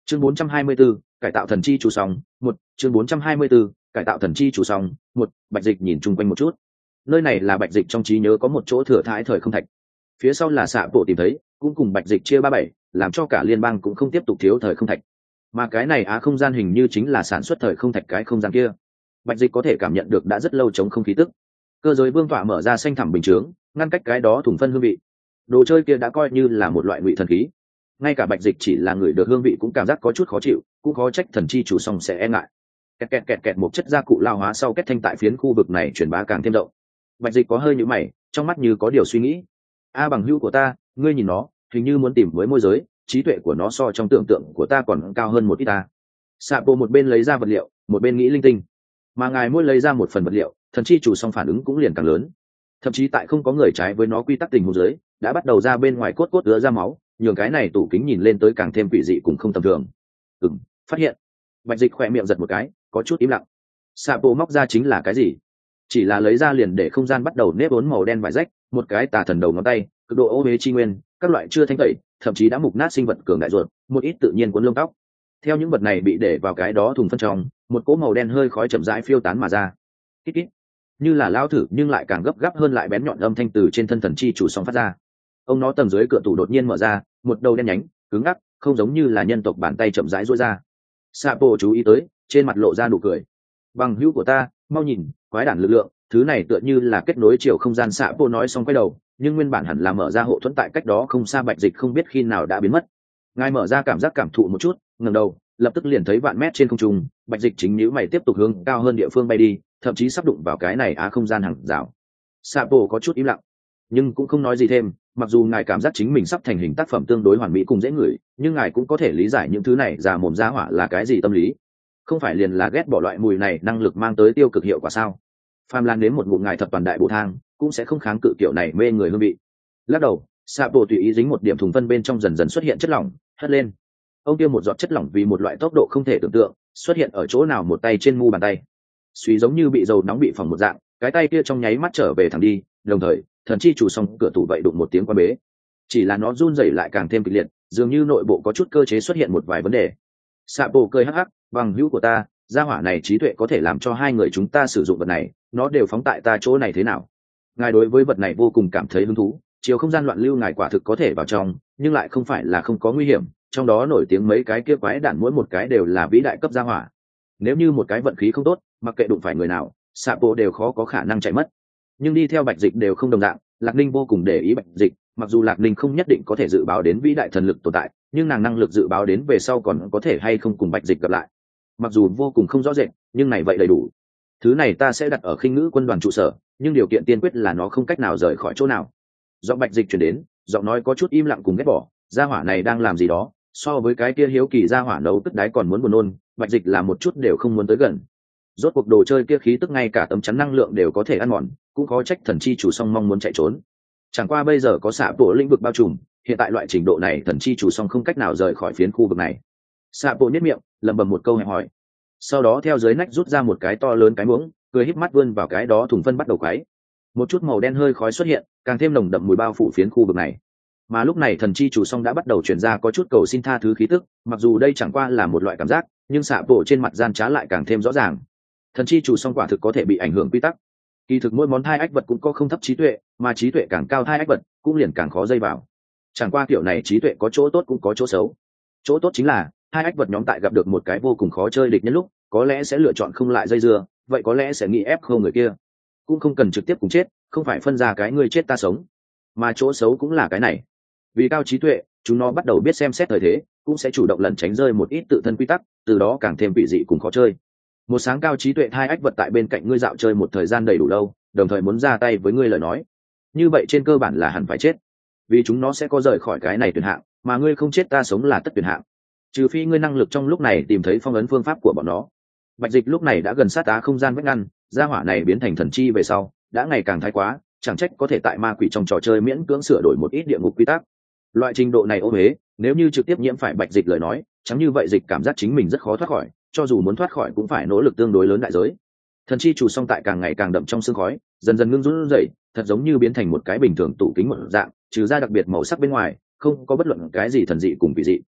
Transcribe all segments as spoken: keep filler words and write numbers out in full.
chương bốn trăm hai mươi 4, cải tạo thần chi chủ song một chương bốn trăm hai mươi 4, cải tạo thần chi chủ song một. Bạch Dịch nhìn chung quanh một chút, nơi này là Bạch Dịch trong trí nhớ có một chỗ thừa thãi thời không thạch, phía sau là xạ bộ tìm thấy, cũng cùng Bạch Dịch chia ba bảy, làm cho cả liên bang cũng không tiếp tục thiếu thời không thạch. Mà cái này á không gian hình như chính là sản xuất thời không thạch cái không gian kia. Bạch Dịch có thể cảm nhận được đã rất lâu chống không khí tức. Cơ giới vương tọa mở ra xanh thẳm bình chướng, ngăn cách cái đó thủng phân hương vị. Đồ chơi kia đã coi như là một loại ngụy thần khí, ngay cả Bạch Dịch chỉ là người được hương vị cũng cảm giác có chút khó chịu, cũng khó trách thần chi chủ song sẽ e ngại. Kẹt kẹt kẹt kẹt một chất gia cụ lao hóa sau kết thanh tại phiến khu vực này truyền bá càng thêm rộng. Bạch Dịch có hơi nhíu mày, trong mắt như có điều suy nghĩ. A bằng hữu của ta, ngươi nhìn nó, hình như muốn tìm với môi giới, trí tuệ của nó so trong tưởng tượng của ta còn cao hơn một ít ta. Sạ bộ một bên lấy ra vật liệu, một bên nghĩ linh tinh. Mà ngài mỗi lấy ra một phần vật liệu, thần chi chủ song phản ứng cũng liền càng lớn. Thậm chí tại không có người trái với nó quy tắc tình huống dưới, đã bắt đầu ra bên ngoài cốt cốt ứa ra máu, nhường cái này tủ kính nhìn lên tới càng thêm quỷ dị cũng không tầm thường. Ừm, phát hiện. Bạch Dịch khỏe miệng giật một cái, có chút im lặng. Sạ bộ móc ra chính là cái gì? Chỉ là lấy ra liền để không gian bắt đầu nếp vốn màu đen vải rách, một cái tà thần đầu ngón tay, cực độ ô uế chi nguyên, các loại chưa thanh tẩy, thậm chí đã mục nát sinh vật cường đại ruột, một ít tự nhiên cuốn lông tóc. Theo những vật này bị để vào cái đó thùng phân trong, một cỗ màu đen hơi khói chậm rãi phiêu tán mà ra. Kít kít. Như là lao thử nhưng lại càng gấp gáp hơn lại bén nhọn âm thanh từ trên thân thần chi chủ song phát ra. Ông nó tầng dưới cửa tủ đột nhiên mở ra, một đầu đen nhánh, cứng ngắc, không giống như là nhân tộc bàn tay chậm rãi duỗi ra. Sapo chú ý tới, trên mặt lộ ra nụ cười. Bằng hữu của ta, mau nhìn, quái đản lực lượng, thứ này tựa như là kết nối chiều không gian. Sapo nói xong quay đầu, nhưng nguyên bản hẳn là mở ra hộ thuẫn tại cách đó không xa. Bạch Dịch không biết khi nào đã biến mất. Ngài mở ra cảm giác cảm thụ một chút, ngẩng đầu, lập tức liền thấy vạn mét trên không trung, Bạch Dịch chính nhíu mày tiếp tục hướng cao hơn địa phương bay đi, thậm chí sắp đụng vào cái này á không gian hàng rào. Sapo có chút im lặng, nhưng cũng không nói gì thêm. Mặc dù ngài cảm giác chính mình sắp thành hình tác phẩm tương đối hoàn mỹ cùng dễ ngửi, nhưng ngài cũng có thể lý giải những thứ này già mồm ra hỏa là cái gì tâm lý. Không phải liền là ghét bỏ loại mùi này năng lực mang tới tiêu cực hiệu quả sao? Phàm lan đến một ngụm ngài thập toàn đại bộ thang, cũng sẽ không kháng cự kiểu này mê người hương vị. Lắc đầu, Sapo tùy ý dính một điểm thùng phân bên trong, dần dần xuất hiện chất lỏng, hất lên. Ông kia một giọt chất lỏng vì một loại tốc độ không thể tưởng tượng, xuất hiện ở chỗ nào một tay trên mu bàn tay. Suy giống như bị dầu nóng bị phỏng một dạng, cái tay kia trong nháy mắt trở về thẳng đi, đồng thời, thần chi chủ xong cửa tủ vậy đụng một tiếng qua bế. Chỉ là nó run rẩy lại càng thêm kịch liệt, dường như nội bộ có chút cơ chế xuất hiện một vài vấn đề. Sapo cười hắc hắc, bằng hữu của ta, gia hỏa này trí tuệ có thể làm cho hai người chúng ta sử dụng vật này, nó đều phóng tại ta chỗ này thế nào? Ngài đối với vật này vô cùng cảm thấy hứng thú, chiều không gian loạn lưu ngài quả thực có thể vào trong, nhưng lại không phải là không có nguy hiểm, trong đó nổi tiếng mấy cái kia quái đản mỗi một cái đều là vĩ đại cấp gia hỏa. Nếu như một cái vận khí không tốt, mặc kệ đụng phải người nào, Sapo đều khó có khả năng chạy mất. Nhưng đi theo Bạch Dịch đều không đồng dạng, Lạc Ninh vô cùng để ý Bạch Dịch, mặc dù Lạc Ninh không nhất định có thể dự báo đến vĩ đại thần lực tồn tại, nhưng nàng năng lực dự báo đến về sau còn có thể hay không cùng Bạch Dịch gặp lại. Mặc dù vô cùng không rõ rệt, nhưng này vậy đầy đủ. Thứ này ta sẽ đặt ở khinh ngữ quân đoàn trụ sở, nhưng điều kiện tiên quyết là nó không cách nào rời khỏi chỗ nào. Giọng Bạch Dịch truyền đến, giọng nói có chút im lặng cùng ghét bỏ, gia hỏa này đang làm gì đó, so với cái kia hiếu kỳ gia hỏa nấu tức đáy còn muốn buồn nôn, Bạch Dịch là một chút đều không muốn tới gần. Rốt cuộc đồ chơi kia khí tức ngay cả tấm chắn năng lượng đều có thể ăn mòn, cũng có trách thần chi chủ song mong muốn chạy trốn. Chẳng qua bây giờ có xạ bộ lĩnh vực bao trùm, hiện tại loại trình độ này thần chi chủ song không cách nào rời khỏi phiến khu vực này. Xạ bộ nhếch miệng, lẩm bẩm một câu hẹp hỏi, sau đó theo dưới nách rút ra một cái to lớn cái muỗng, cười híp mắt vươn vào cái đó thùng phân bắt đầu quấy. Một chút màu đen hơi khói xuất hiện, càng thêm nồng đậm mùi bao phủ phiến khu vực này. Mà lúc này thần chi chủ song đã bắt đầu truyền ra có chút cầu xin tha thứ khí tức, mặc dù đây chẳng qua là một loại cảm giác, nhưng xạ bộ trên mặt gian trá lại càng thêm rõ ràng. Thần chi chủ song quả thực có thể bị ảnh hưởng quy tắc. Kỳ thực mỗi món thai ách vật cũng có không thấp trí tuệ, mà trí tuệ càng cao thai ách vật cũng liền càng khó dây vào. Chẳng qua kiểu này trí tuệ có chỗ tốt cũng có chỗ xấu. Chỗ tốt chính là hai ách vật nhóm tại gặp được một cái vô cùng khó chơi địch nhân lúc, có lẽ sẽ lựa chọn không lại dây dưa, vậy có lẽ sẽ nghĩ ép không người kia, cũng không cần trực tiếp cùng chết, không phải phân ra cái ngươi chết ta sống. Mà chỗ xấu cũng là cái này, vì cao trí tuệ, chúng nó bắt đầu biết xem xét thời thế, cũng sẽ chủ động lẩn tránh rơi một ít tự thân quy tắc, từ đó càng thêm vị dị cùng khó chơi. Một sáng cao trí tuệ hai ách vật tại bên cạnh ngươi dạo chơi một thời gian đầy đủ lâu, đồng thời muốn ra tay với ngươi lời nói, như vậy trên cơ bản là hẳn phải chết, vì chúng nó sẽ có rời khỏi cái này tuyển hạng, mà ngươi không chết ta sống là tất tuyển hạng, trừ phi ngươi năng lực trong lúc này tìm thấy phong ấn phương pháp của bọn nó. Bạch Dịch lúc này đã gần sát tá không gian vách ngăn, gia hỏa này biến thành thần chi về sau, đã ngày càng thái quá, chẳng trách có thể tại ma quỷ trong trò chơi miễn cưỡng sửa đổi một ít địa ngục quy tắc. Loại trình độ này ô huế, nếu như trực tiếp nhiễm phải Bạch Dịch lời nói, chẳng như vậy Dịch cảm giác chính mình rất khó thoát khỏi, cho dù muốn thoát khỏi cũng phải nỗ lực tương đối lớn đại giới. Thần chi chủ song tại càng ngày càng đậm trong sương khói, dần dần ngưng run rẩy, thật giống như biến thành một cái bình thường tủ kính một dạng, trừ ra đặc biệt màu sắc bên ngoài, không có bất luận cái gì thần dị cùng vị dị.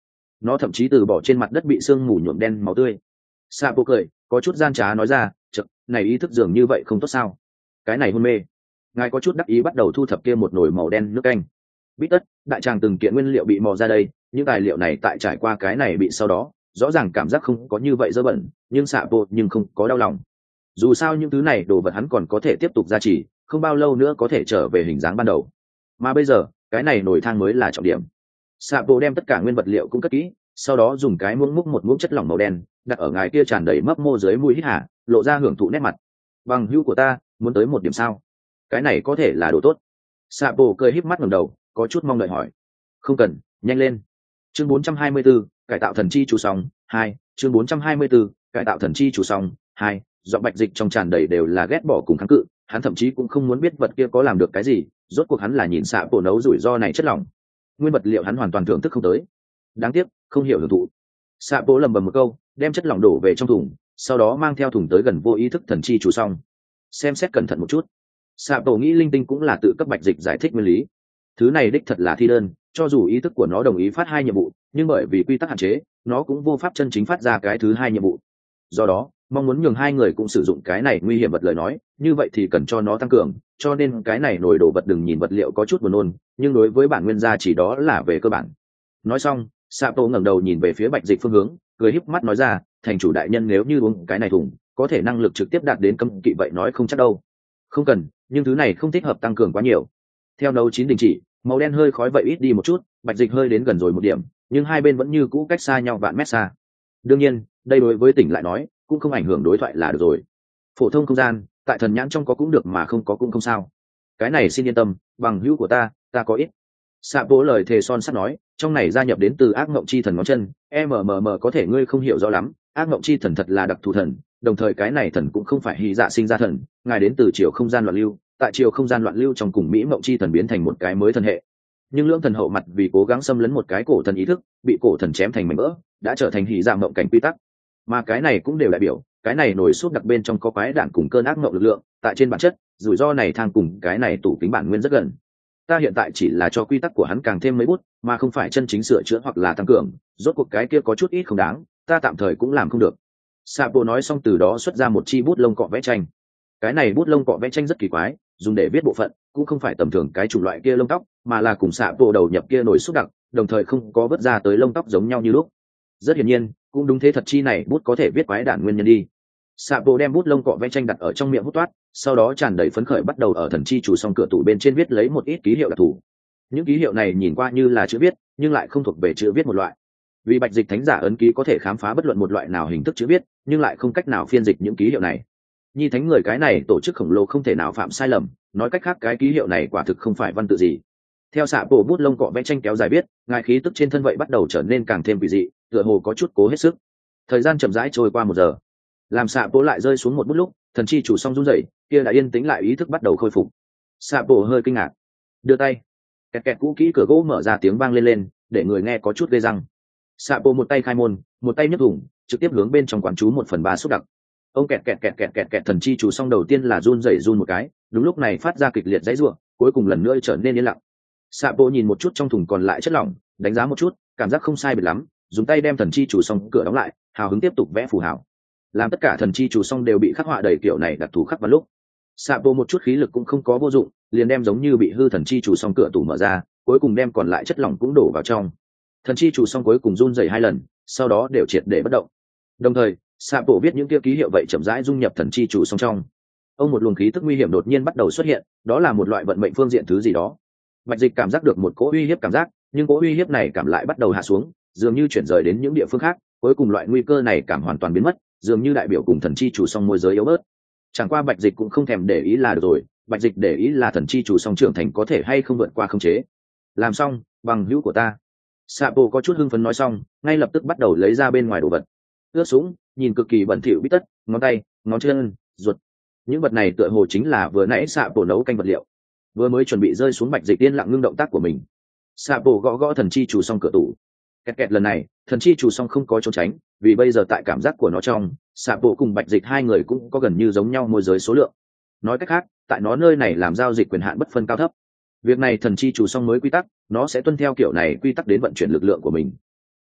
nó thậm chí từ bỏ trên mặt đất bị sương mù nhuộm đen máu tươi. Sạ bộ cười có chút gian trá nói ra, chật, này ý thức dường như vậy không tốt sao? Cái này hôn mê. Ngài có chút đắc ý bắt đầu thu thập kia một nồi màu đen nước canh. Bít tất, đại tràng từng kiện nguyên liệu bị mò ra đây, những tài liệu này tại trải qua cái này bị sau đó, rõ ràng cảm giác không có như vậy dơ bẩn, nhưng Sạ bộ nhưng không có đau lòng. Dù sao những thứ này đồ vật hắn còn có thể tiếp tục gia trì, không bao lâu nữa có thể trở về hình dáng ban đầu. Mà bây giờ, cái này nồi thang mới là trọng điểm. Sạ bộ đem tất cả nguyên vật liệu cũng cất kỹ, sau đó dùng cái muỗng múc một muỗng chất lỏng màu đen đặt ở ngài kia tràn đầy mấp mô dưới mũi hít hà, lộ ra hưởng thụ nét mặt. Bằng hữu của ta muốn tới một điểm sao? Cái này có thể là đồ tốt. Sạ bộ cười híp mắt ngẩng đầu, có chút mong đợi hỏi. Không cần, nhanh lên. Chương bốn trăm hai mươi 4, cải tạo thần chi chủ song hai. Chương bốn trăm hai mươi 4, cải tạo thần chi chủ song hai. Giọng Bạch Dịch trong tràn đầy đều là ghét bỏ cùng kháng cự, hắn thậm chí cũng không muốn biết vật kia có làm được cái gì, rốt cuộc hắn là nhìn Sạ bộ nấu rủi ro này chất lỏng. Nguyên vật liệu hắn hoàn toàn thưởng thức không tới, đáng tiếc không hiểu hưởng thụ. Sạ bộ lầm bầm một câu, đem chất lỏng đổ về trong thùng, sau đó mang theo thùng tới gần vô ý thức thần chi chủ xong. Xem xét cẩn thận một chút. Sạ bộ nghĩ linh tinh cũng là tự cấp Bạch Dịch giải thích nguyên lý. Thứ này đích thật là thi đơn, cho dù ý thức của nó đồng ý phát hai nhiệm vụ, nhưng bởi vì quy tắc hạn chế, nó cũng vô pháp chân chính phát ra cái thứ hai nhiệm vụ. Do đó, mong muốn nhường hai người cũng sử dụng cái này nguy hiểm vật lời nói, như vậy thì cần cho nó tăng cường, cho nên cái này nổi đồ vật đừng nhìn vật liệu có chút buồn nôn, nhưng đối với bản nguyên gia chỉ đó là về cơ bản. Nói xong, Sato ngẩng đầu nhìn về phía Bạch Dịch phương hướng, cười híp mắt nói ra, thành chủ đại nhân nếu như uống cái này thùng, có thể năng lực trực tiếp đạt đến cấm kỵ vậy nói không chắc đâu. Không cần, nhưng thứ này không thích hợp tăng cường quá nhiều. Theo nấu chín đình chỉ, màu đen hơi khói vậy ít đi một chút, Bạch Dịch hơi đến gần rồi một điểm, nhưng hai bên vẫn như cũ cách xa nhau vạn mét xa. Đương nhiên, đây đối với tỉnh lại nói, cũng không ảnh hưởng đối thoại là được rồi. Phổ thông không gian, tại thần nhãn trong có cũng được mà không có cũng không sao. Cái này xin yên tâm, bằng hữu của ta, ta có ít. Sạ bố lời thề son sắt nói, trong này gia nhập đến từ ác ngộng chi thần ngón chân, mmm có thể ngươi không hiểu rõ lắm, ác ngộng chi thần thật là đặc thù thần, đồng thời cái này thần cũng không phải hy dạ sinh ra thần, ngài đến từ chiều không gian loạn lưu, tại chiều không gian loạn lưu trong cùng mỹ ngộng chi thần biến thành một cái mới thần hệ. Nhưng lưỡng thần hậu mặt vì cố gắng xâm lấn một cái cổ thần ý thức, bị cổ thần chém thành mảnh vỡ, đã trở thành hy dạ ngộng cảnh quy tắc. Mà cái này cũng đều đại biểu, cái này nổi suốt đặc bên trong có quái đạn cùng cơn ác ngộng lực lượng, tại trên bản chất, rủi ro này thang cùng cái này tủ kính bản nguyên rất gần. Ta hiện tại chỉ là cho quy tắc của hắn càng thêm mấy bút, mà không phải chân chính sửa chữa hoặc là tăng cường, rốt cuộc cái kia có chút ít không đáng, ta tạm thời cũng làm không được. Sapo nói xong từ đó xuất ra một chi bút lông cọ vẽ tranh. Cái này bút lông cọ vẽ tranh rất kỳ quái, dùng để viết bộ phận, cũng không phải tầm thường cái chủng loại kia lông tóc, mà là cùng Sapo đầu nhập kia nổi xúc đặc, đồng thời không có vớt ra tới lông tóc giống nhau như lúc. Rất hiển nhiên, cũng đúng thế thật chi này bút có thể viết quái đản nguyên nhân đi. Sapo đem bút lông cọ vẽ tranh đặt ở trong miệng hút toát, sau đó tràn đầy phấn khởi bắt đầu ở thần chi chủ song cửa tủ bên trên viết lấy một ít ký hiệu đặc thù. Những ký hiệu này nhìn qua như là chữ viết, nhưng lại không thuộc về chữ viết một loại. Vì Bạch Dịch thánh giả ấn ký có thể khám phá bất luận một loại nào hình thức chữ viết, nhưng lại không cách nào phiên dịch những ký hiệu này. Nhi thánh người cái này tổ chức khổng lồ không thể nào phạm sai lầm, nói cách khác cái ký hiệu này quả thực không phải văn tự gì. Theo Sapo bút lông cọ vẽ tranh kéo dài viết, ngài khí tức trên thân vậy bắt đầu trở nên càng thêm kỳ dị, tựa hồ có chút cố hết sức. Thời gian chậm rãi trôi qua một giờ, làm Sapo lại rơi xuống một bút lúc, thần chi chủ song run rẩy, kia đã yên tĩnh lại ý thức bắt đầu khôi phục. Sapo hơi kinh ngạc, đưa tay, kẹt kẹt cũ kỹ cửa gỗ mở ra tiếng vang lên lên, để người nghe có chút ghê răng. Sapo một tay khai môn, một tay nhấc thủng, trực tiếp hướng bên trong quán chú một phần ba xúc đặc. Ông kẹt kẹt kẹt kẹt kẹt kẹt thần chi chủ song đầu tiên là run rẩy run một cái, đúng lúc này phát ra kịch liệt dãy rủa, cuối cùng lần nữa trở nên yên lặng. Sapo nhìn một chút trong thùng còn lại chất lỏng, đánh giá một chút, cảm giác không sai biệt lắm, dùng tay đem thần chi chủ song cửa đóng lại, hào hứng tiếp tục vẽ phù hào. Làm tất cả thần chi chủ song đều bị khắc họa đầy kiểu này đặc thù khắc vào lúc. Sapo một chút khí lực cũng không có vô dụng, liền đem giống như bị hư thần chi chủ song cửa tủ mở ra, cuối cùng đem còn lại chất lỏng cũng đổ vào trong. Thần chi chủ song cuối cùng run rẩy hai lần, sau đó đều triệt để bất động. Đồng thời, Sapo viết những kia ký hiệu vậy chậm rãi dung nhập thần chi chủ song trong. Ông một luồng khí tức nguy hiểm đột nhiên bắt đầu xuất hiện, đó là một loại vận mệnh phương diện thứ gì đó. Bạch Dịch cảm giác được một cỗ uy hiếp cảm giác, nhưng cỗ uy hiếp này cảm lại bắt đầu hạ xuống, dường như chuyển rời đến những địa phương khác, cuối cùng loại nguy cơ này cảm hoàn toàn biến mất, dường như đại biểu cùng thần chi chủ song môi giới yếu bớt. Chẳng qua Bạch Dịch cũng không thèm để ý là được rồi, Bạch Dịch để ý là thần chi chủ song trưởng thành có thể hay không vượt qua khống chế. Làm xong, bằng hữu của ta. Sapo có chút hưng phấn nói xong, ngay lập tức bắt đầu lấy ra bên ngoài đồ vật. Ướt sũng, nhìn cực kỳ bẩn thỉu bít tất, ngón tay, ngón chân, ruột. Những vật này tựa hồ chính là vừa nãy Sapo nấu canh vật liệu. Vừa mới chuẩn bị rơi xuống Bạch Dịch tiên lặng ngưng động tác của mình. Sapo gõ gõ thần chi chủ song cửa tủ. Kẹt kẹt lần này, thần chi chủ song không có trốn tránh, vì bây giờ tại cảm giác của nó trong, Sapo cùng Bạch Dịch hai người cũng có gần như giống nhau môi giới số lượng. Nói cách khác, tại nó nơi này làm giao dịch quyền hạn bất phân cao thấp. Việc này thần chi chủ song mới quy tắc, nó sẽ tuân theo kiểu này quy tắc đến vận chuyển lực lượng của mình.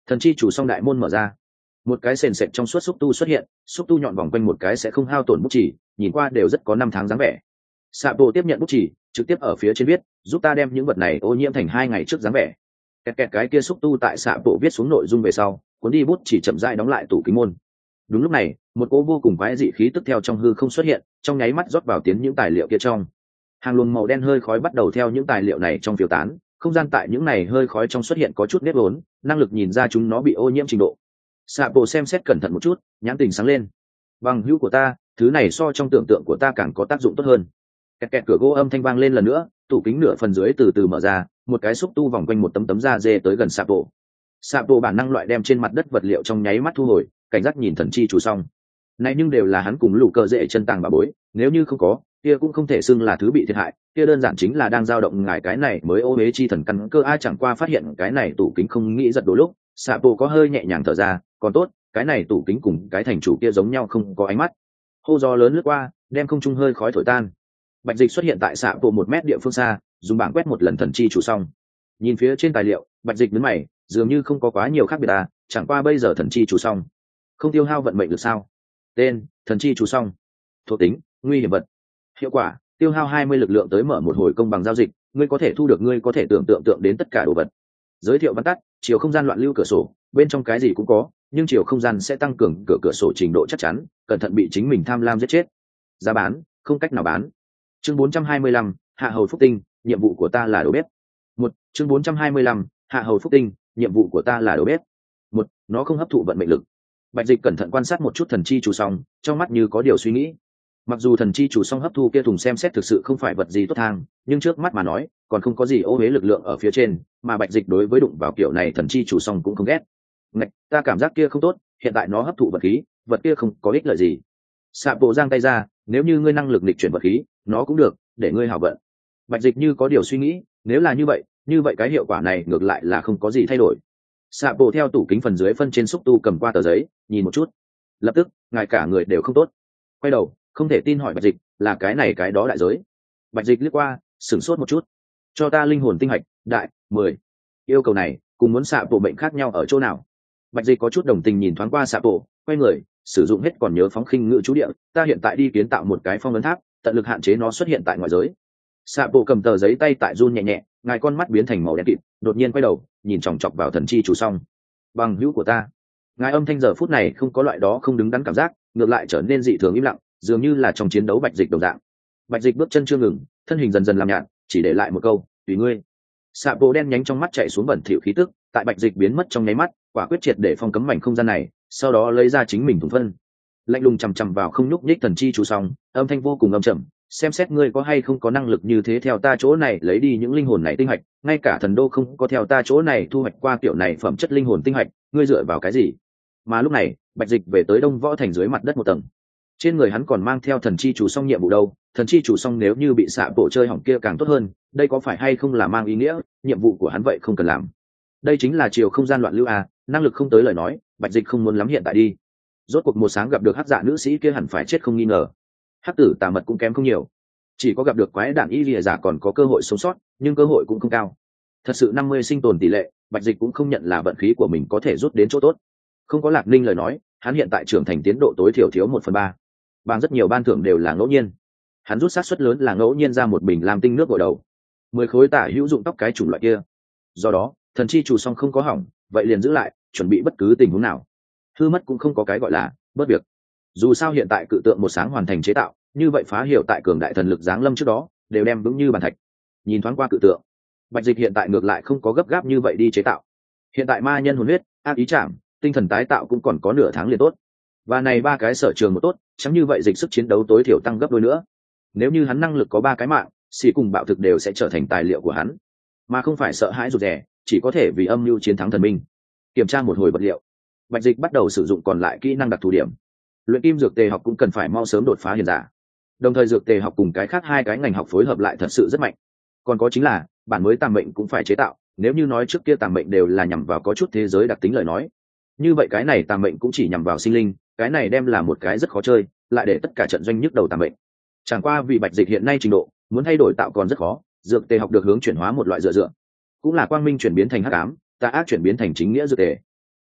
Thần chi chủ song đại môn mở ra, một cái sền sệt trong suốt xúc tu xuất hiện, xúc tu nhọn vòng quanh một cái sẽ không hao tổn bút chỉ, nhìn qua đều rất có năm tháng dáng vẻ. Sạ bộ tiếp nhận bút chỉ, trực tiếp ở phía trên viết, giúp ta đem những vật này ô nhiễm thành hai ngày trước dáng vẻ. Kẹt kẹt cái kia xúc tu tại sạ bộ viết xuống nội dung về sau, cuốn đi bút chỉ chậm rãi đóng lại tủ kính môn. Đúng lúc này, một cỗ vô cùng quái dị khí tức theo trong hư không xuất hiện, trong nháy mắt rót vào tiến những tài liệu kia trong. Hàng luồng màu đen hơi khói bắt đầu theo những tài liệu này trong phiêu tán, không gian tại những này hơi khói trong xuất hiện có chút nếp vốn, năng lực nhìn ra chúng nó bị ô nhiễm trình độ. Sạ bộ xem xét cẩn thận một chút, nhãn tình sáng lên. Bằng hữu của ta, thứ này so trong tưởng tượng của ta càng có tác dụng tốt hơn. Kẹt kẹt cửa gỗ âm thanh vang lên lần nữa, tủ kính nửa phần dưới từ từ mở ra, một cái xúc tu vòng quanh một tấm tấm da dê tới gần Sạ bộ. Sạ bộ bản năng loại đem trên mặt đất vật liệu trong nháy mắt thu hồi, cảnh giác nhìn thần chi chủ xong. Này nhưng đều là hắn cùng lũ cờ dễ chân tàng bà bối, nếu như không có, kia cũng không thể xưng là thứ bị thiệt hại, kia đơn giản chính là đang dao động ngài cái này mới ô uế chi thần căn cơ. Ai chẳng qua phát hiện cái này tủ kính không nghĩ giật đôi lúc, Sạ bộ có hơi nhẹ nhàng thở ra, còn tốt, cái này tủ kính cùng cái thành chủ kia giống nhau không có ánh mắt. Hô gió lớn lướt qua, đem không trung hơi khói thổi tan. Bạch Dịch xuất hiện tại Sạ bộ một mét địa phương xa, dùng bảng quét một lần thần chi chủ xong. Nhìn phía trên tài liệu, Bạch Dịch nhướng mày, dường như không có quá nhiều khác biệt à, chẳng qua bây giờ thần chi chủ xong, không tiêu hao vận mệnh được sao? Tên: thần chi chủ xong. Thuộc tính: nguy hiểm vật. Hiệu quả: tiêu hao hai mươi lực lượng tới mở một hồi công bằng giao dịch, ngươi có thể thu được ngươi có thể tưởng tượng tượng đến tất cả đồ vật. Giới thiệu văn tắt: chiều không gian loạn lưu cửa sổ, bên trong cái gì cũng có, nhưng chiều không gian sẽ tăng cường cửa cửa sổ trình độ chắc chắn, cẩn thận bị chính mình tham lam giết chết. Giá bán: không cách nào bán. Chương bốn trăm hai mươi lăm, hạ hầu phúc tinh, nhiệm vụ của ta là đầu bếp. Một, chương bốn trăm hai mươi lăm, hạ hầu phúc tinh, nhiệm vụ của ta là đầu bếp. Một, nó không hấp thụ vận mệnh lực. Bạch Dịch cẩn thận quan sát một chút thần chi chủ song, trong mắt như có điều suy nghĩ. Mặc dù thần chi chủ song hấp thu kia thùng xem xét thực sự không phải vật gì tốt thang, nhưng trước mắt mà nói, còn không có gì ô uế lực lượng ở phía trên, mà Bạch Dịch đối với đụng vào kiểu này thần chi chủ song cũng không ghét. Ngạch, ta cảm giác kia không tốt, hiện tại nó hấp thụ vật khí, vật kia không có ích lợi gì. Sạ bộ giang tay ra, nếu như ngươi năng lực nghịch chuyển vật khí, nó cũng được, để ngươi hảo vận. Bạch Dịch như có điều suy nghĩ, nếu là như vậy, như vậy cái hiệu quả này ngược lại là không có gì thay đổi. Sạ bộ theo tủ kính phần dưới phân trên xúc tu cầm qua tờ giấy, nhìn một chút, lập tức ngài cả người đều không tốt. Quay đầu, không thể tin hỏi Bạch Dịch, là cái này cái đó đại giới. Bạch Dịch liếc qua, sửng sốt một chút. Cho ta linh hồn tinh hạch, đại mười. Yêu cầu này cùng muốn Sạ bộ bệnh khác nhau ở chỗ nào? Bạch Dịch có chút đồng tình nhìn thoáng qua Sạ bộ, quay người, sử dụng hết còn nhớ phóng khinh ngữ chú địa, ta hiện tại đi kiến tạo một cái phong ấn tháp, tận lực hạn chế nó xuất hiện tại ngoại giới. Sạ bộ cầm tờ giấy tay tại run nhẹ nhẹ, ngài con mắt biến thành màu đen kịt, đột nhiên quay đầu, nhìn chòng chọc vào thần chi chủ xong. Bằng hữu của ta. Ngài âm thanh giờ phút này không có loại đó không đứng đắn cảm giác, ngược lại trở nên dị thường im lặng, dường như là trong chiến đấu Bạch Dịch đồng dạng. Bạch Dịch bước chân chưa ngừng, thân hình dần dần làm nhạt, chỉ để lại một câu: tùy ngươi. Sạ bộ đen nhánh trong mắt chạy xuống bẩn thỉu khí tức, tại Bạch Dịch biến mất trong nháy mắt, quả quyết triệt để phong cấm mảnh không gian này, sau đó lấy ra chính mình thùng phân. Lạnh lùng chằm chằm vào không nhúc nhích thần chi chủ xong, âm thanh vô cùng âm trầm, xem xét ngươi có hay không có năng lực như thế theo ta chỗ này lấy đi những linh hồn này tinh hạch, ngay cả thần đô không có theo ta chỗ này thu hoạch qua kiểu này phẩm chất linh hồn tinh hạch, ngươi dựa vào cái gì? Mà lúc này, Bạch Dịch về tới Đông Võ thành dưới mặt đất một tầng. Trên người hắn còn mang theo thần chi chủ song nhiệm vụ đâu, thần chi chủ song nếu như bị xạ bộ chơi hỏng kia càng tốt hơn, đây có phải hay không là mang ý nghĩa, nhiệm vụ của hắn vậy không cần làm. Đây chính là chiều không gian loạn lưu à, năng lực không tới lời nói, Bạch Dịch không muốn lắm hiện tại đi. Rốt cuộc một sáng gặp được hắc dạ nữ sĩ kia hẳn phải chết không nghi ngờ. Hắc tử tà mật cũng kém không nhiều, chỉ có gặp được quái đản y lìa giả còn có cơ hội sống sót, nhưng cơ hội cũng không cao. Thật sự năm mươi sinh tồn tỷ lệ, Bạch Dịch cũng không nhận là vận khí của mình có thể rút đến chỗ tốt. Không có Lạc Ninh lời nói, hắn hiện tại trưởng thành tiến độ tối thiểu thiếu một phần ba. Bằng rất nhiều ban thưởng đều là ngẫu nhiên. Hắn rút xác suất lớn là ngẫu nhiên ra một bình làm tinh nước gội đầu, mười khối tả hữu dụng tóc cái chủng loại kia. Do đó, thần chi chủ song không có hỏng, vậy liền giữ lại, chuẩn bị bất cứ tình huống nào. Hư mất cũng không có cái gọi là bớt việc. Dù sao hiện tại cự tượng một sáng hoàn thành chế tạo, như vậy phá hiệu tại cường đại thần lực giáng lâm trước đó đều đem vững như bàn thạch. Nhìn thoáng qua cự tượng, Bạch Dịch hiện tại ngược lại không có gấp gáp như vậy đi chế tạo. Hiện tại ma nhân hồn huyết, ác ý chạm, tinh thần tái tạo cũng còn có nửa tháng liền tốt, và này ba cái sở trường một tốt, chẳng như vậy Dịch sức chiến đấu tối thiểu tăng gấp đôi nữa. Nếu như hắn năng lực có ba cái mạng, xì cùng bạo thực đều sẽ trở thành tài liệu của hắn, mà không phải sợ hãi rụt rè, chỉ có thể vì âm mưu chiến thắng thần minh. Kiểm tra một hồi vật liệu, Bạch Dịch bắt đầu sử dụng còn lại kỹ năng đặc thù điểm. Luyện kim dược tề học cũng cần phải mau sớm đột phá hiền giả. Đồng thời dược tề học cùng cái khác hai cái ngành học phối hợp lại thật sự rất mạnh. Còn có chính là bản mới tàm mệnh cũng phải chế tạo, nếu như nói trước kia tàm mệnh đều là nhằm vào có chút thế giới đặc tính lời nói, như vậy cái này tàm mệnh cũng chỉ nhằm vào sinh linh, cái này đem là một cái rất khó chơi, lại để tất cả trận doanh nhức đầu tàm mệnh. Chẳng qua vì Bạch Dịch hiện nay trình độ muốn thay đổi tạo còn rất khó, dược tề học được hướng chuyển hóa một loại dựa dựa, cũng là quang minh chuyển biến thành hắc ám, tà ác chuyển biến thành chính nghĩa dược tề.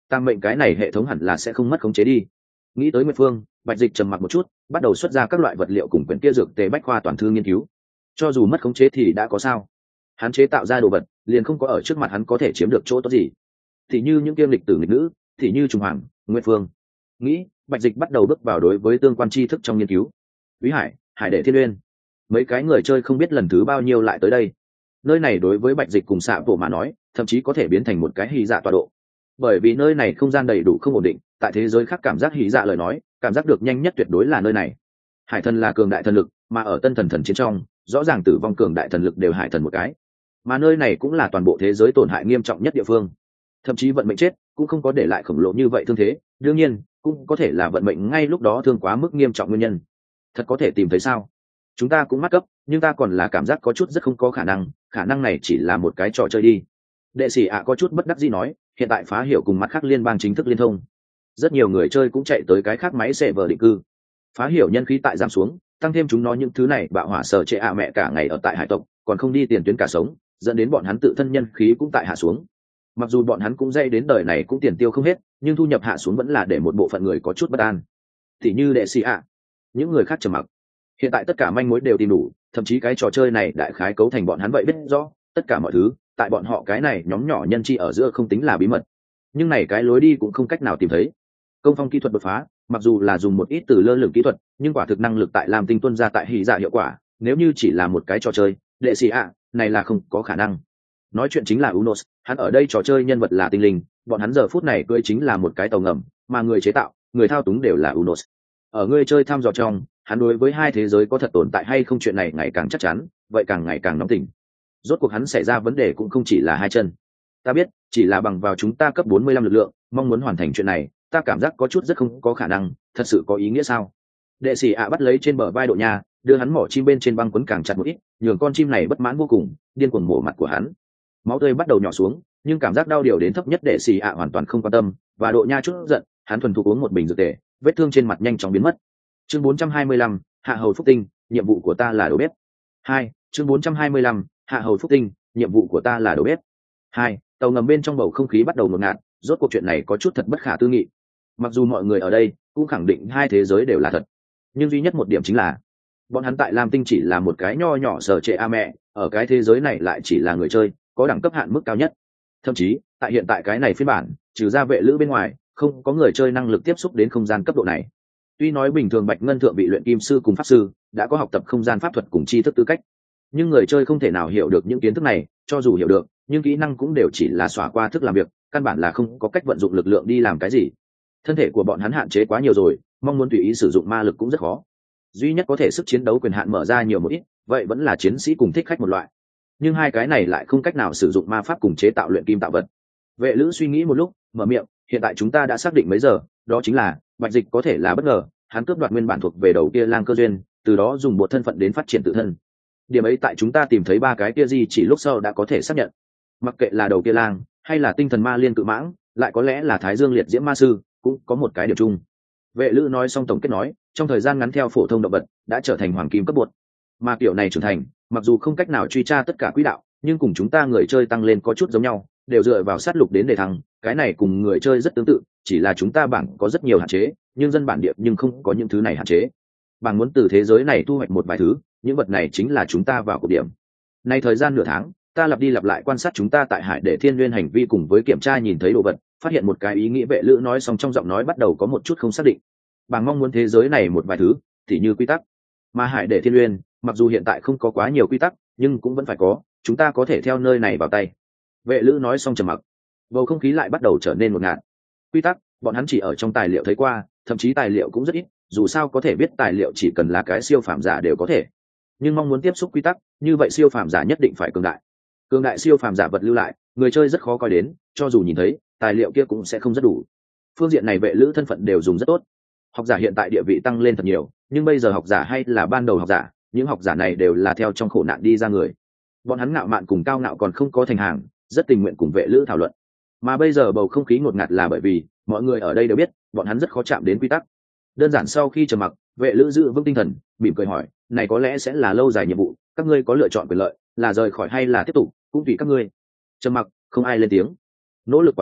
Tam mệnh cái này hệ thống hẳn là sẽ không mất khống chế đi. Nghĩ tới Nguyệt Phương, Bạch Dịch trầm mặc một chút, bắt đầu xuất ra các loại vật liệu cùng quyển kia dược tề bách khoa toàn thư nghiên cứu. Cho dù mất khống chế thì đã có sao? Hắn chế tạo ra đồ vật, liền không có ở trước mặt hắn có thể chiếm được chỗ tốt gì. Thì như những kiêm lịch tử nghịch nữ, thì như Trùng Hoàng, Nguyệt Phương. Nghĩ, Bạch Dịch bắt đầu bước vào đối với tương quan tri thức trong nghiên cứu. Úy Hải, Hải Đệ Thiên Uyên, mấy cái người chơi không biết lần thứ bao nhiêu lại tới đây. Nơi này đối với Bạch Dịch cùng xạ bộ mà nói, thậm chí có thể biến thành một cái hy dạ tọa độ. Bởi vì nơi này không gian đầy đủ không ổn định, tại thế giới khác cảm giác hí dạ lời nói cảm giác được nhanh nhất tuyệt đối là nơi này. Hải thần là cường đại thần lực, mà ở tân thần thần chiến trong rõ ràng tử vong cường đại thần lực đều hải thần một cái, mà nơi này cũng là toàn bộ thế giới tổn hại nghiêm trọng nhất địa phương. Thậm chí vận mệnh chết cũng không có để lại khổng lồ như vậy thương thế, đương nhiên cũng có thể là vận mệnh ngay lúc đó thương quá mức nghiêm trọng nguyên nhân. Thật có thể tìm thấy sao? Chúng ta cũng mắc cấp, nhưng ta còn là cảm giác có chút rất không có khả năng, khả năng này chỉ là một cái trò chơi đi. Đệ sĩ ạ có chút bất đắc dĩ nói, hiện tại phá hiểu cùng mặt khác liên bang chính thức liên thông, rất nhiều người chơi cũng chạy tới cái khác máy server định cư. Phá hiểu nhân khí tại giảm xuống, tăng thêm chúng nó những thứ này bạo hỏa sở trệ ạ mẹ cả ngày ở tại hải tộc, còn không đi tiền tuyến cả sống, dẫn đến bọn hắn tự thân nhân khí cũng tại hạ xuống. Mặc dù bọn hắn cũng dây đến đời này cũng tiền tiêu không hết, nhưng thu nhập hạ xuống vẫn là để một bộ phận người có chút bất an. Thì như đệ sĩ ạ, những người khác trầm mặc. Hiện tại tất cả manh mối đều tìm đủ, thậm chí cái trò chơi này đại khái cấu thành bọn hắn vậy biết rõ, tất cả mọi thứ tại bọn họ cái này nhóm nhỏ nhân chi ở giữa không tính là bí mật, nhưng này cái lối đi cũng không cách nào tìm thấy. Công phong kỹ thuật đột phá, mặc dù là dùng một ít từ lơ lửng kỹ thuật, nhưng quả thực năng lực tại làm tinh tuân ra tại hỉ dạ hiệu quả, nếu như chỉ là một cái trò chơi đệ sĩ ạ này là không có khả năng. Nói chuyện chính là Unos, hắn ở đây trò chơi nhân vật là tinh linh, bọn hắn giờ phút này cưỡi chính là một cái tàu ngầm, mà người chế tạo, người thao túng đều là Unos. Ở người chơi thăm dò trong, hắn đối với hai thế giới có thật tồn tại hay không chuyện này ngày càng chắc chắn, vậy càng ngày càng nóng tình. Rốt cuộc hắn xảy ra vấn đề cũng không chỉ là hai chân. Ta biết, chỉ là bằng vào chúng ta cấp bốn mươi lăm lực lượng, mong muốn hoàn thành chuyện này, ta cảm giác có chút rất không có khả năng, thật sự có ý nghĩa sao? Đệ sĩ ạ bắt lấy trên bờ vai Độ Nha, đưa hắn mỏ chim bên trên băng quấn càng chặt một ít, nhường con chim này bất mãn vô cùng, điên cuồng mổ mặt của hắn. Máu tươi bắt đầu nhỏ xuống, nhưng cảm giác đau điều đến thấp nhất đệ sĩ ạ hoàn toàn không quan tâm, và Độ Nha chút giận, hắn thuần thục uống một bình dược tề, vết thương trên mặt nhanh chóng biến mất. Chương bốn trăm hai mươi lăm, Hạ Hầu Phúc Tinh, nhiệm vụ của ta là đầu bếp. Hai, chương bốn trăm hai mươi lăm, Hạ Hầu Phúc Tinh, nhiệm vụ của ta là đầu bếp. Hai, tàu ngầm bên trong bầu không khí bắt đầu ngột ngạt, rốt cuộc chuyện này có chút thật bất khả tư nghị. Mặc dù mọi người ở đây cũng khẳng định hai thế giới đều là thật, nhưng duy nhất một điểm chính là bọn hắn tại Lam Tinh chỉ là một cái nho nhỏ sở trệ a mẹ, ở cái thế giới này lại chỉ là người chơi, có đẳng cấp hạn mức cao nhất. Thậm chí tại hiện tại cái này phiên bản, trừ ra vệ lữ bên ngoài, không có người chơi năng lực tiếp xúc đến không gian cấp độ này. Tuy nói bình thường Bạch Ngân thượng vị luyện kim sư cùng pháp sư đã có học tập không gian pháp thuật cùng tri thức tư cách, nhưng người chơi không thể nào hiểu được những kiến thức này, cho dù hiểu được, nhưng kỹ năng cũng đều chỉ là xóa qua thức làm việc, căn bản là không có cách vận dụng lực lượng đi làm cái gì. Thân thể của bọn hắn hạn chế quá nhiều rồi, mong muốn tùy ý sử dụng ma lực cũng rất khó. Duy nhất có thể sức chiến đấu quyền hạn mở ra nhiều một ít, vậy vẫn là chiến sĩ cùng thích khách một loại. Nhưng hai cái này lại không cách nào sử dụng ma pháp cùng chế tạo luyện kim tạo vật. Vệ lữ suy nghĩ một lúc, mở miệng, hiện tại chúng ta đã xác định mấy giờ, đó chính là Bạch Dịch có thể là bất ngờ, hắn cướp đoạt nguyên bản thuộc về đầu kia lang cơ duyên, từ đó dùng một thân phận đến phát triển tự thân. Điểm ấy tại chúng ta tìm thấy ba cái kia gì chỉ lúc sau đã có thể xác nhận. Mặc kệ là đầu kia lang, hay là tinh thần ma liên cự mãng, lại có lẽ là Thái Dương liệt diễm ma sư, cũng có một cái điểm chung. Vệ lữ nói xong tổng kết nói, trong thời gian ngắn theo phổ thông động vật đã trở thành hoàng kim cấp bột, mà kiểu này trưởng thành, mặc dù không cách nào truy tra tất cả quỹ đạo, nhưng cùng chúng ta người chơi tăng lên có chút giống nhau, đều dựa vào sát lục đến để thắng. Cái này cùng người chơi rất tương tự, chỉ là chúng ta bảng có rất nhiều hạn chế, nhưng dân bản địa nhưng không có những thứ này hạn chế. Bảng muốn từ thế giới này thu hoạch một vài thứ, những vật này chính là chúng ta vào cổ điểm. Nay thời gian nửa tháng, ta lặp đi lặp lại quan sát chúng ta tại Hải Để Thiên Nguyên hành vi cùng với kiểm tra nhìn thấy đồ vật, phát hiện một cái ý nghĩ. Vệ lữ nói xong trong giọng nói bắt đầu có một chút không xác định. Bảng mong muốn thế giới này một vài thứ, thì như quy tắc, mà Hải Để Thiên Nguyên mặc dù hiện tại không có quá nhiều quy tắc, nhưng cũng vẫn phải có, chúng ta có thể theo nơi này vào tay. Vệ lữ nói xong trầm mặc, bầu không khí lại bắt đầu trở nên ngột ngạt. Quy tắc, bọn hắn chỉ ở trong tài liệu thấy qua, thậm chí tài liệu cũng rất ít, dù sao có thể biết tài liệu chỉ cần là cái siêu phàm giả đều có thể. Nhưng mong muốn tiếp xúc quy tắc, như vậy siêu phàm giả nhất định phải cường đại. Cường đại siêu phàm giả vật lưu lại, người chơi rất khó coi đến, cho dù nhìn thấy, tài liệu kia cũng sẽ không rất đủ. Phương diện này vệ lữ thân phận đều dùng rất tốt. Học giả hiện tại địa vị tăng lên thật nhiều, nhưng bây giờ học giả hay là ban đầu học giả, những học giả này đều là theo trong khổ nạn đi ra người. Bọn hắn ngạo mạn cùng cao ngạo còn không có thành hàng, rất tình nguyện cùng vệ lữ thảo luận. Mà bây giờ bầu không khí ngột ngạt là bởi vì mọi người ở đây đều biết bọn hắn rất khó chạm đến quy tắc. Đơn giản sau khi trầm mặc, vệ lữ giữ vững tinh thần, mỉm cười hỏi, này có lẽ sẽ là lâu dài nhiệm vụ, các ngươi có lựa chọn quyền lợi, là rời khỏi hay là tiếp tục, cũng tùy các ngươi. Trầm mặc, không ai lên tiếng. Nỗ lực quá lớn,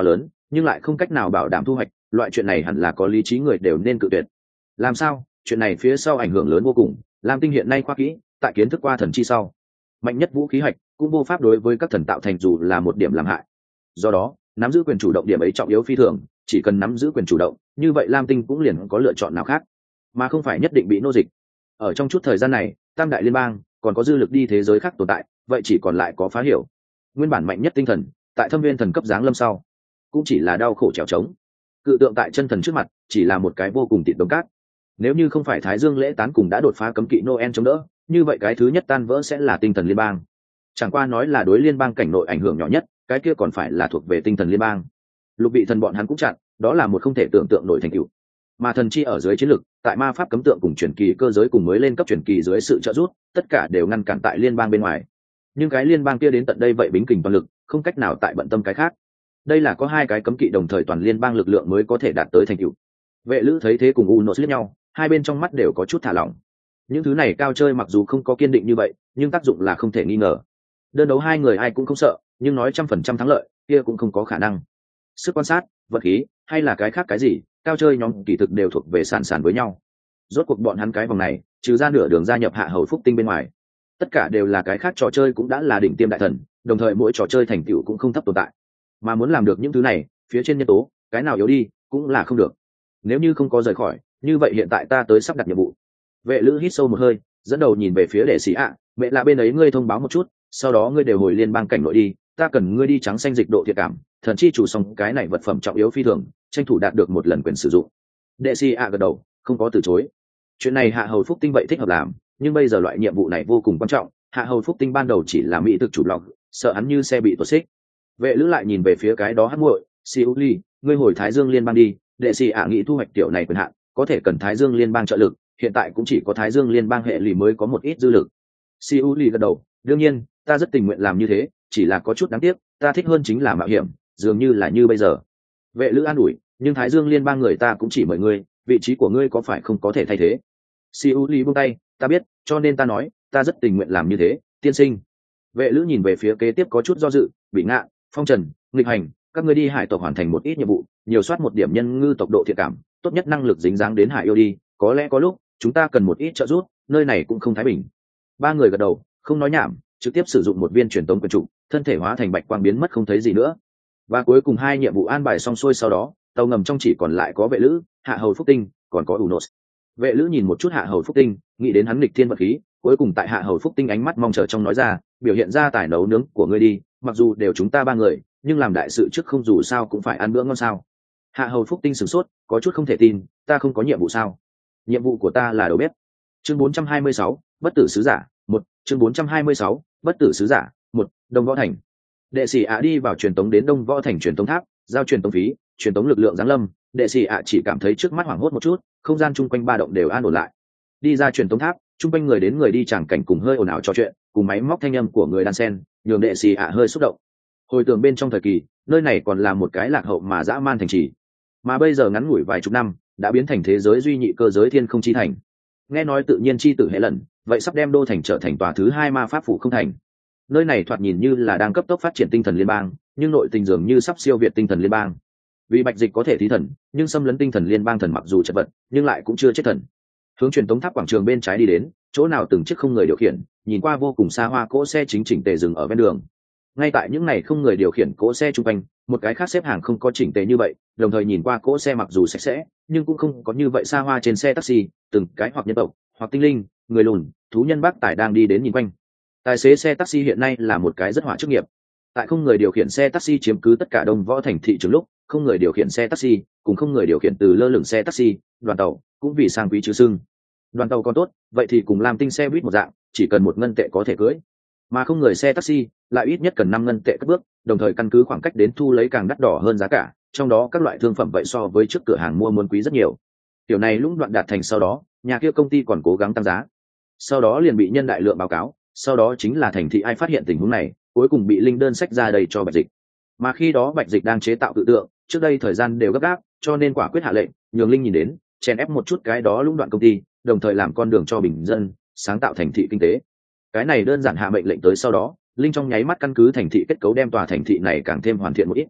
nhưng lại không cách nào bảo đảm thu hoạch, loại chuyện này hẳn là có lý trí người đều nên cự tuyệt. Làm sao? Chuyện này phía sau ảnh hưởng lớn vô cùng. Lam Tinh hiện nay khoa kỹ, tại kiến thức qua thần chi sau, mạnh nhất vũ khí hạch cũng vô pháp đối với các thần tạo thành dù là một điểm làm hại. Do đó, nắm giữ quyền chủ động điểm ấy trọng yếu phi thường, chỉ cần nắm giữ quyền chủ động, như vậy Lam Tinh cũng liền có lựa chọn nào khác, mà không phải nhất định bị nô dịch. Ở trong chút thời gian này, Tam đại liên bang còn có dư lực đi thế giới khác tồn tại, vậy chỉ còn lại có phá hiểu. Nguyên bản mạnh nhất tinh thần, tại thâm viên thần cấp giáng lâm sau, cũng chỉ là đau khổ trèo trống. Cự tượng tại chân thần trước mặt, chỉ là một cái vô cùng tịt đống cát. Nếu như không phải Thái Dương lễ tán cùng đã đột phá cấm kỵ Noel chống đỡ, như vậy cái thứ nhất tan vỡ sẽ là tinh thần liên bang. Chẳng qua nói là đối liên bang cảnh nội ảnh hưởng nhỏ nhất, cái kia còn phải là thuộc về tinh thần liên bang. Lục bị thần bọn hắn cũng chặn, đó là một không thể tưởng tượng nổi thành tựu. Mà thần chi ở dưới chiến lực, tại ma pháp cấm tượng cùng truyền kỳ cơ giới cùng mới lên cấp truyền kỳ dưới sự trợ giúp, tất cả đều ngăn cản tại liên bang bên ngoài. Nhưng cái liên bang kia đến tận đây vậy bính kình toàn lực, không cách nào tại bận tâm cái khác. Đây là có hai cái cấm kỵ đồng thời toàn liên bang lực lượng mới có thể đạt tới thành tựu. Vệ Lữ thấy thế cùng Unos liếc nhau, hai bên trong mắt đều có chút thả lỏng. Những thứ này cao chơi mặc dù không có kiên định như vậy, nhưng tác dụng là không thể nghi ngờ. Đơn đấu hai người ai cũng không sợ, nhưng nói trăm phần trăm thắng lợi, kia cũng không có khả năng. Sức quan sát, vật khí, hay là cái khác cái gì, cao chơi nhóm kỳ thực đều thuộc về sàn sàn với nhau. Rốt cuộc bọn hắn cái vòng này, trừ ra nửa đường gia nhập Hạ Hầu Phúc Tinh bên ngoài, tất cả đều là cái khác trò chơi cũng đã là đỉnh tiêm đại thần, đồng thời mỗi trò chơi thành tựu cũng không thấp tồn tại. Mà muốn làm được những thứ này, phía trên nhân tố, cái nào yếu đi, cũng là không được. Nếu như không có rời khỏi, như vậy hiện tại ta tới sắp đặt nhiệm vụ. Vệ Lữ hít sâu một hơi, dẫn đầu nhìn về phía đệ sĩ ạ, mẹ là bên ấy ngươi thông báo một chút, sau đó ngươi đều hồi liên bang cảnh nội đi, ta cần ngươi đi trắng xanh dịch độ thiệt cảm, thần chi chủ xong cái này vật phẩm trọng yếu phi thường, tranh thủ đạt được một lần quyền sử dụng. Đệ sĩ ạ gật đầu, không có từ chối. Chuyện này Hạ Hầu Phúc Tinh vậy thích hợp làm, nhưng bây giờ loại nhiệm vụ này vô cùng quan trọng, Hạ Hầu Phúc Tinh ban đầu chỉ là mỹ thực chủ lọc, sợ hắn như xe bị tuột xích. Vệ Lữ lại nhìn về phía cái đó hắc muội, Siuli, ngươi hồi Thái Dương liên bang đi, đệ sĩ ạ nghĩ thu hoạch tiểu này quyền hạn, có thể cần Thái Dương liên bang trợ lực, hiện tại cũng chỉ có Thái Dương liên bang hệ lì mới có một ít dư lực. Siuli gật đầu, đương nhiên, ta rất tình nguyện làm như thế, chỉ là có chút đáng tiếc, ta thích hơn chính là mạo hiểm, dường như là như bây giờ. Vệ Lữ an ủi, nhưng Thái Dương liên bang người ta cũng chỉ mời ngươi, vị trí của ngươi có phải không có thể thay thế? Siuli buông tay, ta biết, cho nên ta nói, ta rất tình nguyện làm như thế, tiên sinh. Vệ Lữ nhìn về phía kế tiếp có chút do dự, bị ngạ, phong trần, nghịch hành, các ngươi đi hải tộc hoàn thành một ít nhiệm vụ, nhiều soát một điểm nhân ngư tộc độ thiện cảm, tốt nhất năng lực dính dáng đến hải yêu đi, có lẽ có lúc chúng ta cần một ít trợ giúp, nơi này cũng không thái bình. Ba người gật đầu, không nói nhảm, trực tiếp sử dụng một viên truyền tống quyền trụ, thân thể hóa thành bạch quang biến mất không thấy gì nữa. Và cuối cùng hai nhiệm vụ an bài xong xuôi sau đó, tàu ngầm trong chỉ còn lại có Vệ Lữ, Hạ Hầu Phúc Tinh, còn có Unos. Vệ Lữ nhìn một chút Hạ Hầu Phúc Tinh, nghĩ đến hắn nghịch thiên vật khí, cuối cùng tại Hạ Hầu Phúc Tinh ánh mắt mong chờ trong nói ra, biểu hiện ra tài nấu nướng của ngươi đi, mặc dù đều chúng ta ba người, nhưng làm đại sự trước không dù sao cũng phải ăn bữa ngon sao. Hạ Hầu Phúc Tinh sửng sốt, có chút không thể tin, ta không có nhiệm vụ sao? Nhiệm vụ của ta là đầu bếp. Chương bốn trăm hai mươi sáu, bất tử sứ giả, một, chương bốn trăm hai mươi sáu, bất tử sứ giả, một, Đông Võ Thành. Đệ sĩ ạ đi vào truyền tống đến Đông Võ Thành truyền tống tháp, giao truyền tống phí, truyền tống lực lượng giáng lâm, đệ sĩ ạ chỉ cảm thấy trước mắt hoảng hốt một chút, không gian chung quanh ba động đều an ổn lại. Đi ra truyền tống tháp, chung quanh người đến người đi chẳng cảnh cùng hơi ồn ào trò chuyện, cùng máy móc thanh âm của người đan sen, nhường đệ sĩ ạ hơi xúc động. Hồi tưởng bên trong thời kỳ, nơi này còn là một cái lạc hậu mà dã man thành trì, mà bây giờ ngắn ngủi vài chục năm, đã biến thành thế giới duy nhị cơ giới thiên không chi thành. Nghe nói tự nhiên chi tử hệ lần, vậy sắp đem đô thành trở thành tòa thứ hai ma pháp phủ không thành. Nơi này thoạt nhìn như là đang cấp tốc phát triển tinh thần liên bang, nhưng nội tình dường như sắp siêu việt tinh thần liên bang. Vì Bạch Dịch có thể thí thần, nhưng xâm lấn tinh thần liên bang thần mặc dù chật vật, nhưng lại cũng chưa chết thần. Hướng truyền tống tháp quảng trường bên trái đi đến, chỗ nào từng chiếc không người điều khiển, nhìn qua vô cùng xa hoa cỗ xe chính chỉnh tề dừng ở ven đường. Ngay tại những này không người điều khiển cỗ xe chung quanh, một cái khác xếp hàng không có chỉnh tề như vậy, đồng thời nhìn qua cỗ xe mặc dù sạch sẽ, nhưng cũng không có như vậy xa hoa trên xe taxi, từng cái hoặc nhân tộc, hoặc tinh linh, người lùn, thú nhân bác tải đang đi đến nhìn quanh. Tài xế xe taxi hiện nay là một cái rất hỏa chức nghiệp. Tại không người điều khiển xe taxi chiếm cứ tất cả Đông Võ Thành thị trường lúc, không người điều khiển xe taxi, cùng không người điều khiển từ lơ lửng xe taxi, đoàn tàu, cũng vì sang quý chứ sưng. Đoàn tàu còn tốt, vậy thì cùng làm tinh xe buýt một dạng, chỉ cần một ngân tệ có thể cưỡi. Mà không người xe taxi, lại ít nhất cần năm ngân tệ cất bước, đồng thời căn cứ khoảng cách đến thu lấy càng đắt đỏ hơn giá cả, trong đó các loại thương phẩm vậy so với trước cửa hàng mua muốn quý rất nhiều. Điều này lũng đoạn đạt thành sau đó, nhà kia công ty còn cố gắng tăng giá. Sau đó liền bị nhân đại lượng báo cáo, sau đó chính là thành thị ai phát hiện tình huống này, cuối cùng bị linh đơn sách ra đầy cho Bạch Dịch. Mà khi đó Bạch Dịch đang chế tạo tự tượng, trước đây thời gian đều gấp gáp, cho nên quả quyết hạ lệnh, nhường linh nhìn đến, chèn ép một chút cái đó lũng đoạn công ty, đồng thời làm con đường cho bình dân, sáng tạo thành thị kinh tế. Cái này đơn giản hạ mệnh lệnh tới sau đó, linh trong nháy mắt căn cứ thành thị kết cấu đem tòa thành thị này càng thêm hoàn thiện một ít.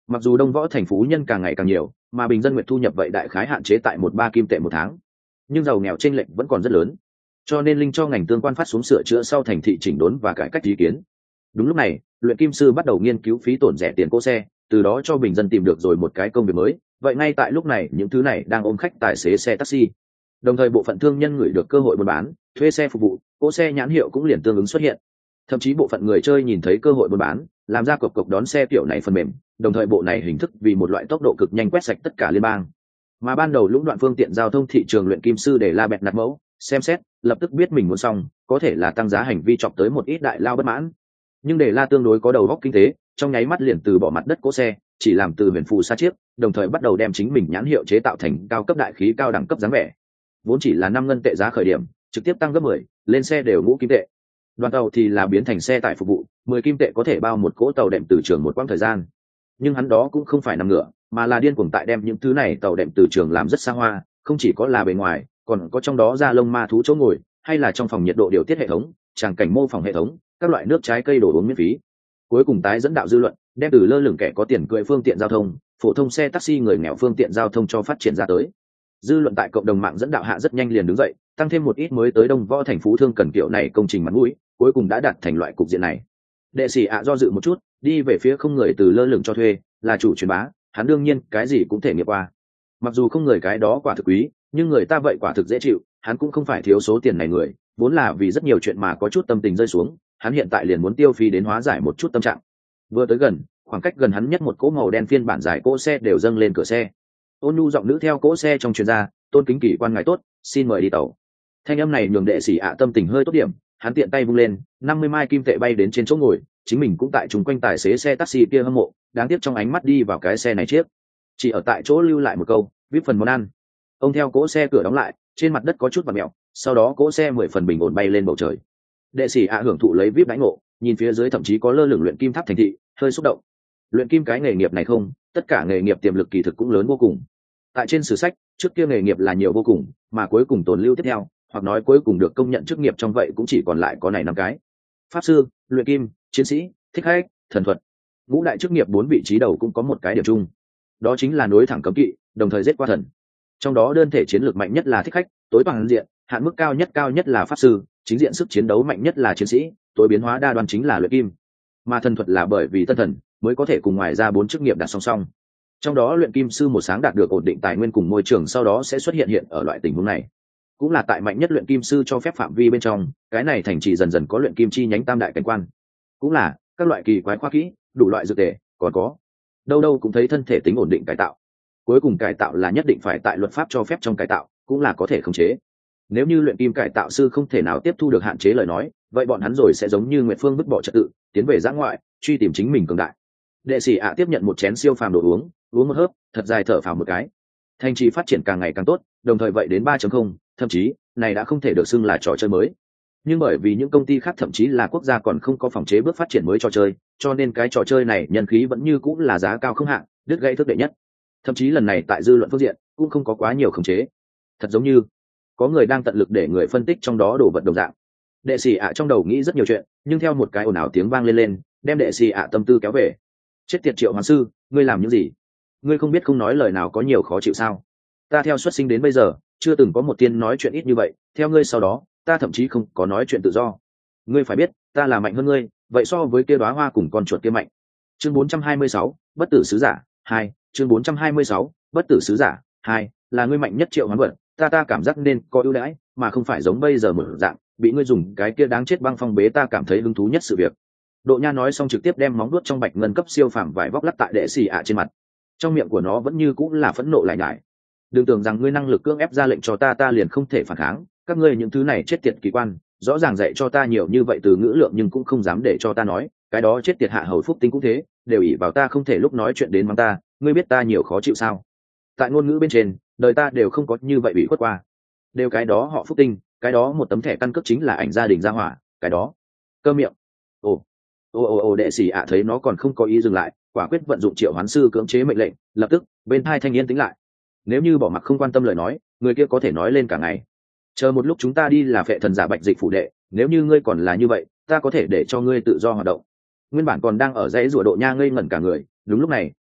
Mặc dù đông võ thành phú nhân càng ngày càng nhiều, mà bình dân nguyện thu nhập vậy đại khái hạn chế tại một ba kim tệ một tháng, nhưng giàu nghèo chênh lệch vẫn còn rất lớn, cho nên linh cho ngành tương quan phát xuống sửa chữa sau thành thị chỉnh đốn và cải cách ý kiến. Đúng lúc này, luyện kim sư bắt đầu nghiên cứu phí tổn rẻ tiền cỗ xe, từ đó cho bình dân tìm được rồi một cái công việc mới. Vậy ngay tại lúc này, những thứ này đang ôm khách tài xế xe taxi. Đồng thời bộ phận thương nhân ngửi được cơ hội buôn bán, thuê xe phục vụ, cỗ xe nhãn hiệu cũng liền tương ứng xuất hiện. Thậm chí bộ phận người chơi nhìn thấy cơ hội buôn bán, làm ra cộc cộc đón xe kiểu này phần mềm, đồng thời bộ này hình thức vì một loại tốc độ cực nhanh quét sạch tất cả liên bang. Mà ban đầu lũng đoạn phương tiện giao thông thị trường luyện kim sư để la bẹt nạt mẫu, xem xét, lập tức biết mình muốn xong, có thể là tăng giá hành vi chọc tới một ít đại lao bất mãn. Nhưng để la tương đối có đầu óc kinh tế, trong nháy mắt liền từ bỏ mặt đất cỗ xe, chỉ làm từ huyền phù sa chiếc, đồng thời bắt đầu đem chính mình nhãn hiệu chế tạo thành cao cấp đại khí cao đẳng cấp dáng vẻ. Vốn chỉ là năm ngân tệ giá khởi điểm, trực tiếp tăng gấp mười, lên xe đều ngũ kim tệ. Đoàn tàu thì là biến thành xe tải phục vụ, mười kim tệ có thể bao một cỗ tàu đệm từ trường một quãng thời gian. Nhưng hắn đó cũng không phải nằm ngựa, mà là điên cuồng tại đem những thứ này tàu đệm từ trường làm rất xa hoa, không chỉ có là bề ngoài, còn có trong đó da lông ma thú chỗ ngồi, hay là trong phòng nhiệt độ điều tiết hệ thống, tràng cảnh mô phỏng hệ thống, các loại nước trái cây đồ uống miễn phí. Cuối cùng tái dẫn đạo dư luận, đem từ lơ lửng kẻ có tiền cưỡi phương tiện giao thông, phổ thông xe taxi người nghèo phương tiện giao thông cho phát triển ra tới. Dư luận tại cộng đồng mạng dẫn đạo hạ rất nhanh liền đứng dậy, tăng thêm một ít mới tới đông võ thành phú thương cần kiểu này công trình mặt mũi, cuối cùng đã đạt thành loại cục diện này. Đệ sĩ ạ do dự một chút, đi về phía không người từ lơ lửng cho thuê, là chủ truyền bá, hắn đương nhiên cái gì cũng thể nghiệm qua. Mặc dù không người cái đó quả thực quý, nhưng người ta vậy quả thực dễ chịu, hắn cũng không phải thiếu số tiền này người, vốn là vì rất nhiều chuyện mà có chút tâm tình rơi xuống, hắn hiện tại liền muốn tiêu phí đến hóa giải một chút tâm trạng. Vừa tới gần, khoảng cách gần hắn nhất một cỗ màu đen phiên bản dài cỗ xe đều dâng lên cửa xe. Ôn nhu giọng nữ theo cỗ xe trong chuyên gia, tôn kính kỷ quan ngài tốt, xin mời đi tàu. Thanh âm này nhường đệ sĩ ạ tâm tình hơi tốt điểm, hắn tiện tay vung lên, năm mươi mai kim tệ bay đến trên chỗ ngồi, chính mình cũng tại chung quanh tài xế xe taxi kia hâm mộ, đáng tiếc trong ánh mắt đi vào cái xe này chiếc, chỉ ở tại chỗ lưu lại một câu, vip phần món ăn. Ông theo cỗ xe cửa đóng lại, trên mặt đất có chút vặn mèo, sau đó cỗ xe mười phần bình ổn bay lên bầu trời. Đệ sĩ ạ hưởng thụ lấy vip đãi ngộ, nhìn phía dưới thậm chí có lơ lửng luyện kim tháp thành thị, hơi xúc động. Luyện kim cái nghề nghiệp này không, tất cả nghề nghiệp tiềm lực kỳ thực cũng lớn vô cùng. Tại trên sử sách, trước kia nghề nghiệp là nhiều vô cùng, mà cuối cùng tồn lưu tiếp theo, hoặc nói cuối cùng được công nhận chức nghiệp trong vậy cũng chỉ còn lại có này năm cái: pháp sư, luyện kim, chiến sĩ, thích khách, thần thuật. Ngũ đại chức nghiệp bốn vị trí đầu cũng có một cái điểm chung, đó chính là nối thẳng cấm kỵ, đồng thời giết qua thần. Trong đó đơn thể chiến lược mạnh nhất là thích khách, tối toàn diện, hạn mức cao nhất cao nhất là pháp sư, chính diện sức chiến đấu mạnh nhất là chiến sĩ, tối biến hóa đa đoan chính là luyện kim. Mà thần thuật là bởi vì tân thần mới có thể cùng ngoài ra bốn chức nghiệp đặt song song. Trong đó luyện kim sư một sáng đạt được ổn định tài nguyên cùng môi trường, sau đó sẽ xuất hiện hiện ở loại tình huống này. Cũng là tại mạnh nhất luyện kim sư cho phép phạm vi bên trong, cái này thành trì dần dần có luyện kim chi nhánh tam đại cảnh quan. Cũng là các loại kỳ quái khoa kỹ, đủ loại dược tề, còn có đâu đâu cũng thấy thân thể tính ổn định cải tạo. Cuối cùng cải tạo là nhất định phải tại luật pháp cho phép trong cải tạo, cũng là có thể khống chế. Nếu như luyện kim cải tạo sư không thể nào tiếp thu được hạn chế lời nói, vậy bọn hắn rồi sẽ giống như Nguyệt Phương vứt bỏ trật tự, tiến về giã ngoại, truy tìm chính mình cường đại. Đệ sĩ ạ tiếp nhận một chén siêu phàm đồ uống, uống một hớp, thật dài thở phào một cái. Thành trì phát triển càng ngày càng tốt, đồng thời vậy đến ba chấm không, thậm chí này đã không thể được xưng là trò chơi mới. Nhưng bởi vì những công ty khác thậm chí là quốc gia còn không có phòng chế bước phát triển mới trò chơi, cho nên cái trò chơi này nhân khí vẫn như cũng là giá cao không hạn, đứt gãy thức đệ nhất. Thậm chí lần này tại dư luận phương diện cũng không có quá nhiều khống chế, thật giống như có người đang tận lực để người phân tích trong đó đồ vật đồng dạng. Đệ sĩ ạ trong đầu nghĩ rất nhiều chuyện, nhưng theo một cái ồn ào tiếng vang lên lên, đem đệ sĩ ạ tâm tư kéo về. Chết tiệt Triệu Hoàng sư, ngươi làm những gì? Ngươi không biết không nói lời nào có nhiều khó chịu sao? Ta theo xuất sinh đến bây giờ chưa từng có một tiên nói chuyện ít như vậy, theo ngươi sau đó ta thậm chí không có nói chuyện tự do. Ngươi phải biết ta là mạnh hơn ngươi, vậy so với kia đóa hoa cùng con chuột kia mạnh. Chương bốn trăm hai mươi sáu, bất tử sứ giả hai. Chương bốn trăm hai mươi sáu, bất tử sứ giả hai, là ngươi mạnh nhất Triệu Hoán Vật, ta ta cảm giác nên có ưu đãi, mà không phải giống bây giờ một dạng bị ngươi dùng cái kia đáng chết băng phong bế. Ta cảm thấy hứng thú nhất sự việc. Độ Nha nói xong trực tiếp đem móng vuốt trong bạch ngân cấp siêu phàm vải vóc lắc tại đệ sĩ ạ trên mặt. Trong miệng của nó vẫn như cũng là phẫn nộ lại nhải. Đừng tưởng rằng ngươi năng lực cưỡng ép ra lệnh cho ta ta liền không thể phản kháng, các ngươi những thứ này chết tiệt kỳ quan, rõ ràng dạy cho ta nhiều như vậy từ ngữ lượng nhưng cũng không dám để cho ta nói, cái đó chết tiệt hạ hầu phúc tinh cũng thế, đều ỷ vào ta không thể lúc nói chuyện đến mắng ta, ngươi biết ta nhiều khó chịu sao? Tại ngôn ngữ bên trên, đời ta đều không có như vậy bị khuất qua. Đều cái đó họ phúc tinh, cái đó một tấm thẻ căn cước chính là ảnh gia đình gia hỏa, cái đó. Cơ miệng. Ồ. Ồ ồ ồ đệ sĩ ạ thấy nó còn không có ý dừng lại, quả quyết vận dụng Triệu Hoán sư cưỡng chế mệnh lệnh, lập tức, bên hai thanh niên tính lại. Nếu như bỏ mặc không quan tâm lời nói, người kia có thể nói lên cả ngày. Chờ một lúc chúng ta đi là phệ thần giả Bạch Dịch phủ đệ, nếu như ngươi còn là như vậy, ta có thể để cho ngươi tự do hoạt động. Nguyên bản còn đang ở dãy rùa Độ Nha ngây ngẩn cả người, đúng lúc này,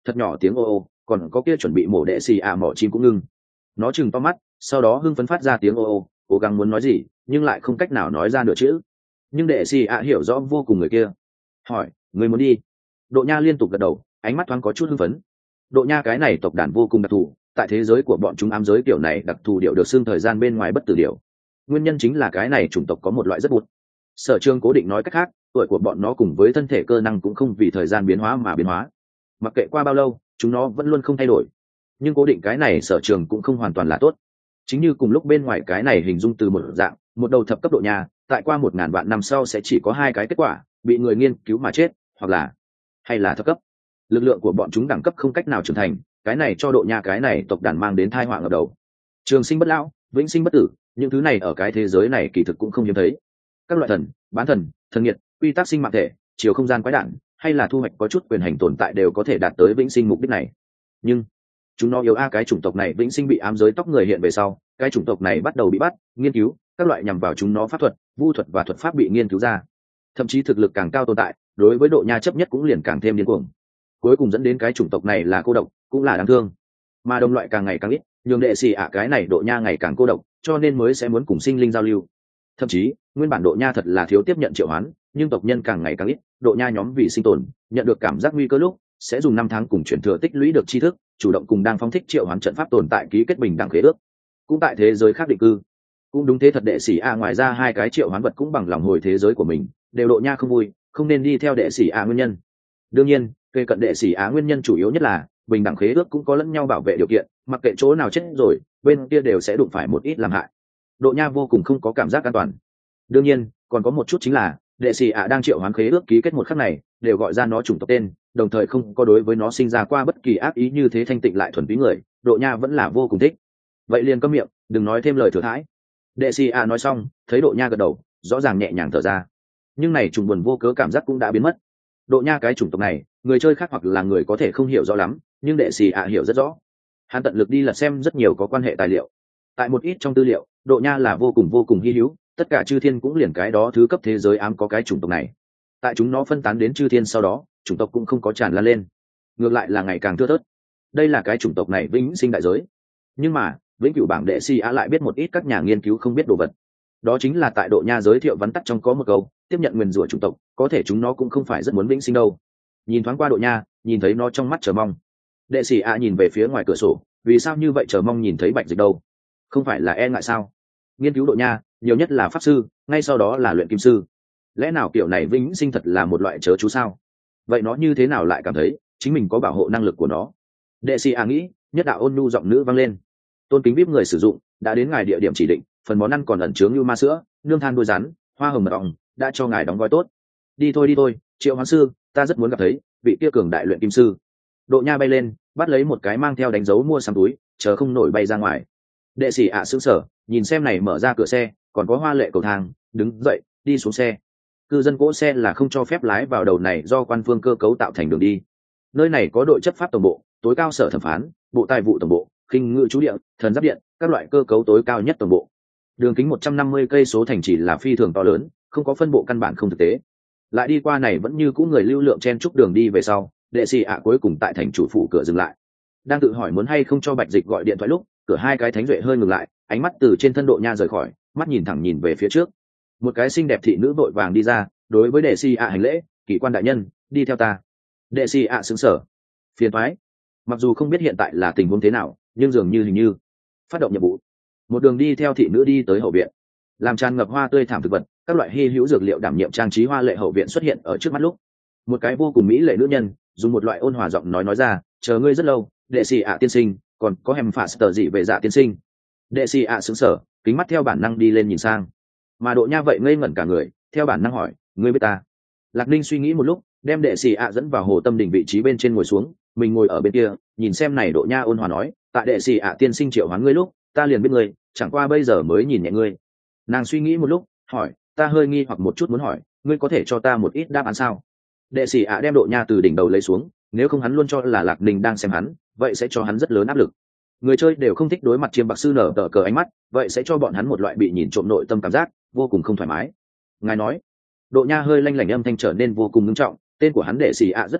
thật nhỏ tiếng ô ô, còn có kia chuẩn bị mổ đệ xì ạ mỏ chim cũng ngưng. Nó chừng to mắt, sau đó hưng phấn phát ra tiếng ô ô, cố gắng muốn nói gì nhưng lại không cách nào nói ra nửa chữ. Nhưng đệ xì ạ hiểu rõ vô cùng người kia, hỏi người muốn đi. Độ Nha liên tục gật đầu, ánh mắt thoáng có chút hưng phấn. Độ Nha cái này tộc đàn vô cùng đặc thù, tại thế giới của bọn chúng ám giới kiểu này đặc thù điệu được xưng thời gian bên ngoài bất tử điệu. Nguyên nhân chính là cái này chủng tộc có một loại rất bụt. Sở Trường cố định nói cách khác, tuổi của bọn nó cùng với thân thể cơ năng cũng không vì thời gian biến hóa mà biến hóa. Mặc kệ qua bao lâu, chúng nó vẫn luôn không thay đổi. Nhưng cố định cái này Sở Trường cũng không hoàn toàn là tốt. Chính như cùng lúc bên ngoài cái này hình dung từ một dạng, một đầu thập cấp độ Nha, tại qua một ngàn vạn năm sau sẽ chỉ có hai cái kết quả, bị người nghiên cứu mà chết, hoặc là hay là thấp cấp. Lực lượng của bọn chúng đẳng cấp không cách nào trưởng thành, cái này cho độ Nha cái này tộc đàn mang đến tai họa ở đầu. Trường sinh bất lão, vĩnh sinh bất tử, những thứ này ở cái thế giới này kỳ thực cũng không hiếm thấy. Các loại thần, bán thần, thần nhiệt, quy tắc sinh mạng thể, chiều không gian quái đản, hay là thu hoạch có chút quyền hành tồn tại đều có thể đạt tới vĩnh sinh mục đích này. Nhưng chúng nó yếu a cái chủng tộc này vĩnh sinh bị ám giới tóc người hiện về sau, cái chủng tộc này bắt đầu bị bắt, nghiên cứu, các loại nhằm vào chúng nó pháp thuật, vu thuật và thuật pháp bị nghiên cứu ra. Thậm chí thực lực càng cao tồn tại, đối với độ Nha chấp nhất cũng liền càng thêm điên cuồng. Cuối cùng dẫn đến cái chủng tộc này là cô độc, cũng là đáng thương. Mà đồng loại càng ngày càng ít, nhường đệ xì ạ cái này độ Nha ngày càng cô độc, cho nên mới sẽ muốn cùng sinh linh giao lưu. Thậm chí nguyên bản độ Nha thật là thiếu tiếp nhận triệu hoán, nhưng tộc nhân càng ngày càng ít, độ Nha nhóm vì sinh tồn, nhận được cảm giác nguy cơ lúc sẽ dùng năm tháng cùng chuyển thừa tích lũy được tri thức, chủ động cùng đang phóng thích triệu hoán trận pháp tồn tại ký kết bình đẳng khế ước. Cũng tại thế giới khác định cư. Cũng đúng thế thật, đệ sĩ a ngoài ra hai cái triệu hoán vật cũng bằng lòng hồi thế giới của mình, đều độ Nha không vui, không nên đi theo đệ sĩ a nguyên nhân. Đương nhiên về cận đệ sĩ á nguyên nhân chủ yếu nhất là bình đẳng khế ước cũng có lẫn nhau bảo vệ điều kiện, mặc kệ chỗ nào chết rồi bên kia đều sẽ đụng phải một ít làm hại. Độ Nha vô cùng không có cảm giác an toàn. Đương nhiên còn có một chút chính là đệ sĩ ạ đang triệu hoán khế ước ký kết một khắc này đều gọi ra nó chủng tộc tên, đồng thời không có đối với nó sinh ra qua bất kỳ ác ý, như thế thanh tịnh lại thuần túy người, Độ Nha vẫn là vô cùng thích. Vậy liền câm miệng, đừng nói thêm lời thừa thãi. Đệ sĩ ạ nói xong, thấy Độ Nha gật đầu, rõ ràng nhẹ nhàng thở ra. Nhưng này trùng buồn vô cớ cảm giác cũng đã biến mất. Độ Nha cái chủng tộc này, người chơi khác hoặc là người có thể không hiểu rõ lắm, nhưng đệ sĩ ạ hiểu rất rõ. Hắn tận lực đi lật xem rất nhiều có quan hệ tài liệu. Tại một ít trong tư liệu, Độ Nha là vô cùng vô cùng hy hữu, tất cả chư thiên cũng liền cái đó thứ cấp thế giới ám có cái chủng tộc này. Tại chúng nó phân tán đến chư thiên sau đó, chủng tộc cũng không có tràn lan lên, ngược lại là ngày càng thưa thớt. Đây là cái chủng tộc này vĩnh sinh đại giới. Nhưng mà vĩnh cửu bảng đệ sĩ ạ lại biết một ít các nhà nghiên cứu không biết đồ vật. Đó chính là tại Độ Nha giới thiệu vắn tắt trong có một câu, tiếp nhận nguyền rủa chủng tộc, có thể chúng nó cũng không phải rất muốn vĩnh sinh đâu. Nhìn thoáng qua Độ Nha, nhìn thấy nó trong mắt chờ mong. Đệ sĩ ạ nhìn về phía ngoài cửa sổ, vì sao như vậy chờ mong nhìn thấy Bạch Dịch đâu? Không phải là e ngại sao? Nghiên cứu Độ Nha nhiều nhất là pháp sư, ngay sau đó là luyện kim sư. Lẽ nào kiểu này vĩnh sinh thật là một loại chớ chú sao? Vậy nó như thế nào lại cảm thấy chính mình có bảo hộ năng lực của nó? Đệ sĩ ạ nghĩ, nhất đạo ôn nhu giọng nữ vang lên. Tôn kính vê i pê người sử dụng đã đến ngài địa điểm chỉ định, phần món ăn còn ẩn chứa như ma sữa, nương than đuôi rắn, hoa hồng mật ong, đã cho ngài đóng gói tốt. Đi thôi đi thôi, Triệu Hoán sư, ta rất muốn gặp thấy vị kia cường đại luyện kim sư. Độ Nha bay lên, bắt lấy một cái mang theo đánh dấu mua sắm túi, chờ không nổi bay ra ngoài. Đệ sĩ ạ sững sờ, nhìn xem này mở ra cửa xe, còn có hoa lệ cầu thang, đứng dậy đi xuống xe. Cư dân cỗ xe là không cho phép lái vào đầu này do quan phương cơ cấu tạo thành đường đi. Nơi này có đội chấp pháp tổng bộ, tối cao sở thẩm phán, bộ tài vụ tổng bộ, kinh ngự chú điện, thần giáp điện, các loại cơ cấu tối cao nhất tổng bộ. Đường kính một trăm năm mươi cây số thành chỉ là phi thường to lớn, không có phân bộ căn bản không thực tế. Lại đi qua này vẫn như cũ người lưu lượng chen chúc đường đi về sau, đệ sĩ ạ cuối cùng tại thành chủ phủ cửa dừng lại. Đang tự hỏi muốn hay không cho Bạch Dịch gọi điện thoại lúc, cửa hai cái thánh duệ hơi ngừng lại, ánh mắt từ trên thân Độ Nha rời khỏi, mắt nhìn thẳng nhìn về phía trước. Một cái xinh đẹp thị nữ vội vàng đi ra, đối với đệ sĩ ạ hành lễ, kỵ quan đại nhân, đi theo ta. Đệ sĩ ạ sững sờ, phiền toái. Mặc dù không biết hiện tại là tình huống thế nào, nhưng dường như hình như phát động nhiệm vụ. Một đường đi theo thị nữ đi tới hậu viện, làm tràn ngập hoa tươi thảm thực vật, các loại hy hữu dược liệu đảm nhiệm trang trí hoa lệ hậu viện xuất hiện ở trước mắt lúc, một cái vô cùng mỹ lệ nữ nhân dùng một loại ôn hòa giọng nói nói ra, chờ ngươi rất lâu, đệ sĩ ạ tiên sinh, còn có hèm phả sờ gì về dạ tiên sinh. Đệ sĩ ạ sững sờ, kính mắt theo bản năng đi lên nhìn sang, mà Độ Nha vậy ngây ngẩn cả người, theo bản năng hỏi, ngươi biết ta? Lạc Ninh suy nghĩ một lúc, đem đệ sĩ ạ dẫn vào hồ tâm đỉnh vị trí bên trên ngồi xuống, mình ngồi ở bên kia, nhìn xem này. Độ Nha ôn hòa nói, tại đệ sĩ ạ tiên sinh triệu hoán ngươi lúc, ta liền biết ngươi, chẳng qua bây giờ mới nhìn nhẹ ngươi. Nàng suy nghĩ một lúc, hỏi, ta hơi nghi hoặc một chút muốn hỏi, ngươi có thể cho ta một ít đáp án sao? Đệ sĩ ạ đem Độ Nha từ đỉnh đầu lấy xuống, nếu không hắn luôn cho là Lạc Ninh đang xem hắn, vậy sẽ cho hắn rất lớn áp lực. Người chơi đều không thích đối mặt chiêm bạc sư nở tờ cờ ánh mắt, vậy sẽ cho bọn hắn một loại bị nhìn trộm nội tâm cảm giác vô cùng không thoải mái. Ngài nói. Độ Nha hơi lanh lảnh âm thanh trở nên vô cùng nghiêm trọng, tên của hắn đệ sĩ ạ rất ít gọi,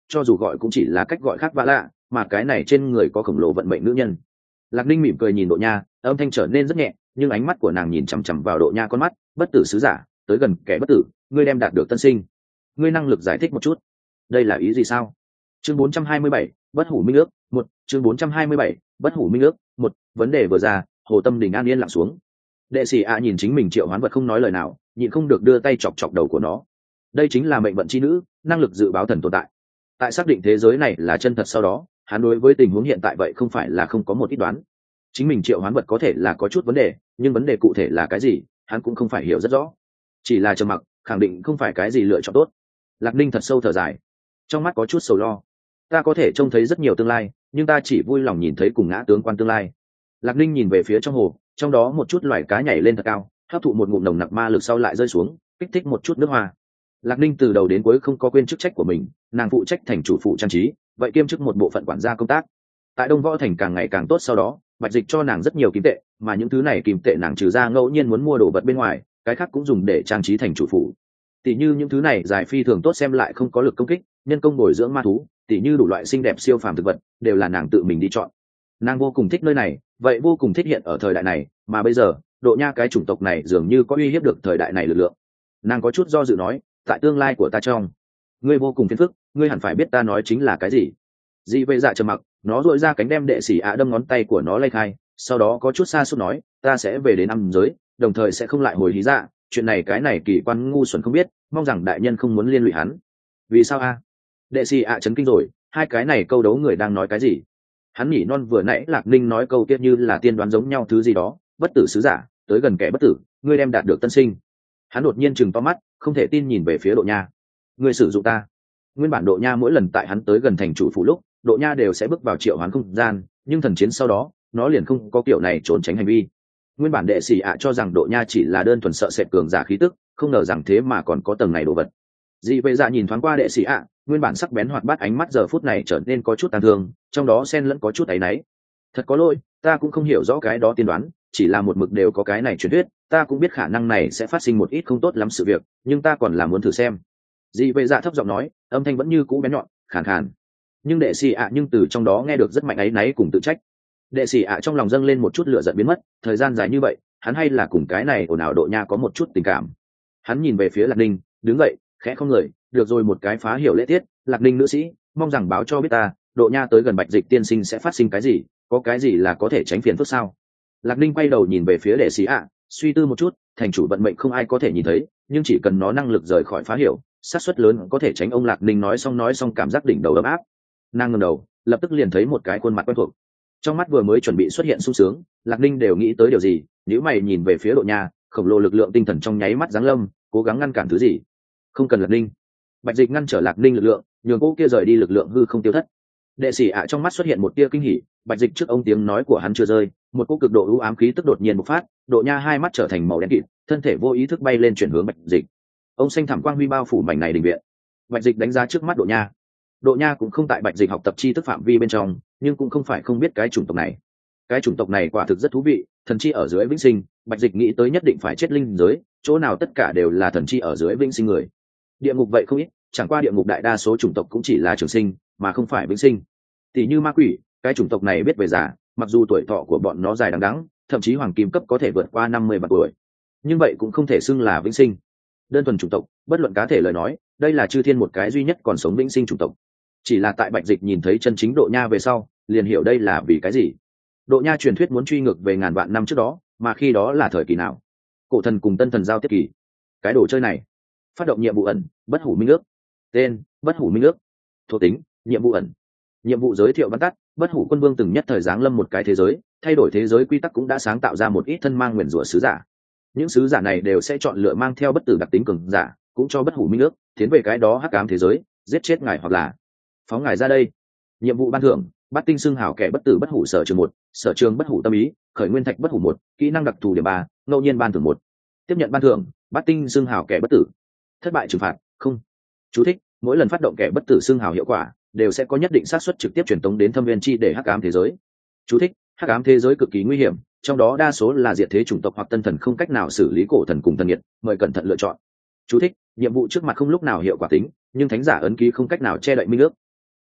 cho dù gọi cũng chỉ là cách gọi khác vã lạ, mà cái này trên người có khổng lồ vận mệnh nữ nhân. Lạc Ninh mỉm cười nhìn Độ Nha, âm thanh trở nên rất nhẹ, nhưng ánh mắt của nàng nhìn chằm chằm vào Độ Nha con mắt. Bất tử sứ giả, tới gần kẻ bất tử, ngươi đem đạt được tân sinh. Ngươi năng lực giải thích một chút, đây là ý gì sao? Chương bốn trăm hai mươi bảy, bất hủ minh ước một. Chương bốn trăm hai mươi bảy, bất hủ minh ước một. Vấn đề vừa ra, Hồ Tâm Đình an yên lặng xuống. Đệ sĩ ạ nhìn chính mình triệu hoán vật không nói lời nào, nhịn không được đưa tay chọc chọc đầu của nó. Đây chính là mệnh vận chi nữ, năng lực dự báo thần tồn tại. Tại xác định thế giới này là chân thật sau đó, hắn đối với tình huống hiện tại vậy không phải là không có một ít đoán. Chính mình triệu hoán vật có thể là có chút vấn đề, nhưng vấn đề cụ thể là cái gì, hắn cũng không phải hiểu rất rõ. Chỉ là trầm mặc, khẳng định không phải cái gì lựa chọn tốt. Lạc Ninh thật sâu thở dài, trong mắt có chút sầu lo. Ta có thể trông thấy rất nhiều tương lai, nhưng ta chỉ vui lòng nhìn thấy cùng ngã tướng quan tương lai. Lạc Ninh nhìn về phía trong hồ, trong đó một chút loài cá nhảy lên thật cao, hấp thụ một ngụm nồng nặc ma lực sau lại rơi xuống, kích thích một chút nước hoa. Lạc Ninh từ đầu đến cuối không có quên chức trách của mình, nàng phụ trách thành chủ phụ trang trí, vậy kiêm chức một bộ phận quản gia công tác. Tại Đông Võ thành càng ngày càng tốt sau đó, Bạch Dịch cho nàng rất nhiều kim tệ, mà những thứ này kim tệ nàng trừ ra ngẫu nhiên muốn mua đồ vật bên ngoài, cái khác cũng dùng để trang trí thành chủ phụ. Tỷ như những thứ này dài phi thường tốt xem lại không có lực công kích, nhân công bồi dưỡng ma thú, tỷ như đủ loại xinh đẹp siêu phàm thực vật, đều là nàng tự mình đi chọn. Nàng vô cùng thích nơi này, vậy vô cùng thích hiện ở thời đại này, mà bây giờ, Độ Nha cái chủng tộc này dường như có uy hiếp được thời đại này lực lượng. Nàng có chút do dự nói, tại tương lai của ta trong, ngươi vô cùng phiền phức, ngươi hẳn phải biết ta nói chính là cái gì. Dị vệ dạ trầm mặc, nó dội ra cánh đem đệ sĩ ạ đâm ngón tay của nó lay khai, sau đó có chút xa suốt nói, ta sẽ về đến âm giới, đồng thời sẽ không lại hồi lý dạ, chuyện này cái này kỳ quan ngu xuẩn không biết, mong rằng đại nhân không muốn liên lụy hắn. Vì sao a? Đệ sĩ ạ chấn kinh rồi, hai cái này câu đấu người đang nói cái gì? Hắn nhỉ non vừa nãy Lạc Ninh nói câu kia như là tiên đoán giống nhau thứ gì đó, bất tử sứ giả, tới gần kẻ bất tử, ngươi đem đạt được tân sinh. Hắn đột nhiên chừng to mắt, không thể tin nhìn về phía Độ Nha. Ngươi sử dụng ta? Nguyên bản Độ Nha mỗi lần tại hắn tới gần thành chủ phủ lúc, Độ Nha đều sẽ bước vào triệu hoán không gian, nhưng thần chiến sau đó, nó liền không có kiểu này trốn tránh hành vi. Nguyên bản đệ sĩ ạ cho rằng Độ Nha chỉ là đơn thuần sợ sệt cường giả khí tức, không ngờ rằng thế mà còn có tầng này đồ vật. Dị vệ dạ nhìn thoáng qua đệ sĩ ạ, nguyên bản sắc bén hoạt bát ánh mắt giờ phút này trở nên có chút tàn thương, trong đó xen lẫn có chút áy náy. Thật có lỗi, ta cũng không hiểu rõ cái đó tiên đoán, chỉ là một mực đều có cái này truyền thuyết, ta cũng biết khả năng này sẽ phát sinh một ít không tốt lắm sự việc, nhưng ta còn là muốn thử xem. Dị vệ dạ thấp giọng nói, âm thanh vẫn như cũ bén nhọn, khàn khàn. Nhưng đệ sĩ ạ nhưng từ trong đó nghe được rất mạnh áy náy cùng tự trách. Đệ sĩ ạ trong lòng dâng lên một chút lửa giận biến mất, thời gian dài như vậy, hắn hay là cùng cái này ồn ào Độ Nha có một chút tình cảm. Hắn nhìn về phía Lạc Ninh, đứng dậy, khẽ không người, được rồi một cái phá hiểu lễ tiết, Lạc Ninh nữ sĩ, mong rằng báo cho biết ta, Độ Nha tới gần Bạch Dịch tiên sinh sẽ phát sinh cái gì, có cái gì là có thể tránh phiền phức sao? Lạc Ninh quay đầu nhìn về phía đệ sĩ ạ, suy tư một chút, thành chủ vận mệnh không ai có thể nhìn thấy, nhưng chỉ cần nó năng lực rời khỏi phá hiểu, xác suất lớn có thể tránh. Ông Lạc Ninh nói xong nói xong cảm giác đỉnh đầu ấm áp. Nàng ngẩng đầu, lập tức liền thấy một cái khuôn mặt quen thuộc. Trong mắt vừa mới chuẩn bị xuất hiện sung sướng, Lạc Ninh đều nghĩ tới điều gì, nếu mày nhìn về phía Độ Nha, khổng lồ lực lượng tinh thần trong nháy mắt giáng lâm, cố gắng ngăn cản thứ gì. Không cần Lạc Ninh. Bạch Dịch ngăn trở Lạc Ninh lực lượng, nhường cô kia rời đi lực lượng hư không tiêu thất. Đệ sĩ ạ trong mắt xuất hiện một tia kinh hỉ, Bạch Dịch trước ông tiếng nói của hắn chưa rơi, một cỗ cực độ u ám khí tức đột nhiên bộc phát, Độ Nha hai mắt trở thành màu đen kịt, thân thể vô ý thức bay lên chuyển hướng Bạch Dịch. Ông xanh thẳm quang huy bao phủ mảnh này đình viện. Bạch Dịch đánh giá trước mắt Độ Nha. Độ Nha cũng không tại Bạch Dịch học tập tri thức phạm vi bên trong, nhưng cũng không phải không biết cái chủng tộc này. Cái chủng tộc này quả thực rất thú vị, thần chi ở dưới vĩnh sinh, Bạch Dịch nghĩ tới nhất định phải chết linh giới, chỗ nào tất cả đều là thần chi ở dưới vĩnh sinh người. Địa ngục vậy không ít, chẳng qua địa ngục đại đa số chủng tộc cũng chỉ là trường sinh, mà không phải vĩnh sinh. Tỷ như ma quỷ, cái chủng tộc này biết về già, mặc dù tuổi thọ của bọn nó dài đằng đẵng, thậm chí hoàng kim cấp có thể vượt qua năm mươi vạn tuổi, nhưng vậy cũng không thể xưng là vĩnh sinh. Đơn thuần chủng tộc, bất luận cá thể lời nói, đây là chư thiên một cái duy nhất còn sống vĩnh sinh chủng tộc. Chỉ là tại Bạch Dịch nhìn thấy chân chính Độ Nha về sau, liền hiểu đây là vì cái gì. Độ Nha truyền thuyết muốn truy ngược về ngàn vạn năm trước đó, mà khi đó là thời kỳ nào? Cổ thần cùng tân thần giao tiếp kỳ. Cái đồ chơi này, phát động nhiệm vụ ẩn, bất hủ minh ước. Tên, bất hủ minh ước. Thuộc tính, nhiệm vụ ẩn. Nhiệm vụ giới thiệu văn tắt, bất hủ quân vương từng nhất thời giáng lâm một cái thế giới, thay đổi thế giới quy tắc cũng đã sáng tạo ra một ít thân mang nguyền rủa sứ giả. Những sứ giả này đều sẽ chọn lựa mang theo bất tử đặc tính cường giả, cũng cho bất hủ minh ước, tiến về cái đó hắc ám thế giới, giết chết ngài hoặc là phóng ngài ra đây. Nhiệm vụ ban thưởng, bát tinh xưng hào kẻ bất tử bất hủ sở trường một, sở trường bất hủ tâm ý, khởi nguyên thạch bất hủ một, kỹ năng đặc thù điểm ba, ngẫu nhiên ban thưởng một. Tiếp nhận ban thưởng, bát tinh xưng hào kẻ bất tử. Thất bại trừng phạt, không. Chú thích, mỗi lần phát động kẻ bất tử xưng hào hiệu quả, đều sẽ có nhất định xác suất trực tiếp truyền tống đến thâm viên chi để hắc ám thế giới. Chú thích, hắc ám thế giới cực kỳ nguy hiểm, trong đó đa số là diệt thế chủng tộc hoặc tân thần không cách nào xử lý cổ thần cùng thần nhiệt, mời cẩn thận lựa chọn. Chú thích, nhiệm vụ trước mặt không lúc nào hiệu quả tính, nhưng thánh giả ấn ký không cách nào che đậy minh ước.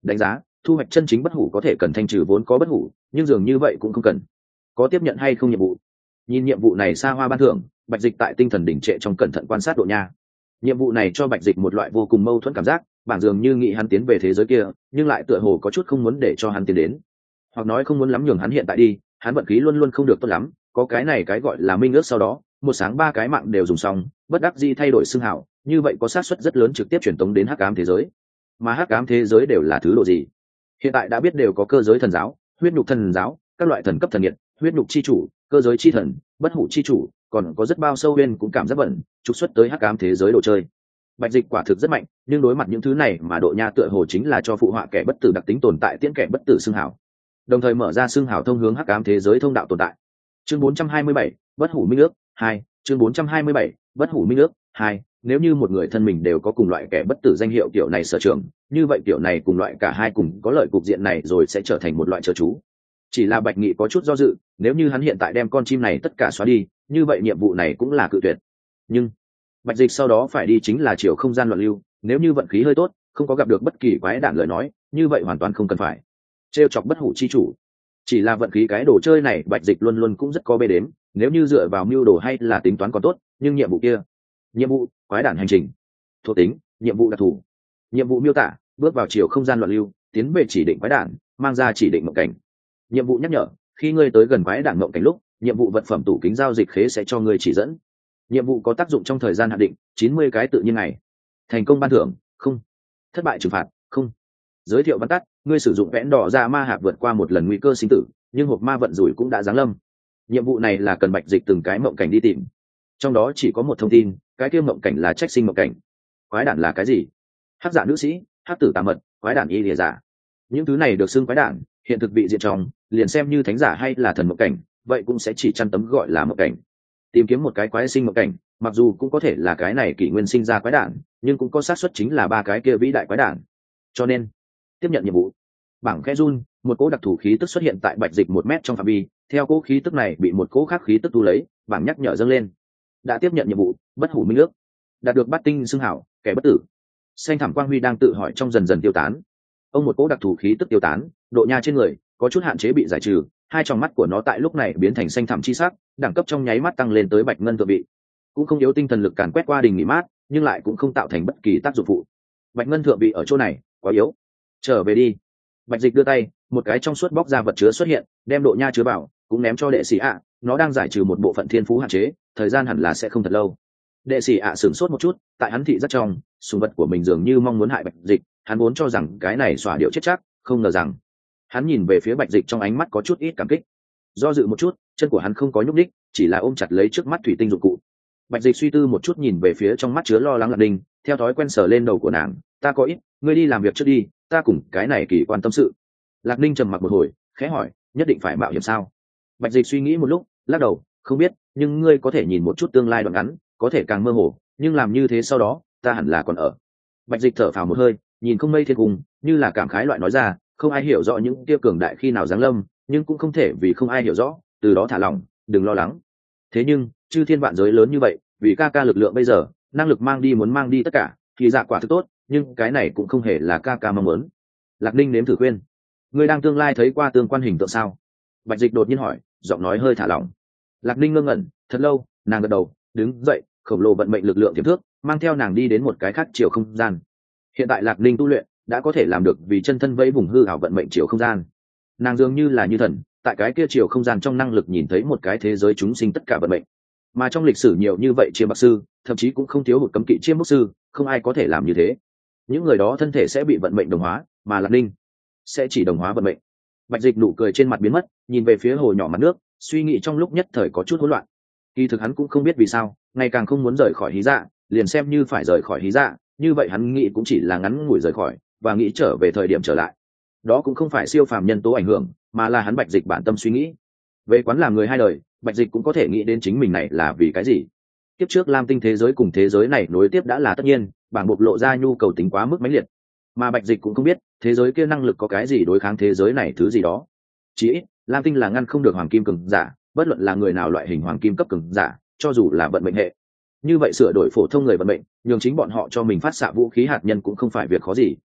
đánh giá thu hoạch chân chính bất hủ có thể cần thanh trừ vốn có bất hủ, nhưng dường như vậy cũng không cần. Có tiếp nhận hay không nhiệm vụ? Nhìn nhiệm vụ này xa hoa ban thưởng, Bạch Dịch tại tinh thần đỉnh trệ trong cẩn thận quan sát Độ Nha. Nhiệm vụ này cho Bạch Dịch một loại vô cùng mâu thuẫn cảm giác, bảng dường như nghĩ hắn tiến về thế giới kia, nhưng lại tựa hồ có chút không muốn để cho hắn tiến đến, hoặc nói không muốn lắm nhường hắn hiện tại đi. Hắn vận khí luôn luôn không được tốt lắm, có cái này cái gọi là minh ước, sau đó một sáng ba cái mạng đều dùng xong, bất đắc dĩ thay đổi xưng hảo, như vậy có xác suất rất lớn trực tiếp truyền tống đến hắc ám thế giới. Mà hắc ám thế giới đều là thứ độ gì? Hiện tại đã biết đều có cơ giới thần giáo, huyết nhục thần giáo, các loại thần cấp thần nhiệt, huyết nhục chi chủ, cơ giới chi thần, bất hủ chi chủ, còn có rất bao sâu bên cũng cảm giác bẩn trục xuất tới hắc ám thế giới đồ chơi. Bạch Dịch quả thực rất mạnh, nhưng đối mặt những thứ này mà Độ Nha tựa hồ chính là cho phụ họa kẻ bất tử đặc tính tồn tại, tiễn kẻ bất tử xưng hảo, đồng thời mở ra xưng hảo thông hướng hắc ám thế giới thông đạo tồn tại. Chương bốn trăm hai mươi bảy, bất hủ minh ước hai. Chương bốn trăm hai mươi bảy, bất hủ minh ước hai. Nếu như một người thân mình đều có cùng loại kẻ bất tử danh hiệu kiểu này sở trường, như vậy kiểu này cùng loại cả hai cùng có lợi cục diện này rồi sẽ trở thành một loại trợ chú. Chỉ là Bạch Nghị có chút do dự, nếu như hắn hiện tại đem con chim này tất cả xóa đi, như vậy nhiệm vụ này cũng là cự tuyệt. Nhưng Bạch Dịch sau đó phải đi chính là chiều không gian loạn lưu, nếu như vận khí hơi tốt, không có gặp được bất kỳ quái đản lời nói, như vậy hoàn toàn không cần phải trêu chọc bất hủ chi chủ. Chỉ là vận khí cái đồ chơi này Bạch Dịch luôn luôn cũng rất có bê đếm, nếu như dựa vào mưu đồ hay là tính toán còn tốt, nhưng nhiệm vụ kia, nhiệm vụ quái đản hành trình, thuộc tính nhiệm vụ đặc thù, nhiệm vụ miêu tả bước vào chiều không gian loạn lưu, tiến về chỉ định quái đản, mang ra chỉ định mộng cảnh. Nhiệm vụ nhắc nhở, khi ngươi tới gần quái đản mộng cảnh lúc, nhiệm vụ vật phẩm tủ kính giao dịch khế sẽ cho ngươi chỉ dẫn. Nhiệm vụ có tác dụng trong thời gian hạn định, chín mươi cái tự nhiên ngày. Thành công ban thưởng không, thất bại trừng phạt không. Giới thiệu văn tắt, ngươi sử dụng vẽn đỏ ra ma hạp vượt qua một lần nguy cơ sinh tử, nhưng hộp ma vận rủi cũng đã giáng lâm. Nhiệm vụ này là cần Bạch Dịch từng cái mộng cảnh đi tìm, trong đó chỉ có một thông tin, cái kia mộng cảnh là trách sinh mộng cảnh. Quái đản là cái gì? Hắc giả nữ sĩ, hắc tử tà mật, quái đản y lìa giả. Những thứ này được xưng quái đản, hiện thực vị diện trong liền xem như thánh giả hay là thần mộng cảnh, vậy cũng sẽ chỉ chăn tấm gọi là mộng cảnh. Tìm kiếm một cái quái sinh mộng cảnh, mặc dù cũng có thể là cái này kỷ nguyên sinh ra quái đản, nhưng cũng có xác suất chính là ba cái kia vĩ đại quái đản. Cho nên tiếp nhận nhiệm vụ. Bảng khẽ run, một cỗ đặc thù khí tức xuất hiện tại Bạch Dịch một mét trong phạm vi, theo cỗ khí tức này bị một cỗ khác khí tức tu lấy, bảng nhắc nhở dâng lên. Đã tiếp nhận nhiệm vụ, bất hủ minh ước, đạt được bát tinh xưng hảo, kẻ bất tử. Xanh thẳm quang huy đang tự hỏi trong dần dần tiêu tán. Ông một cỗ đặc thù khí tức tiêu tán, Độ Nha trên người có chút hạn chế bị giải trừ, hai tròng mắt của nó tại lúc này biến thành xanh thẳm chi sắc, đẳng cấp trong nháy mắt tăng lên tới bạch ngân thượng vị. Cũng không yếu tinh thần lực càn quét qua đình nghỉ mát, nhưng lại cũng không tạo thành bất kỳ tác dụng phụ. Bạch ngân thượng vị ở chỗ này quá yếu, trở về đi. Bạch Dịch đưa tay, một cái trong suốt bóc ra vật chứa xuất hiện, đem Độ Nha chứa vào, cũng ném cho đệ sĩ ạ. Nó đang giải trừ một bộ phận thiên phú hạn chế, thời gian hẳn là sẽ không thật lâu. Đệ sĩ ạ sửng sốt một chút, tại hắn thị rất trong sùng vật của mình dường như mong muốn hại Bạch Dịch, hắn vốn cho rằng cái này xỏa điệu chết chắc, không ngờ rằng hắn nhìn về phía Bạch Dịch trong ánh mắt có chút ít cảm kích. Do dự một chút, chân của hắn không có nhúc đích, chỉ là ôm chặt lấy trước mắt thủy tinh dụng cụ. Bạch Dịch suy tư một chút, nhìn về phía trong mắt chứa lo lắng Lạc Ninh, theo thói quen sờ lên đầu của nàng. Ta có ít, ngươi đi làm việc trước đi, ta cùng cái này kỳ quan tâm sự. Lạc Ninh trầm mặc một hồi, khẽ hỏi, nhất định phải mạo hiểm sao? Bạch Dịch suy nghĩ một lúc, lắc đầu, không biết, nhưng ngươi có thể nhìn một chút tương lai đoạn ngắn, có thể càng mơ hồ, nhưng làm như thế sau đó, ta hẳn là còn ở. Bạch Dịch thở phào một hơi, nhìn không mây thiên cung, như là cảm khái loại nói ra, không ai hiểu rõ những tiêu cường đại khi nào giáng lâm, nhưng cũng không thể vì không ai hiểu rõ, từ đó thả lỏng, đừng lo lắng. Thế nhưng, chư thiên vạn giới lớn như vậy, vì ca ca lực lượng bây giờ, năng lực mang đi muốn mang đi tất cả, thì dạ quả thực tốt, nhưng cái này cũng không hề là ca ca mong muốn. Lạc Ninh nếm thử khuyên, ngươi đang tương lai thấy qua tương quan hình tượng sao? Bạch Dịch đột nhiên hỏi, giọng nói hơi thả lỏng. Lạc Ninh ngơ ngẩn, thật lâu, nàng gật đầu, đứng dậy, khổng lồ vận mệnh lực lượng tiềm thước, mang theo nàng đi đến một cái khác chiều không gian. Hiện tại Lạc Ninh tu luyện đã có thể làm được vì chân thân vẫy vùng hư ảo vận mệnh chiều không gian. Nàng dường như là như thần, tại cái kia chiều không gian trong năng lực nhìn thấy một cái thế giới chúng sinh tất cả vận mệnh. Mà trong lịch sử nhiều như vậy chiêm bạc sư, thậm chí cũng không thiếu hụt cấm kỵ chiêm bốc sư, không ai có thể làm như thế. Những người đó thân thể sẽ bị vận mệnh đồng hóa, mà Lạc Ninh sẽ chỉ đồng hóa vận mệnh. Bạch Dịch nụ cười trên mặt biến mất, nhìn về phía hồ nhỏ mặt nước, suy nghĩ trong lúc nhất thời có chút hỗn loạn. Kỳ thực hắn cũng không biết vì sao, ngày càng không muốn rời khỏi hí dạ, liền xem như phải rời khỏi hí dạ, như vậy hắn nghĩ cũng chỉ là ngắn ngủi rời khỏi, và nghĩ trở về thời điểm trở lại. Đó cũng không phải siêu phàm nhân tố ảnh hưởng, mà là hắn Bạch Dịch bản tâm suy nghĩ. Về quán làm người hai đời, Bạch Dịch cũng có thể nghĩ đến chính mình này là vì cái gì. Kiếp trước Lam Tinh thế giới cùng thế giới này nối tiếp đã là tất nhiên, bảng bộc lộ ra nhu cầu tính quá mức mãnh liệt, mà Bạch Dịch cũng không biết thế giới kia năng lực có cái gì đối kháng thế giới này thứ gì đó. Chỉ ít Lam Tinh là ngăn không được hoàng kim cường giả, bất luận là người nào loại hình hoàng kim cấp cường giả, cho dù là vận mệnh hệ. Như vậy sửa đổi phổ thông người vận mệnh, nhường chính bọn họ cho mình phát xạ vũ khí hạt nhân cũng không phải việc khó gì.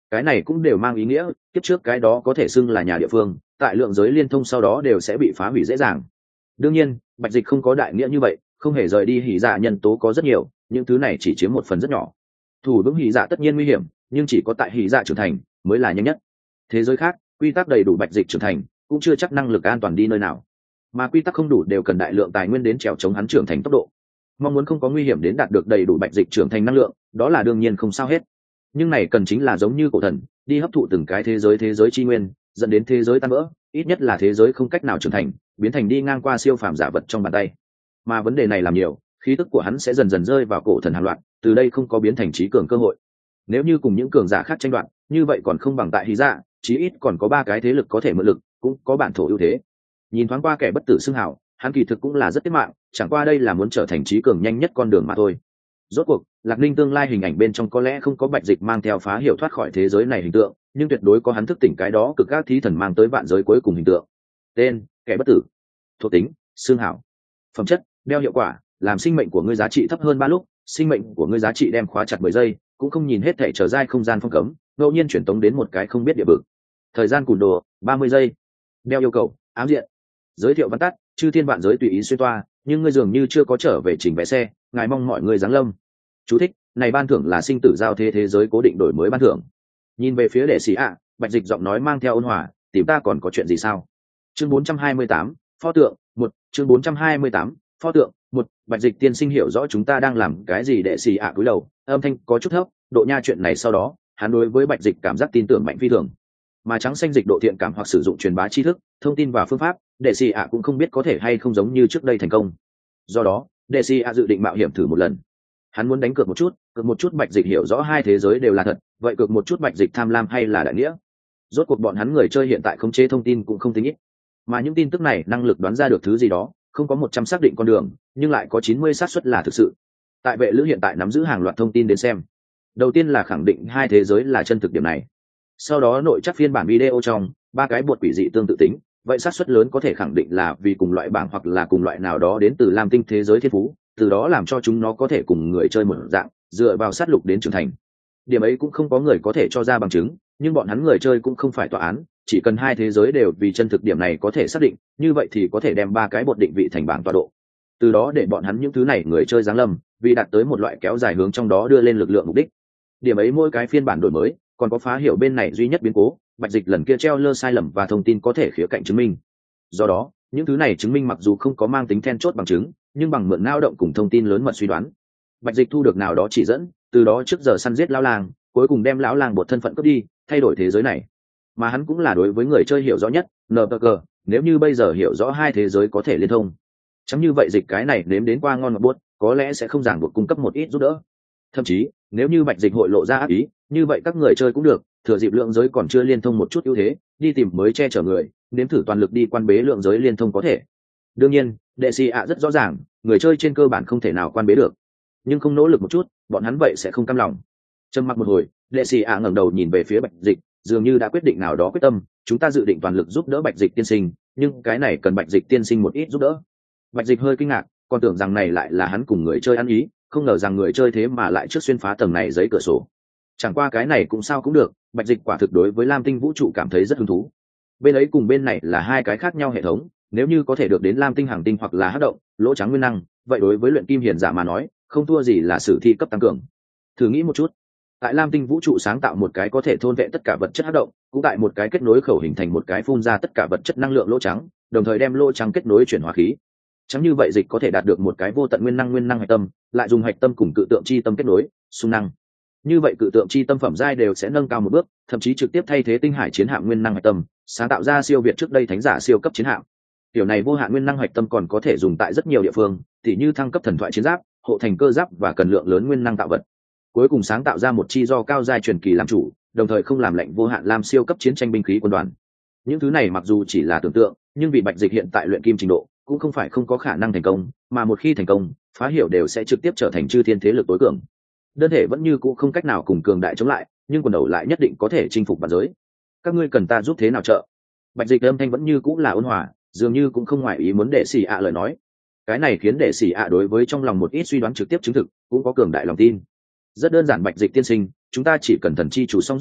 cái này cũng đều mang ý nghĩa tiếp trước cái đó có thể xưng là nhà địa phương tại lượng giới liên thông sau đó đều sẽ bị phá hủy dễ dàng. Đương nhiên bạch dịch không có đại nghĩa như vậy, không hề rời đi hỉ dạ nhân tố có rất nhiều, những thứ này chỉ chiếm một phần rất nhỏ. Thủ vững hỉ dạ tất nhiên nguy hiểm, nhưng chỉ có tại hỉ dạ trưởng thành mới là nhanh nhất. Thế giới khác quy tắc đầy đủ bạch dịch trưởng thành cũng chưa chắc năng lực an toàn đi nơi nào, mà quy tắc không đủ đều cần đại lượng tài nguyên đến trèo chống hắn trưởng thành tốc độ. Mong muốn không có nguy hiểm đến đạt được đầy đủ bạch dịch trưởng thành năng lượng, đó là đương nhiên không sao hết. Nhưng này cần chính là giống như cổ thần đi hấp thụ từng cái thế giới thế giới chi nguyên, dẫn đến thế giới tan vỡ, ít nhất là thế giới không cách nào trưởng thành, biến thành đi ngang qua siêu phàm giả vật trong bàn tay. Mà vấn đề này làm nhiều, khí tức của hắn sẽ dần dần rơi vào cổ thần hàng loạt, từ đây không có biến thành trí cường cơ hội. Nếu như cùng những cường giả khác tranh đoạt, như vậy còn không bằng tại Hy Dạ, chí ít còn có ba cái thế lực có thể mượn lực, cũng có bản thổ ưu thế. Nhìn thoáng qua kẻ bất tử xưng hào, hắn kỳ thực cũng là rất tiết mạng, chẳng qua đây là muốn trở thành trí cường nhanh nhất con đường mà thôi. Rốt cuộc Lạc Ninh tương lai hình ảnh bên trong có lẽ không có bạch dịch mang theo phá hiểu thoát khỏi thế giới này hình tượng, nhưng tuyệt đối có hắn thức tỉnh cái đó cực các thí thần mang tới vạn giới cuối cùng hình tượng. Tên: kẻ bất tử. Thuộc tính: xương hảo. Phẩm chất: đeo hiệu quả, làm sinh mệnh của ngươi giá trị thấp hơn ba lúc, sinh mệnh của ngươi giá trị đem khóa chặt mười giây, cũng không nhìn hết thảy trở dai không gian phong cấm, ngẫu nhiên chuyển tống đến một cái không biết địa vực. Thời gian cùn đồ: ba mươi giây. Đeo yêu cầu: ám diện. Giới thiệu văn tắt: chư thiên vạn giới tùy ý xuyên toa, nhưng ngươi dường như chưa có trở về chỉnh vé xe, ngài mong mọi người giáng lâm. Chú thích: này ban thưởng là sinh tử giao thế thế giới cố định đổi mới ban thưởng. Nhìn về phía đệ sĩ ạ, bạch dịch giọng nói mang theo ôn hòa: tìm ta còn có chuyện gì sao? Chương bốn trăm hai mươi tám, pho tượng một. Chương bốn trăm hai mươi tám, pho tượng một. Bạch dịch tiên sinh hiểu rõ chúng ta đang làm cái gì. Đệ sĩ ạ cúi đầu, âm thanh có chút thấp, độ nha chuyện này sau đó hắn đối với bạch dịch cảm giác tin tưởng mạnh phi thường. Mà trắng xanh dịch độ thiện cảm hoặc sử dụng truyền bá tri thức, thông tin và phương pháp, đệ sĩ ạ cũng không biết có thể hay không giống như trước đây thành công. Do đó đệ sĩ ạ dự định mạo hiểm thử một lần. Hắn muốn đánh cược một chút, cược một chút bạch dịch hiểu rõ hai thế giới đều là thật, vậy cược một chút bạch dịch tham lam hay là đại nghĩa. Rốt cuộc bọn hắn người chơi hiện tại khống chế thông tin cũng không tính ít, mà những tin tức này năng lực đoán ra được thứ gì đó, không có một trăm xác định con đường, nhưng lại có chín mươi xác suất là thực sự. Tại vệ lữ hiện tại nắm giữ hàng loạt thông tin đến xem. Đầu tiên là khẳng định hai thế giới là chân thực điểm này. Sau đó nội chắc phiên bản video trong ba cái bột quỷ dị tương tự tính, vậy xác suất lớn có thể khẳng định là vì cùng loại bảng hoặc là cùng loại nào đó đến từ lam tinh thế giới thiên phú, từ đó làm cho chúng nó có thể cùng người chơi một dạng dựa vào sát lục đến trưởng thành. Điểm ấy cũng không có người có thể cho ra bằng chứng, nhưng bọn hắn người chơi cũng không phải tòa án, chỉ cần hai thế giới đều vì chân thực điểm này có thể xác định, như vậy thì có thể đem ba cái bột định vị thành bảng tọa độ, từ đó để bọn hắn những thứ này người chơi giáng lâm, vì đạt tới một loại kéo dài hướng trong đó đưa lên lực lượng mục đích. Điểm ấy mỗi cái phiên bản đổi mới còn có phá hiểu bên này duy nhất biến cố, bạch dịch lần kia treo lơ sai lầm và thông tin có thể khía cạnh chứng minh. Do đó những thứ này chứng minh mặc dù không có mang tính then chốt bằng chứng, nhưng bằng mượn lao động cùng thông tin lớn mật suy đoán, bạch dịch thu được nào đó chỉ dẫn, từ đó trước giờ săn giết lão lang, cuối cùng đem lão lang bột thân phận cướp đi, thay đổi thế giới này. Mà hắn cũng là đối với người chơi hiểu rõ nhất, nờ cờ, nếu như bây giờ hiểu rõ hai thế giới có thể liên thông, chẳng như vậy dịch cái này nếm đến qua ngon ngọt buốt, có lẽ sẽ không ràng buộc cung cấp một ít giúp đỡ. Thậm chí nếu như bạch dịch hội lộ ra ác ý, như vậy các người chơi cũng được thừa dịp lượng giới còn chưa liên thông một chút ưu thế, đi tìm mới che chở người, nếm thử toàn lực đi quan bế lượng giới liên thông có thể. Đương nhiên đệ sĩ ạ rất rõ ràng người chơi trên cơ bản không thể nào quan bế được, nhưng không nỗ lực một chút bọn hắn vậy sẽ không cam lòng. Trầm mặc một hồi, đệ sĩ ạ ngẩng đầu nhìn về phía bạch dịch, dường như đã quyết định nào đó quyết tâm. Chúng ta dự định toàn lực giúp đỡ bạch dịch tiên sinh, nhưng cái này cần bạch dịch tiên sinh một ít giúp đỡ. Bạch dịch hơi kinh ngạc, còn tưởng rằng này lại là hắn cùng người chơi ăn ý, không ngờ rằng người chơi thế mà lại trước xuyên phá tầng này giấy cửa sổ. Chẳng qua cái này cũng sao cũng được, bạch dịch quả thực đối với lam tinh vũ trụ cảm thấy rất hứng thú. Bên ấy cùng bên này là hai cái khác nhau hệ thống, nếu như có thể được đến lam tinh hàng tinh hoặc là hắc động lỗ trắng nguyên năng, vậy đối với luyện kim hiền giả mà nói không thua gì là sử thi cấp tăng cường. Thử nghĩ một chút, tại lam tinh vũ trụ sáng tạo một cái có thể thôn vệ tất cả vật chất hắc động, cũng tại một cái kết nối khẩu hình thành một cái phun ra tất cả vật chất năng lượng lỗ trắng, đồng thời đem lỗ trắng kết nối chuyển hóa khí. Chẳng như vậy dịch có thể đạt được một cái vô tận nguyên năng nguyên năng hạch tâm, lại dùng hạch tâm cùng cự tượng chi tâm kết nối xung năng, như vậy cự tượng chi tâm phẩm giai đều sẽ nâng cao một bước, thậm chí trực tiếp thay thế tinh hải chiến hạm nguyên năng hạch tâm, sáng tạo ra siêu việt trước đây thánh giả siêu cấp chiến hạm. Điều này vô hạn nguyên năng hạch tâm còn có thể dùng tại rất nhiều địa phương, tỉ như thăng cấp thần thoại chiến giáp, hộ thành cơ giáp và cần lượng lớn nguyên năng tạo vật. Cuối cùng sáng tạo ra một chi do cao giai truyền kỳ làm chủ, đồng thời không làm lệnh vô hạn làm siêu cấp chiến tranh binh khí quân đoàn. Những thứ này mặc dù chỉ là tưởng tượng, nhưng vì bạch dịch hiện tại luyện kim trình độ cũng không phải không có khả năng thành công, mà một khi thành công, phá hiểu đều sẽ trực tiếp trở thành chư thiên thế lực tối cường. Đơn thể vẫn như cũ không cách nào cùng cường đại chống lại, nhưng quần đầu lại nhất định có thể chinh phục bản giới. Các ngươi cần ta giúp thế nào trợ? Bạch dịch âm thanh vẫn như cũ là ôn hòa, dường như cũng không ngoại ý muốn để xỉ ạ lời nói. Cái này khiến để xỉ ạ đối với trong lòng một ít suy đoán trực tiếp chứng thực, cũng có cường đại lòng tin. Rất đơn giản bạch dịch tiên sinh, chúng ta chỉ cần thần chi chủ song giúp đỡ,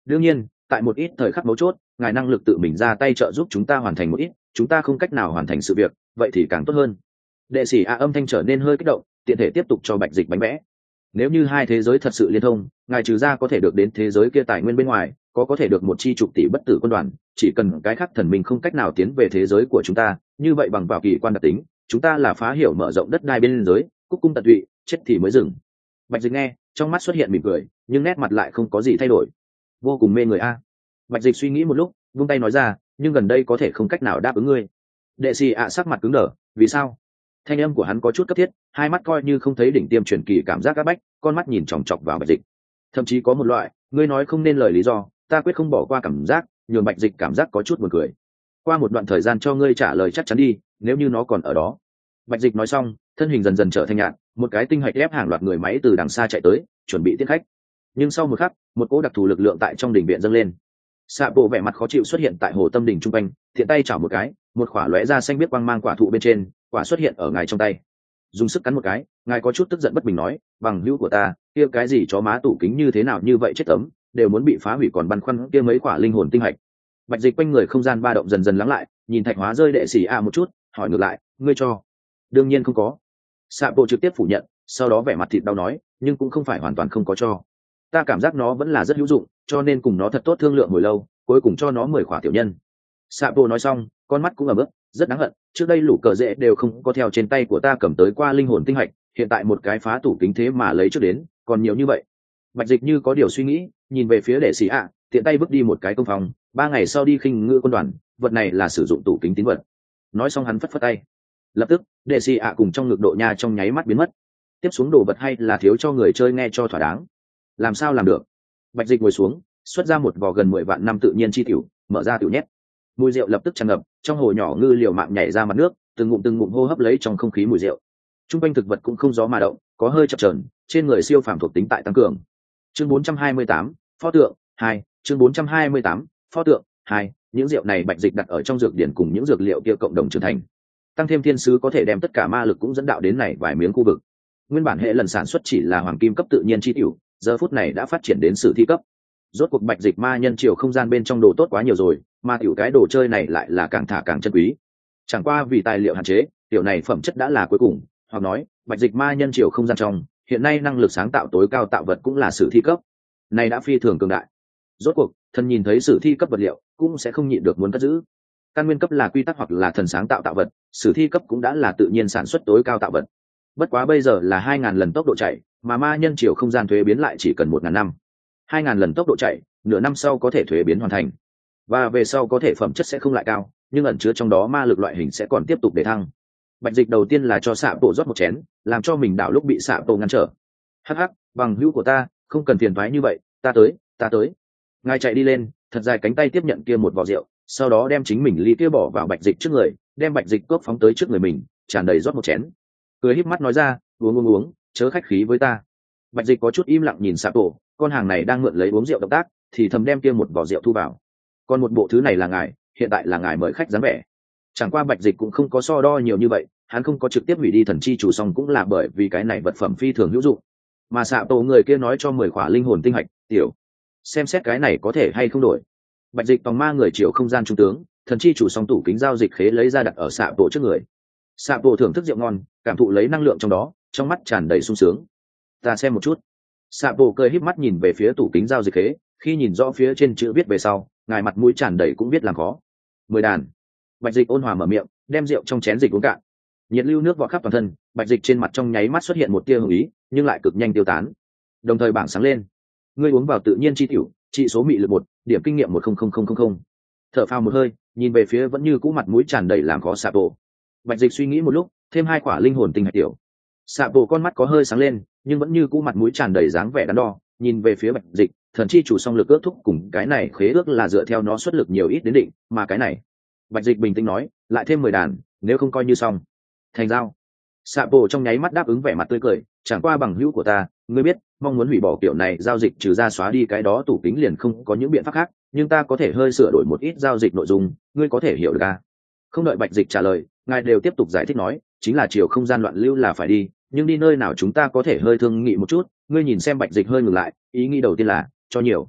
đương nhiên tại một ít thời khắc mấu chốt ngài năng lực tự mình ra tay trợ giúp chúng ta hoàn thành một ít chúng ta không cách nào hoàn thành sự việc vậy thì càng tốt hơn. Đệ sĩ a âm thanh trở nên hơi kích động, tiện thể tiếp tục cho Bạch Dịch bánh vẽ. Nếu như hai thế giới thật sự liên thông, ngài trừ ra có thể được đến thế giới kia tài nguyên bên ngoài, có có thể được một chi chục tỷ bất tử quân đoàn, chỉ cần cái khác thần minh không cách nào tiến về thế giới của chúng ta, như vậy bằng vào kỳ quan đặc tính, chúng ta là phá hiểu mở rộng đất đai bên giới, cúc cung tận tụy, chết thì mới dừng. Bạch Dịch nghe, trong mắt xuất hiện mỉm cười, nhưng nét mặt lại không có gì thay đổi. Vô cùng mê người a. Bạch Dịch suy nghĩ một lúc, vung tay nói ra, nhưng gần đây có thể không cách nào đáp ứng ngươi. Đệ sĩ ạ sắc mặt cứng đờ, vì sao? Thanh âm của hắn có chút cấp thiết, hai mắt coi như không thấy đỉnh tiêm truyền kỳ cảm giác áp bách, con mắt nhìn chòng chọc vào Bạch Dịch. Thậm chí có một loại, ngươi nói không nên lời lý do, ta quyết không bỏ qua cảm giác, nhường Bạch Dịch cảm giác có chút buồn cười. Qua một đoạn thời gian cho ngươi trả lời chắc chắn đi, nếu như nó còn ở đó. Bạch Dịch nói xong, thân hình dần dần trở thành nhạt, một cái tinh hạch ép hàng loạt người máy từ đằng xa chạy tới, chuẩn bị tiếp khách. Nhưng sau một khắc, một cỗ đặc thù lực lượng tại trong đỉnh viện dâng lên. Sạ bộ vẻ mặt khó chịu xuất hiện tại hồ tâm đỉnh trung quanh, thiện tay chảo một cái, một quả lóe ra xanh biết quang mang quả thụ bên trên, quả xuất hiện ở ngài trong tay. Dùng sức cắn một cái, ngài có chút tức giận bất bình nói, bằng hữu của ta, kia cái gì chó má tủ kính như thế nào như vậy chết tấm, đều muốn bị phá hủy còn băn khoăn kia mấy quả linh hồn tinh hạch. Bạch Dịch quanh người không gian ba động dần dần lắng lại, nhìn thạch hóa rơi đệ sĩ a một chút, hỏi ngược lại, ngươi cho? Đương nhiên không có. Sạ bộ trực tiếp phủ nhận, sau đó vẻ mặt thịt đau nói, nhưng cũng không phải hoàn toàn không có cho. Ta cảm giác nó vẫn là rất hữu dụng, cho nên cùng nó thật tốt thương lượng hồi lâu, cuối cùng cho nó mười khỏa tiểu nhân. Sạ bộ nói xong, con mắt cũng ẩm ướt, rất đáng hận, trước đây lũ cờ dễ đều không có theo trên tay của ta cầm tới qua linh hồn tinh hạch, hiện tại một cái phá tủ kính thế mà lấy trước đến, còn nhiều như vậy. Bạch Dịch như có điều suy nghĩ, nhìn về phía đệ sĩ ạ, tiện tay bước đi một cái công phòng, ba ngày sau đi khinh ngữ quân đoàn, vật này là sử dụng tủ kính tín vật. Nói xong hắn phất phất tay, lập tức đệ sĩ ạ cùng trong ngực độ nha trong nháy mắt biến mất. Tiếp xuống đồ vật hay là thiếu cho người chơi nghe cho thỏa đáng. Làm sao làm được? Bạch Dịch ngồi xuống, xuất ra một vò gần mười vạn năm tự nhiên chi tiểu, mở ra tiểu nhét. Mùi rượu lập tức tràn ngập, trong hồ nhỏ ngư liều mạng nhảy ra mặt nước, từng ngụm từng ngụm hô hấp lấy trong không khí mùi rượu. Trung quanh thực vật cũng không gió mà động, có hơi chập chờn, trên người siêu phàm thuộc tính tại tăng cường. Chương bốn trăm hai mươi tám, pho tượng hai, chương bốn trăm hai mươi tám, pho tượng hai, những rượu này Bạch Dịch đặt ở trong dược điển cùng những dược liệu kia cộng đồng trưởng thành. Tăng thêm thiên sứ có thể đem tất cả ma lực cũng dẫn đạo đến này vài miếng khu vực. Nguyên bản hệ lần sản xuất chỉ là hoàng kim cấp tự nhiên chi tiểu, giờ phút này đã phát triển đến sử thi cấp. Rốt cuộc Bạch Dịch ma nhân triều không gian bên trong đồ tốt quá nhiều rồi, mà tiểu cái đồ chơi này lại là càng thả càng chân quý. Chẳng qua vì tài liệu hạn chế, tiểu này phẩm chất đã là cuối cùng, hoặc nói, Bạch Dịch ma nhân triều không gian trong, hiện nay năng lực sáng tạo tối cao tạo vật cũng là sử thi cấp. Này đã phi thường cường đại. Rốt cuộc, thần nhìn thấy sử thi cấp vật liệu, cũng sẽ không nhịn được muốn cất giữ. Căn nguyên cấp là quy tắc hoặc là thần sáng tạo tạo vật, sử thi cấp cũng đã là tự nhiên sản xuất tối cao tạo vật. Bất quá bây giờ là hai ngàn lần tốc độ chạy, mà ma nhân triều không gian thuế biến lại chỉ cần một ngàn năm. hai ngàn lần tốc độ chạy, nửa năm sau có thể thuế biến hoàn thành. Và về sau có thể phẩm chất sẽ không lại cao, nhưng ẩn chứa trong đó ma lực loại hình sẽ còn tiếp tục để thăng. Bạch Dịch đầu tiên là cho Sạ Bộ rót một chén, làm cho mình đảo lúc bị Sạ Bộ ngăn trở. Hắc hắc, bằng hữu của ta, không cần phiền toái như vậy, ta tới, ta tới. Ngài chạy đi lên, thật dài cánh tay tiếp nhận kia một vò rượu, sau đó đem chính mình ly kia bỏ vào Bạch Dịch trước người, đem Bạch Dịch cốc phóng tới trước người mình, tràn đầy rót một chén. Cười híp mắt nói ra, uống uống uống, chớ khách khí với ta. Bạch Dịch có chút im lặng nhìn Sạ Bộ, con hàng này đang mượn lấy uống rượu động tác, thì thầm đem kia một vò rượu thu vào. Còn một bộ thứ này là ngài, hiện tại là ngài mời khách dáng vẻ. Chẳng qua Bạch Dịch cũng không có so đo nhiều như vậy, hắn không có trực tiếp hủy đi thần chi chủ xong cũng là bởi vì cái này vật phẩm phi thường hữu dụng. Mà Sạ Tổ người kia nói cho mười khỏa linh hồn tinh hạch, tiểu, xem xét cái này có thể hay không đổi. Bạch Dịch tòng ma người chiều không gian trung tướng, thần chi chủ xong tủ kính giao dịch khế lấy ra đặt ở Sạ Tổ trước người. Sạ Tổ thưởng thức rượu ngon, cảm thụ lấy năng lượng trong đó, trong mắt tràn đầy sung sướng. Ta xem một chút. Sạ Tổ cười híp mắt nhìn về phía tủ kính giao dịch khế, khi nhìn rõ phía trên chữ viết về sau, ngài mặt mũi tràn đầy cũng biết làm khó. Mười đàn. Bạch Dịch ôn hòa mở miệng, đem rượu trong chén dịch uống cạn. Nhiệt lưu nước vọt khắp toàn thân, Bạch Dịch trên mặt trong nháy mắt xuất hiện một tia hồng ý, nhưng lại cực nhanh tiêu tán. Đồng thời bảng sáng lên. Ngươi uống vào tự nhiên chi tiểu, trị số mị lực một, điểm kinh nghiệm một không không không không không. Thở phào một hơi, nhìn về phía vẫn như cũ mặt mũi tràn đầy làm khó Sạ Bộ. Bạch Dịch suy nghĩ một lúc, thêm hai quả linh hồn tinh hạch tiểu. Sạ Bộ con mắt có hơi sáng lên, nhưng vẫn như cũ mặt mũi tràn đầy dáng vẻ đắn đo, nhìn về phía Bạch Dịch, thần chi chủ song lực ước thúc cùng cái này khế ước là dựa theo nó xuất lực nhiều ít đến định, mà cái này. Bạch Dịch bình tĩnh nói, lại thêm mười đàn, nếu không coi như xong. Thành giao. Sạ Bộ trong nháy mắt đáp ứng vẻ mặt tươi cười, chẳng qua bằng hữu của ta, ngươi biết, mong muốn hủy bỏ kiểu này giao dịch trừ ra xóa đi cái đó tủ kính liền không có những biện pháp khác, nhưng ta có thể hơi sửa đổi một ít giao dịch nội dung, ngươi có thể hiểu được à? Không đợi Bạch Dịch trả lời, ngài đều tiếp tục giải thích nói, chính là chiều không gian loạn lưu là phải đi, nhưng đi nơi nào chúng ta có thể hơi thương nghị một chút. Ngươi nhìn xem. Bạch Dịch hơi ngừng lại, ý nghĩ đầu tiên là cho nhiều.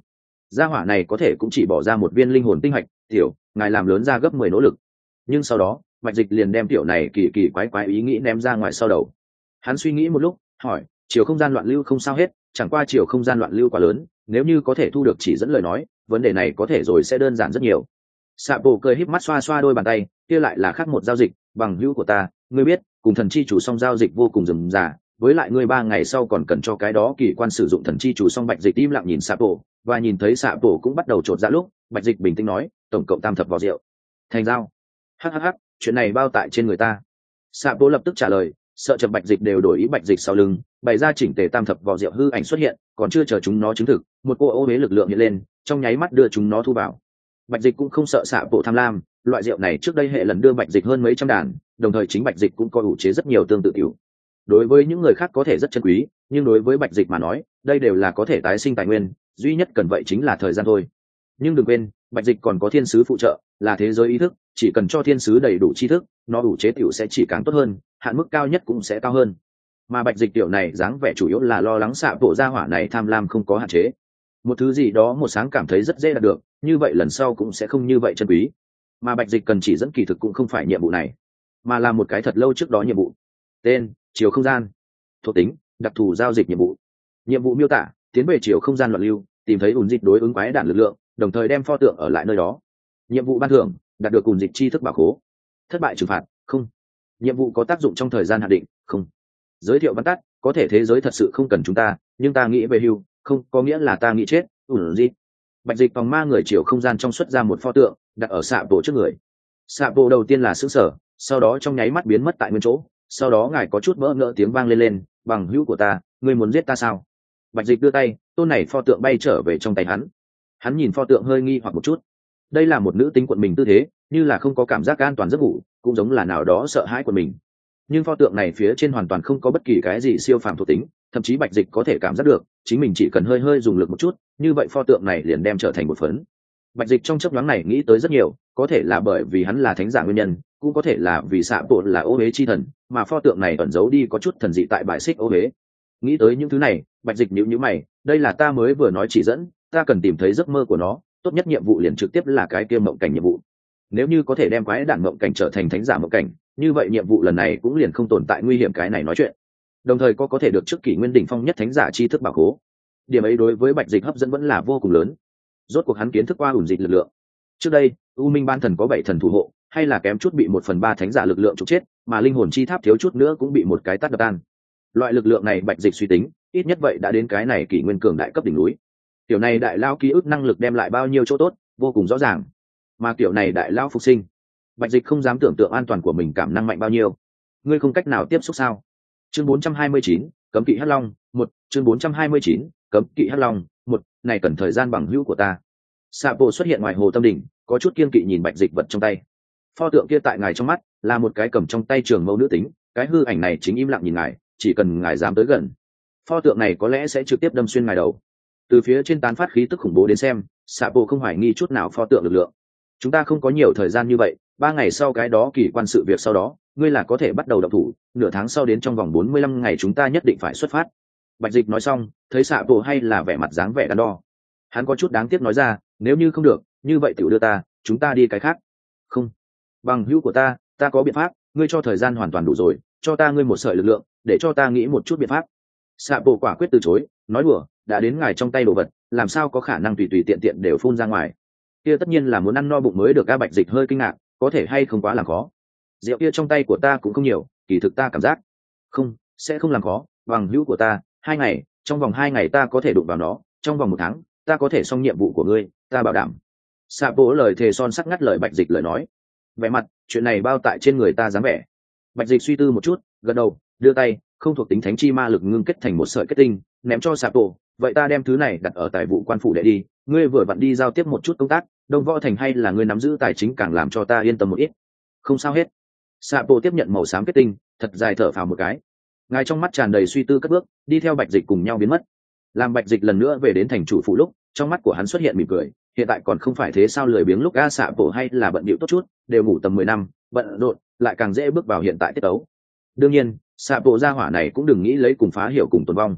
gia hỏa này có thể cũng chỉ bỏ ra một viên linh hồn tinh hạch, tiểu ngài làm lớn ra gấp mười nỗ lực. Nhưng sau đó bạch dịch liền đem tiểu này kỳ kỳ quái quái ý nghĩ ném ra ngoài sau đầu. Hắn suy nghĩ một lúc hỏi, chiều không gian loạn lưu không sao hết, chẳng qua chiều không gian loạn lưu quá lớn, nếu như có thể thu được chỉ dẫn lời nói, vấn đề này có thể rồi sẽ đơn giản rất nhiều. Sạ Bộ cười híp mắt xoa xoa đôi bàn tay, kia lại là khác một giao dịch, bằng hữu của ta, ngươi biết, cùng thần chi chủ song giao dịch vô cùng rườm rà, với lại ngươi ba ngày sau còn cần cho cái đó kỳ quan sử dụng thần chi chủ song. Bạch dịch im lặng nhìn Sạ Bộ, và nhìn thấy Sạ Bộ cũng bắt đầu trột dạ lúc, bạch dịch bình tĩnh nói, tổng cộng tam thập vỏ rượu. Thành giao. Hắc hắc hắc, chuyện này bao tại trên người ta. Sạ Bộ lập tức trả lời, sợ chậm bạch dịch đều đổi ý. Bạch dịch sau lưng bày ra chỉnh tề tam thập vỏ rượu hư ảnh xuất hiện, còn chưa chờ chúng nó chứng thực, một cô ô huế lực lượng hiện lên, trong nháy mắt đưa chúng nó thu vào. Bạch dịch cũng không sợ Sạ Bộ tham lam, loại rượu này trước đây hệ lần đưa bạch dịch hơn mấy trăm đàn, đồng thời chính bạch dịch cũng có ủ chế rất nhiều tương tự tiểu. Đối với những người khác có thể rất chân quý, nhưng đối với bạch dịch mà nói, đây đều là có thể tái sinh tài nguyên, duy nhất cần vậy chính là thời gian thôi. Nhưng đừng quên, bạch dịch còn có thiên sứ phụ trợ, là thế giới ý thức, chỉ cần cho thiên sứ đầy đủ tri thức, nó ủ chế tiểu sẽ chỉ càng tốt hơn, hạn mức cao nhất cũng sẽ cao hơn. Mà bạch dịch tiểu này dáng vẻ chủ yếu là lo lắng Sạ Bộ gia hỏa này tham lam không có hạn chế, một thứ gì đó một sáng cảm thấy rất dễ đạt được, như vậy lần sau cũng sẽ không như vậy chân quý. Mà bạch dịch cần chỉ dẫn kỳ thực cũng không phải nhiệm vụ này, mà là một cái thật lâu trước đó nhiệm vụ. Tên: chiều không gian. Thuộc tính: đặc thù giao dịch nhiệm vụ. Nhiệm vụ miêu tả: tiến về chiều không gian loạn lưu, tìm thấy ùn dịch đối ứng quái đản lực lượng, đồng thời đem pho tượng ở lại nơi đó. Nhiệm vụ ban thưởng: đạt được ùn dịch tri thức bảo khố. Thất bại trừng phạt: không. Nhiệm vụ có tác dụng trong thời gian hạn định: không. Giới thiệu văn tắt: có thể thế giới thật sự không cần chúng ta, nhưng ta nghĩ về hưu, không có nghĩa là ta nghĩ chết. ùn dịch. Bạch dịch vòng ma người chiều không gian trong xuất ra một pho tượng, đặt ở Sạ Bộ trước người. Sạ Bộ đầu tiên là sững sờ, sau đó trong nháy mắt biến mất tại nguyên chỗ. Sau đó ngài có chút bỡ ngỡ tiếng vang lên lên, bằng hữu của ta, ngươi muốn giết ta sao? Bạch dịch đưa tay, tôn này pho tượng bay trở về trong tay hắn. Hắn nhìn pho tượng hơi nghi hoặc một chút. Đây là một nữ tính quận mình tư thế, như là không có cảm giác an toàn giấc ngủ, cũng giống là nào đó sợ hãi của mình. Nhưng pho tượng này phía trên hoàn toàn không có bất kỳ cái gì siêu phàm thuộc tính, thậm chí bạch dịch có thể cảm giác được, chính mình chỉ cần hơi hơi dùng lực một chút, như vậy pho tượng này liền đem trở thành một phấn. Bạch dịch trong chốc nhoáng này nghĩ tới rất nhiều, có thể là bởi vì hắn là thánh giả nguyên nhân, cũng có thể là vì Sạ Bộ là ô uế chi thần, mà pho tượng này ẩn giấu đi có chút thần dị tại bãi xích ô uế. Nghĩ tới những thứ này, bạch dịch nhíu nhíu mày, đây là ta mới vừa nói chỉ dẫn, ta cần tìm thấy giấc mơ của nó, tốt nhất nhiệm vụ liền trực tiếp là cái kia mộng cảnh nhiệm vụ. Nếu như có thể đem quái đản mộng cảnh trở thành thánh giả mộng cảnh, như vậy nhiệm vụ lần này cũng liền không tồn tại nguy hiểm cái này nói chuyện. Đồng thời có có thể được trước kỷ nguyên đỉnh phong nhất thánh giả tri thức bảo khố. Điểm ấy đối với bạch dịch hấp dẫn vẫn là vô cùng lớn. Rốt cuộc hắn kiến thức qua ủn dịch lực lượng. Trước đây, U Minh Ban thần có bảy thần thủ hộ, hay là kém chút bị một phần ba thánh giả lực lượng trục chết, mà linh hồn chi tháp thiếu chút nữa cũng bị một cái tát đập tan. Loại lực lượng này bạch dịch suy tính, ít nhất vậy đã đến cái này kỷ nguyên cường đại cấp đỉnh núi. Tiểu này đại lao ký ức năng lực đem lại bao nhiêu chỗ tốt, vô cùng rõ ràng. Mà kiểu này đại lao phục sinh, bạch dịch không dám tưởng tượng an toàn của mình cảm năng mạnh bao nhiêu. Ngươi không cách nào tiếp xúc sao? Chương bốn trăm hai mươi chín, cấm kỵ hắc long, một, chương bốn trăm hai mươi chín, cấm kỵ hắc long, một, này cần thời gian bằng hữu của ta. Sạ Bộ xuất hiện ngoài hồ tâm đỉnh, có chút kiên kỵ nhìn bạch dịch vật trong tay. Pho tượng kia tại ngài trong mắt là một cái cầm trong tay trường mâu nữ tính, cái hư ảnh này chính im lặng nhìn ngài, chỉ cần ngài dám tới gần, pho tượng này có lẽ sẽ trực tiếp đâm xuyên ngài đầu. Từ phía trên tán phát khí tức khủng bố đến xem, Sạ Bộ không hoài nghi chút nào pho tượng lực lượng. Chúng ta không có nhiều thời gian như vậy, ba ngày sau cái đó kỳ quan sự việc sau đó, ngươi là có thể bắt đầu động thủ, nửa tháng sau đến trong vòng bốn mươi lăm ngày chúng ta nhất định phải xuất phát. Bạch dịch nói xong, thấy Sạ Bộ hay là vẻ mặt dáng vẻ đắn đo. Hắn có chút đáng tiếc nói ra, nếu như không được, như vậy tiểu đưa ta, chúng ta đi cái khác. Không, bằng hữu của ta, ta có biện pháp, ngươi cho thời gian hoàn toàn đủ rồi, cho ta ngươi một sợi lực lượng, để cho ta nghĩ một chút biện pháp. Sạ Bộ quả quyết từ chối, nói đùa, đã đến ngài trong tay đồ vật, làm sao có khả năng tùy tùy tiện tiện đều phun ra ngoài. Kia tất nhiên là muốn ăn no bụng mới được. A bạch dịch hơi kinh ngạc, có thể hay không quá làm khó. Rượu kia trong tay của ta cũng không nhiều, kỳ thực ta cảm giác không sẽ không làm khó. Bằng hữu của ta, hai ngày, trong vòng hai ngày ta có thể đụng vào nó, trong vòng một tháng ta có thể xong nhiệm vụ của ngươi, ta bảo đảm. Sạ Bộ lời thề son sắt ngắt lời bạch dịch lời nói. Vẻ mặt chuyện này bao tại trên người ta dám vẻ. Bạch dịch suy tư một chút, gật đầu, đưa tay, không thuộc tính thánh chi ma lực ngưng kết thành một sợi kết tinh, ném cho Sạ Bộ. Vậy ta đem thứ này đặt ở tài vụ quan phủ để đi, ngươi vừa vặn đi giao tiếp một chút công tác, Đông Võ Thành hay là ngươi nắm giữ tài chính càng làm cho ta yên tâm một ít. Không sao hết. Sạ Bộ tiếp nhận màu xám kết tinh, thật dài thở phào một cái. Ngài trong mắt tràn đầy suy tư cất bước, đi theo bạch dịch cùng nhau biến mất. Làm bạch dịch lần nữa về đến thành chủ phủ lúc, trong mắt của hắn xuất hiện mỉm cười. Hiện tại còn không phải thế sao lười biếng lúc a Sạ Bộ hay là bận bịu tốt chút, đều ngủ tầm mười năm, bận rộn, lại càng dễ bước vào hiện tại tiết tấu. Đương nhiên, Sạ Bộ gia hỏa này cũng đừng nghĩ lấy cùng phá hiểu cùng tồn vong.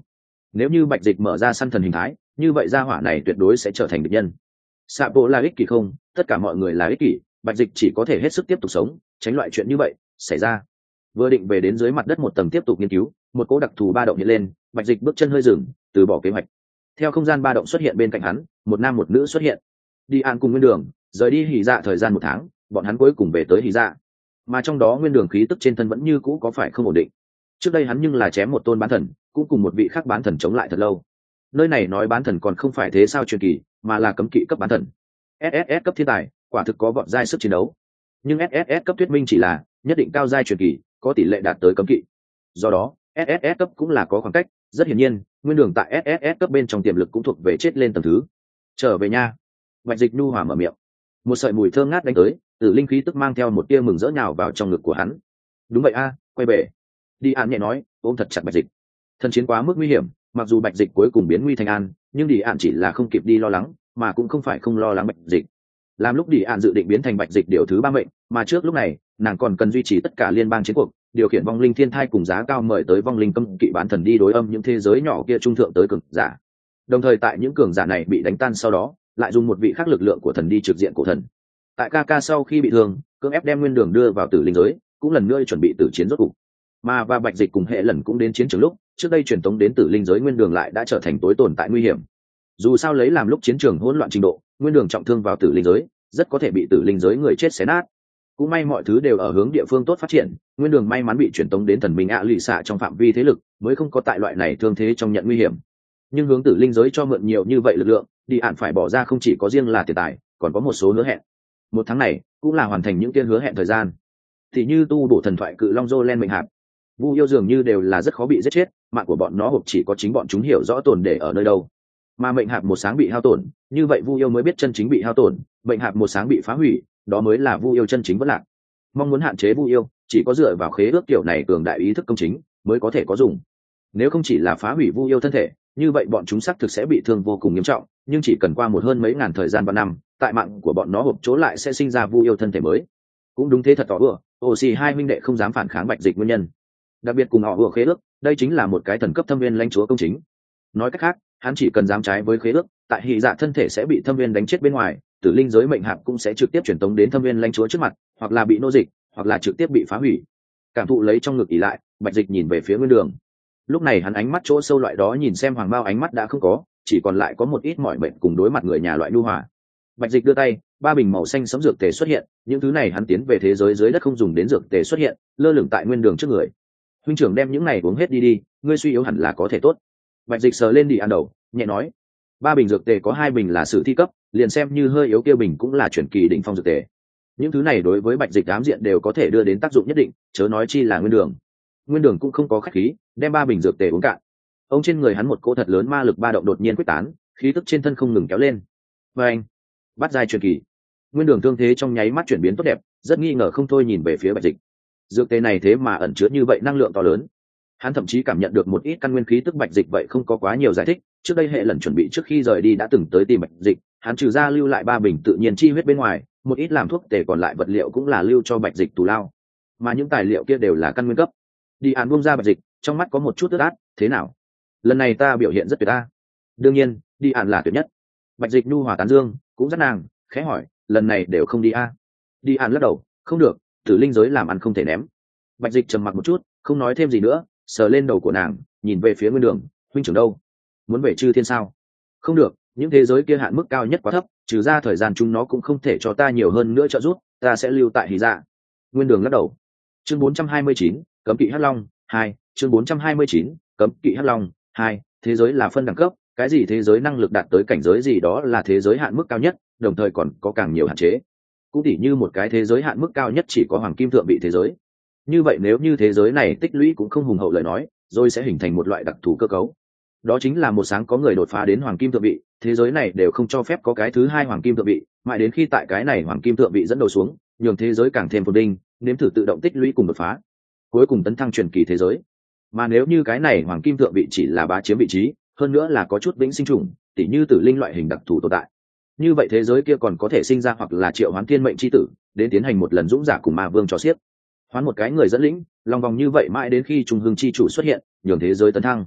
Nếu như bạch dịch mở ra săn thần hình thái, như vậy gia hỏa này tuyệt đối sẽ trở thành địch nhân. Sạ bộ là ích kỷ không, tất cả mọi người là ích kỷ, bạch dịch chỉ có thể hết sức tiếp tục sống, tránh loại chuyện như vậy xảy ra. Vừa định về đến dưới mặt đất một tầng tiếp tục nghiên cứu, một cỗ đặc thù ba động hiện lên, bạch dịch bước chân hơi dừng, từ bỏ kế hoạch. Theo không gian ba động xuất hiện bên cạnh hắn, một nam một nữ xuất hiện. Đi an cùng Nguyên Đường rời đi Hỉ Dạ thời gian một tháng, bọn hắn cuối cùng về tới Hỉ Dạ, mà trong đó Nguyên Đường khí tức trên thân vẫn như cũ có phải không ổn định. Trước đây hắn nhưng là chém một tôn bán thần, cũng cùng một vị khác bán thần chống lại thật lâu. Nơi này nói bán thần còn không phải thế sao truyền kỳ, mà là cấm kỵ cấp bán thần. ét ét ét cấp thiên tài, quả thực có vọt giai sức chiến đấu. Nhưng ét ét ét cấp thuyết minh chỉ là nhất định cao giai truyền kỳ, có tỷ lệ đạt tới cấm kỵ. Do đó, ét ét ét cấp cũng là có khoảng cách, rất hiển nhiên, Nguyên Đường tại ét ét ét cấp bên trong tiềm lực cũng thuộc về chết lên tầng thứ. Trở về nha. Bạch Dịch nhu hòa mở miệng. Một sợi mùi thơm ngát đánh tới, tử linh khí tức mang theo một tia mừng rỡ nhào vào trong ngực của hắn. Đúng vậy a, quay về. Đi An nhẹ nói, ôm thật chặt Bạch Dịch. Thân chiến quá mức nguy hiểm, mặc dù Bạch Dịch cuối cùng biến nguy thành an, nhưng Đi An chỉ là không kịp đi lo lắng, mà cũng không phải không lo lắng Bạch Dịch. Làm lúc Đi An dự định biến thành Bạch Dịch điều thứ ba mệnh, mà trước lúc này, nàng còn cần duy trì tất cả liên bang chiến cuộc, điều khiển vong linh thiên thai cùng giá cao mời tới vong linh cấm kỵ bán thần đi đối âm những thế giới nhỏ kia trung thượng tới cường giả. Đồng thời tại những cường giả này bị đánh tan sau đó, lại dùng một vị khác lực lượng của thần đi trực diện cổ thần. Tại ca ca sau khi bị thương, cưỡng ép đem Nguyên Đường đưa vào tử linh giới, cũng lần nữa chuẩn bị tử chiến rốt cục. Mà và Bạch Dịch cùng hệ lần cũng đến chiến trường lúc, trước đây truyền tống đến tử linh giới Nguyên Đường lại đã trở thành tối tồn tại nguy hiểm. Dù sao lấy làm lúc chiến trường hỗn loạn trình độ, Nguyên Đường trọng thương vào tử linh giới, rất có thể bị tử linh giới người chết xé nát. Cũng may mọi thứ đều ở hướng địa phương tốt phát triển, Nguyên Đường may mắn bị truyền tống đến thần minh ạ lụy xạ trong phạm vi thế lực, mới không có tại loại này thương thế trong nhận nguy hiểm. Nhưng hướng tử linh giới cho mượn nhiều như vậy lực lượng, Đi Ản phải bỏ ra không chỉ có riêng là tiền tài, còn có một số hứa hẹn. Một tháng này cũng là hoàn thành những tiên hứa hẹn thời gian. Thì như tu bổ thần thoại cự long Jolen mệnh hạp, Vu yêu dường như đều là rất khó bị giết chết, mạng của bọn nó hộp chỉ có chính bọn chúng hiểu rõ tồn để ở nơi đâu. Mà mệnh hạp một sáng bị hao tổn, như vậy Vu yêu mới biết chân chính bị hao tổn, mệnh hạp một sáng bị phá hủy, đó mới là Vu yêu chân chính vẫn lạc. Mong muốn hạn chế Vu yêu, chỉ có dựa vào khế ước kiểu này cường đại ý thức công chính mới có thể có dùng. Nếu không chỉ là phá hủy Vu yêu thân thể, như vậy bọn chúng xác thực sẽ bị thương vô cùng nghiêm trọng, nhưng chỉ cần qua một hơn mấy ngàn thời gian và năm, tại mạng của bọn nó hộp chỗ lại sẽ sinh ra Vu yêu thân thể mới. Cũng đúng thế thật tỏ ưa, ổ xì hai huynh đệ không dám phản kháng Bạch Dịch nguyên nhân. Đặc biệt cùng họ ưa khế ước, đây chính là một cái thần cấp thâm viên lãnh chúa công chính. Nói cách khác, hắn chỉ cần dám trái với khế ước, tại Hỉ Dạ thân thể sẽ bị thâm viên đánh chết bên ngoài, tử linh giới mệnh hạp cũng sẽ trực tiếp chuyển tống đến thâm viên lãnh chúa trước mặt, hoặc là bị nô dịch, hoặc là trực tiếp bị phá hủy. Cảm thụ lấy trong ngực ỉ lại, Bạch Dịch nhìn về phía Nguyên Đường. Lúc này hắn ánh mắt chỗ sâu loại đó nhìn xem hoàng bao ánh mắt đã không có, chỉ còn lại có một ít mỏi mệt cùng đối mặt người nhà loại nhu hòa. Bạch Dịch đưa tay, ba bình màu xanh sẫm dược tề xuất hiện, những thứ này hắn tiến về thế giới dưới đất không dùng đến dược tề xuất hiện, lơ lửng tại Nguyên Đường trước người. Huynh trưởng đem những này uống hết đi đi, ngươi suy yếu hẳn là có thể tốt. Bạch Dịch sờ lên Đi An đầu, nhẹ nói. Ba bình dược tề có hai bình là sử thi cấp, liền xem như hơi yếu kia bình cũng là chuyển kỳ đỉnh phong dược tề. Những thứ này đối với Bạch Dịch ám diện đều có thể đưa đến tác dụng nhất định, chớ nói chi là Nguyên Đường. Nguyên Đường cũng không có khách khí, đem ba bình dược tề uống cạn. Ông trên người hắn một cỗ thật lớn ma lực ba động đột nhiên quyết tán, khí tức trên thân không ngừng kéo lên. Và anh, bắt giai truyền kỳ. Nguyên Đường thương thế trong nháy mắt chuyển biến tốt đẹp, rất nghi ngờ không thôi nhìn về phía Bạch Dịch. Dược tề này thế mà ẩn chứa như vậy năng lượng to lớn. Hắn thậm chí cảm nhận được một ít căn nguyên khí tức Bạch Dịch vậy không có quá nhiều giải thích, trước đây hệ lần chuẩn bị trước khi rời đi đã từng tới tìm Bạch Dịch, hắn trừ ra lưu lại ba bình tự nhiên chi huyết bên ngoài, một ít làm thuốc tề còn lại vật liệu cũng là lưu cho Bạch Dịch tù lao, mà những tài liệu kia đều là căn nguyên cấp. Đi An buông ra Bạch Dịch, trong mắt có một chút ướt át, thế nào? Lần này ta biểu hiện rất tuyệt ta. Đương nhiên, Đi An là tuyệt nhất. Bạch Dịch nhu hòa tán dương, cũng rất nàng, khẽ hỏi, lần này đều không đi a? À? Đi An lắc đầu, không được, tử linh giới làm ăn không thể ném. Bạch Dịch trầm mặc một chút, không nói thêm gì nữa, sờ lên đầu của nàng, nhìn về phía Nguyên Đường, huynh trưởng đâu? Muốn về Chư Thiên sao? Không được, những thế giới kia hạn mức cao nhất quá thấp, trừ ra thời gian chúng nó cũng không thể cho ta nhiều hơn nữa trợ giúp, ta sẽ lưu tại Hỉ Dạ. Nguyên Đường lắc đầu. Chương bốn trăm hai mươi chín, cấm kỵ hắc long hai. Chương bốn trăm hai mươi chín, cấm kỵ hắc long hai. Thế giới là phân đẳng cấp, cái gì thế giới năng lực đạt tới cảnh giới gì đó là thế giới hạn mức cao nhất, đồng thời còn có càng nhiều hạn chế. Cũng tỉ như một cái thế giới hạn mức cao nhất chỉ có hoàng kim thượng vị thế giới. Như vậy nếu như thế giới này tích lũy cũng không hùng hậu lời nói, rồi sẽ hình thành một loại đặc thù cơ cấu. Đó chính là một sáng có người đột phá đến hoàng kim thượng vị, thế giới này đều không cho phép có cái thứ hai hoàng kim thượng vị, mãi đến khi tại cái này hoàng kim thượng vị dẫn đầu xuống, nhường thế giới càng thêm phồn vinh, nếm thử tự động tích lũy cùng đột phá, cuối cùng tấn thăng truyền kỳ thế giới. Mà nếu như cái này hoàng kim thượng vị chỉ là bá chiếm vị trí, hơn nữa là có chút vĩnh sinh trùng, tỉ như tử linh loại hình đặc thù tồn tại, như vậy thế giới kia còn có thể sinh ra hoặc là triệu hoán thiên mệnh chi tử, đến tiến hành một lần dũng giả cùng ma vương cho xiết, hoán một cái người dẫn lĩnh, lòng vòng như vậy mãi đến khi trung hưng chi chủ xuất hiện, nhường thế giới tấn thăng.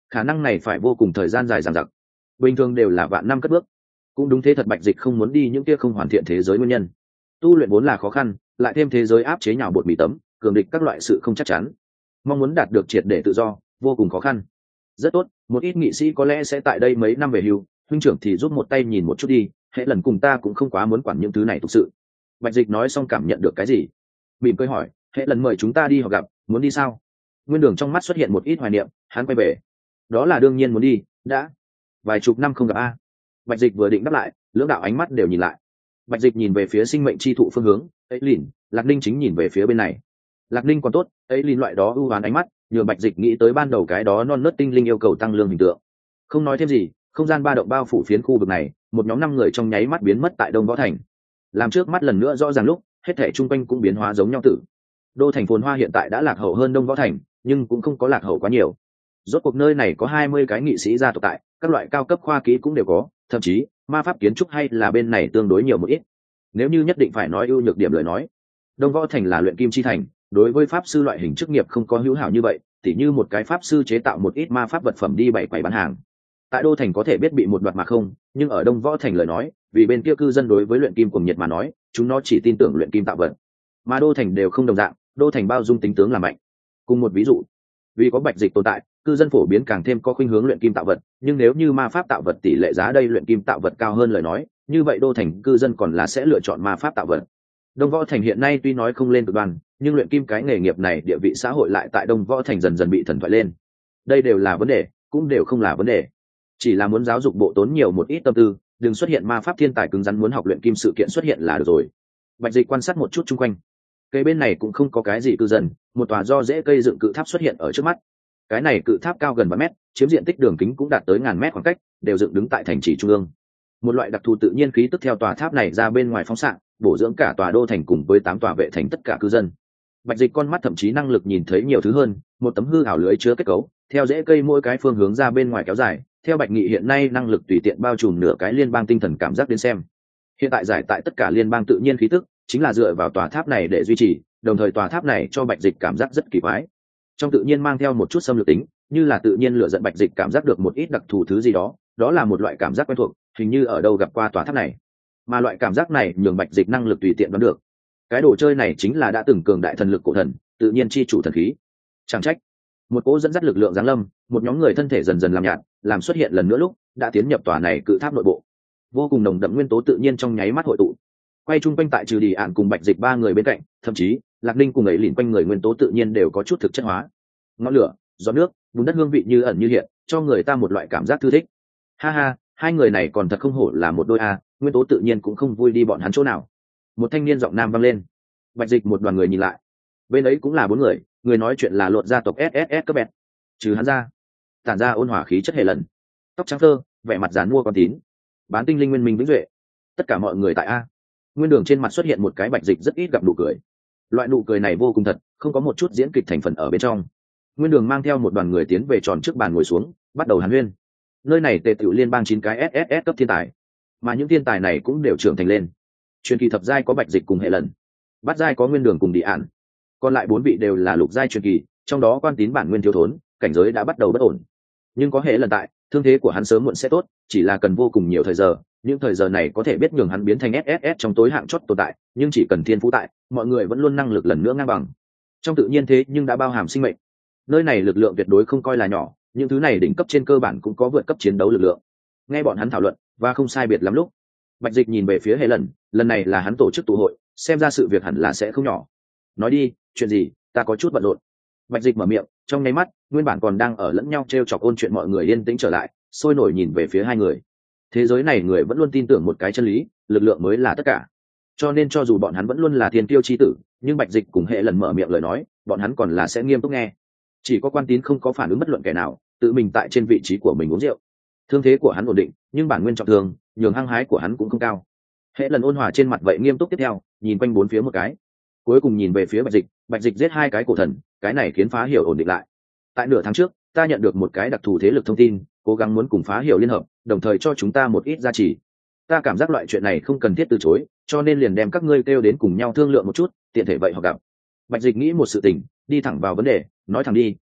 khả năng này phải vô cùng thời gian dài dằng dặc, bình thường đều là vạn năm cất bước. Cũng đúng thế thật, Bạch Dịch không muốn đi những kia không hoàn thiện thế giới nguyên nhân. Tu luyện vốn là khó khăn, lại thêm thế giới áp chế nhào bột mì tấm, cường địch các loại sự không chắc chắn, mong muốn đạt được triệt để tự do vô cùng khó khăn. Rất tốt, một ít nghị sĩ có lẽ sẽ tại đây mấy năm về hưu, huynh trưởng thì giúp một tay nhìn một chút đi, hệ lần cùng ta cũng không quá muốn quản những thứ này thực sự. Bạch Dịch nói xong cảm nhận được cái gì, mỉm cười hỏi, hệ lần mời chúng ta đi họ gặp, muốn đi sao? Nguyên Đường trong mắt xuất hiện một ít hoài niệm, hắn quay về. Đó là đương nhiên muốn đi, đã vài chục năm không gặp a. Bạch Dịch vừa định đáp lại, lưỡng đạo ánh mắt đều nhìn lại. Bạch Dịch nhìn về phía sinh mệnh chi thụ phương hướng, ấy lìn, Lạc Ninh chính nhìn về phía bên này. Lạc Ninh còn tốt, ấy lìn loại đó ưu ám ánh mắt, nhường Bạch Dịch nghĩ tới ban đầu cái đó non nớt tinh linh yêu cầu tăng lương hình tượng. Không nói thêm gì, không gian ba động bao phủ phiến khu vực này, một nhóm năm người trong nháy mắt biến mất tại Đông Võ Thành. Làm trước mắt lần nữa rõ ràng lúc, hết thảy chung quanh cũng biến hóa giống nhau tử. Đô thành phồn hoa hiện tại đã lạc hậu hơn Đông Võ Thành, nhưng cũng không có lạc hậu quá nhiều. Rốt cuộc nơi này có hai mươi cái nghị sĩ gia tộc tại, các loại cao cấp khoa kỹ cũng đều có, thậm chí ma pháp kiến trúc hay là bên này tương đối nhiều một ít. Nếu như nhất định phải nói ưu nhược điểm lời nói, Đông Võ Thành là luyện kim chi thành, đối với pháp sư loại hình chức nghiệp không có hữu hảo như vậy, tỉ như một cái pháp sư chế tạo một ít ma pháp vật phẩm đi bày quầy bán hàng. Tại Đô Thành có thể biết bị một đoạt mà không, nhưng ở Đông Võ Thành lời nói, vì bên kia cư dân đối với luyện kim cuồng nhiệt mà nói, chúng nó chỉ tin tưởng luyện kim tạo vật. Mà Đô Thành đều không đồng dạng, Đô Thành bao dung tính tướng là mạnh. Cùng một ví dụ, vì có Bạch Dịch tồn tại, cư dân phổ biến càng thêm có khuynh hướng luyện kim tạo vật, nhưng nếu như ma pháp tạo vật tỷ lệ giá đây luyện kim tạo vật cao hơn lời nói, như vậy Đô Thành cư dân còn là sẽ lựa chọn ma pháp tạo vật. Đông Võ Thành hiện nay tuy nói không lên cực đoan, nhưng luyện kim cái nghề nghiệp này địa vị xã hội lại tại Đông Võ Thành dần dần bị thần thoại lên. Đây đều là vấn đề, cũng đều không là vấn đề. Chỉ là muốn giáo dục bộ tốn nhiều một ít tâm tư, đừng xuất hiện ma pháp thiên tài cứng rắn muốn học luyện kim sự kiện xuất hiện là được rồi. Bạch Dịch quan sát một chút chung quanh. Cây bên này cũng không có cái gì cư dân, một tòa do rễ cây dựng cự tháp xuất hiện ở trước mắt. Cái này cự tháp cao gần ba mét, chiếm diện tích đường kính cũng đạt tới ngàn mét khoảng cách, đều dựng đứng tại thành trì trung ương. Một loại đặc thù tự nhiên khí tức theo tòa tháp này ra bên ngoài phóng xạ, bổ dưỡng cả tòa đô thành cùng với tám tòa vệ thành tất cả cư dân. Bạch Dịch con mắt thậm chí năng lực nhìn thấy nhiều thứ hơn, một tấm hư ảo lưới chứa kết cấu, theo rễ cây mỗi cái phương hướng ra bên ngoài kéo dài, theo Bạch Nghị hiện nay năng lực tùy tiện bao trùm nửa cái liên bang tinh thần cảm giác đến xem. Hiện tại giải tại tất cả liên bang tự nhiên khí tức, chính là dựa vào tòa tháp này để duy trì, đồng thời tòa tháp này cho Bạch Dịch cảm giác rất kỳ quái. Trong tự nhiên mang theo một chút xâm lược tính, như là tự nhiên lựa giận Bạch Dịch cảm giác được một ít đặc thù thứ gì đó, đó là một loại cảm giác quen thuộc, hình như ở đâu gặp qua tòa tháp này. Mà loại cảm giác này nhường Bạch Dịch năng lực tùy tiện đoán được. Cái đồ chơi này chính là đã từng cường đại thần lực cổ thần, tự nhiên chi chủ thần khí. Chẳng trách, một cỗ dẫn dắt lực lượng giáng lâm, một nhóm người thân thể dần dần làm nhạt, làm xuất hiện lần nữa lúc đã tiến nhập tòa này cự tháp nội bộ. Vô cùng nồng đậm nguyên tố tự nhiên trong nháy mắt hội tụ, quay chung quanh tại trừ đi ạn cùng Bạch Dịch ba người bên cạnh, thậm chí Lạc Ninh cùng ấy lìn quanh người nguyên tố tự nhiên đều có chút thực chất hóa. Ngọn lửa, gió nước, bùn đất hương vị như ẩn như hiện, cho người ta một loại cảm giác thư thích. Ha ha, hai người này còn thật không hổ là một đôi a, nguyên tố tự nhiên cũng không vui đi bọn hắn chỗ nào. Một thanh niên giọng nam vang lên. Bạch Dịch một đoàn người nhìn lại, bên ấy cũng là bốn người, người nói chuyện là Lột gia tộc ét ét ét cấp bẹt. Trừ hắn ra, tản ra ôn hòa khí chất hệ lần, tóc trắng thơ, vẻ mặt dán mua con tín, bán tinh linh nguyên minh vĩnh duệ. Tất cả mọi người tại a. Nguyên Đường trên mặt xuất hiện một cái Bạch Dịch rất ít gặp nụ cười. Loại nụ cười này vô cùng thật, không có một chút diễn kịch thành phần ở bên trong. Nguyên Đường mang theo một đoàn người tiến về tròn trước bàn ngồi xuống, bắt đầu hàn huyên. Nơi này tề tựu liên bang chín cái ét ét ét cấp thiên tài, mà những thiên tài này cũng đều trưởng thành lên. Truyền kỳ thập giai có Bạch Dịch cùng hệ lần, bát giai có Nguyên Đường cùng Đi Ản, còn lại bốn vị đều là lục giai truyền kỳ, trong đó quan tín bản nguyên thiếu thốn, cảnh giới đã bắt đầu bất ổn. Nhưng có hệ lần tại, thương thế của hắn sớm muộn sẽ tốt, chỉ là cần vô cùng nhiều thời giờ, những thời giờ này có thể biết nhường hắn biến thành ét ét ét trong tối hạng chót tồn tại, nhưng chỉ cần thiên phú tại, mọi người vẫn luôn năng lực lần nữa ngang bằng. Trong tự nhiên thế nhưng đã bao hàm sinh mệnh. Nơi này lực lượng tuyệt đối không coi là nhỏ, những thứ này đỉnh cấp trên cơ bản cũng có vượt cấp chiến đấu lực lượng. Nghe bọn hắn thảo luận, và không sai biệt lắm lúc, Bạch Dịch nhìn về phía hệ lần, lần này là hắn tổ chức tụ hội, xem ra sự việc hẳn là sẽ không nhỏ. Nói đi, chuyện gì, ta có chút bận rộn. Bạch Dịch mở miệng, trong nháy mắt, nguyên bản còn đang ở lẫn nhau trêu chọc ôn chuyện mọi người yên tĩnh trở lại, sôi nổi nhìn về phía hai người. Thế giới này người vẫn luôn tin tưởng một cái chân lý, lực lượng mới là tất cả. Cho nên cho dù bọn hắn vẫn luôn là thiên tiêu chi tử, nhưng Bạch Dịch cùng hệ lần mở miệng lời nói, bọn hắn còn là sẽ nghiêm túc nghe. Chỉ có quan tín không có phản ứng bất luận kẻ nào, tự mình tại trên vị trí của mình uống rượu. Thương thế của hắn ổn định, nhưng bản nguyên trọng thương, nhường hăng hái của hắn cũng không cao. Hệ lần ôn hòa trên mặt vậy nghiêm túc tiếp theo, nhìn quanh bốn phía một cái, cuối cùng nhìn về phía Bạch Dịch. Bạch Dịch giết hai cái cổ thần, cái này khiến Phá Hiểu ổn định lại. Tại nửa tháng trước, ta nhận được một cái đặc thù thế lực thông tin, cố gắng muốn cùng Phá Hiểu liên hợp, đồng thời cho chúng ta một ít gia trì. Ta cảm giác loại chuyện này không cần thiết từ chối, cho nên liền đem các ngươi kêu đến cùng nhau thương lượng một chút, tiện thể vậy họ gặp. Bạch Dịch nghĩ một sự tình, đi thẳng vào vấn đề, nói thẳng đi,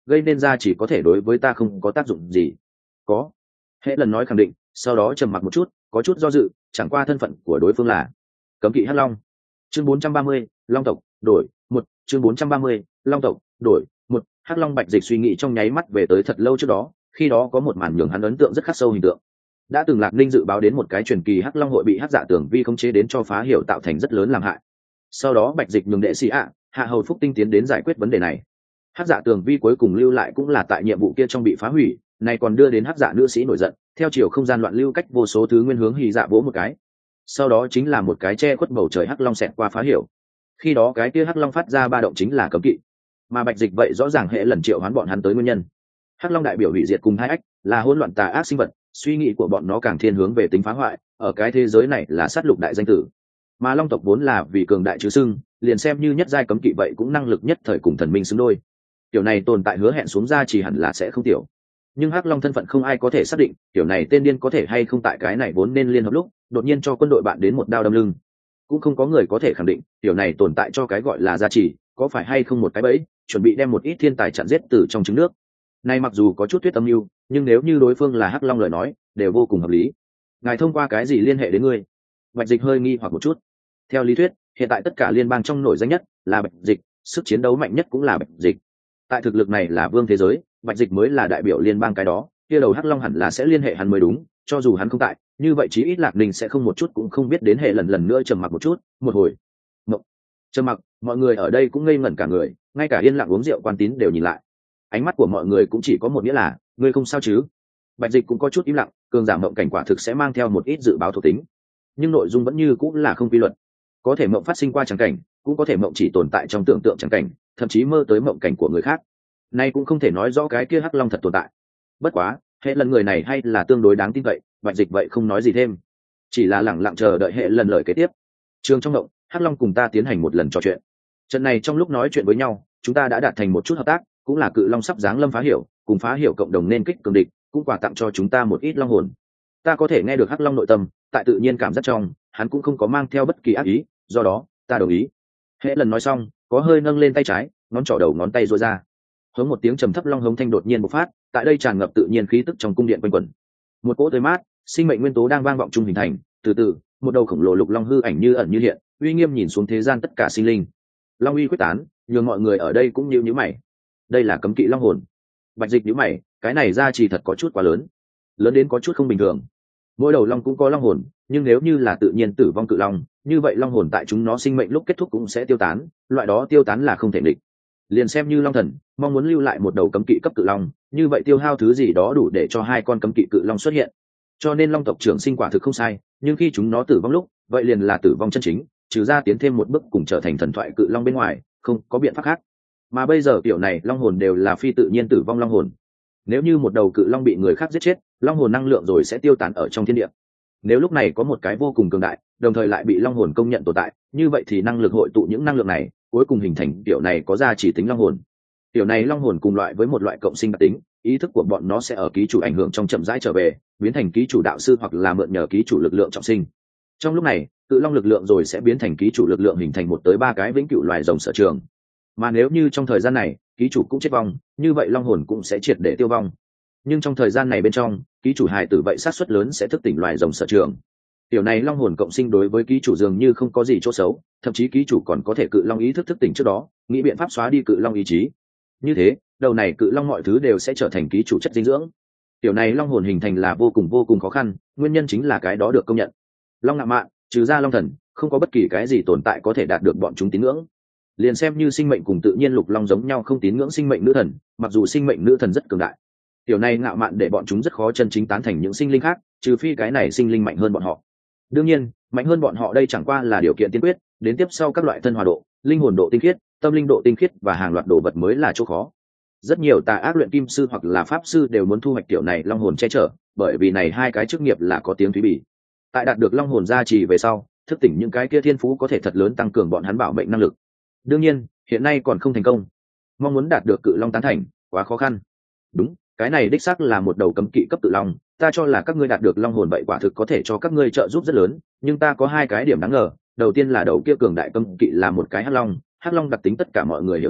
gây nên ra chỉ có thể đối với ta không có tác dụng gì. Có. Hệ lần nói khẳng định, sau đó trầm mặc một chút, có chút do dự, chẳng qua thân phận của đối phương là cấm kỵ hắc long. Chương bốn trăm ba mươi, long tộc đổi một. Chương bốn trăm ba mươi, long tộc đổi một. Hắc long Bạch Dịch suy nghĩ trong nháy mắt về tới thật lâu trước đó, khi đó có một màn nhường hắn ấn tượng rất khắc sâu hình tượng. Đã từng Lạc Ninh dự báo đến một cái truyền kỳ hắc long hội bị hắc dạ tưởng vi khống chế đến cho phá hiểu tạo thành rất lớn làm hại. Sau đó Bạch Dịch nhường đệ sĩ ạ, hạ hầu phúc tinh tiến đến giải quyết vấn đề này. Hắc dạ tường vi cuối cùng lưu lại cũng là tại nhiệm vụ kia trong bị phá hủy, này còn đưa đến hắc dạ nữ sĩ nổi giận, theo chiều không gian loạn lưu cách vô số thứ nguyên hướng hì dạ vỗ một cái. Sau đó chính là một cái che khuất bầu trời hắc long xẹt qua phá hiểu. Khi đó cái kia hắc long phát ra ba động chính là cấm kỵ, mà Bạch Dịch vậy rõ ràng hệ lần triệu hoán bọn hắn tới nguyên nhân. Hắc long đại biểu hủy diệt cùng hai ách, là hỗn loạn tà ác sinh vật, suy nghĩ của bọn nó càng thiên hướng về tính phá hoại, ở cái thế giới này là sát lục đại danh tử. Mà long tộc vốn là vì cường đại chứ sưng, liền xem như nhất giai cấm kỵ vậy cũng năng lực nhất thời cùng thần minh xứng đôi. Tiểu này tồn tại hứa hẹn xuống ra chỉ hẳn là sẽ không tiểu, nhưng hắc long thân phận không ai có thể xác định, tiểu này tên điên có thể hay không tại cái này vốn nên liên hợp lúc đột nhiên cho quân đội bạn đến một đao đâm lưng, cũng không có người có thể khẳng định tiểu này tồn tại cho cái gọi là gia trì có phải hay không một cái bẫy chuẩn bị đem một ít thiên tài chặn giết từ trong trứng nước. Này mặc dù có chút thuyết âm mưu, nhưng nếu như đối phương là hắc long lời nói đều vô cùng hợp lý. Ngài thông qua cái gì liên hệ đến ngươi? Bạch Dịch hơi nghi hoặc một chút. Theo lý thuyết hiện tại tất cả liên bang trong nổi danh nhất là Bạch Dịch, sức chiến đấu mạnh nhất cũng là Bạch Dịch. Tại thực lực này là vương thế giới, Bạch Dịch mới là đại biểu liên bang cái đó, kia đầu hắc long hẳn là sẽ liên hệ hắn mới đúng, cho dù hắn không tại, như vậy chí ít Lạc Ninh sẽ không một chút cũng không biết đến hệ lần lần nữa trầm mặc một chút, một hồi. Ngộng. Trầm mặc, mọi người ở đây cũng ngây ngẩn cả người, ngay cả yên lặng uống rượu quan tín đều nhìn lại. Ánh mắt của mọi người cũng chỉ có một nghĩa là, ngươi không sao chứ? Bạch Dịch cũng có chút im lặng, cường giả mộng cảnh quả thực sẽ mang theo một ít dự báo thuộc tính, nhưng nội dung vẫn như cũng là không quy luật. Có thể mộng phát sinh qua tràng cảnh, cũng có thể mộng chỉ tồn tại trong tưởng tượng tràng cảnh, thậm chí mơ tới mộng cảnh của người khác. Nay cũng không thể nói rõ cái kia hắc long thật tồn tại. Bất quá hệ lần người này hay là tương đối đáng tin cậy, Bạch Dịch vậy không nói gì thêm, chỉ là lẳng lặng chờ đợi hệ lần lời kế tiếp. Trường trong động, hắc long cùng ta tiến hành một lần trò chuyện. Trận này trong lúc nói chuyện với nhau, chúng ta đã đạt thành một chút hợp tác, cũng là cự long sắp giáng lâm phá hiểu, cùng phá hiểu cộng đồng nên kích cường địch, cũng quà tặng cho chúng ta một ít long hồn. Ta có thể nghe được hắc long nội tâm, tại tự nhiên cảm giác trong, hắn cũng không có mang theo bất kỳ ác ý, do đó ta đồng ý. Hệ lần nói xong, có hơi nâng lên tay trái, ngón trỏ đầu ngón tay duỗi ra, hướng một tiếng trầm thấp long hống thanh đột nhiên bộc phát, tại đây tràn ngập tự nhiên khí tức trong cung điện quanh quẩn. Một cỗ tươi mát, sinh mệnh nguyên tố đang vang vọng trung hình thành, từ từ, một đầu khổng lồ lục long hư ảnh như ẩn như hiện, uy nghiêm nhìn xuống thế gian tất cả sinh linh. Long uy quyết tán, nhường mọi người ở đây cũng nhíu nhíu mày. Đây là cấm kỵ long hồn. Bạch Dịch nhíu mày, cái này ra chỉ thật có chút quá lớn, lớn đến có chút không bình thường. Mỗi đầu long cũng có long hồn, nhưng nếu như là tự nhiên tử vong cự long, như vậy long hồn tại chúng nó sinh mệnh lúc kết thúc cũng sẽ tiêu tán, loại đó tiêu tán là không thể địch. Liền xem như long thần mong muốn lưu lại một đầu cấm kỵ cấp cự long, như vậy tiêu hao thứ gì đó đủ để cho hai con cấm kỵ cự long xuất hiện. Cho nên long tộc trưởng sinh quả thực không sai, nhưng khi chúng nó tử vong lúc, vậy liền là tử vong chân chính, trừ ra tiến thêm một bước cùng trở thành thần thoại cự long bên ngoài, không có biện pháp khác. Mà bây giờ kiểu này long hồn đều là phi tự nhiên tử vong long hồn. Nếu như một đầu cự long bị người khác giết chết, long hồn năng lượng rồi sẽ tiêu tán ở trong thiên địa. Nếu lúc này có một cái vô cùng cường đại, đồng thời lại bị long hồn công nhận tồn tại, như vậy thì năng lực hội tụ những năng lượng này, cuối cùng hình thành kiểu này có giá trị tính long hồn. Kiểu này long hồn cùng loại với một loại cộng sinh đặc tính, ý thức của bọn nó sẽ ở ký chủ ảnh hưởng trong chậm rãi trở về, biến thành ký chủ đạo sư hoặc là mượn nhờ ký chủ lực lượng trọng sinh. Trong lúc này, cự long lực lượng rồi sẽ biến thành ký chủ lực lượng, hình thành một tới ba cái vĩnh cửu loài rồng sở trường. Mà nếu như trong thời gian này, ký chủ cũng chết vong, như vậy long hồn cũng sẽ triệt để tiêu vong. Nhưng trong thời gian này bên trong, ký chủ hài tử vậy sát suất lớn sẽ thức tỉnh loài rồng sở trường. Tiểu này long hồn cộng sinh đối với ký chủ dường như không có gì chỗ xấu, thậm chí ký chủ còn có thể cự long ý thức thức tỉnh trước đó, nghĩ biện pháp xóa đi cự long ý chí. Như thế, đầu này cự long mọi thứ đều sẽ trở thành ký chủ chất dinh dưỡng. Tiểu này long hồn hình thành là vô cùng vô cùng khó khăn, nguyên nhân chính là cái đó được công nhận. Long ngạo mạn, trừ ra long thần, không có bất kỳ cái gì tồn tại có thể đạt được bọn chúng tín ngưỡng. Liền xem như sinh mệnh cùng tự nhiên lục long giống nhau không tín ngưỡng sinh mệnh nữ thần, mặc dù sinh mệnh nữ thần rất cường đại, tiểu này ngạo mạn để bọn chúng rất khó chân chính tán thành những sinh linh khác, trừ phi cái này sinh linh mạnh hơn bọn họ. Đương nhiên, mạnh hơn bọn họ đây chẳng qua là điều kiện tiên quyết, đến tiếp sau các loại thân hòa độ, linh hồn độ tinh khiết, tâm linh độ tinh khiết và hàng loạt đồ vật mới là chỗ khó. Rất nhiều tà ác luyện kim sư hoặc là pháp sư đều muốn thu hoạch tiểu này long hồn che chở, bởi vì này hai cái chức nghiệp là có tiếng thúy bỉ. Tại đạt được long hồn gia trì về sau, thức tỉnh những cái kia thiên phú có thể thật lớn tăng cường bọn hắn bảo mệnh năng lực. Đương nhiên, hiện nay còn không thành công. Mong muốn đạt được cự long tán thành, quá khó khăn. Đúng, cái này đích xác là một đầu cấm kỵ cấp cự long, ta cho là các ngươi đạt được long hồn vậy quả thực có thể cho các ngươi trợ giúp rất lớn, nhưng ta có hai cái điểm đáng ngờ. Đầu tiên là đầu kia cường đại cấm kỵ là một cái hắc long, hắc long đặc tính tất cả mọi người hiểu rõ,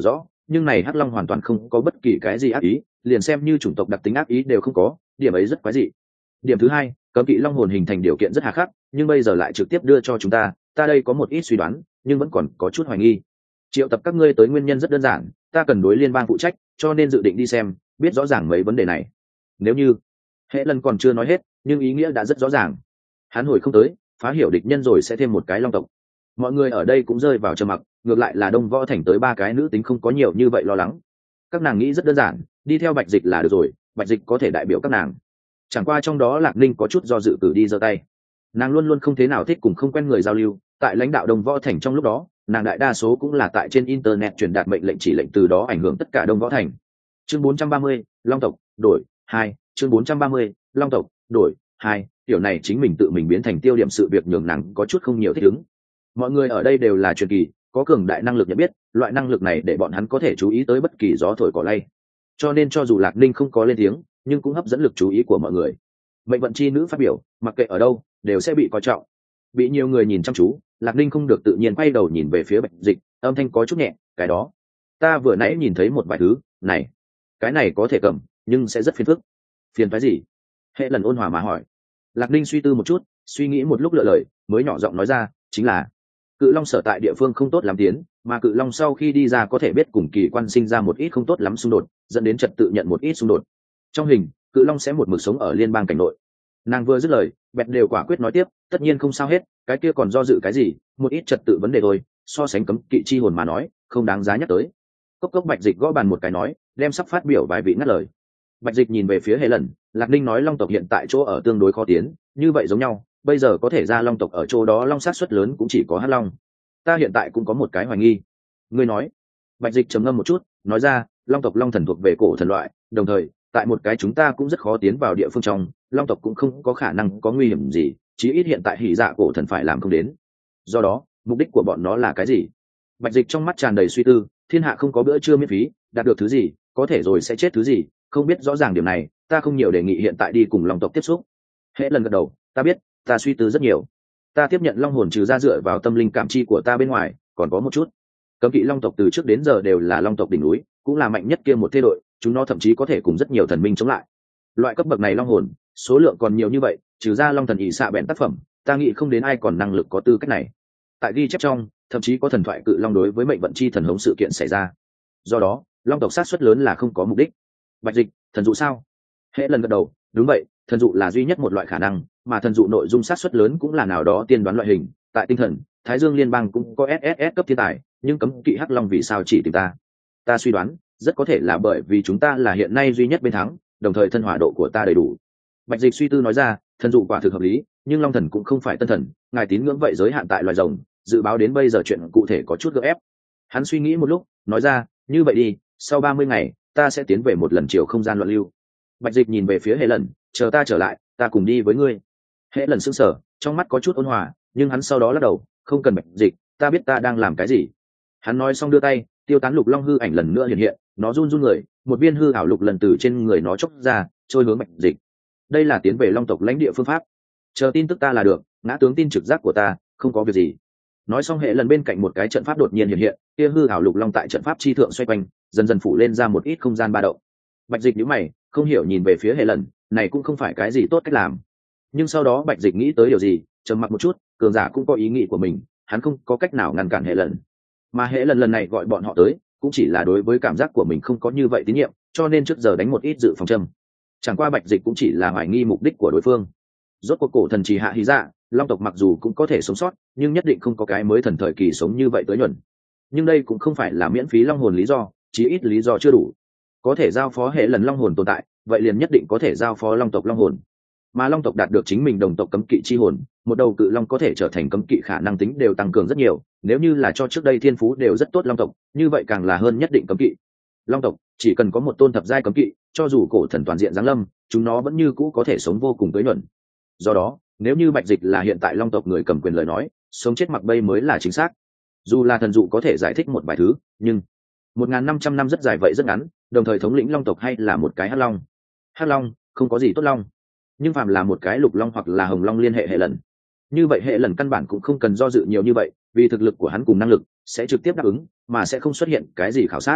nhưng này hắc long hoàn toàn không có bất kỳ cái gì ác ý, liền xem như chủng tộc đặc tính ác ý đều không có, điểm ấy rất quái dị. Điểm thứ hai, cấm kỵ long hồn hình thành điều kiện rất hà khắc, nhưng bây giờ lại trực tiếp đưa cho chúng ta, ta đây có một ít suy đoán, nhưng vẫn còn có chút hoài nghi. Triệu tập các ngươi tới nguyên nhân rất đơn giản, ta cần đối liên bang phụ trách, cho nên dự định đi xem, biết rõ ràng mấy vấn đề này. Nếu như hệ lần còn chưa nói hết, nhưng ý nghĩa đã rất rõ ràng. Hắn hồi không tới, phá hiểu địch nhân rồi sẽ thêm một cái long tộc. Mọi người ở đây cũng rơi vào trầm mặc, ngược lại là Đông Võ Thành tới ba cái nữ tính không có nhiều như vậy lo lắng. Các nàng nghĩ rất đơn giản, đi theo Bạch Dịch là được rồi, Bạch Dịch có thể đại biểu các nàng. Chẳng qua trong đó Lạc Ninh có chút do dự cử đi giơ tay. Nàng luôn luôn không thế nào thích cùng không quen người giao lưu, tại lãnh đạo Đông Võ Thành trong lúc đó, nàng đại đa số cũng là tại trên internet truyền đạt mệnh lệnh chỉ lệnh, từ đó ảnh hưởng tất cả Đông Võ Thành. Chương bốn trăm ba mươi, Long tộc, đổi hai, chương bốn trăm ba mươi, Long tộc, đổi hai, tiểu này chính mình tự mình biến thành tiêu điểm sự việc nhường nàng có chút không nhiều thích ứng. Mọi người ở đây đều là truyền kỳ, có cường đại năng lực nhận biết, loại năng lực này để bọn hắn có thể chú ý tới bất kỳ gió thổi cỏ lay. Cho nên cho dù Lạc Ninh không có lên tiếng, nhưng cũng hấp dẫn lực chú ý của mọi người. Mệnh vận chi nữ phát biểu, mặc kệ ở đâu, đều sẽ bị coi trọng. Bị nhiều người nhìn chăm chú, Lạc Ninh không được tự nhiên quay đầu nhìn về phía Bạch Dịch, âm thanh có chút nhẹ, cái đó, ta vừa nãy nhìn thấy một vài thứ, này, cái này có thể cầm, nhưng sẽ rất phiền phức. Phiền phái gì? Hệ lần ôn hòa mà hỏi. Lạc Ninh suy tư một chút, suy nghĩ một lúc lựa lời, mới nhỏ giọng nói ra, chính là cự long sở tại địa phương không tốt lắm tiến, mà cự long sau khi đi ra có thể biết cùng kỳ quan sinh ra một ít không tốt lắm xung đột, dẫn đến trật tự nhận một ít xung đột. Trong hình, cự long sẽ một mực sống ở liên bang cảnh nội. Nàng vừa dứt lời, Bẹt đều quả quyết nói tiếp, tất nhiên không sao hết, cái kia còn do dự cái gì, một ít trật tự vấn đề thôi, so sánh cấm kỵ chi hồn mà nói, không đáng giá nhắc tới. Cốc cốc Bạch Dịch gõ bàn một cái nói, đem sắp phát biểu vài vị ngắt lời. Bạch Dịch nhìn về phía Hệ lần, Lạc Ninh nói long tộc hiện tại chỗ ở tương đối khó tiến, như vậy giống nhau, bây giờ có thể ra long tộc ở chỗ đó long sát suất lớn cũng chỉ có hắc long. Ta hiện tại cũng có một cái hoài nghi. Ngươi nói. Bạch Dịch trầm ngâm một chút, nói ra, long tộc long thần thuộc về cổ thần loại, đồng thời tại một cái chúng ta cũng rất khó tiến vào địa phương trong, long tộc cũng không có khả năng có nguy hiểm gì, chí ít hiện tại hỉ dạ cổ thần phải làm không đến. Do đó, mục đích của bọn nó là cái gì? Bạch Dịch trong mắt tràn đầy suy tư, thiên hạ không có bữa trưa miễn phí, đạt được thứ gì, có thể rồi sẽ chết thứ gì, không biết rõ ràng điểm này, ta không nhiều đề nghị hiện tại đi cùng long tộc tiếp xúc. Hễ lần gật đầu, ta biết, ta suy tư rất nhiều. Ta tiếp nhận long hồn trừ ra dựa vào tâm linh cảm chi của ta bên ngoài, còn có một chút. Cấm kỵ long tộc từ trước đến giờ đều là long tộc đỉnh núi, cũng là mạnh nhất kia một thế đội, chúng nó thậm chí có thể cùng rất nhiều thần minh chống lại. Loại cấp bậc này long hồn, số lượng còn nhiều như vậy, trừ ra long thần ỷ xạ bèn tác phẩm, ta nghĩ không đến ai còn năng lực có tư cách này. Tại ghi chép trong, thậm chí có thần thoại cự long đối với mệnh vận chi thần hống sự kiện xảy ra. Do đó, long tộc sát suất lớn là không có mục đích. Bạch Dịch, thần dụ sao? Hễ lần gật đầu, đúng vậy, thần dụ là duy nhất một loại khả năng, mà thần dụ nội dung sát suất lớn cũng là nào đó tiên đoán loại hình. Tại tinh thần, Thái Dương Liên bang cũng có ét ét ét cấp thiên tài, nhưng cấm kỵ hắc long vì sao chỉ tìm ta? Ta suy đoán, rất có thể là bởi vì chúng ta là hiện nay duy nhất bên thắng, đồng thời thân hỏa độ của ta đầy đủ. Bạch Dịch suy tư nói ra, thần dụ quả thực hợp lý, nhưng long thần cũng không phải tân thần, ngài tín ngưỡng vậy giới hạn tại loài rồng, dự báo đến bây giờ chuyện cụ thể có chút gượng ép. Hắn suy nghĩ một lúc, nói ra, như vậy đi, sau ba mươi ngày, ta sẽ tiến về một lần chiều không gian loạn lưu. Bạch Dịch nhìn về phía Hệ lần, chờ ta trở lại, ta cùng đi với ngươi. Hệ lần sững sờ, trong mắt có chút ôn hòa, nhưng hắn sau đó lắc đầu, không cần Bạch Dịch, ta biết ta đang làm cái gì. Hắn nói xong đưa tay, tiêu tán lục long hư ảnh lần nữa hiện hiện, nó run run người, một viên hư ảo lục lần từ trên người nó chốc ra, trôi hướng Bạch Dịch. Đây là tiến về long tộc lãnh địa phương pháp. Chờ tin tức ta là được, ngã tướng tin trực giác của ta, không có việc gì. Nói xong Hệ lần bên cạnh một cái trận pháp đột nhiên hiện hiện, kia hư ảo lục long tại trận pháp chi thượng xoay quanh, dần dần phủ lên ra một ít không gian ba động. Bạch Dịch nhíu mày, không hiểu nhìn về phía Hệ lần, này cũng không phải cái gì tốt cách làm. Nhưng sau đó Bạch Dịch nghĩ tới điều gì, trầm mặc một chút, cường giả cũng có ý nghĩ của mình, hắn không có cách nào ngăn cản Hệ lần. Mà Hệ lần lần này gọi bọn họ tới, cũng chỉ là đối với cảm giác của mình không có như vậy tín nhiệm, cho nên trước giờ đánh một ít dự phòng châm. Chẳng qua Bạch Dịch cũng chỉ là hoài nghi mục đích của đối phương. Rốt cuộc cổ thần trì hạ hí dạ, long tộc mặc dù cũng có thể sống sót, nhưng nhất định không có cái mới thần thời kỳ sống như vậy tới nhuần. Nhưng đây cũng không phải là miễn phí long hồn lý do, chí ít lý do chưa đủ. Có thể giao phó Hệ lần long hồn tồn tại, vậy liền nhất định có thể giao phó long tộc long hồn. Mà long tộc đạt được chính mình đồng tộc cấm kỵ chi hồn, một đầu cự long có thể trở thành cấm kỵ khả năng tính đều tăng cường rất nhiều, nếu như là cho trước đây thiên phú đều rất tốt long tộc, như vậy càng là hơn nhất định cấm kỵ. Long tộc chỉ cần có một tôn thập giai cấm kỵ, cho dù cổ thần toàn diện giáng lâm, chúng nó vẫn như cũ có thể sống vô cùng tới nhuận. Do đó, nếu như Bạch Dịch là hiện tại long tộc người cầm quyền lời nói, sống chết mặc bay mới là chính xác. Dù là thần dụ có thể giải thích một vài thứ, nhưng một nghìn năm trăm năm rất dài vậy rất ngắn, đồng thời thống lĩnh long tộc hay là một cái hắc long. Hắc long không có gì tốt long, nhưng phàm là một cái lục long hoặc là hồng long liên hệ Hệ lần, như vậy Hệ lần căn bản cũng không cần do dự nhiều như vậy, vì thực lực của hắn cùng năng lực sẽ trực tiếp đáp ứng, mà sẽ không xuất hiện cái gì khảo sát.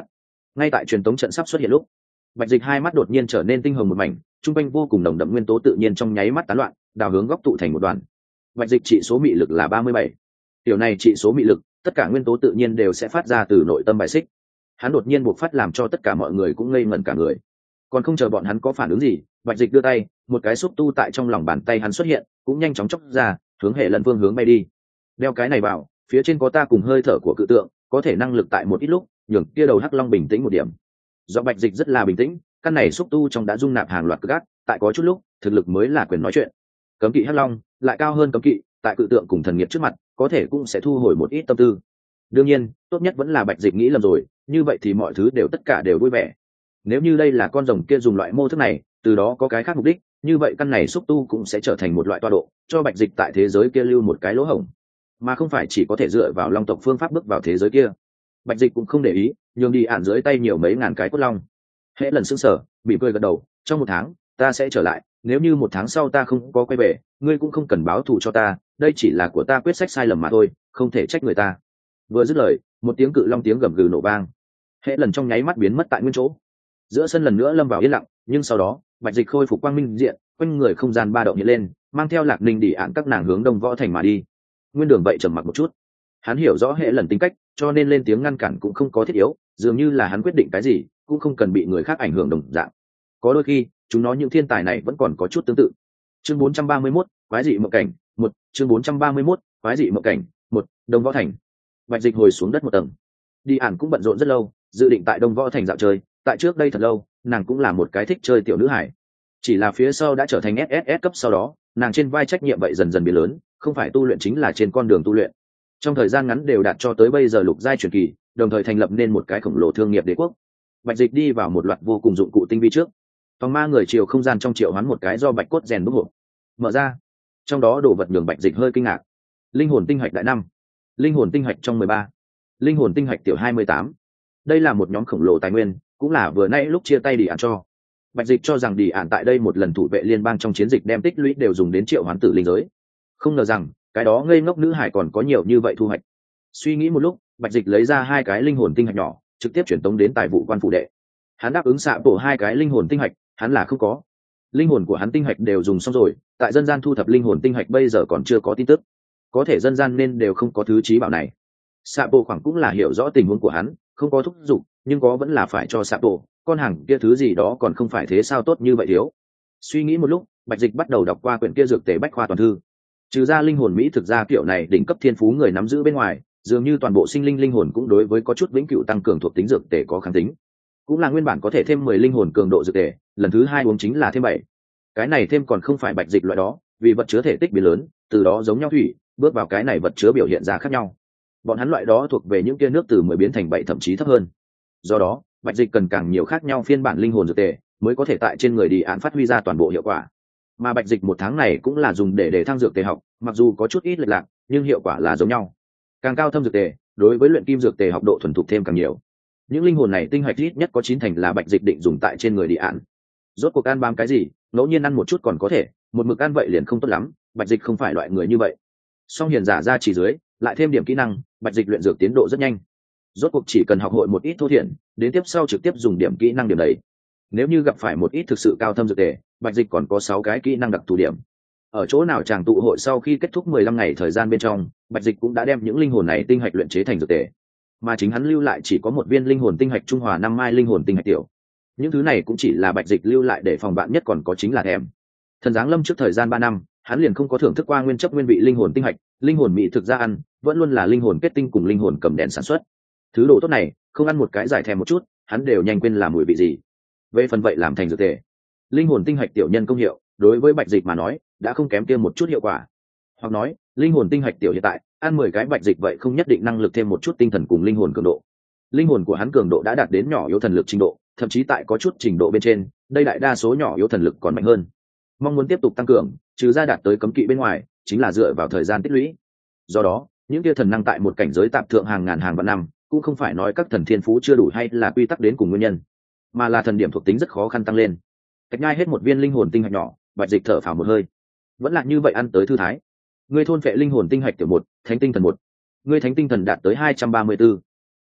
Ngay tại truyền tống trận sắp xuất hiện lúc, bạch dịch hai mắt đột nhiên trở nên tinh hồng một mảnh, trung quanh vô cùng nồng đậm nguyên tố tự nhiên trong nháy mắt tán loạn, đào hướng góc tụ thành một đoàn. Bạch dịch trị số mị lực là ba mươi bảy. Điều này trị số mị lực, tất cả nguyên tố tự nhiên đều sẽ phát ra từ nội tâm bài xích. Hắn đột nhiên buộc phát làm cho tất cả mọi người cũng ngây ngẩn cả người. Còn không chờ bọn hắn có phản ứng gì, bạch dịch đưa tay, một cái xúc tu tại trong lòng bàn tay hắn xuất hiện, cũng nhanh chóng chốc ra, hướng hệ lần phương hướng bay đi. Đeo cái này vào, phía trên có ta cùng hơi thở của cự tượng, có thể năng lực tại một ít lúc nhường kia đầu hắc long bình tĩnh một điểm. Do bạch dịch rất là bình tĩnh, căn này xúc tu trong đã dung nạp hàng loạt cực ác, tại có chút lúc thực lực mới là quyền nói chuyện. Cấm kỵ hắc long lại cao hơn cấm kỵ, tại cự tượng cùng thần nghiệp trước mặt có thể cũng sẽ thu hồi một ít tâm tư. Đương nhiên tốt nhất vẫn là bạch dịch nghĩ lầm rồi, như vậy thì mọi thứ đều tất cả đều vui vẻ. Nếu như đây là con rồng kia dùng loại mô thức này, từ đó có cái khác mục đích, như vậy căn này xúc tu cũng sẽ trở thành một loại toa độ, cho bạch dịch tại thế giới kia lưu một cái lỗ hổng, mà không phải chỉ có thể dựa vào long tộc phương pháp bước vào thế giới kia. Bạch dịch cũng không để ý, nhường đi ản dưới tay nhiều mấy ngàn cái cốt long. Hễ lần sững sờ, bị cười gật đầu, trong một tháng ta sẽ trở lại, nếu như một tháng sau ta không có quay về, ngươi cũng không cần báo thù cho ta, đây chỉ là của ta quyết sách sai lầm mà thôi, không thể trách người ta. Vừa dứt lời, một tiếng cự long tiếng gầm gừ nổ vang, Hễ lần trong nháy mắt biến mất tại nguyên chỗ. Giữa sân lần nữa lâm vào yên lặng, nhưng sau đó bạch dịch khôi phục quang minh diện, quanh người không gian ba động hiện lên, mang theo lạc ninh đi ạn các nàng hướng đông võ thành mà đi. Nguyên Đường vậy trầm mặc một chút, hắn hiểu rõ Hễ lần tính cách, cho nên lên tiếng ngăn cản cũng không có thiết yếu, dường như là hắn quyết định cái gì cũng không cần bị người khác ảnh hưởng đồng dạng. Có đôi khi chúng nó những thiên tài này vẫn còn có chút tương tự. Chương bốn trăm ba mươi mốt, quái dị mộng cảnh một. Chương bốn trăm ba mươi mốt, quái dị mộng cảnh một. Đông võ thành. Bạch dịch hồi xuống đất một tầng, đi ản cũng bận rộn rất lâu, dự định tại đông võ thành dạo chơi. Tại trước đây thật lâu, nàng cũng là một cái thích chơi tiểu nữ hải, chỉ là phía sau đã trở thành ét ét ét cấp, sau đó nàng trên vai trách nhiệm vậy dần dần biến lớn, không phải tu luyện chính là trên con đường tu luyện. Trong thời gian ngắn đều đạt cho tới bây giờ lục giai truyền kỳ, đồng thời thành lập nên một cái khổng lồ thương nghiệp đế quốc. Bạch dịch đi vào một loạt vô cùng dụng cụ tinh vi trước, phòng ma người chiều không gian trong triệu hoán một cái do bạch cốt rèn đúc hộp mở ra, trong đó đồ vật nhường bạch dịch hơi kinh ngạc. Linh hồn tinh hạch đại năm, linh hồn tinh hạch trong mười ba, linh hồn tinh hạch tiểu hai mươi tám. Đây là một nhóm khổng lồ tài nguyên, cũng là vừa nãy lúc chia tay đi ạn cho. Bạch dịch cho rằng đi ạn tại đây một lần thủ vệ liên bang trong chiến dịch đem tích lũy đều dùng đến triệu hoán tử linh giới, không ngờ rằng cái đó ngây ngốc nữ hải còn có nhiều như vậy thu hoạch. Suy nghĩ một lúc, bạch dịch lấy ra hai cái linh hồn tinh hạch nhỏ, trực tiếp chuyển tống đến tài vụ quan phủ đệ. Hắn đáp ứng xạ bổ hai cái linh hồn tinh hạch, hắn là không có. Linh hồn của hắn tinh hạch đều dùng xong rồi, tại dân gian thu thập linh hồn tinh hạch bây giờ còn chưa có tin tức, có thể dân gian nên đều không có thứ trí bảo này. Xạ bổ khoảng cũng là hiểu rõ tình huống của hắn, không có thúc giục, nhưng có vẫn là phải cho xạ bổ, con hàng kia thứ gì đó còn không phải thế sao tốt như vậy thiếu. Suy nghĩ một lúc, bạch dịch bắt đầu đọc qua quyển kia dược tề bách khoa toàn thư. Trừ ra linh hồn mỹ thực ra kiểu này đỉnh cấp thiên phú người nắm giữ bên ngoài, dường như toàn bộ sinh linh linh hồn cũng đối với có chút vĩnh cửu tăng cường thuộc tính dược tề có kháng tính, cũng là nguyên bản có thể thêm mười linh hồn cường độ dược tề, lần thứ hai uống chính là thêm bảy. Cái này thêm còn không phải bạch dịch loại đó, vì vật chứa thể tích biến lớn, từ đó giống nhau thủy, bước vào cái này vật chứa biểu hiện ra khác nhau. Bọn hắn loại đó thuộc về những kia nước từ mười biến thành bảy thậm chí thấp hơn. Do đó, bạch dịch cần càng nhiều khác nhau phiên bản linh hồn dược tề mới có thể tại trên người đi án phát huy ra toàn bộ hiệu quả. Mà bạch dịch một tháng này cũng là dùng để để thăng dược tề học, mặc dù có chút ít lệch lạc, nhưng hiệu quả là giống nhau. Càng cao thâm dược tề, đối với luyện kim dược tề học độ thuần thục thêm càng nhiều. Những linh hồn này tinh hạch ít nhất có chín thành là bạch dịch định dùng tại trên người đi án. Rốt cuộc ăn bám cái gì, ngẫu nhiên ăn một chút còn có thể, một mực ăn vậy liền không tốt lắm, bạch dịch không phải loại người như vậy. Song hiền giả ra chỉ dưới, lại thêm điểm kỹ năng, bạch dịch luyện dược tiến độ rất nhanh. Rốt cuộc chỉ cần học hội một ít thô thiển, đến tiếp sau trực tiếp dùng điểm kỹ năng điểm đấy. Nếu như gặp phải một ít thực sự cao thâm dược tề, bạch dịch còn có sáu cái kỹ năng đặc thù điểm. Ở chỗ nào chàng tụ hội sau khi kết thúc mười lăm ngày thời gian bên trong, bạch dịch cũng đã đem những linh hồn này tinh hạch luyện chế thành dược tề, mà chính hắn lưu lại chỉ có một viên linh hồn tinh hạch trung hòa năm mai linh hồn tinh hạch tiểu. Những thứ này cũng chỉ là bạch dịch lưu lại để phòng bạn nhất, còn có chính là thèm. Thần giáng lâm trước thời gian ba năm, hắn liền không có thưởng thức qua nguyên chất nguyên vị linh hồn tinh hạch, linh hồn mỹ thực ra ăn, vẫn luôn là linh hồn kết tinh cùng linh hồn cầm đèn sản xuất. Thứ đồ tốt này, không ăn một cái giải thèm một chút, hắn đều nhanh quên là mùi vị gì. Về phần vậy làm thành dược tề, linh hồn tinh hạch tiểu nhân công hiệu, đối với bạch dịch mà nói, đã không kém kia một chút hiệu quả. Hoặc nói, linh hồn tinh hạch tiểu hiện tại, ăn mười cái bạch dịch vậy không nhất định năng lực thêm một chút tinh thần cùng linh hồn cường độ. Linh hồn của hắn cường độ đã đạt đến nhỏ yếu thần lực trình độ, thậm chí tại có chút trình độ bên trên, đây đại đa số nhỏ yếu thần lực còn mạnh hơn. Mong muốn tiếp tục tăng cường, trừ ra đạt tới cấm kỵ bên ngoài, chính là dựa vào thời gian tích lũy. Do đó, những kia thần năng tại một cảnh giới tạp thượng hàng ngàn hàng vạn năm, cũng không phải nói các thần thiên phú chưa đủ hay là quy tắc đến cùng nguyên nhân, mà là thần điểm thuộc tính rất khó khăn tăng lên. Cách nhai hết một viên linh hồn tinh hạch nhỏ, bạch dịch thở phào một hơi. Vẫn là như vậy ăn tới thư thái. Ngươi thôn phệ linh hồn tinh hạch tiểu một, thánh tinh thần một. Ngươi thánh tinh thần đạt tới hai trăm ba mươi 234.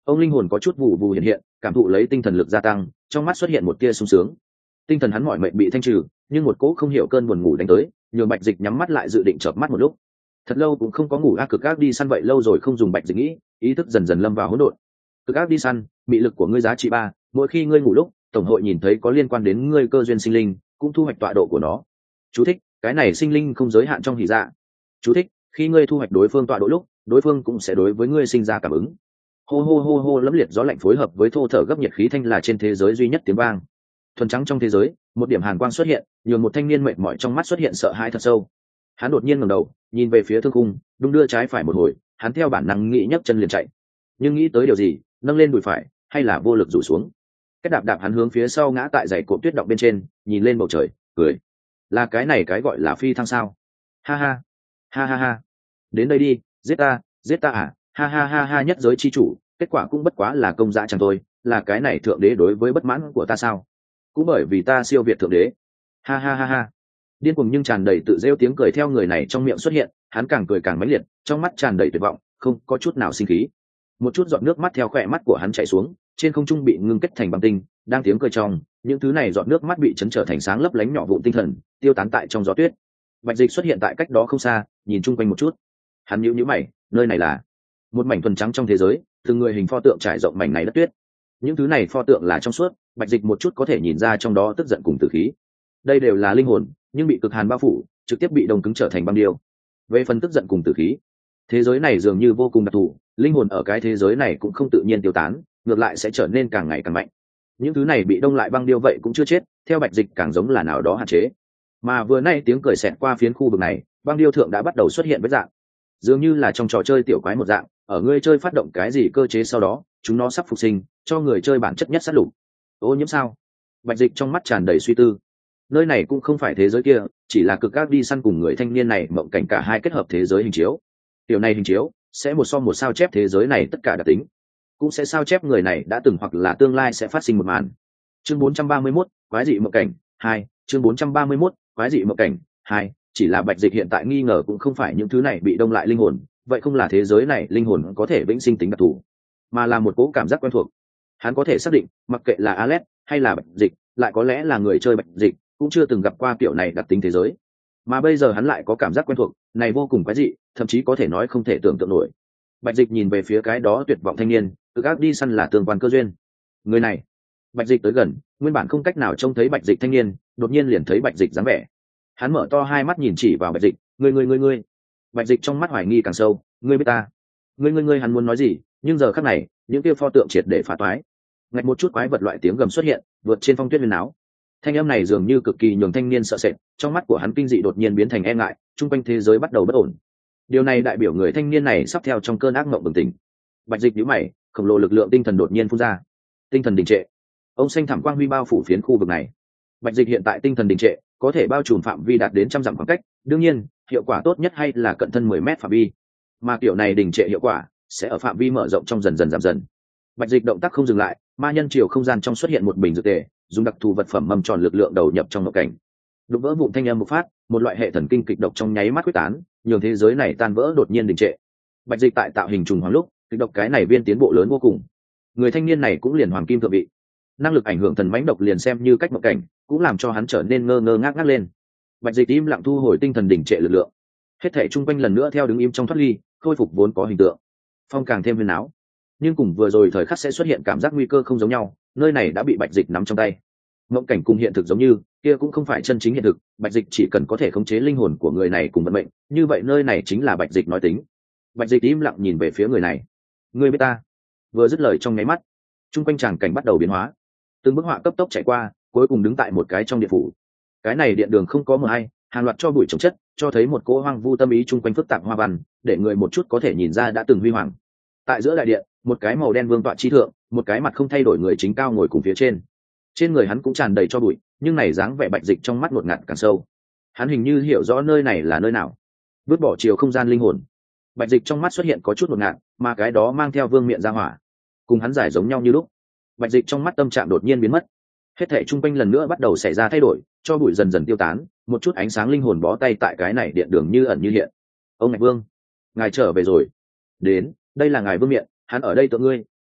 Ông linh hồn có chút vụ vụ hiện hiện, cảm thụ lấy tinh thần lực gia tăng, trong mắt xuất hiện một tia sung sướng. Tinh thần hắn mỏi mệt bị thanh trừ, nhưng một cỗ không hiểu cơn buồn ngủ đánh tới, nhường Bạch Dịch nhắm mắt lại dự định chợp mắt một lúc. Thật lâu cũng không có ngủ, ác cực ác đi săn vậy lâu rồi không dùng. Bạch Dịch nghĩ, ý thức dần dần lâm vào hỗn độn. Cực ác đi săn, mị lực của ngươi giá trị ba, mỗi khi ngươi ngủ lúc, tổng hội nhìn thấy có liên quan đến ngươi cơ duyên sinh linh, cũng thu hoạch tọa độ của nó. Chú thích: cái này sinh linh không giới hạn trong hỷ dạ. Chú thích: khi ngươi thu hoạch đối phương tọa độ lúc, đối phương cũng sẽ đối với ngươi sinh ra cảm ứng. Hô hô hô hô, lẫm liệt gió lạnh phối hợp với thô thở gấp nhiệt khí thanh là trên thế giới duy nhất tiếng vang. Thuần trắng trong thế giới, một điểm hàn quang xuất hiện, nhường một thanh niên mệt mỏi trong mắt xuất hiện sợ hãi thật sâu. Hắn đột nhiên ngẩng đầu, nhìn về phía thương khung, đung đưa trái phải một hồi, hắn theo bản năng nghĩ nhấc chân liền chạy, nhưng nghĩ tới điều gì, nâng lên đùi phải, hay là vô lực rủ xuống. Cái đạp đạp hắn hướng phía sau ngã tại dãy cột tuyết động bên trên, nhìn lên bầu trời, cười. Là cái này cái gọi là phi thăng sao? Ha ha, ha ha ha. Đến đây đi, giết ta, giết ta à? Ha ha ha ha, nhất giới chi chủ, kết quả cũng bất quá là công dã chẳng thôi, là cái này thượng đế đối với bất mãn của ta sao? Cũng bởi vì ta siêu việt thượng đế. Ha ha ha ha. Điên cuồng nhưng tràn đầy tự rêu tiếng cười theo người này trong miệng xuất hiện, hắn càng cười càng mãnh liệt, trong mắt tràn đầy tuyệt vọng, không có chút nào sinh khí. Một chút giọt nước mắt theo khỏe mắt của hắn chảy xuống, trên không trung bị ngưng kết thành băng tinh, đang tiếng cười trong, những thứ này giọt nước mắt bị chấn trở thành sáng lấp lánh nhỏ vụn tinh thần, tiêu tán tại trong gió tuyết. Bạch Dịch xuất hiện tại cách đó không xa, nhìn chung quanh một chút. Hắn nhíu nhíu mày, nơi này là một mảnh thuần trắng trong thế giới, từng người hình pho tượng trải rộng mảnh này đất tuyết. Những thứ này pho tượng là trong suốt, Bạch Dịch một chút có thể nhìn ra trong đó tức giận cùng tử khí. Đây đều là linh hồn, nhưng bị cực hàn bao phủ, trực tiếp bị đông cứng trở thành băng điêu. Về phần tức giận cùng tử khí, thế giới này dường như vô cùng đặc thù, linh hồn ở cái thế giới này cũng không tự nhiên tiêu tán, ngược lại sẽ trở nên càng ngày càng mạnh. Những thứ này bị đông lại băng điêu vậy cũng chưa chết, theo Bạch Dịch càng giống là nào đó hạn chế. Mà vừa nay tiếng cười xẹt qua phiến khu vực này, băng điêu thượng đã bắt đầu xuất hiện vết dạng, dường như là trong trò chơi tiểu quái một dạng, ở người chơi phát động cái gì cơ chế sau đó, chúng nó sắp phục sinh, cho người chơi bản chất nhất sát lục. Ô nhiễm sao? Bạch Dịch trong mắt tràn đầy suy tư. Nơi này cũng không phải thế giới kia, chỉ là cực ác đi săn cùng người thanh niên này mộng cảnh cả hai kết hợp thế giới hình chiếu. Điều này hình chiếu sẽ một so một sao chép thế giới này tất cả đặc tính, cũng sẽ sao chép người này đã từng hoặc là tương lai sẽ phát sinh một màn. Chương bốn trăm ba mươi mốt, quái dị mộng cảnh hai. Chương bốn trăm ba mươi mốt, quái dị mộng cảnh hai. Chỉ là Bạch Dịch hiện tại nghi ngờ cũng không phải những thứ này bị đông lại linh hồn, vậy không là thế giới này linh hồn có thể vĩnh sinh tính đặc thù, mà là một cố cảm giác quen thuộc. Hắn có thể xác định, mặc kệ là Alex hay là Bạch Dịch, lại có lẽ là người chơi Bạch Dịch, cũng chưa từng gặp qua kiểu này đặc tính thế giới. Mà bây giờ hắn lại có cảm giác quen thuộc, này vô cùng quái dị, thậm chí có thể nói không thể tưởng tượng nổi. Bạch Dịch nhìn về phía cái đó tuyệt vọng thanh niên, cực ác đi săn là tương quan cơ duyên. Người này, Bạch Dịch tới gần, nguyên bản không cách nào trông thấy Bạch Dịch thanh niên, đột nhiên liền thấy Bạch Dịch dáng vẻ. Hắn mở to hai mắt nhìn chỉ vào Bạch Dịch, "Ngươi ngươi ngươi ngươi." Bạch Dịch trong mắt hoài nghi càng sâu, "Ngươi biết ta?" "Ngươi ngươi ngươi." Hắn muốn nói gì, nhưng giờ khắc này, những kia pho tượng triệt để phá toái. Ngạch một chút quái vật loại tiếng gầm xuất hiện, vượt trên phong tuyết huyền áo. Thanh âm này dường như cực kỳ nhường thanh niên sợ sệt, trong mắt của hắn kinh dị đột nhiên biến thành e ngại, trung quanh thế giới bắt đầu bất ổn. Điều này đại biểu người thanh niên này sắp theo trong cơn ác mộng bừng tỉnh. Bạch Dịch nhíu mày, khổng lồ lực lượng tinh thần đột nhiên phun ra. Tinh thần đình trệ. Ông xanh thảm quang huy bao phủ phiến khu vực này. Bạch Dịch hiện tại tinh thần đình trệ, có thể bao trùm phạm vi đạt đến trăm dặm khoảng cách, đương nhiên, hiệu quả tốt nhất hay là cận thân mười mét phạm vi. Mà kiểu này đình trệ hiệu quả sẽ ở phạm vi mở rộng trong dần dần giảm dần. Bạch Dịch động tác không dừng lại, ma nhân chiều không gian trong xuất hiện một bình dược tề, dùng đặc thù vật phẩm mầm tròn lực lượng đầu nhập trong nội cảnh. Đụng vỡ vụn thanh âm một phát, một loại hệ thần kinh kịch độc trong nháy mắt quyết tán, nhường thế giới này tan vỡ đột nhiên đình trệ. Bạch Dịch tại tạo hình trùng hoàng lúc, kịch độc cái này viên tiến bộ lớn vô cùng. Người thanh niên này cũng liền hoàng kim thượng vị, năng lực ảnh hưởng thần mãnh độc liền xem như cách nội cảnh, cũng làm cho hắn trở nên ngơ ngơ ngác ngác lên. Bạch Dịch im lặng thu hồi tinh thần đình trệ lực lượng, hết thảy chung quanh lần nữa theo đứng im trong thoát ly, khôi phục vốn có hình tượng. Phong càng thêm huyền áo, nhưng cùng vừa rồi thời khắc sẽ xuất hiện cảm giác nguy cơ không giống nhau, nơi này đã bị Bạch Dịch nắm trong tay. Mộng cảnh cùng hiện thực giống như, kia cũng không phải chân chính hiện thực, Bạch Dịch chỉ cần có thể khống chế linh hồn của người này cùng vận mệnh, như vậy nơi này chính là Bạch Dịch nói tính. Bạch Dịch im lặng nhìn về phía người này. "Ngươi biết ta?" Vừa dứt lời trong nháy mắt, chung quanh tràng cảnh bắt đầu biến hóa. Từng bức họa cấp tốc chạy qua, cuối cùng đứng tại một cái trong điện phủ. Cái này điện đường không có mờ hay, hàng loạt cho bụi trồng chất, cho thấy một cỗ hoang vu tâm ý chung quanh phức tạp hoa văn, để người một chút có thể nhìn ra đã từng huy hoàng. Tại giữa đại điện, một cái màu đen vương tọa chi thượng, một cái mặt không thay đổi người chính cao ngồi cùng phía trên. Trên người hắn cũng tràn đầy cho bụi, nhưng này dáng vẻ Bạch Dịch trong mắt ngột ngạt càng sâu. Hắn hình như hiểu rõ nơi này là nơi nào. Vứt bỏ chiều không gian linh hồn. Bạch Dịch trong mắt xuất hiện có chút ngột ngạt, mà cái đó mang theo vương miện ra hỏa, cùng hắn giải giống nhau như lúc. Bạch Dịch trong mắt tâm trạng đột nhiên biến mất. Hết thảy chung quanh lần nữa bắt đầu xảy ra thay đổi, cho bụi dần dần tiêu tán, một chút ánh sáng linh hồn bó tay tại cái này điện đường như ẩn như hiện. "Ông Ngạch Vương, ngài trở về rồi." "Đến, đây là ngài Vương Miện, hắn ở đây tựa ngươi,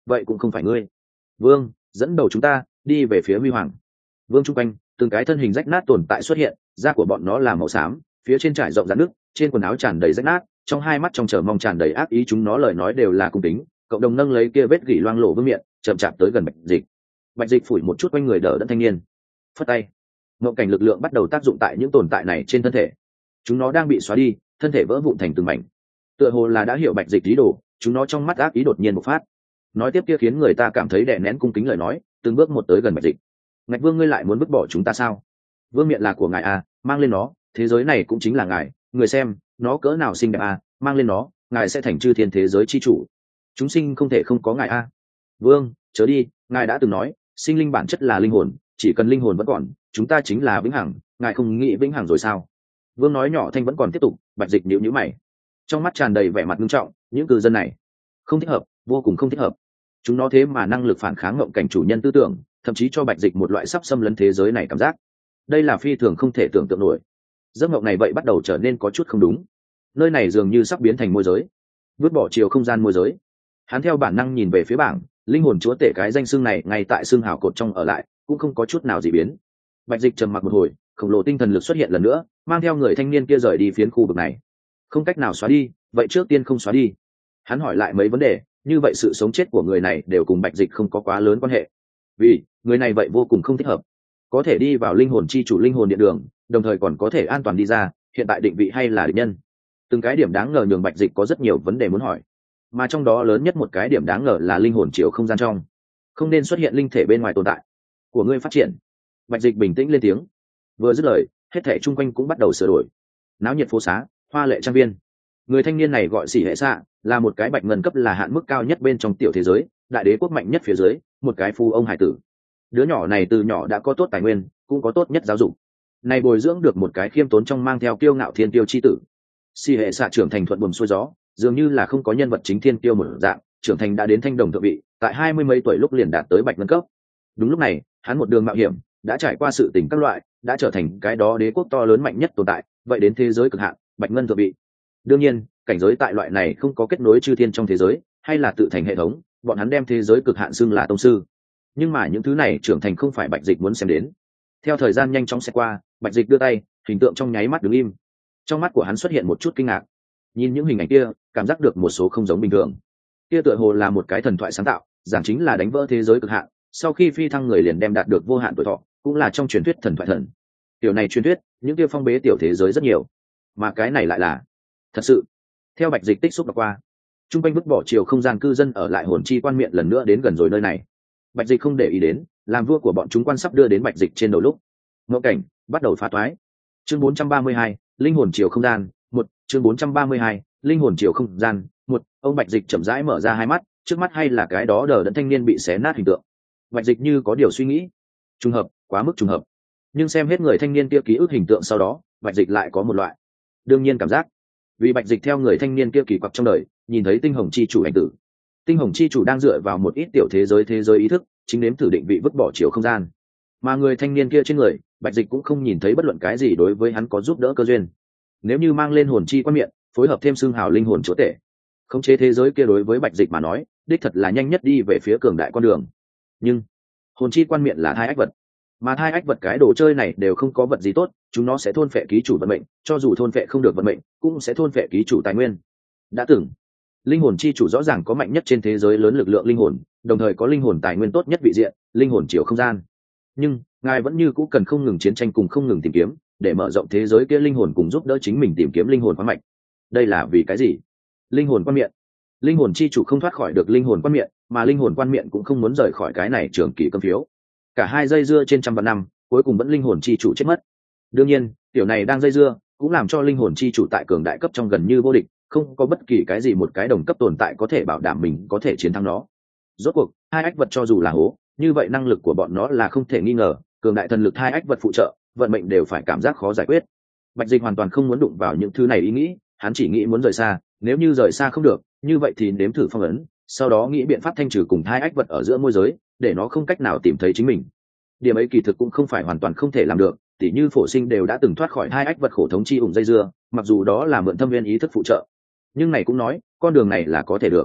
vậy cũng không phải ngươi. Vương dẫn đầu chúng ta đi về phía huy hoàng. Vương trung quanh từng cái thân hình rách nát tồn tại xuất hiện, da của bọn nó là màu xám, phía trên trải rộng rạn nước, trên quần áo tràn đầy rách nát, trong hai mắt trong chờ mong tràn đầy ác ý, chúng nó lời nói đều là cung kính. Cộng đồng nâng lấy kia vết gỉ loang lổ vương miệng, chậm chạp tới gần Bạch Dịch. Bạch Dịch phủi một chút quanh người đỡ đẫn thanh niên, phất tay, ngộng cảnh lực lượng bắt đầu tác dụng tại những tồn tại này trên thân thể. Chúng nó đang bị xóa đi, thân thể vỡ vụn thành từng mảnh. Tựa hồ là đã hiểu Bạch Dịch ý đồ, chúng nó trong mắt ác ý đột nhiên bộc phát. Nói tiếp kia khiến người ta cảm thấy đè nén cung kính lời nói, từng bước một tới gần Bạch Dịch. Ngạch Vương, ngươi lại muốn vứt bỏ chúng ta sao? Vương miện là của ngài à, mang lên nó, thế giới này cũng chính là ngài, người xem, nó cỡ nào xinh đẹp à, mang lên nó, ngài sẽ thành chư thiên thế giới chi chủ. Chúng sinh không thể không có ngài à. Vương, chớ đi, ngài đã từng nói, sinh linh bản chất là linh hồn, chỉ cần linh hồn vẫn còn, chúng ta chính là vĩnh hằng, ngài không nghĩ vĩnh hằng rồi sao? Vương nói nhỏ thanh vẫn còn tiếp tục. Bạch Dịch nhíu nhíu mày, trong mắt tràn đầy vẻ mặt nghiêm trọng, những cư dân này không thích hợp, vô cùng không thích hợp. Chúng nó thế mà năng lực phản kháng ngộng cảnh chủ nhân tư tưởng, thậm chí cho Bạch Dịch một loại sắp xâm lấn thế giới này cảm giác. Đây là phi thường không thể tưởng tượng nổi. Giấc mộng này vậy bắt đầu trở nên có chút không đúng. Nơi này dường như sắp biến thành môi giới, vứt bỏ chiều không gian môi giới. Hắn theo bản năng nhìn về phía bảng, linh hồn chúa tể cái danh xưng này ngay tại xương hào cột trong ở lại, cũng không có chút nào gì biến. Bạch Dịch trầm mặc một hồi, khổng lồ tinh thần lực xuất hiện lần nữa, mang theo người thanh niên kia rời đi phiến khu vực này. Không cách nào xóa đi, vậy trước tiên không xóa đi. Hắn hỏi lại mấy vấn đề, như vậy sự sống chết của người này đều cùng Bạch Dịch không có quá lớn quan hệ. Vì người này vậy vô cùng không thích hợp, có thể đi vào linh hồn chi chủ linh hồn điện đường, đồng thời còn có thể an toàn đi ra, hiện tại định vị hay là địch nhân. Từng cái điểm đáng ngờ nhường Bạch Dịch có rất nhiều vấn đề muốn hỏi, mà trong đó lớn nhất một cái điểm đáng ngờ là linh hồn chiều không gian trong không nên xuất hiện linh thể bên ngoài tồn tại của ngươi phát triển. Bạch Dịch bình tĩnh lên tiếng, vừa dứt lời, hết thảy chung quanh cũng bắt đầu sửa đổi. Náo nhiệt phố xá, hoa lệ trang viên. Người thanh niên này gọi Sĩ Hệ Xạ, là một cái bạch ngân cấp, là hạn mức cao nhất bên trong tiểu thế giới, đại đế quốc mạnh nhất phía dưới, một cái phu ông hải tử. Đứa nhỏ này từ nhỏ đã có tốt tài nguyên, cũng có tốt nhất giáo dục, này bồi dưỡng được một cái khiêm tốn trong mang theo kiêu ngạo thiên tiêu chi tử. Sĩ Hệ Xạ trưởng thành thuận buồm xuôi gió, dường như là không có nhân vật chính thiên tiêu một dạng, trưởng thành đã đến thanh đồng thượng vị, tại hai mươi mấy tuổi lúc liền đạt tới bạch ngân cấp. Đúng lúc này, hắn một đường mạo hiểm, đã trải qua sự tình các loại, đã trở thành cái đó đế quốc to lớn mạnh nhất tồn tại, vậy đến thế giới cực hạn, bạch ngân thượng vị. Đương nhiên, cảnh giới tại loại này không có kết nối chư thiên trong thế giới, hay là tự thành hệ thống, bọn hắn đem thế giới cực hạn xưng là tông sư. Nhưng mà những thứ này trưởng thành không phải Bạch Dịch muốn xem đến. Theo thời gian nhanh chóng sẽ qua, Bạch Dịch đưa tay, hình tượng trong nháy mắt đứng im. Trong mắt của hắn xuất hiện một chút kinh ngạc, nhìn những hình ảnh kia, cảm giác được một số không giống bình thường. Kia tựa hồ là một cái thần thoại sáng tạo, giảng chính là đánh vỡ thế giới cực hạn, sau khi phi thăng người liền đem đạt được vô hạn tuổi thọ, cũng là trong truyền thuyết thần thoại thần. Tiểu này truyền thuyết, những kia phong bế tiểu thế giới rất nhiều, mà cái này lại là thật sự. Theo Bạch Dịch tích xúc đọc qua, trung quanh vứt bỏ chiều không gian cư dân ở lại hồn chi quan miệng lần nữa đến gần rồi nơi này. Bạch Dịch không để ý đến, làm vua của bọn chúng quan sắp đưa đến Bạch Dịch trên đầu lúc, ngộ cảnh bắt đầu phá toái. Chương bốn trăm ba mươi hai, linh hồn chiều không gian một. Chương bốn trăm ba mươi hai, linh hồn chiều không gian một. Ông Bạch Dịch chậm rãi mở ra hai mắt, trước mắt hay là cái đó đờ đẫn thanh niên bị xé nát hình tượng. Bạch Dịch như có điều suy nghĩ, trùng hợp, quá mức trùng hợp. Nhưng xem hết người thanh niên kia ký ức hình tượng sau đó, Bạch Dịch lại có một loại đương nhiên cảm giác. Vì Bạch Dịch theo người thanh niên kia kỳ quặc trong đời, nhìn thấy tinh hồng chi chủ ảnh tử. Tinh hồng chi chủ đang dựa vào một ít tiểu thế giới thế giới ý thức, chính đếm thử định vị vứt bỏ chiều không gian. Mà người thanh niên kia trên người, Bạch Dịch cũng không nhìn thấy bất luận cái gì đối với hắn có giúp đỡ cơ duyên. Nếu như mang lên hồn chi quan miệng, phối hợp thêm xương hào linh hồn chúa tể, khống chế thế giới kia đối với Bạch Dịch mà nói, đích thật là nhanh nhất đi về phía cường đại con đường. Nhưng hồn chi quan miệng là thai ách vật, mà thai ách vật cái đồ chơi này đều không có vật gì tốt, chúng nó sẽ thôn phệ ký chủ vận mệnh, cho dù thôn phệ không được vận mệnh, cũng sẽ thôn phệ ký chủ tài nguyên. Đã từng, linh hồn chi chủ rõ ràng có mạnh nhất trên thế giới lớn lực lượng linh hồn, đồng thời có linh hồn tài nguyên tốt nhất vị diện, linh hồn chiều không gian. Nhưng ngài vẫn như cũ cần không ngừng chiến tranh cùng không ngừng tìm kiếm, để mở rộng thế giới kia linh hồn cùng giúp đỡ chính mình tìm kiếm linh hồn khoáng mạch. Đây là vì cái gì? Linh hồn quan miệng. Linh hồn chi chủ không thoát khỏi được linh hồn quan miệng, mà linh hồn quan miệng cũng không muốn rời khỏi cái này trường kỳ cấm phiếu. Cả hai dây dưa trên trăm vạn năm, cuối cùng vẫn linh hồn chi chủ chết mất. Đương nhiên, tiểu này đang dây dưa, cũng làm cho linh hồn chi chủ tại cường đại cấp trong gần như vô địch, không có bất kỳ cái gì một cái đồng cấp tồn tại có thể bảo đảm mình có thể chiến thắng nó. Rốt cuộc, hai ách vật cho dù là hố, như vậy năng lực của bọn nó là không thể nghi ngờ, cường đại thần lực hai ách vật phụ trợ, vận mệnh đều phải cảm giác khó giải quyết. Bạch Dịch hoàn toàn không muốn đụng vào những thứ này ý nghĩ, hắn chỉ nghĩ muốn rời xa, nếu như rời xa không được, như vậy thì nếm thử phong ấn, sau đó nghĩ biện pháp thanh trừ cùng hai ách vật ở giữa môi giới, để nó không cách nào tìm thấy chính mình. Điểm ấy kỳ thực cũng không phải hoàn toàn không thể làm được, tỉ như Phổ Sinh đều đã từng thoát khỏi hai ách vật khổ thống chi ủng dây dưa, mặc dù đó là mượn thâm viên ý thức phụ trợ, nhưng này cũng nói, con đường này là có thể được.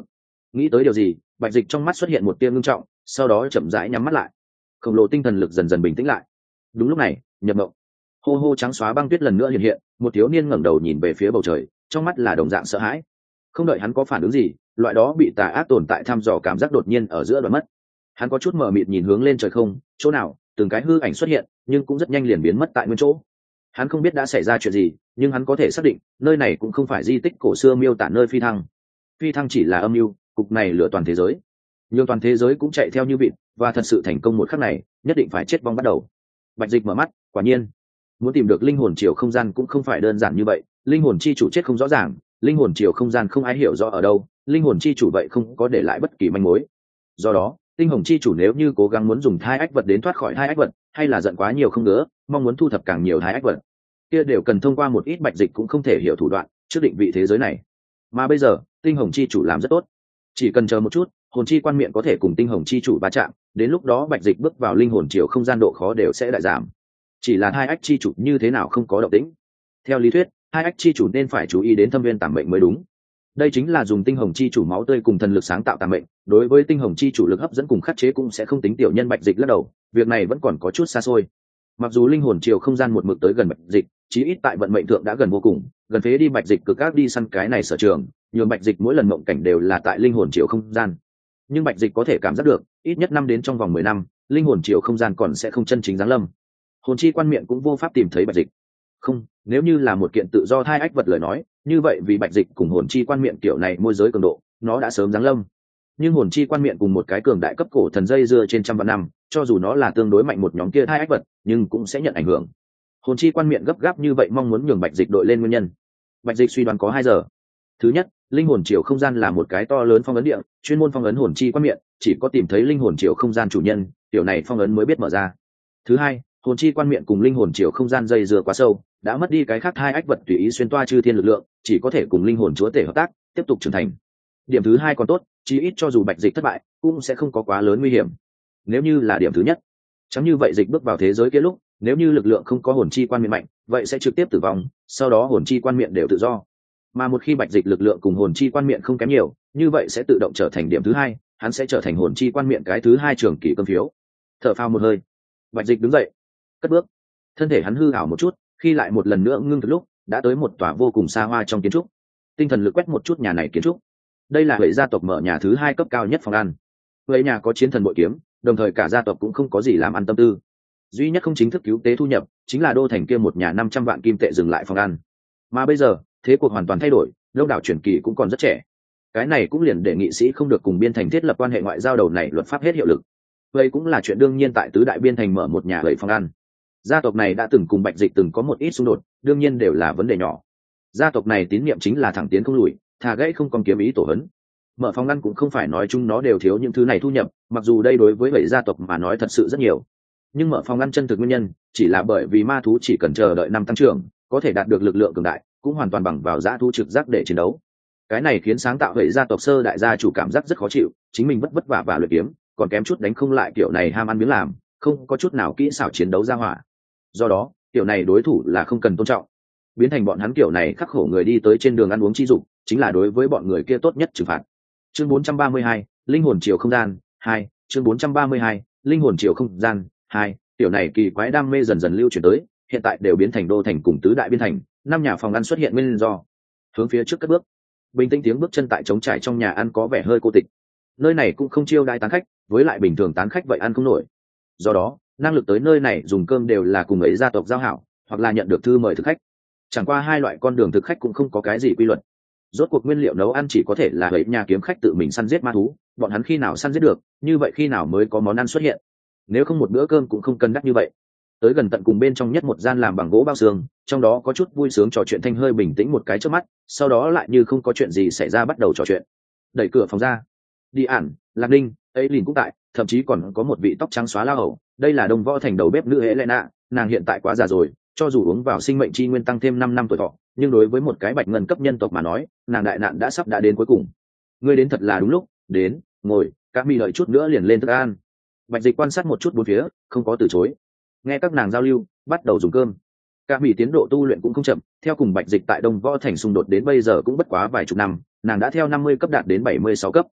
Nghĩ tới điều gì, bạch dịch trong mắt xuất hiện một tia ngưng trọng, sau đó chậm rãi nhắm mắt lại. Khổng lồ tinh thần lực dần dần bình tĩnh lại. Đúng lúc này, nhập mộng. Hô hô trắng xóa băng tuyết lần nữa hiện hiện, một thiếu niên ngẩng đầu nhìn về phía bầu trời, trong mắt là đồng dạng sợ hãi. Không đợi hắn có phản ứng gì, loại đó bị tà ác tồn tại thăm dò cảm giác đột nhiên ở giữa đoạn mất. Hắn có chút mờ mịt nhìn hướng lên trời không, chỗ nào, từng cái hư ảnh xuất hiện, nhưng cũng rất nhanh liền biến mất tại nguyên chỗ. Hắn không biết đã xảy ra chuyện gì, nhưng hắn có thể xác định, nơi này cũng không phải di tích cổ xưa miêu tả nơi phi thăng. Phi thăng chỉ là âm mưu, cục này lừa toàn thế giới. Nhưng toàn thế giới cũng chạy theo như vịt, và thật sự thành công một khắc này, nhất định phải chết vong bắt đầu. Bạch Dịch mở mắt, quả nhiên, muốn tìm được linh hồn chiều không gian cũng không phải đơn giản như vậy. Linh hồn chi chủ chết không rõ ràng, linh hồn chiều không gian không ai hiểu rõ ở đâu, linh hồn chi chủ vậy không có để lại bất kỳ manh mối. Do đó, tinh hồng chi chủ nếu như cố gắng muốn dùng thai ách vật đến thoát khỏi thai ách vật, hay là giận quá nhiều không ngứa, mong muốn thu thập càng nhiều thai ách vật, kia đều cần thông qua một ít Bạch Dịch cũng không thể hiểu thủ đoạn trước định vị thế giới này. Mà bây giờ, tinh hồng chi chủ làm rất tốt, chỉ cần chờ một chút, hồn chi quan miệng có thể cùng tinh hồng chi chủ va chạm, đến lúc đó Bạch Dịch bước vào linh hồn chiều không gian độ khó đều sẽ đại giảm. Chỉ là hai ách chi chủ như thế nào không có động tĩnh. Theo lý thuyết, hai ách chi chủ nên phải chú ý đến thâm viên tạm mệnh mới đúng. Đây chính là dùng tinh hồng chi chủ máu tươi cùng thần lực sáng tạo tạm mệnh, đối với tinh hồng chi chủ lực hấp dẫn cùng khắc chế cũng sẽ không tính tiểu nhân. Bạch Dịch lắc đầu, việc này vẫn còn có chút xa xôi. Mặc dù linh hồn chiều không gian một mực tới gần Bạch Dịch, chí ít tại vận mệnh thượng đã gần vô cùng, gần phế đi Bạch Dịch cực ác đi săn cái này sở trường, nhường Bạch Dịch mỗi lần mộng cảnh đều là tại linh hồn chiều không gian. Nhưng Bạch Dịch có thể cảm giác được, ít nhất năm đến trong vòng mười năm, linh hồn chiều không gian còn sẽ không chân chính giáng lâm. Hồn chi quan miệng cũng vô pháp tìm thấy Bạch Dịch. Không, nếu như là một kiện tự do thai ách vật lời nói, như vậy vì Bạch Dịch cùng hồn chi quan miệng kiểu này môi giới cường độ, nó đã sớm giáng lâm. Nhưng hồn chi quan miệng cùng một cái cường đại cấp cổ thần dây dưa trên trăm vạn năm, cho dù nó là tương đối mạnh một nhóm kia thai ách vật, nhưng cũng sẽ nhận ảnh hưởng. Hồn chi quan miệng gấp gáp như vậy mong muốn nhường Bạch Dịch đội lên nguyên nhân. Bạch Dịch suy đoán có hai giờ. Thứ nhất, linh hồn chiều không gian là một cái to lớn phong ấn địa, chuyên môn phong ấn hồn chi quan miệng, chỉ có tìm thấy linh hồn chiều không gian chủ nhân, kiểu này phong ấn mới biết mở ra. Thứ hai, hồn chi quan miệng cùng linh hồn chiều không gian dây dưa quá sâu, đã mất đi cái khác hai ách vật tùy ý xuyên toa chư thiên lực lượng, chỉ có thể cùng linh hồn chúa tể hợp tác, tiếp tục trưởng thành. Điểm thứ hai còn tốt, chí ít cho dù Bạch Dịch thất bại, cũng sẽ không có quá lớn nguy hiểm. Nếu như là điểm thứ nhất, chẳng như vậy Dịch bước vào thế giới kia lúc, nếu như lực lượng không có hồn chi quan miệng mạnh, vậy sẽ trực tiếp tử vong, sau đó hồn chi quan miệng đều tự do. Mà một khi Bạch Dịch lực lượng cùng hồn chi quan miệng không kém nhiều, như vậy sẽ tự động trở thành điểm thứ hai, hắn sẽ trở thành hồn chi quan miệng cái thứ hai trường kỳ cơm phiếu. Thở phào một hơi, Bạch Dịch đứng dậy, cất bước. Thân thể hắn hư ảo một chút, khi lại một lần nữa ngưng thực lúc, đã tới một tòa vô cùng xa hoa trong kiến trúc. Tinh thần lực quét một chút nhà này kiến trúc. Đây là Huệ gia tộc mở nhà thứ hai cấp cao nhất phòng ăn. Huệ nhà có chiến thần bội kiếm, đồng thời cả gia tộc cũng không có gì làm ăn tâm tư. Duy nhất không chính thức cứu tế thu nhập, chính là đô thành kia một nhà năm trăm vạn kim tệ dừng lại phòng ăn. Mà bây giờ, thế cuộc hoàn toàn thay đổi, đông đảo truyền kỳ cũng còn rất trẻ. Cái này cũng liền để nghị sĩ không được cùng biên thành thiết lập quan hệ ngoại giao đầu này luật pháp hết hiệu lực. Vậy cũng là chuyện đương nhiên tại tứ đại biên thành mở một nhà bảy phòng ăn. Gia tộc này đã từng cùng Bạch Dịch từng có một ít xung đột, đương nhiên đều là vấn đề nhỏ. Gia tộc này tín nhiệm chính là thẳng tiến không lùi, thà gãy không còn kiếm ý tổ hấn. Mở phòng ăn cũng không phải nói chúng nó đều thiếu những thứ này thu nhập, mặc dù đây đối với bảy gia tộc mà nói thật sự rất nhiều. Nhưng mở phòng ăn chân thực nguyên nhân chỉ là bởi vì ma thú chỉ cần chờ đợi năm tăng trưởng, có thể đạt được lực lượng cường đại, cũng hoàn toàn bằng vào dã thú trực giác để chiến đấu. Cái này khiến sáng tạo bảy gia tộc sơ đại gia chủ cảm giác rất khó chịu, chính mình vất vất vả và luyện kiếm, còn kém chút đánh không lại kiểu này ham ăn miếng làm, không có chút nào kỹ xảo chiến đấu ra hỏa. Do đó, kiểu này đối thủ là không cần tôn trọng, biến thành bọn hắn kiểu này khắc khổ người đi tới trên đường ăn uống chi dục, chính là đối với bọn người kia tốt nhất trừng phạt. Chương bốn trăm ba mươi hai, linh hồn chiều không gian hai. Chương bốn trăm ba mươi hai, linh hồn chiều không gian hai. Tiểu này kỳ quái đam mê dần dần lưu truyền tới, hiện tại đều biến thành đô thành cùng tứ đại biên thành, năm nhà phòng ăn xuất hiện nguyên do. Hướng phía trước cất bước, bình tĩnh tiếng bước chân tại trống trải trong nhà ăn có vẻ hơi cô tịch. Nơi này cũng không chiêu đãi tán khách, với lại bình thường tán khách vậy ăn không nổi. Do đó, năng lực tới nơi này dùng cơm đều là cùng ấy gia tộc giao hảo, hoặc là nhận được thư mời thực khách. Chẳng qua hai loại con đường thực khách cũng không có cái gì quy luật. Rốt cuộc nguyên liệu nấu ăn chỉ có thể là ấy nhà kiếm khách tự mình săn giết ma thú, bọn hắn khi nào săn giết được, như vậy khi nào mới có món ăn xuất hiện. Nếu không một bữa cơm cũng không cân đắc như vậy. Tới gần tận cùng bên trong nhất một gian làm bằng gỗ bao xương, trong đó có chút vui sướng trò chuyện thanh hơi bình tĩnh một cái trước mắt, sau đó lại như không có chuyện gì xảy ra bắt đầu trò chuyện. Đẩy cửa phòng ra, đi ản, lạc đinh, ấy lìn cũng tại, thậm chí còn có một vị tóc trắng xóa lao hầu, đây là Đông Võ thành đầu bếp nữ Helena, nàng hiện tại quá già rồi, cho dù uống vào sinh mệnh chi nguyên tăng thêm năm năm tuổi thọ, nhưng đối với một cái bạch ngân cấp nhân tộc mà nói, nàng đại nạn đã sắp đã đến cuối cùng. Ngươi đến thật là đúng lúc, đến, ngồi, các mi đợi chút nữa liền lên thức ăn. Bạch Dịch quan sát một chút bốn phía, không có từ chối. Nghe các nàng giao lưu, bắt đầu dùng cơm. Các mỹ tiến độ tu luyện cũng không chậm, theo cùng Bạch Dịch tại Đông Võ thành xung đột đến bây giờ cũng bất quá vài chục năm, nàng đã theo năm mươi cấp đạt đến bảy mươi sáu cấp.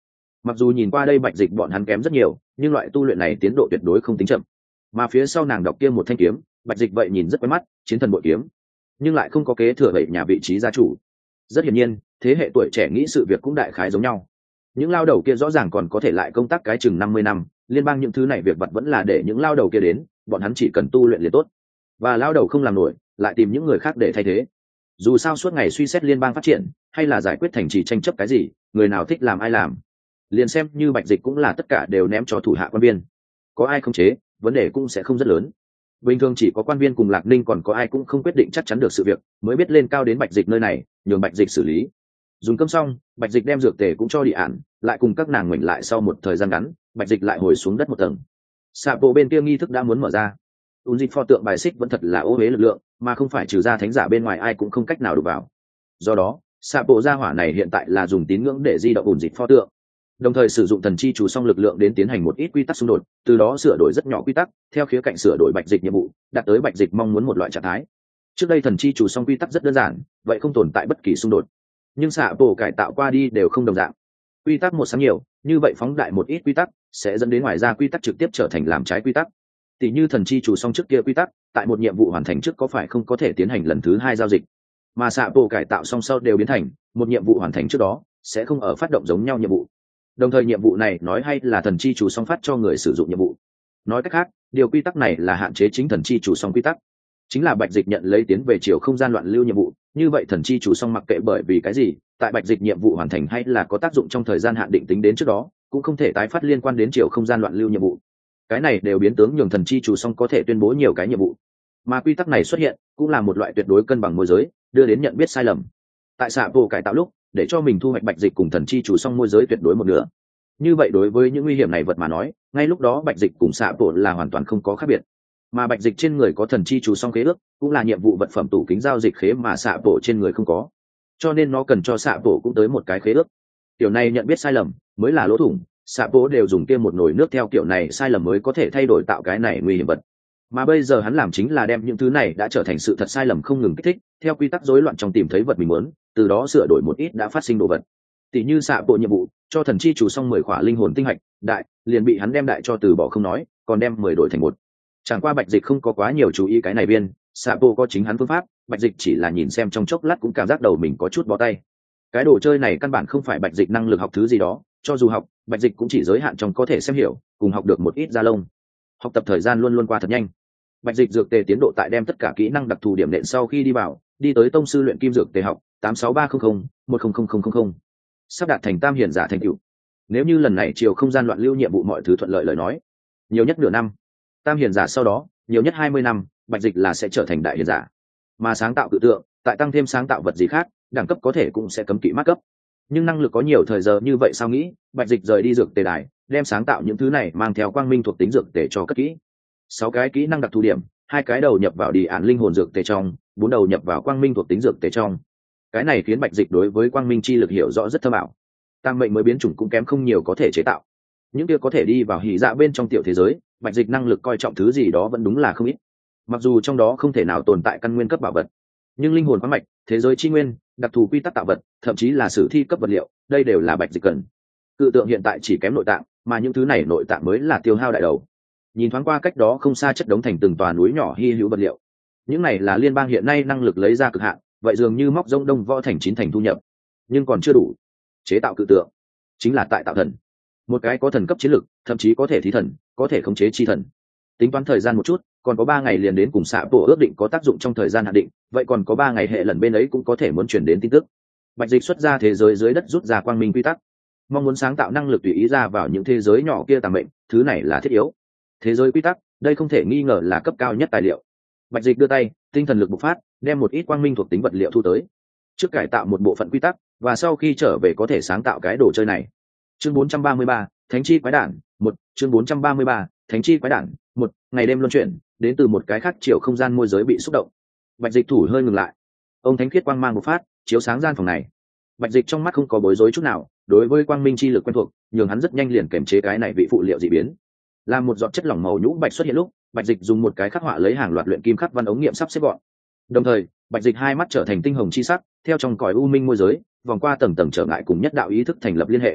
Mặc dù nhìn qua đây bạch dịch bọn hắn kém rất nhiều, nhưng loại tu luyện này tiến độ tuyệt đối không tính chậm. Mà phía sau nàng đọc kia một thanh kiếm, bạch dịch vậy nhìn rất quen mắt, chiến thần bội kiếm, nhưng lại không có kế thừa vậy nhà vị trí gia chủ. Rất hiển nhiên, thế hệ tuổi trẻ nghĩ sự việc cũng đại khái giống nhau. Những lao đầu kia rõ ràng còn có thể lại công tác cái chừng năm mươi năm, liên bang những thứ này việc vặt vẫn là để những lao đầu kia đến, bọn hắn chỉ cần tu luyện liền tốt. Và lao đầu không làm nổi, lại tìm những người khác để thay thế. Dù sao suốt ngày suy xét liên bang phát triển, hay là giải quyết thành trì tranh chấp cái gì, người nào thích làm ai làm. Liền xem như bạch dịch cũng là tất cả đều ném cho thủ hạ quan viên. Có ai không chế, vấn đề cũng sẽ không rất lớn. Bình thường chỉ có quan viên cùng Lạc Ninh còn có ai cũng không quyết định chắc chắn được sự việc, mới biết lên cao đến bạch dịch nơi này, nhường bạch dịch xử lý. Dùng cơm xong, bạch dịch đem dược tề cũng cho đi ản, lại cùng các nàng ngoảnh lại sau một thời gian ngắn, bạch dịch lại hồi xuống đất một tầng. Xạ bộ bên kia nghi thức đã muốn mở ra. Ún dịch pho tượng bài xích vẫn thật là ô huế lực lượng, mà không phải trừ ra thánh giả bên ngoài ai cũng không cách nào đụng vào. Do đó, xạ bộ gia hỏa này hiện tại là dùng tín ngưỡng để di động ún dịch pho tượng, đồng thời sử dụng thần chi chủ song lực lượng đến tiến hành một ít quy tắc xung đột, từ đó sửa đổi rất nhỏ quy tắc theo khía cạnh sửa đổi bạch dịch nhiệm vụ, đạt tới bạch dịch mong muốn một loại trạng thái. Trước đây thần chi chủ song quy tắc rất đơn giản, vậy không tồn tại bất kỳ xung đột, nhưng xạ bộ cải tạo qua đi đều không đồng dạng. Quy tắc một sáng nhiều, như vậy phóng đại một ít quy tắc sẽ dẫn đến ngoài ra quy tắc trực tiếp trở thành làm trái quy tắc. Tỷ như thần chi chủ song trước kia quy tắc, tại một nhiệm vụ hoàn thành trước có phải không có thể tiến hành lần thứ hai giao dịch, mà xạ bộ cải tạo song sau đều biến thành một nhiệm vụ hoàn thành trước đó sẽ không ở phát động giống nhau nhiệm vụ. Đồng thời nhiệm vụ này nói hay là thần chi chủ song phát cho người sử dụng nhiệm vụ. Nói cách khác, điều quy tắc này là hạn chế chính thần chi chủ song quy tắc, chính là bạch dịch nhận lấy tiến về chiều không gian loạn lưu nhiệm vụ. Như vậy thần chi chủ song mặc kệ bởi vì cái gì, tại bạch dịch nhiệm vụ hoàn thành hay là có tác dụng trong thời gian hạn định tính đến trước đó, cũng không thể tái phát liên quan đến chiều không gian loạn lưu nhiệm vụ. Cái này đều biến tướng nhường thần chi chủ song có thể tuyên bố nhiều cái nhiệm vụ, mà quy tắc này xuất hiện cũng là một loại tuyệt đối cân bằng môi giới, đưa đến nhận biết sai lầm. Tại xạ bộ cải tạo lúc, để cho mình thu hoạch bạch dịch cùng thần chi chủ song môi giới tuyệt đối một nửa. Như vậy đối với những nguy hiểm này vật mà nói, ngay lúc đó bạch dịch cùng xạ bộ là hoàn toàn không có khác biệt. Mà bạch dịch trên người có thần chi chủ song khế ước, cũng là nhiệm vụ vật phẩm tủ kính giao dịch khế mà xạ bộ trên người không có, cho nên nó cần cho xạ bộ cũng tới một cái khế ước. Kiểu này nhận biết sai lầm mới là lỗ thủng, xạ bộ đều dùng kia một nồi nước theo kiểu này sai lầm mới có thể thay đổi tạo cái này nguy hiểm vật. Mà bây giờ hắn làm chính là đem những thứ này đã trở thành sự thật sai lầm không ngừng kích thích, theo quy tắc rối loạn trong tìm thấy vật mình muốn, từ đó sửa đổi một ít đã phát sinh đồ vật. Tỷ như xạ bộ nhiệm vụ cho thần chi chủ xong mười khỏa linh hồn tinh hạch đại, liền bị hắn đem đại cho từ bỏ không nói, còn đem mười đổi thành một. Chẳng qua bạch dịch không có quá nhiều chú ý cái này viên, xạ bộ có chính hắn phương pháp, bạch dịch chỉ là nhìn xem trong chốc lát cũng cảm giác đầu mình có chút bó tay. Cái đồ chơi này căn bản không phải bạch dịch năng lực học thứ gì đó, cho dù học, bạch dịch cũng chỉ giới hạn trong có thể xem hiểu, cùng học được một ít da lông. Học tập thời gian luôn luôn qua thật nhanh. Bạch dịch dược tề tiến độ tại đem tất cả kỹ năng đặc thù điểm nện sau khi đi vào, đi tới tông sư luyện kim dược tề học tám sáu ba không không một không không không không không, sắp đạt thành tam hiển giả thành tựu. Nếu như lần này chiều không gian loạn lưu nhiệm vụ mọi thứ thuận lợi lời nói, nhiều nhất nửa năm, tam hiển giả sau đó nhiều nhất hai mươi năm, bạch dịch là sẽ trở thành đại hiển giả. Mà sáng tạo tự tượng, tại tăng thêm sáng tạo vật gì khác, đẳng cấp có thể cũng sẽ cấm kỵ mát cấp. Nhưng năng lực có nhiều thời giờ như vậy sao nghĩ, bạch dịch rời đi dược tề đài, đem sáng tạo những thứ này mang theo quang minh thuộc tính dược tề cho cất kỹ. Sáu cái kỹ năng đặc thù điểm, hai cái đầu nhập vào đi án linh hồn dược tề trong, bốn đầu nhập vào quang minh thuộc tính dược tề trong. Cái này khiến bạch dịch đối với quang minh chi lực hiểu rõ rất thâm ảo. Tam mệnh mới biến chủng cũng kém không nhiều có thể chế tạo. Những kia có thể đi vào hỉ dạ bên trong tiểu thế giới, bạch dịch năng lực coi trọng thứ gì đó vẫn đúng là không ít. Mặc dù trong đó không thể nào tồn tại căn nguyên cấp bảo vật, nhưng linh hồn khoáng mạch, thế giới chi nguyên, đặc thù quy tắc tạo vật, thậm chí là sử thi cấp vật liệu, đây đều là bạch dịch cần. Cự tượng hiện tại chỉ kém nội tạng, mà những thứ này nội tạng mới là tiêu hao đại đầu. Nhìn thoáng qua cách đó không xa chất đống thành từng tòa núi nhỏ hy hữu vật liệu, những này là liên bang hiện nay năng lực lấy ra cực hạn, vậy dường như móc rông đông võ thành chín thành thu nhập, nhưng còn chưa đủ. Chế tạo cự tượng chính là tại tạo thần, một cái có thần cấp chiến lực, thậm chí có thể thí thần, có thể khống chế chi thần. Tính toán thời gian một chút, còn có ba ngày liền đến cùng xạ bộ ước định có tác dụng trong thời gian hạn định, vậy còn có ba ngày hệ lần bên ấy cũng có thể muốn chuyển đến tin tức. Bạch dịch xuất ra thế giới dưới đất rút ra quang minh quy tắc, mong muốn sáng tạo năng lực tùy ý ra vào những thế giới nhỏ kia tàng mệnh, thứ này là thiết yếu. Thế giới quy tắc, đây không thể nghi ngờ là cấp cao nhất tài liệu. Bạch dịch đưa tay, tinh thần lực bộc phát, đem một ít quang minh thuộc tính vật liệu thu tới, trước cải tạo một bộ phận quy tắc, và sau khi trở về có thể sáng tạo cái đồ chơi này. Chương bốn trăm ba mươi ba, Thánh chi quái đản, một, chương bốn trăm ba mươi ba, Thánh chi quái đản, một, ngày đêm luân chuyển, đến từ một cái khác chiều không gian môi giới bị xúc động. Bạch dịch thủ hơi ngừng lại. Ông thánh khiết quang mang bộc phát, chiếu sáng gian phòng này. Bạch dịch trong mắt không có bối rối chút nào, đối với quang minh chi lực quen thuộc, nhường hắn rất nhanh liền kiểm chế cái này vị phụ liệu dị biến. Làm một giọt chất lỏng màu nhũ bạch xuất hiện lúc, bạch dịch dùng một cái khắc họa lấy hàng loạt luyện kim khắc văn ống nghiệm sắp xếp gọn. Đồng thời, bạch dịch hai mắt trở thành tinh hồng chi sắc, theo trong cõi u minh môi giới, vòng qua tầng tầng trở ngại cùng nhất đạo ý thức thành lập liên hệ.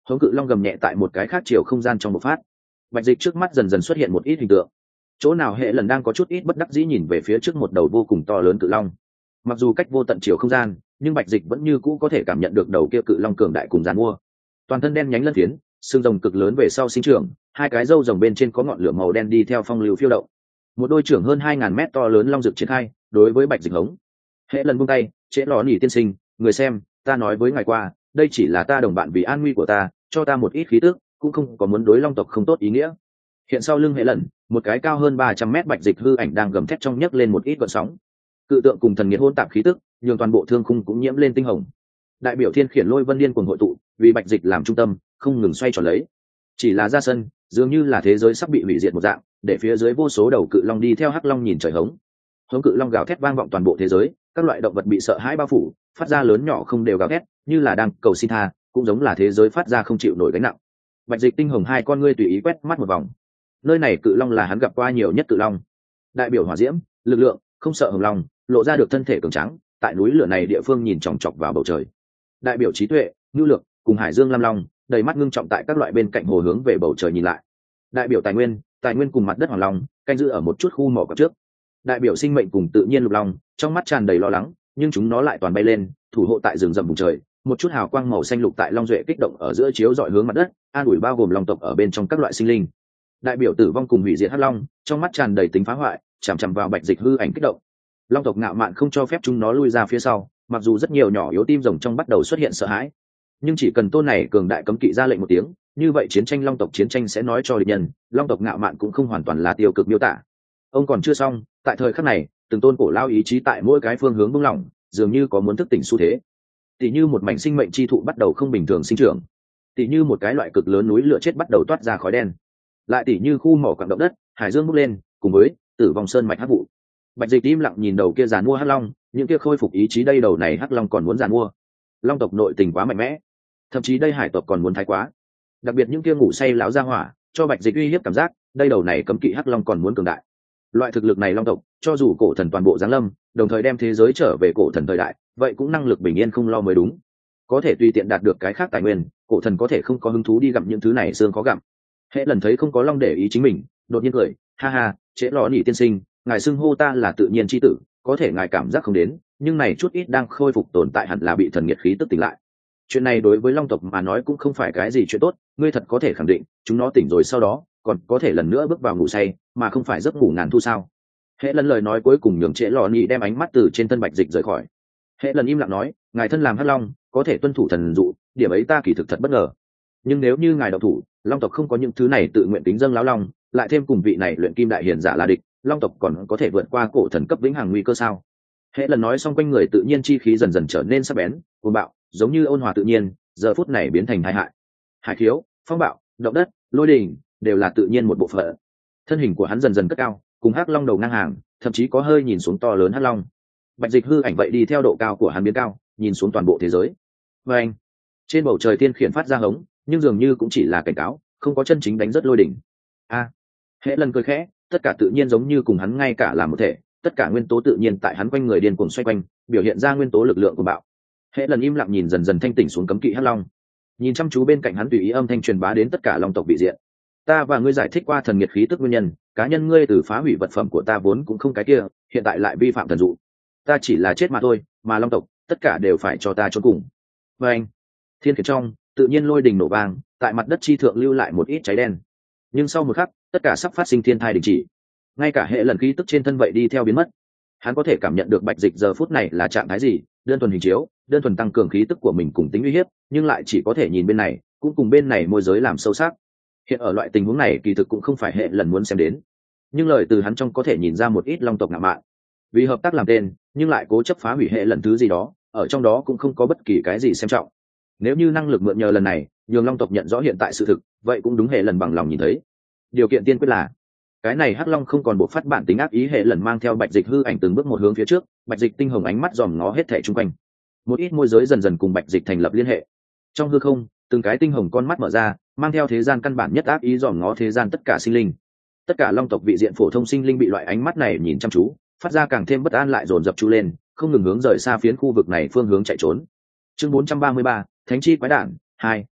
Hống cự long gầm nhẹ tại một cái khác chiều không gian trong một phát. Bạch dịch trước mắt dần dần xuất hiện một ít hình tượng. Chỗ nào hệ lần đang có chút ít bất đắc dĩ nhìn về phía trước một đầu vô cùng to lớn cự long. Mặc dù cách vô tận chiều không gian, nhưng bạch dịch vẫn như cũ có thể cảm nhận được đầu kia cự long cường đại cùng giàn mua. Toàn thân đen nhánh lân phiến, xương rồng cực lớn về sau sinh trưởng, hai cái râu rồng bên trên có ngọn lửa màu đen đi theo phong lưu phiêu động. Một đôi trưởng hơn hai ngàn mét to lớn long rực triển khai, đối với bạch dịch hống. Hệ lần buông tay, trễ ló nỉ tiên sinh, người xem, ta nói với ngài qua, đây chỉ là ta đồng bạn vì an nguy của ta, cho ta một ít khí tức, cũng không có muốn đối long tộc không tốt ý nghĩa. Hiện sau lưng hệ lần, một cái cao hơn ba trăm mét bạch dịch hư ảnh đang gầm thét trong nhấc lên một ít gợn sóng. Cự tượng cùng thần nghiệt hôn tạp khí tức, nhường toàn bộ thương khung cũng nhiễm lên tinh hồng. Đại biểu thiên khiển lôi vân điên cuồng hội tụ, vì bạch dịch làm trung tâm, không ngừng xoay tròn lấy. Chỉ là ra sân, dường như là thế giới sắp bị hủy diệt một dạng, để phía dưới vô số đầu cự long đi theo hắc long nhìn trời hống. Hống cự long gào thét vang vọng toàn bộ thế giới, các loại động vật bị sợ hãi bao phủ, phát ra lớn nhỏ không đều gào thét, như là đang cầu xin tha, cũng giống là thế giới phát ra không chịu nổi gánh nặng. Bạch dịch tinh hồng hai con ngươi tùy ý quét mắt một vòng. Nơi này cự long là hắn gặp qua nhiều nhất cự long. Đại biểu hỏa diễm, lực lượng, không sợ hồng long, lộ ra được thân thể cường tráng, tại núi lửa này địa phương nhìn chòng chọc vào bầu trời. Đại biểu trí tuệ, nhu lược, cùng hải dương lam long, đầy mắt ngưng trọng tại các loại bên cạnh hồ hướng về bầu trời nhìn lại. Đại biểu tài nguyên, tài nguyên cùng mặt đất hoàng long, canh giữ ở một chút khu mỏ cọc trước. Đại biểu sinh mệnh cùng tự nhiên lục long, trong mắt tràn đầy lo lắng, nhưng chúng nó lại toàn bay lên, thủ hộ tại rừng rậm vùng trời. Một chút hào quang màu xanh lục tại long duệ kích động ở giữa chiếu dọi hướng mặt đất, an ủi bao gồm long tộc ở bên trong các loại sinh linh. Đại biểu tử vong cùng hủy diệt hắc long, trong mắt tràn đầy tính phá hoại, chằm chằm vào bạch dịch hư ảnh kích động. Long tộc ngạo mạn không cho phép chúng nó lui ra phía sau, mặc dù rất nhiều nhỏ yếu tim rồng trong bắt đầu xuất hiện sợ hãi, nhưng chỉ cần tôn này cường đại cấm kỵ ra lệnh một tiếng, như vậy chiến tranh long tộc chiến tranh sẽ nói cho địch nhân, long tộc ngạo mạn cũng không hoàn toàn là tiêu cực miêu tả. Ông còn chưa xong, tại thời khắc này, từng tôn cổ lao ý chí tại mỗi cái phương hướng buông lỏng, dường như có muốn thức tỉnh xu thế. Tỷ như một mảnh sinh mệnh chi thụ bắt đầu không bình thường sinh trưởng, tỷ như một cái loại cực lớn núi lửa chết bắt đầu toát ra khói đen, lại tỷ như khu mỏ quặng động đất, hải dương bốc lên, cùng với tử vong sơn mạch hắc vụ. Bạch dịch im lặng nhìn đầu kia giàn mua hắc long, những kia khôi phục ý chí đây đầu này hắc long còn muốn giàn mua. Long tộc nội tình quá mạnh mẽ, thậm chí đây hải tộc còn muốn thái quá. Đặc biệt những kia ngủ say lão gia hỏa, cho bạch dịch uy hiếp cảm giác, đây đầu này cấm kỵ hắc long còn muốn cường đại. Loại thực lực này long tộc, cho dù cổ thần toàn bộ giáng lâm, đồng thời đem thế giới trở về cổ thần thời đại, vậy cũng năng lực bình yên không lo mới đúng. Có thể tùy tiện đạt được cái khác tài nguyên, cổ thần có thể không có hứng thú đi gặm những thứ này xương khó gặm. Hễ lần thấy không có long để ý chính mình, đột nhiên cười, ha ha, trễ lọ nỉ tiên sinh, ngài xưng hô ta là tự nhiên chi tử, có thể ngài cảm giác không đến, nhưng này chút ít đang khôi phục tồn tại hẳn là bị thần nghiệt khí tức tỉnh lại. Chuyện này đối với long tộc mà nói cũng không phải cái gì chuyện tốt, ngươi thật có thể khẳng định, chúng nó tỉnh rồi sau đó, còn có thể lần nữa bước vào ngủ say, mà không phải giấc ngủ ngàn thu sao? Hễ lần lời nói cuối cùng nhường trễ lọ nỉ đem ánh mắt từ trên thân bạch dịch rời khỏi. Hễ lần im lặng nói, ngài thân làm hắc long, có thể tuân thủ thần dụ, điểm ấy ta kỳ thực thật bất ngờ. Nhưng nếu như ngài độc thủ, long tộc không có những thứ này tự nguyện kính dâng lão long, lại thêm cùng vị này luyện kim đại hiền giả là địch, long tộc còn có thể vượt qua cổ thần cấp vĩnh hằng nguy cơ sao? Hễ lần nói xong, quanh người tự nhiên chi khí dần dần trở nên sắc bén, cuồng bạo, giống như ôn hòa tự nhiên, giờ phút này biến thành tai hại. Hải khiếu, phong bạo, động đất, lôi đình, đều là tự nhiên một bộ phận. Thân hình của hắn dần dần cất cao, cùng hắc long đầu ngang hàng, thậm chí có hơi nhìn xuống to lớn hắc long. Bạch dịch hư ảnh vậy đi theo độ cao của hắn biến cao, nhìn xuống toàn bộ thế giới. Và anh, trên bầu trời tiên khiển phát ra hống, nhưng dường như cũng chỉ là cảnh cáo, không có chân chính đánh rất lôi đỉnh. A, à, Hễ lần cười khẽ, tất cả tự nhiên giống như cùng hắn ngay cả là một thể, tất cả nguyên tố tự nhiên tại hắn quanh người điên cuồng xoay quanh, biểu hiện ra nguyên tố lực lượng của bạo. Hễ lần im lặng nhìn dần dần thanh tỉnh xuống cấm kỵ hắc long, nhìn chăm chú bên cạnh hắn tùy ý âm thanh truyền bá đến tất cả long tộc bị diện. Ta và ngươi giải thích qua thần nghiệt khí tức nguyên nhân, cá nhân ngươi từ phá hủy vật phẩm của ta vốn cũng không cái kia, hiện tại lại vi phạm thần dụ. Ta chỉ là chết mà thôi, mà long tộc tất cả đều phải cho ta chôn cùng. Và anh, thiên khiển trong tự nhiên lôi đình nổ vang, tại mặt đất chi thượng lưu lại một ít cháy đen. Nhưng sau một khắc, tất cả sắp phát sinh thiên thai đình chỉ, ngay cả hệ lần khí tức trên thân vậy đi theo biến mất. Hắn có thể cảm nhận được bạch dịch giờ phút này là trạng thái gì, đơn thuần hình chiếu, đơn thuần tăng cường khí tức của mình cùng tính uy hiếp, nhưng lại chỉ có thể nhìn bên này, cũng cùng bên này môi giới làm sâu sắc. Hiện ở loại tình huống này kỳ thực cũng không phải hệ lần muốn xem đến, nhưng lời từ hắn trong có thể nhìn ra một ít long tộc ngạo mạn, vì hợp tác làm tên, nhưng lại cố chấp phá hủy hệ lần thứ gì đó, ở trong đó cũng không có bất kỳ cái gì xem trọng. Nếu như năng lực mượn nhờ lần này nhường long tộc nhận rõ hiện tại sự thực, vậy cũng đúng hệ lần bằng lòng nhìn thấy. Điều kiện tiên quyết là cái này hắc long không còn buộc phát bản tính ác ý. Hệ lần mang theo bạch dịch hư ảnh từng bước một hướng phía trước, bạch dịch tinh hồng ánh mắt dòm ngó hết thảy chung quanh, một ít môi giới dần dần cùng bạch dịch thành lập liên hệ. Trong hư không, từng cái tinh hồng con mắt mở ra, mang theo thế gian căn bản nhất ác ý dòm ngó thế gian tất cả sinh linh. Tất cả long tộc vị diện phổ thông sinh linh bị loại ánh mắt này nhìn chăm chú, phát ra càng thêm bất an, lại dồn dập chú lên, không ngừng hướng rời xa phiến khu vực này phương hướng chạy trốn. Chương bốn trăm ba mươi ba, Thánh chi quái đản hai,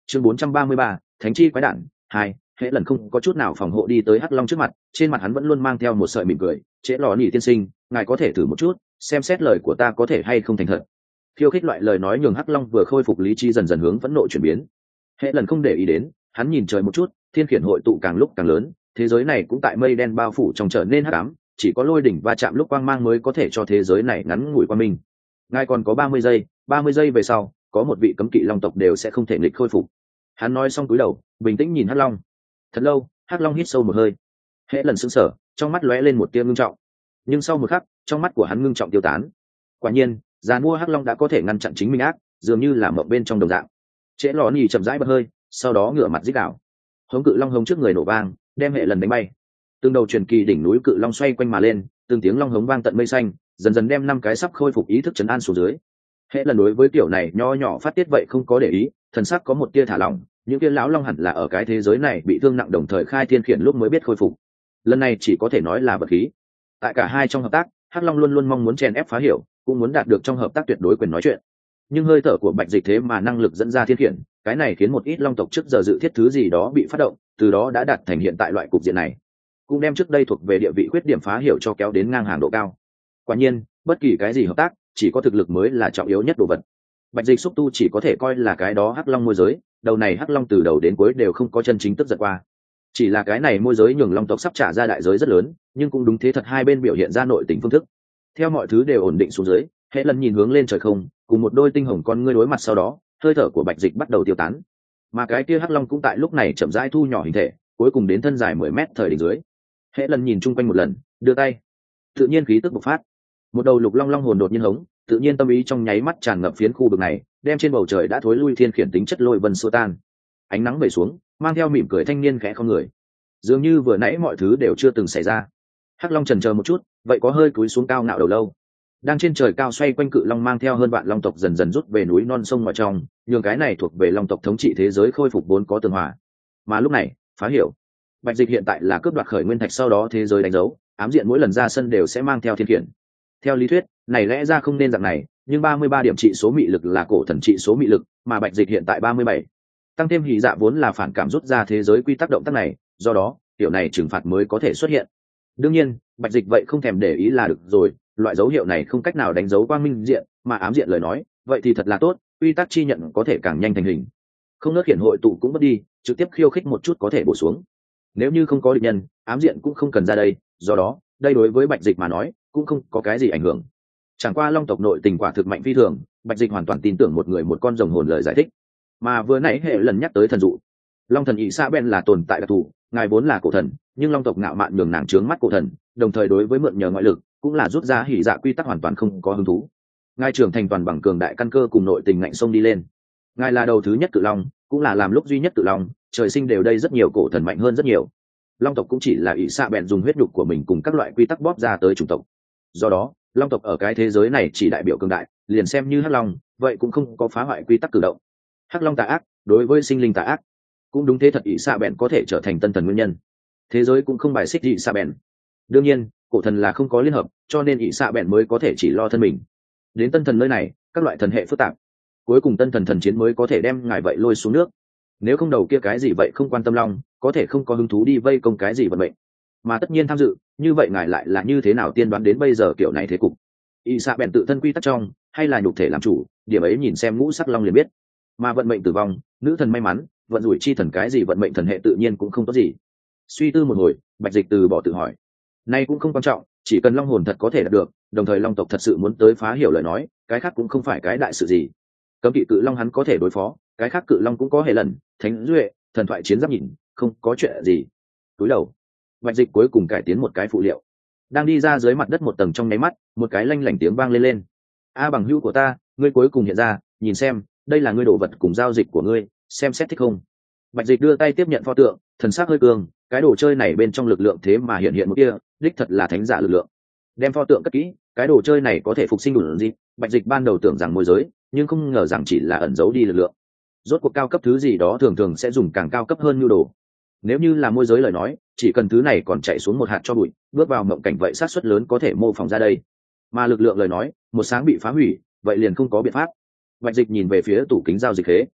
chương bốn trăm ba mươi ba, thánh chi quái đản hai. Hệ lần không có chút nào phòng hộ đi tới hắc long trước mặt, trên mặt hắn vẫn luôn mang theo một sợi mỉm cười. Trễ lò nỉ tiên sinh, ngài có thể thử một chút xem xét lời của ta có thể hay không thành thật. Khiêu khích loại lời nói nhường hắc long vừa khôi phục lý trí dần dần hướng phẫn nộ chuyển biến. Hệ lần không để ý đến, hắn nhìn trời một chút, thiên khiển hội tụ càng lúc càng lớn, thế giới này cũng tại mây đen bao phủ trong trở nên hắc ám, chỉ có lôi đỉnh va chạm lúc quang mang mới có thể cho thế giới này ngắn ngủi qua mình. Ngài còn có ba mươi giây, ba mươi giây về sau, có một vị cấm kỵ long tộc đều sẽ không thể nghịch khôi phục. Hắn nói xong cúi đầu, bình tĩnh nhìn hắc long. Thật lâu, hắc long hít sâu một hơi. Hệ lần sững sờ, trong mắt lóe lên một tia ngưng trọng, nhưng sau một khắc, trong mắt của hắn ngưng trọng tiêu tán. Quả nhiên, già mua hắc long đã có thể ngăn chặn chính mình ác, dường như là mộng bên trong đồng dạng. Trễ lò nhì chậm rãi bật hơi, sau đó ngửa mặt rít đảo. Hống cự long hống trước người nổ vang, đem hệ lần đánh bay. Từng đầu truyền kỳ đỉnh núi cự long xoay quanh mà lên, từng tiếng long hống vang tận mây xanh, dần dần đem năm cái sắp khôi phục ý thức trấn an xuống dưới. Hệ lần đối với kiểu này nho nhỏ phát tiết vậy không có để ý, thần sắc có một tia thả lỏng, những tia lão long hẳn là ở cái thế giới này bị thương nặng đồng thời khai thiên khiển lúc mới biết khôi phục. Lần này chỉ có thể nói là vật khí. Tại cả hai trong hợp tác, hắc long luôn luôn mong muốn chèn ép phá hiểu, cũng muốn đạt được trong hợp tác tuyệt đối quyền nói chuyện. Nhưng hơi thở của bạch dịch thế mà năng lực dẫn ra thiên khiển, cái này khiến một ít long tộc trước giờ dự thiết thứ gì đó bị phát động, từ đó đã đạt thành hiện tại loại cục diện này, cũng đem trước đây thuộc về địa vị khuyết điểm phá hiểu cho kéo đến ngang hàng độ cao. Quả nhiên, bất kỳ cái gì hợp tác, chỉ có thực lực mới là trọng yếu nhất đồ vật. Bạch dịch xúc tu chỉ có thể coi là cái đó hắc long môi giới, đầu này hắc long từ đầu đến cuối đều không có chân chính tức giận qua. Chỉ là cái này môi giới nhường long tộc sắp trả ra đại giới rất lớn, nhưng cũng đúng thế thật hai bên biểu hiện ra nội tình phương thức. Theo mọi thứ đều ổn định xuống dưới, hệ lần nhìn hướng lên trời không, cùng một đôi tinh hồng con ngươi đối mặt, sau đó hơi thở của bạch dịch bắt đầu tiêu tán, mà cái kia hắc long cũng tại lúc này chậm rãi thu nhỏ hình thể, cuối cùng đến thân dài mười mét thời đỉnh dưới. Hệ lần nhìn chung quanh một lần, đưa tay, tự nhiên khí tức bộc phát, một đầu lục long long hồn đột nhiên hống, tự nhiên tâm ý trong nháy mắt tràn ngập phiến khu vực này, đem trên bầu trời đã thối lui thiên khiển tính chất lôi vân xua tan. Ánh nắng về xuống, mang theo mỉm cười thanh niên khẽ không người, dường như vừa nãy mọi thứ đều chưa từng xảy ra. Hắc long chần chờ một chút, vậy có hơi cúi xuống cao ngạo đầu lâu. Đang trên trời cao xoay quanh cự long mang theo hơn vạn long tộc dần dần rút về núi non sông ngoài trong, nhường cái này thuộc về long tộc thống trị thế giới khôi phục vốn có tường hòa. Mà lúc này, phá hiểu, bạch dịch hiện tại là cướp đoạt khởi nguyên thạch, sau đó thế giới đánh dấu, ám diện mỗi lần ra sân đều sẽ mang theo thiên khiển. Theo lý thuyết, này lẽ ra không nên dạng này, nhưng ba mươi ba điểm trị số mị lực là cổ thần trị số mị lực, mà bạch dịch hiện tại ba mươi bảy. Tăng thêm hỉ dạ vốn là phản cảm rút ra thế giới quy tắc động tác này, do đó, tiểu này trừng phạt mới có thể xuất hiện. Đương nhiên, bạch dịch vậy không thèm để ý là được rồi, loại dấu hiệu này không cách nào đánh dấu quang minh diện, mà ám diện lời nói, vậy thì thật là tốt, quy tắc chi nhận có thể càng nhanh thành hình. Không nớt khiển hội tụ cũng mất đi, trực tiếp khiêu khích một chút có thể bổ xuống. Nếu như không có địch nhân, ám diện cũng không cần ra đây, do đó, đây đối với bạch dịch mà nói, cũng không có cái gì ảnh hưởng. Chẳng qua long tộc nội tình quả thực mạnh phi thường, bạch dịch hoàn toàn tin tưởng một người một con rồng hồn lời giải thích. Mà vừa nãy hệ lần nhắc tới thần dụ, long thần ỷ sa ben là tồn tại đặc thù, ngài vốn là cổ thần, nhưng long tộc ngạo mạn nhường nàng trướng mắt cổ thần, đồng thời đối với mượn nhờ ngoại lực cũng là rút ra hỉ dạ quy tắc hoàn toàn không có hứng thú. Ngài trưởng thành toàn bằng cường đại căn cơ cùng nội tình ngạnh sông đi lên. Ngài là đầu thứ nhất cự long, cũng là làm lúc duy nhất cự long, trời sinh đều đây rất nhiều cổ thần mạnh hơn rất nhiều. Long tộc cũng chỉ là ỷ sa bèn dùng huyết nhục của mình cùng các loại quy tắc bóp ra tới chủng tộc. Do đó, long tộc ở cái thế giới này chỉ đại biểu cường đại, liền xem như hắc long, vậy cũng không có phá hoại quy tắc cử động. Hắc long tà ác, đối với sinh linh tà ác, cũng đúng thế thật ỷ sa bèn có thể trở thành tân thần nguyên nhân. Thế giới cũng không bài xích ỷ sa bèn. Đương nhiên, cổ thần là không có liên hợp, cho nên ỷ sa bèn mới có thể chỉ lo thân mình. Đến tân thần nơi này, các loại thần hệ phức tạp, cuối cùng tân thần thần chiến mới có thể đem ngài vậy lôi xuống nước. Nếu không đầu kia cái gì vậy không quan tâm long, có thể không có hứng thú đi vây công cái gì vận mệnh, mà tất nhiên tham dự, như vậy ngài lại là như thế nào tiên đoán đến bây giờ kiểu này thế cục. ỷ sa bèn tự thân quy tắc trong, hay là nhục thể làm chủ, điểm ấy nhìn xem ngũ sắc long liền biết. Mà vận mệnh tử vong, nữ thần may mắn, vận rủi chi thần cái gì vận mệnh thần hệ tự nhiên cũng không tốt gì. Suy tư một hồi, bạch dịch từ bỏ tự hỏi, nay cũng không quan trọng, chỉ cần long hồn thật có thể đạt được, đồng thời long tộc thật sự muốn tới phá hiểu lời nói, cái khác cũng không phải cái đại sự gì. Cấm kỵ cự long hắn có thể đối phó, cái khác cự long cũng có hệ lần, thánh duệ, thần thoại chiến giáp nhìn, không có chuyện gì. Túi đầu, bạch dịch cuối cùng cải tiến một cái phụ liệu, đang đi ra dưới mặt đất một tầng trong nháy mắt, một cái lanh lảnh tiếng vang lên lên. A bằng hữu của ta, ngươi cuối cùng hiện ra, nhìn xem, đây là ngươi đồ vật cùng giao dịch của ngươi, xem xét thích không. Bạch dịch đưa tay tiếp nhận pho tượng, thần sắc hơi cường, cái đồ chơi này bên trong lực lượng thế mà hiện hiện một kia, đích thật là thánh giả lực lượng. Đem pho tượng cất kỹ, cái đồ chơi này có thể phục sinh đủ gì? Bạch dịch ban đầu tưởng rằng môi giới, nhưng không ngờ rằng chỉ là ẩn giấu đi lực lượng. Rốt cuộc cao cấp thứ gì đó thường thường sẽ dùng càng cao cấp hơn nhu đồ. Nếu như là môi giới lời nói, chỉ cần thứ này còn chạy xuống một hạt cho bụi, bước vào mộng cảnh vậy sát suất lớn có thể mô phỏng ra đây. Mà lực lượng lời nói, một sáng bị phá hủy, vậy liền không có biện pháp. Bạch dịch nhìn về phía tủ kính giao dịch khế,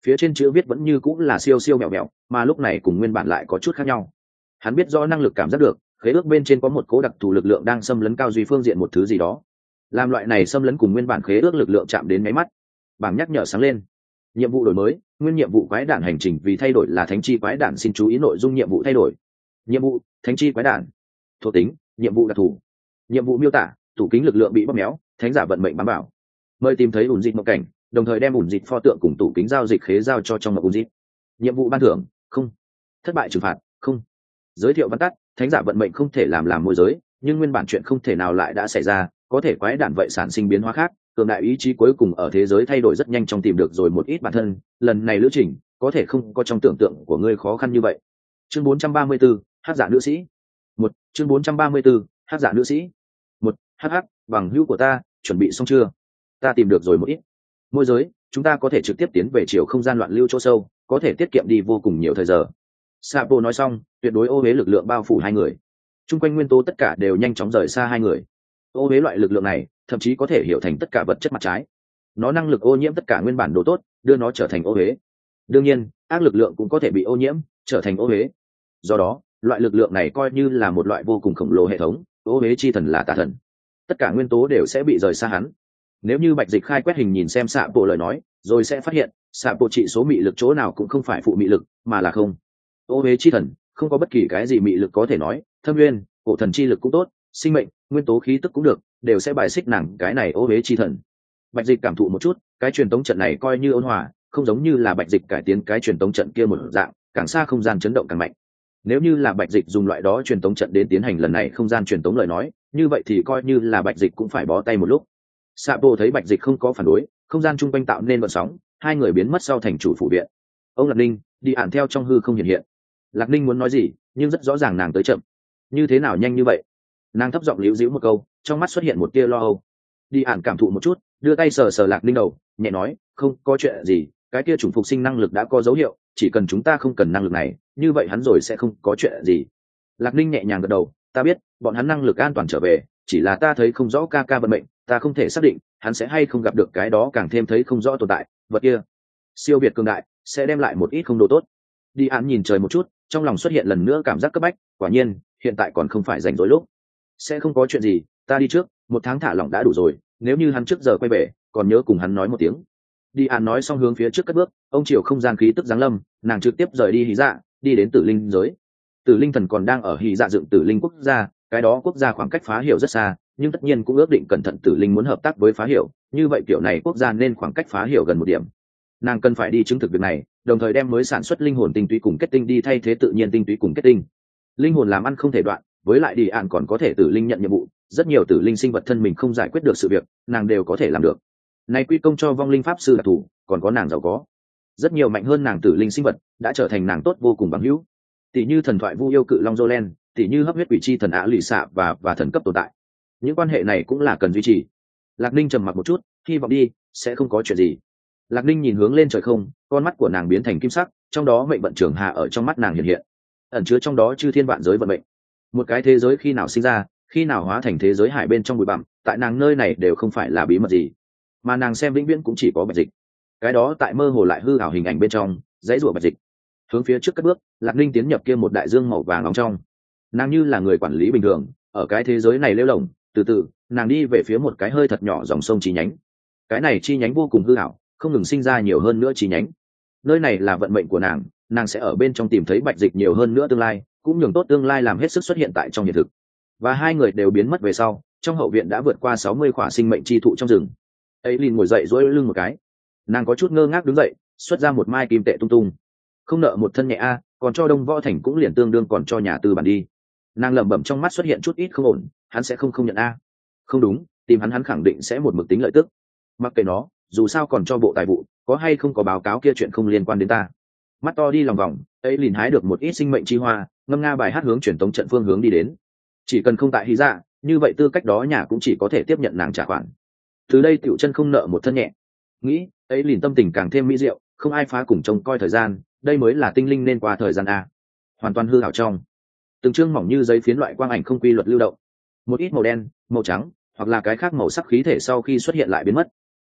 phía trên chữ viết vẫn như cũng là siêu siêu mẹo mẹo, mà lúc này cùng nguyên bản lại có chút khác nhau. Hắn biết rõ năng lực cảm giác được khế ước bên trên có một cố đặc thù lực lượng đang xâm lấn cao duy phương diện một thứ gì đó. Làm loại này xâm lấn cùng nguyên bản khế ước lực lượng chạm đến máy mắt, bảng nhắc nhở sáng lên. Nhiệm vụ đổi mới, nguyên nhiệm vụ quái đản hành trình vì thay đổi là thánh chi quái đản, xin chú ý nội dung nhiệm vụ thay đổi. Nhiệm vụ thánh chi quái đản. Thuộc tính nhiệm vụ đặc thù. Nhiệm vụ miêu tả tủ kính lực lượng bị bóp méo, thánh giả vận mệnh bám bảo. Mời tìm thấy ủn dịch mộng cảnh, đồng thời đem ủn dịch pho tượng cùng tủ kính giao dịch khế giao cho trong mộng ủn dịch. Nhiệm vụ ban thưởng không. Thất bại trừng phạt không. Giới thiệu văn tắt, thánh giả vận mệnh không thể làm làm môi giới, nhưng nguyên bản chuyện không thể nào lại đã xảy ra, có thể quái đản vậy sản sinh biến hóa khác, cường đại ý chí cuối cùng ở thế giới thay đổi rất nhanh trong tìm được rồi một ít bản thân, lần này lữ trình có thể không có trong tưởng tượng của ngươi khó khăn như vậy. Chương bốn trăm ba mươi 4, hắc giả nữ sĩ. Một, chương bốn trăm ba mươi 4, hắc giả nữ sĩ. Một, hắc hắc, bằng hữu của ta, chuẩn bị xong chưa? Ta tìm được rồi một ít môi giới, chúng ta có thể trực tiếp tiến về chiều không gian loạn lưu chỗ sâu, có thể tiết kiệm đi vô cùng nhiều thời giờ. Sapo nói xong, tuyệt đối ô huế lực lượng bao phủ hai người. Trung quanh nguyên tố tất cả đều nhanh chóng rời xa hai người. Ô huế loại lực lượng này, thậm chí có thể hiểu thành tất cả vật chất mặt trái. Nó năng lực ô nhiễm tất cả nguyên bản đồ tốt, đưa nó trở thành ô huế. Đương nhiên, ác lực lượng cũng có thể bị ô nhiễm, trở thành ô huế. Do đó, loại lực lượng này coi như là một loại vô cùng khổng lồ hệ thống, ô huế chi thần là tà thần. Tất cả nguyên tố đều sẽ bị rời xa hắn. Nếu như Bạch Dịch khai quét hình nhìn xem xạ bộ lời nói, rồi sẽ phát hiện, xạ bộ trị số mị lực chỗ nào cũng không phải phụ mị lực, mà là không. Ô huế chi thần, không có bất kỳ cái gì mị lực có thể nói, thâm nguyên, cổ thần chi lực cũng tốt, sinh mệnh, nguyên tố khí tức cũng được, đều sẽ bài xích nàng cái này ô huế chi thần. Bạch Dịch cảm thụ một chút, cái truyền tống trận này coi như ôn hòa, không giống như là Bạch Dịch cải tiến cái truyền tống trận kia một dạng, càng xa không gian chấn động càng mạnh. Nếu như là Bạch Dịch dùng loại đó truyền tống trận đến tiến hành lần này không gian truyền tống lời nói, như vậy thì coi như là Bạch Dịch cũng phải bó tay một lúc. Sapo thấy Bạch Dịch không có phản đối, không gian chung quanh tạo nên gợn sóng, hai người biến mất sau thành chủ phủ viện. Ông Lạc Ninh đi ản theo trong hư không hiện hiện. Lạc Ninh muốn nói gì, nhưng rất rõ ràng nàng tới chậm. Như thế nào nhanh như vậy? Nàng thấp giọng líu díu một câu, trong mắt xuất hiện một tia lo âu. Đi ản cảm thụ một chút, đưa tay sờ sờ Lạc Ninh đầu, nhẹ nói, không có chuyện gì, cái kia chủng phục sinh năng lực đã có dấu hiệu, chỉ cần chúng ta không cần năng lực này, như vậy hắn rồi sẽ không có chuyện gì. Lạc Ninh nhẹ nhàng gật đầu, ta biết, bọn hắn năng lực an toàn trở về, chỉ là ta thấy không rõ ca ca vận mệnh, ta không thể xác định hắn sẽ hay không gặp được cái đó càng thêm thấy không rõ tồn tại, vật kia siêu việt cường đại sẽ đem lại một ít không đồ tốt. Đi án nhìn trời một chút, trong lòng xuất hiện lần nữa cảm giác cấp bách, quả nhiên hiện tại còn không phải rảnh rỗi lúc. Sẽ không có chuyện gì, ta đi trước, một tháng thả lỏng đã đủ rồi, nếu như hắn trước giờ quay về còn nhớ cùng hắn nói một tiếng. Đi án nói xong hướng phía trước cất bước, ông chiều không gian khí tức giáng lâm, nàng trực tiếp rời đi hí dạ, đi đến tử linh giới. Tử linh thần còn đang ở hí dạ dựng tử linh quốc gia, cái đó quốc gia khoảng cách phá hiểu rất xa, nhưng tất nhiên cũng ước định cẩn thận tử linh muốn hợp tác với phá hiểu, như vậy kiểu này quốc gia nên khoảng cách phá hiểu gần một điểm. Nàng cần phải đi chứng thực việc này, đồng thời đem mới sản xuất linh hồn tinh túy cùng kết tinh đi thay thế tự nhiên tinh túy cùng kết tinh. Linh hồn làm ăn không thể đoạn, với lại đi ạn còn có thể tử linh nhận nhiệm vụ, rất nhiều tử linh sinh vật thân mình không giải quyết được sự việc, nàng đều có thể làm được. Này quy công cho vong linh pháp sư đặc thù, còn có nàng giàu có. Rất nhiều mạnh hơn nàng tử linh sinh vật đã trở thành nàng tốt vô cùng bằng hữu. Tỷ như thần thoại vu yêu cự long Jolen, tỷ như hấp huyết quỷ chi thần Á lì xạ và và thần cấp tồn tại. Những quan hệ này cũng là cần duy trì. Lạc Ninh trầm mặc một chút, hy vọng đi sẽ không có chuyện gì. Lạc Ninh nhìn hướng lên trời không, con mắt của nàng biến thành kim sắc, trong đó mệnh vận trường hạ ở trong mắt nàng hiện hiện, ẩn chứa trong đó chư thiên vạn giới vận mệnh. Một cái thế giới khi nào sinh ra, khi nào hóa thành thế giới hải bên trong bụi bặm, tại nàng nơi này đều không phải là bí mật gì, mà nàng xem vĩnh viễn cũng chỉ có Bạch Dịch. Cái đó tại mơ hồ lại hư ảo hình ảnh bên trong, dãy rủa Bạch Dịch. Hướng phía trước cất bước, Lạc Ninh tiến nhập kia một đại dương màu vàng nóng trong. Nàng như là người quản lý bình thường, ở cái thế giới này lêu lổng, từ từ, nàng đi về phía một cái hơi thật nhỏ dòng sông chi nhánh. Cái này chi nhánh vô cùng hư ảo, không ngừng sinh ra nhiều hơn nữa chi nhánh. Nơi này là vận mệnh của nàng, nàng sẽ ở bên trong tìm thấy Bạch Dịch nhiều hơn nữa tương lai, cũng nhường tốt tương lai làm hết sức xuất hiện tại trong hiện thực. Và hai người đều biến mất về sau, trong hậu viện đã vượt qua sáu mươi khỏa sinh mệnh chi thụ trong rừng. Aileen ngồi dậy duỗi lưng một cái, nàng có chút ngơ ngác đứng dậy, xuất ra một mai kim tệ tung tung. Không nợ một thân nhẹ a, còn cho Đông Võ Thành cũng liền tương đương còn cho nhà tư bản đi. Nàng lẩm bẩm trong mắt xuất hiện chút ít không ổn, hắn sẽ không không nhận a. Không đúng, tìm hắn hắn khẳng định sẽ một mực tính lợi tức. Mặc kệ nó, dù sao còn cho bộ tài vụ, có hay không có báo cáo kia chuyện không liên quan đến ta. Mắt to đi lòng vòng, ấy liền hái được một ít sinh mệnh chi hoa, ngâm nga bài hát hướng truyền tống trận phương hướng đi đến. Chỉ cần không tại hy dạ, như vậy tư cách đó nhà cũng chỉ có thể tiếp nhận nàng trả khoản. Từ đây tiểu chân không nợ một thân nhẹ. Nghĩ, ấy liền tâm tình càng thêm mỹ diệu, không ai phá cùng trông coi thời gian, đây mới là tinh linh nên qua thời gian a. Hoàn toàn hư ảo trong. Từng chương mỏng như giấy phiến loại quang ảnh không quy luật lưu động. Một ít màu đen, màu trắng, hoặc là cái khác màu sắc khí thể sau khi xuất hiện lại biến mất.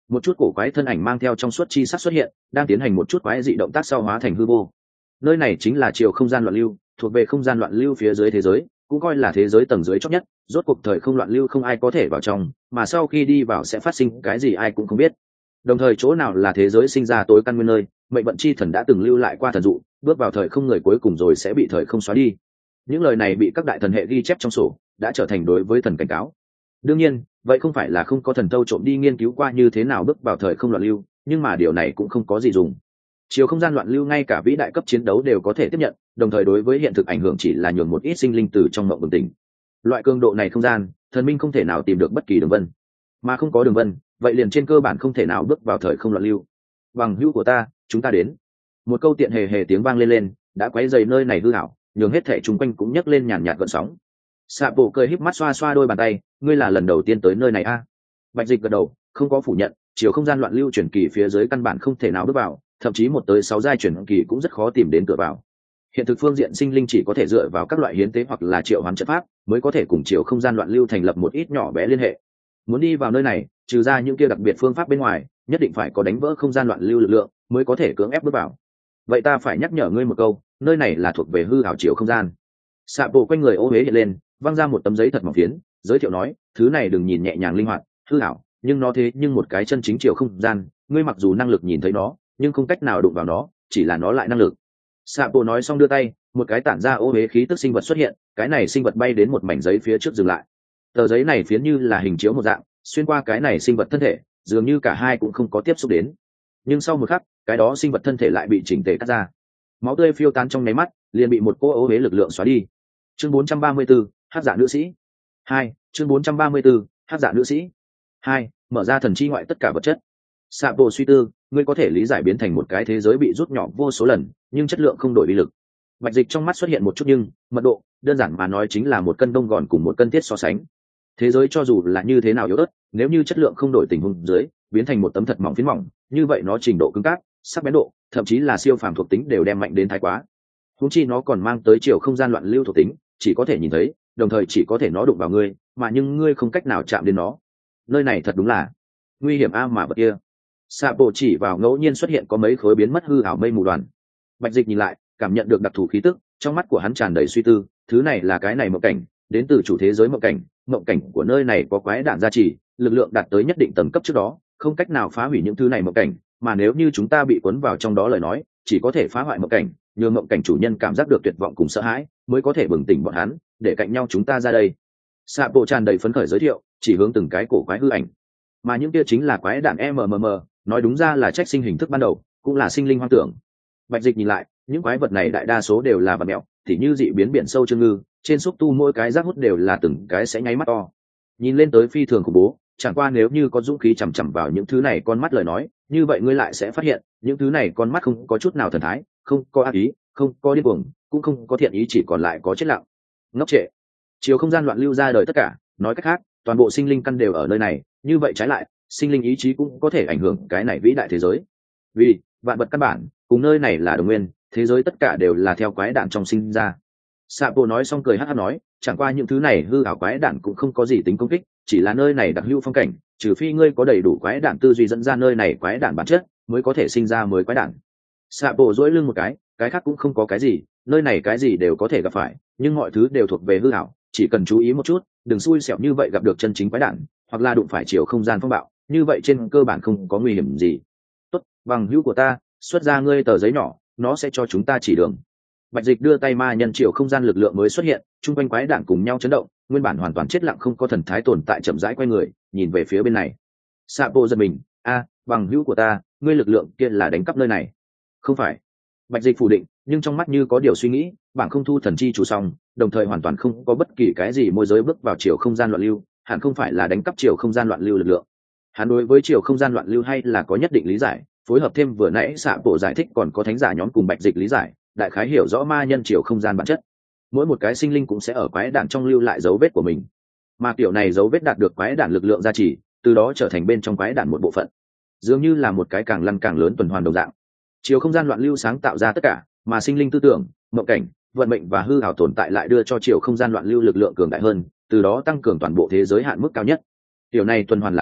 một chút cổ quái thân ảnh mang theo trong suốt chi sắc xuất hiện, đang tiến hành một chút quái dị động tác sau hóa thành hư vô. Nơi này chính là chiều không gian loạn lưu, thuộc về không gian loạn lưu phía dưới thế giới, cũng coi là thế giới tầng dưới chót nhất. Rốt cuộc thời không loạn lưu không ai có thể vào trong, mà sau khi đi vào sẽ phát sinh cái gì ai cũng không biết. Đồng thời chỗ nào là thế giới sinh ra tối căn nguyên nơi, mệnh vận chi thần đã từng lưu lại qua thần dụ, bước vào thời không người cuối cùng rồi sẽ bị thời không xóa đi. Những lời này bị các đại thần hệ ghi chép trong sổ, đã trở thành đối với thần cảnh cáo. Đương nhiên, vậy không phải là không có thần thâu trộm đi nghiên cứu qua như thế nào bước vào thời không loạn lưu, nhưng mà điều này cũng không có gì dùng. Chiều không gian loạn lưu ngay cả vĩ đại cấp chiến đấu đều có thể tiếp nhận, đồng thời đối với hiện thực ảnh hưởng chỉ là nhường một ít sinh linh từ trong mộng bừng tỉnh. Loại cường độ này không gian, thần minh không thể nào tìm được bất kỳ đường vân, mà không có đường vân, vậy liền trên cơ bản không thể nào bước vào thời không loạn lưu. Bằng hữu của ta, chúng ta đến. Một câu tiện hề hề tiếng vang lên lên, đã quấy rầy nơi này hư ảo, nhường hết thảy chung quanh cũng nhấc lên nhàn nhạt gợn sóng. Sạ Bộ cười híp mắt xoa xoa đôi bàn tay, ngươi là lần đầu tiên tới nơi này a? À? Bạch Dịch gật đầu, không có phủ nhận, chiều không gian loạn lưu chuyển kỳ phía dưới căn bản không thể nào bước vào, thậm chí một tới sáu giai chuyển kỳ cũng rất khó tìm đến cửa vào. Hiện thực phương diện sinh linh chỉ có thể dựa vào các loại hiến tế hoặc là triệu hoán trận pháp, mới có thể cùng chiều không gian loạn lưu thành lập một ít nhỏ bé liên hệ. Muốn đi vào nơi này, trừ ra những kia đặc biệt phương pháp bên ngoài, nhất định phải có đánh vỡ không gian loạn lưu lực lượng, mới có thể cưỡng ép bước vào. Vậy ta phải nhắc nhở ngươi một câu, nơi này là thuộc về hư ảo chiều không gian. Sạ Bộ quanh người ô huế hiện lên, văng ra một tấm giấy thật mỏng phiến, giới thiệu nói, thứ này đừng nhìn nhẹ nhàng linh hoạt, hư ảo, nhưng nó thế nhưng một cái chân chính chiều không gian, ngươi mặc dù năng lực nhìn thấy nó, nhưng không cách nào đụng vào nó, chỉ là nó lại năng lực. Sạ Bộ nói xong đưa tay, một cái tản ra ô huế khí tức sinh vật xuất hiện, cái này sinh vật bay đến một mảnh giấy phía trước dừng lại. Tờ giấy này phiến như là hình chiếu một dạng, xuyên qua cái này sinh vật thân thể, dường như cả hai cũng không có tiếp xúc đến. Nhưng sau một khắc, cái đó sinh vật thân thể lại bị chỉnh tề cắt ra, máu tươi phiêu tán trong nháy mắt, liền bị một cô ô huế lực lượng xóa đi. Chương bốn trăm ba mươi 4, hắc dạ nữ sĩ. hai, chương bốn trăm ba mươi 4, hắc dạ nữ sĩ. hai, mở ra thần chi ngoại tất cả vật chất. Sạ Bộ suy tư, ngươi có thể lý giải biến thành một cái thế giới bị rút nhỏ vô số lần, nhưng chất lượng không đổi uy lực. Bạch Dịch trong mắt xuất hiện một chút nhưng, mật độ, đơn giản mà nói chính là một cân đông gòn cùng một cân thiết so sánh. Thế giới cho dù là như thế nào yếu ớt, nếu như chất lượng không đổi tình huống dưới, biến thành một tấm thật mỏng phiến mỏng, như vậy nó trình độ cứng cáp, sắc bén độ, thậm chí là siêu phàm thuộc tính đều đem mạnh đến thái quá. Huống chi nó còn mang tới chiều không gian loạn lưu thuộc tính, chỉ có thể nhìn thấy, đồng thời chỉ có thể nó đụng vào ngươi, mà nhưng ngươi không cách nào chạm đến nó. Nơi này thật đúng là nguy hiểm a mà vật kia. Sạ Bộ chỉ vào ngẫu nhiên xuất hiện có mấy khối biến mất hư ảo mây mù đoàn. Bạch Dịch nhìn lại, cảm nhận được đặc thù khí tức, trong mắt của hắn tràn đầy suy tư, thứ này là cái này mộng cảnh, đến từ chủ thế giới mộng cảnh, mộng cảnh của nơi này có quái đạn gia trì, lực lượng đạt tới nhất định tầng cấp trước đó, không cách nào phá hủy những thứ này mộng cảnh, mà nếu như chúng ta bị cuốn vào trong đó lời nói, chỉ có thể phá hoại mộng cảnh, nhường mộng cảnh chủ nhân cảm giác được tuyệt vọng cùng sợ hãi, mới có thể bừng tỉnh bọn hắn, để cạnh nhau chúng ta ra đây. Sạ Bộ tràn đầy phấn khởi giới thiệu, chỉ hướng từng cái cổ quái hư ảnh, mà những kia chính là quái đạn em em em, nói đúng ra là trách sinh hình thức ban đầu, cũng là sinh linh hoang tưởng. Bạch Dịch nhìn lại, những quái vật này đại đa số đều là vật mèo, tỉ như dị biến biển sâu chương ngư, trên xúc tu mỗi cái rác hút đều là từng cái sẽ nháy mắt to, nhìn lên tới phi thường khủng bố. Chẳng qua nếu như có dũng khí chằm chằm vào những thứ này con mắt lời nói, như vậy ngươi lại sẽ phát hiện những thứ này con mắt không có chút nào thần thái, không có ác ý, không có điên cuồng, cũng không có thiện ý, chỉ còn lại có chết lặng, ngốc trệ. Chiều không gian loạn lưu ra đời tất cả, nói cách khác, toàn bộ sinh linh căn đều ở nơi này, như vậy trái lại, sinh linh ý chí cũng có thể ảnh hưởng cái này vĩ đại thế giới. Vì vạn vật căn bản cùng nơi này là đồng nguyên, thế giới tất cả đều là theo quái đạn trong sinh ra. Sạ Bộ nói xong cười hắc hắc nói, chẳng qua những thứ này hư ảo quái đạn cũng không có gì tính công kích, chỉ là nơi này đặc hữu phong cảnh, trừ phi ngươi có đầy đủ quái đạn tư duy dẫn ra nơi này quái đạn bản chất, mới có thể sinh ra mới quái đạn. Sạ Bộ duỗi lưng một cái, cái khác cũng không có cái gì, nơi này cái gì đều có thể gặp phải, nhưng mọi thứ đều thuộc về hư ảo, chỉ cần chú ý một chút, đừng xui xẻo như vậy gặp được chân chính quái đạn, hoặc là đụng phải chiều không gian phong bạo, như vậy trên cơ bản không có nguy hiểm gì. Tốt, bằng hữu của ta, xuất ra ngươi tờ giấy nhỏ, nó sẽ cho chúng ta chỉ đường. Bạch Dịch đưa tay ma nhân chiều không gian lực lượng mới xuất hiện, chung quanh quái đạn cùng nhau chấn động, nguyên bản hoàn toàn chết lặng không có thần thái tồn tại chậm rãi quay người, nhìn về phía bên này. Sạ Bộ giật mình, a, bằng hữu của ta, ngươi lực lượng kia là đánh cắp nơi này? Không phải. Bạch Dịch phủ định, nhưng trong mắt như có điều suy nghĩ, bảng không thu thần chi chủ xong, đồng thời hoàn toàn không có bất kỳ cái gì môi giới bước vào chiều không gian loạn lưu, hẳn không phải là đánh cắp chiều không gian loạn lưu lực lượng. Hắn đối với chiều không gian loạn lưu hay là có nhất định lý giải, phối hợp thêm vừa nãy Sạ Bộ giải thích còn có thánh giả nhóm cùng Bạch Dịch lý giải, đại khái hiểu rõ ma nhân chiều không gian bản chất. Mỗi một cái sinh linh cũng sẽ ở quái đản trong lưu lại dấu vết của mình, mà kiểu này dấu vết đạt được quái đản lực lượng gia trì, từ đó trở thành bên trong quái đản một bộ phận, dường như là một cái càng lăn càng lớn tuần hoàn đồng dạng. Chiều không gian loạn lưu sáng tạo ra tất cả, mà sinh linh tư tưởng, mộng cảnh, vận mệnh và hư ảo tồn tại lại đưa cho chiều không gian loạn lưu lực lượng cường đại hơn, từ đó tăng cường toàn bộ thế giới hạn mức cao nhất. Điều này tuần hoàn là tốt,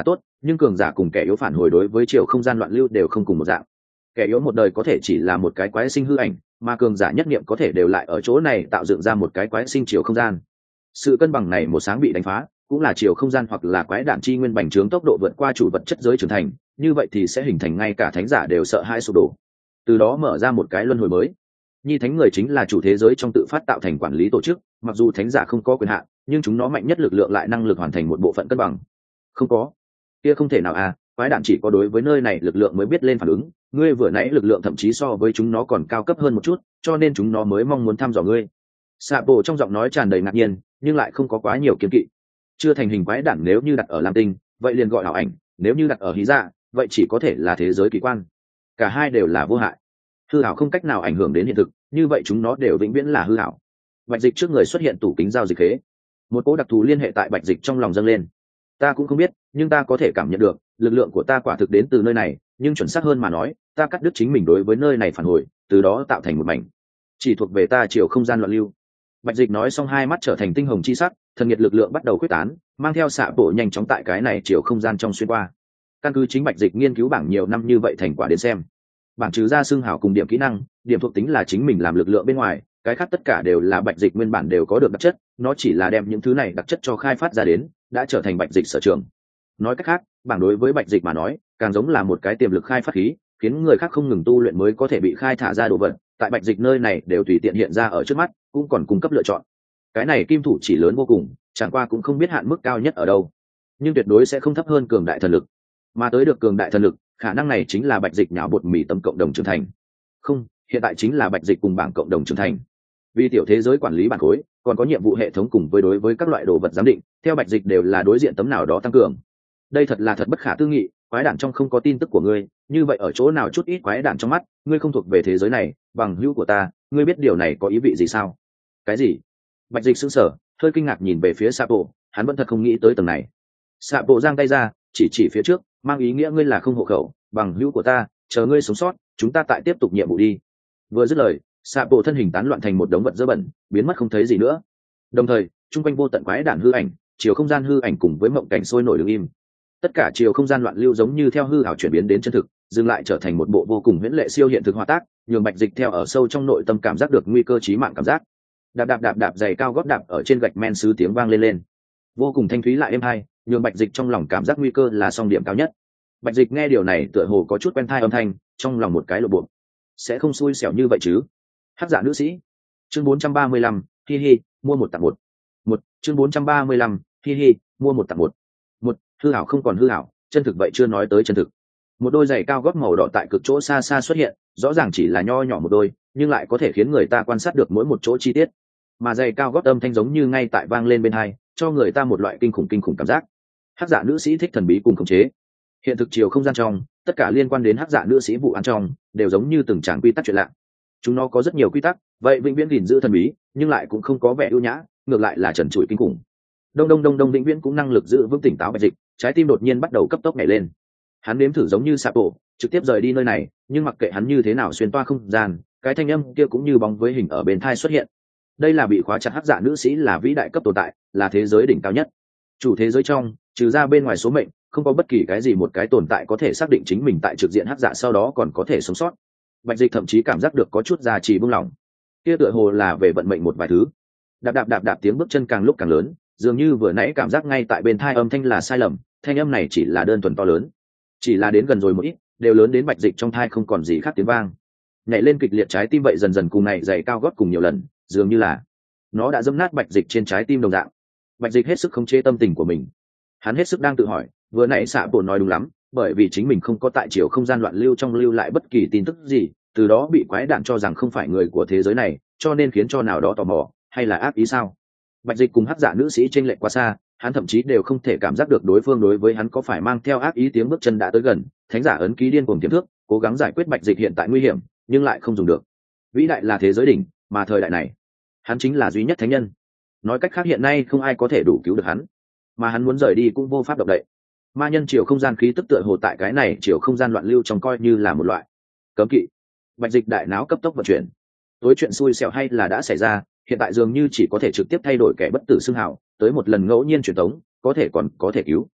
nhưng cường giả cùng kẻ yếu phản hồi đối với chiều không gian loạn lưu đều không cùng một dạng. Kẻ yếu một đời có thể chỉ là một cái quái sinh hư ảnh, mà cường giả nhất niệm có thể đều lại ở chỗ này tạo dựng ra một cái quái sinh chiều không gian. Sự cân bằng này một sáng bị đánh phá, cũng là chiều không gian hoặc là quái đạn chi nguyên bành trướng tốc độ vượt qua chủ vật chất giới trưởng thành, như vậy thì sẽ hình thành ngay cả thánh giả đều sợ hãi sụp đổ, từ đó mở ra một cái luân hồi mới. Nhi thánh người chính là chủ thế giới trong tự phát tạo thành quản lý tổ chức, mặc dù thánh giả không có quyền hạn, nhưng chúng nó mạnh nhất lực lượng lại năng lực hoàn thành một bộ phận cân bằng. Không có, kia không thể nào à, quái đạn chỉ có đối với nơi này lực lượng mới biết lên phản ứng, ngươi vừa nãy lực lượng thậm chí so với chúng nó còn cao cấp hơn một chút, cho nên chúng nó mới mong muốn thăm dò ngươi. Sạ bộ trong giọng nói tràn đầy ngạc nhiên, nhưng lại không có quá nhiều kiêng kỵ. Chưa thành hình quái đản nếu như đặt ở lam tinh, vậy liền gọi ảo ảnh, nếu như đặt ở hí dạ, vậy chỉ có thể là thế giới kỳ quan. Cả hai đều là vô hại, hư ảo không cách nào ảnh hưởng đến hiện thực, như vậy chúng nó đều vĩnh viễn là hư ảo. Bạch dịch trước người xuất hiện tủ kính giao dịch khế, một cỗ đặc thù liên hệ tại bạch dịch trong lòng dâng lên. Ta cũng không biết, nhưng ta có thể cảm nhận được lực lượng của ta quả thực đến từ nơi này, nhưng chuẩn xác hơn mà nói, ta cắt đứt chính mình đối với nơi này phản hồi, từ đó tạo thành một mảnh chỉ thuộc về ta chiều không gian loạn lưu. Bạch dịch nói xong, hai mắt trở thành tinh hồng chi sắc, thần nhiệt lực lượng bắt đầu quyết tán, mang theo xạ bộ nhanh chóng tại cái này chiều không gian trong xuyên qua. Căn cứ chính bạch dịch nghiên cứu bảng nhiều năm như vậy thành quả đến xem, bảng trừ ra xương hảo cùng điểm kỹ năng, điểm thuộc tính là chính mình làm lực lượng bên ngoài, cái khác tất cả đều là bạch dịch nguyên bản đều có được đặc chất, nó chỉ là đem những thứ này đặc chất cho khai phát ra đến, đã trở thành bạch dịch sở trường. Nói cách khác, bảng đối với bạch dịch mà nói, càng giống là một cái tiềm lực khai phát khí, khiến người khác không ngừng tu luyện mới có thể bị khai thả ra đồ vật, tại bạch dịch nơi này đều tùy tiện hiện ra ở trước mắt, cũng còn cung cấp lựa chọn. Cái này kim thủ chỉ lớn vô cùng, chẳng qua cũng không biết hạn mức cao nhất ở đâu, nhưng tuyệt đối sẽ không thấp hơn cường đại thần lực. Mà tới được cường đại thần lực, khả năng này chính là bạch dịch nhào bột mì tâm cộng đồng trưởng thành. Không, hiện tại chính là bạch dịch cùng bảng cộng đồng trưởng thành. Vì tiểu thế giới quản lý bản khối, còn có nhiệm vụ hệ thống cùng với đối với các loại đồ vật giám định, theo bạch dịch đều là đối diện tấm nào đó tăng cường. Đây thật là thật bất khả tư nghị, quái đản trong không có tin tức của ngươi, như vậy ở chỗ nào chút ít quái đản trong mắt, ngươi không thuộc về thế giới này, bằng hữu của ta, ngươi biết điều này có ý vị gì sao? Cái gì? Bạch dịch sững sờ, hơi kinh ngạc nhìn về phía Sapo, hắn vẫn thật không nghĩ tới tầng này. Sapo giang tay ra, chỉ chỉ phía trước, mang ý nghĩa ngươi là không hộ khẩu, bằng hữu của ta, chờ ngươi sống sót, chúng ta tại tiếp tục nhiệm vụ đi. Vừa dứt lời, Sapo thân hình tán loạn thành một đống vật dơ bẩn, biến mất không thấy gì nữa. Đồng thời, trung quanh vô tận quái đản hư ảnh, chiều không gian hư ảnh cùng với mộng cảnh sôi nổi đứng im. Tất cả chiều không gian loạn lưu giống như theo hư ảo chuyển biến đến chân thực, dừng lại trở thành một bộ vô cùng huyễn lệ siêu hiện thực hóa tác, nhường bạch dịch theo ở sâu trong nội tâm cảm giác được nguy cơ chí mạng cảm giác. Đạp đạp đạp đạp giày cao gót đạp ở trên gạch men sứ tiếng vang lên lên, vô cùng thanh thúy lại êm hay, nhường bạch dịch trong lòng cảm giác nguy cơ là song điểm cao nhất. Bạch dịch nghe điều này tựa hồ có chút quen thai âm thanh, trong lòng một cái lộ bộ, sẽ không xui xẻo như vậy chứ? Hắc giả nữ sĩ, chương bốn trăm ba mươi lăm, hi hi, mua một tặng một. Một, chương bốn trăm ba mươi lăm, hi hi, mua một tặng một. Một, hư ảo không còn hư ảo, chân thực vậy chưa nói tới chân thực. Một đôi giày cao gót màu đỏ tại cực chỗ xa xa xuất hiện, rõ ràng chỉ là nho nhỏ một đôi, nhưng lại có thể khiến người ta quan sát được mỗi một chỗ chi tiết. Mà giày cao gót âm thanh giống như ngay tại vang lên bên tai, cho người ta một loại kinh khủng kinh khủng cảm giác. Hắc giả nữ sĩ thích thần bí cùng khống chế. Hiện thực chiều không gian trong, tất cả liên quan đến hắc giả nữ sĩ vụ án trong, đều giống như từng tràng quy tắc chuyện lạ. Chúng nó có rất nhiều quy tắc, vậy vĩnh viễn gìn giữ thần bí, nhưng lại cũng không có vẻ ưu nhã, ngược lại là trần trụi kinh khủng. Đông đông đông đông vĩnh viễn cũng năng lực giữ vững tỉnh táo bạch dịch, trái tim đột nhiên bắt đầu cấp tốc nhảy lên. Hắn nếm thử giống như Sapo, trực tiếp rời đi nơi này, nhưng mặc kệ hắn như thế nào xuyên toa không gian, cái thanh âm kia cũng như bóng với hình ở bên tai xuất hiện. Đây là bị khóa chặt hắc giả nữ sĩ, là vĩ đại cấp tồn tại, là thế giới đỉnh cao nhất. Chủ thế giới trong, trừ ra bên ngoài số mệnh, không có bất kỳ cái gì một cái tồn tại có thể xác định chính mình tại trực diện hắc giả sau đó còn có thể sống sót. Bạch dịch thậm chí cảm giác được có chút giá trị buông lỏng. Kia tựa hồ là về vận mệnh một vài thứ. Đạp đạp đạp đạp tiếng bước chân càng lúc càng lớn, dường như vừa nãy cảm giác ngay tại bên tai âm thanh là sai lầm, thanh âm này chỉ là đơn thuần to lớn, chỉ là đến gần rồi một ít, đều lớn đến bạch dịch trong tai không còn gì khác tiếng vang. Nhảy lên kịch liệt trái tim vậy dần dần cùng này giày cao gót cùng nhiều lần, dường như là nó đã dẫm nát bạch dịch trên trái tim đồng dạng. Bạch dịch hết sức khống chế tâm tình của mình, hắn hết sức đang tự hỏi, vừa nãy xạ bộ nói đúng lắm, bởi vì chính mình không có tại chiều không gian loạn lưu trong lưu lại bất kỳ tin tức gì, từ đó bị quái đản cho rằng không phải người của thế giới này, cho nên khiến cho nào đó tò mò, hay là ác ý sao? Bạch dịch cùng hắc giả nữ sĩ chênh lệch quá xa, hắn thậm chí đều không thể cảm giác được đối phương đối với hắn có phải mang theo ác ý. Tiếng bước chân đã tới gần, thánh giả ấn ký điên cuồng tiềm thước, cố gắng giải quyết bạch dịch hiện tại nguy hiểm, nhưng lại không dùng được. Vĩ đại là thế giới đỉnh, mà thời đại này, hắn chính là duy nhất thánh nhân. Nói cách khác hiện nay không ai có thể đủ cứu được hắn, mà hắn muốn rời đi cũng vô pháp động đậy. Ma nhân chiều không gian khí tức tựa hồ tại cái này chiều không gian loạn lưu trong coi như là một loại cấm kỵ. Bạch dịch đại não cấp tốc vận chuyển, tối chuyện xui xẻo hay là đã xảy ra, hiện tại dường như chỉ có thể trực tiếp thay đổi kẻ bất tử xưng hào, tới một lần ngẫu nhiên truyền tống, có thể còn có thể cứu.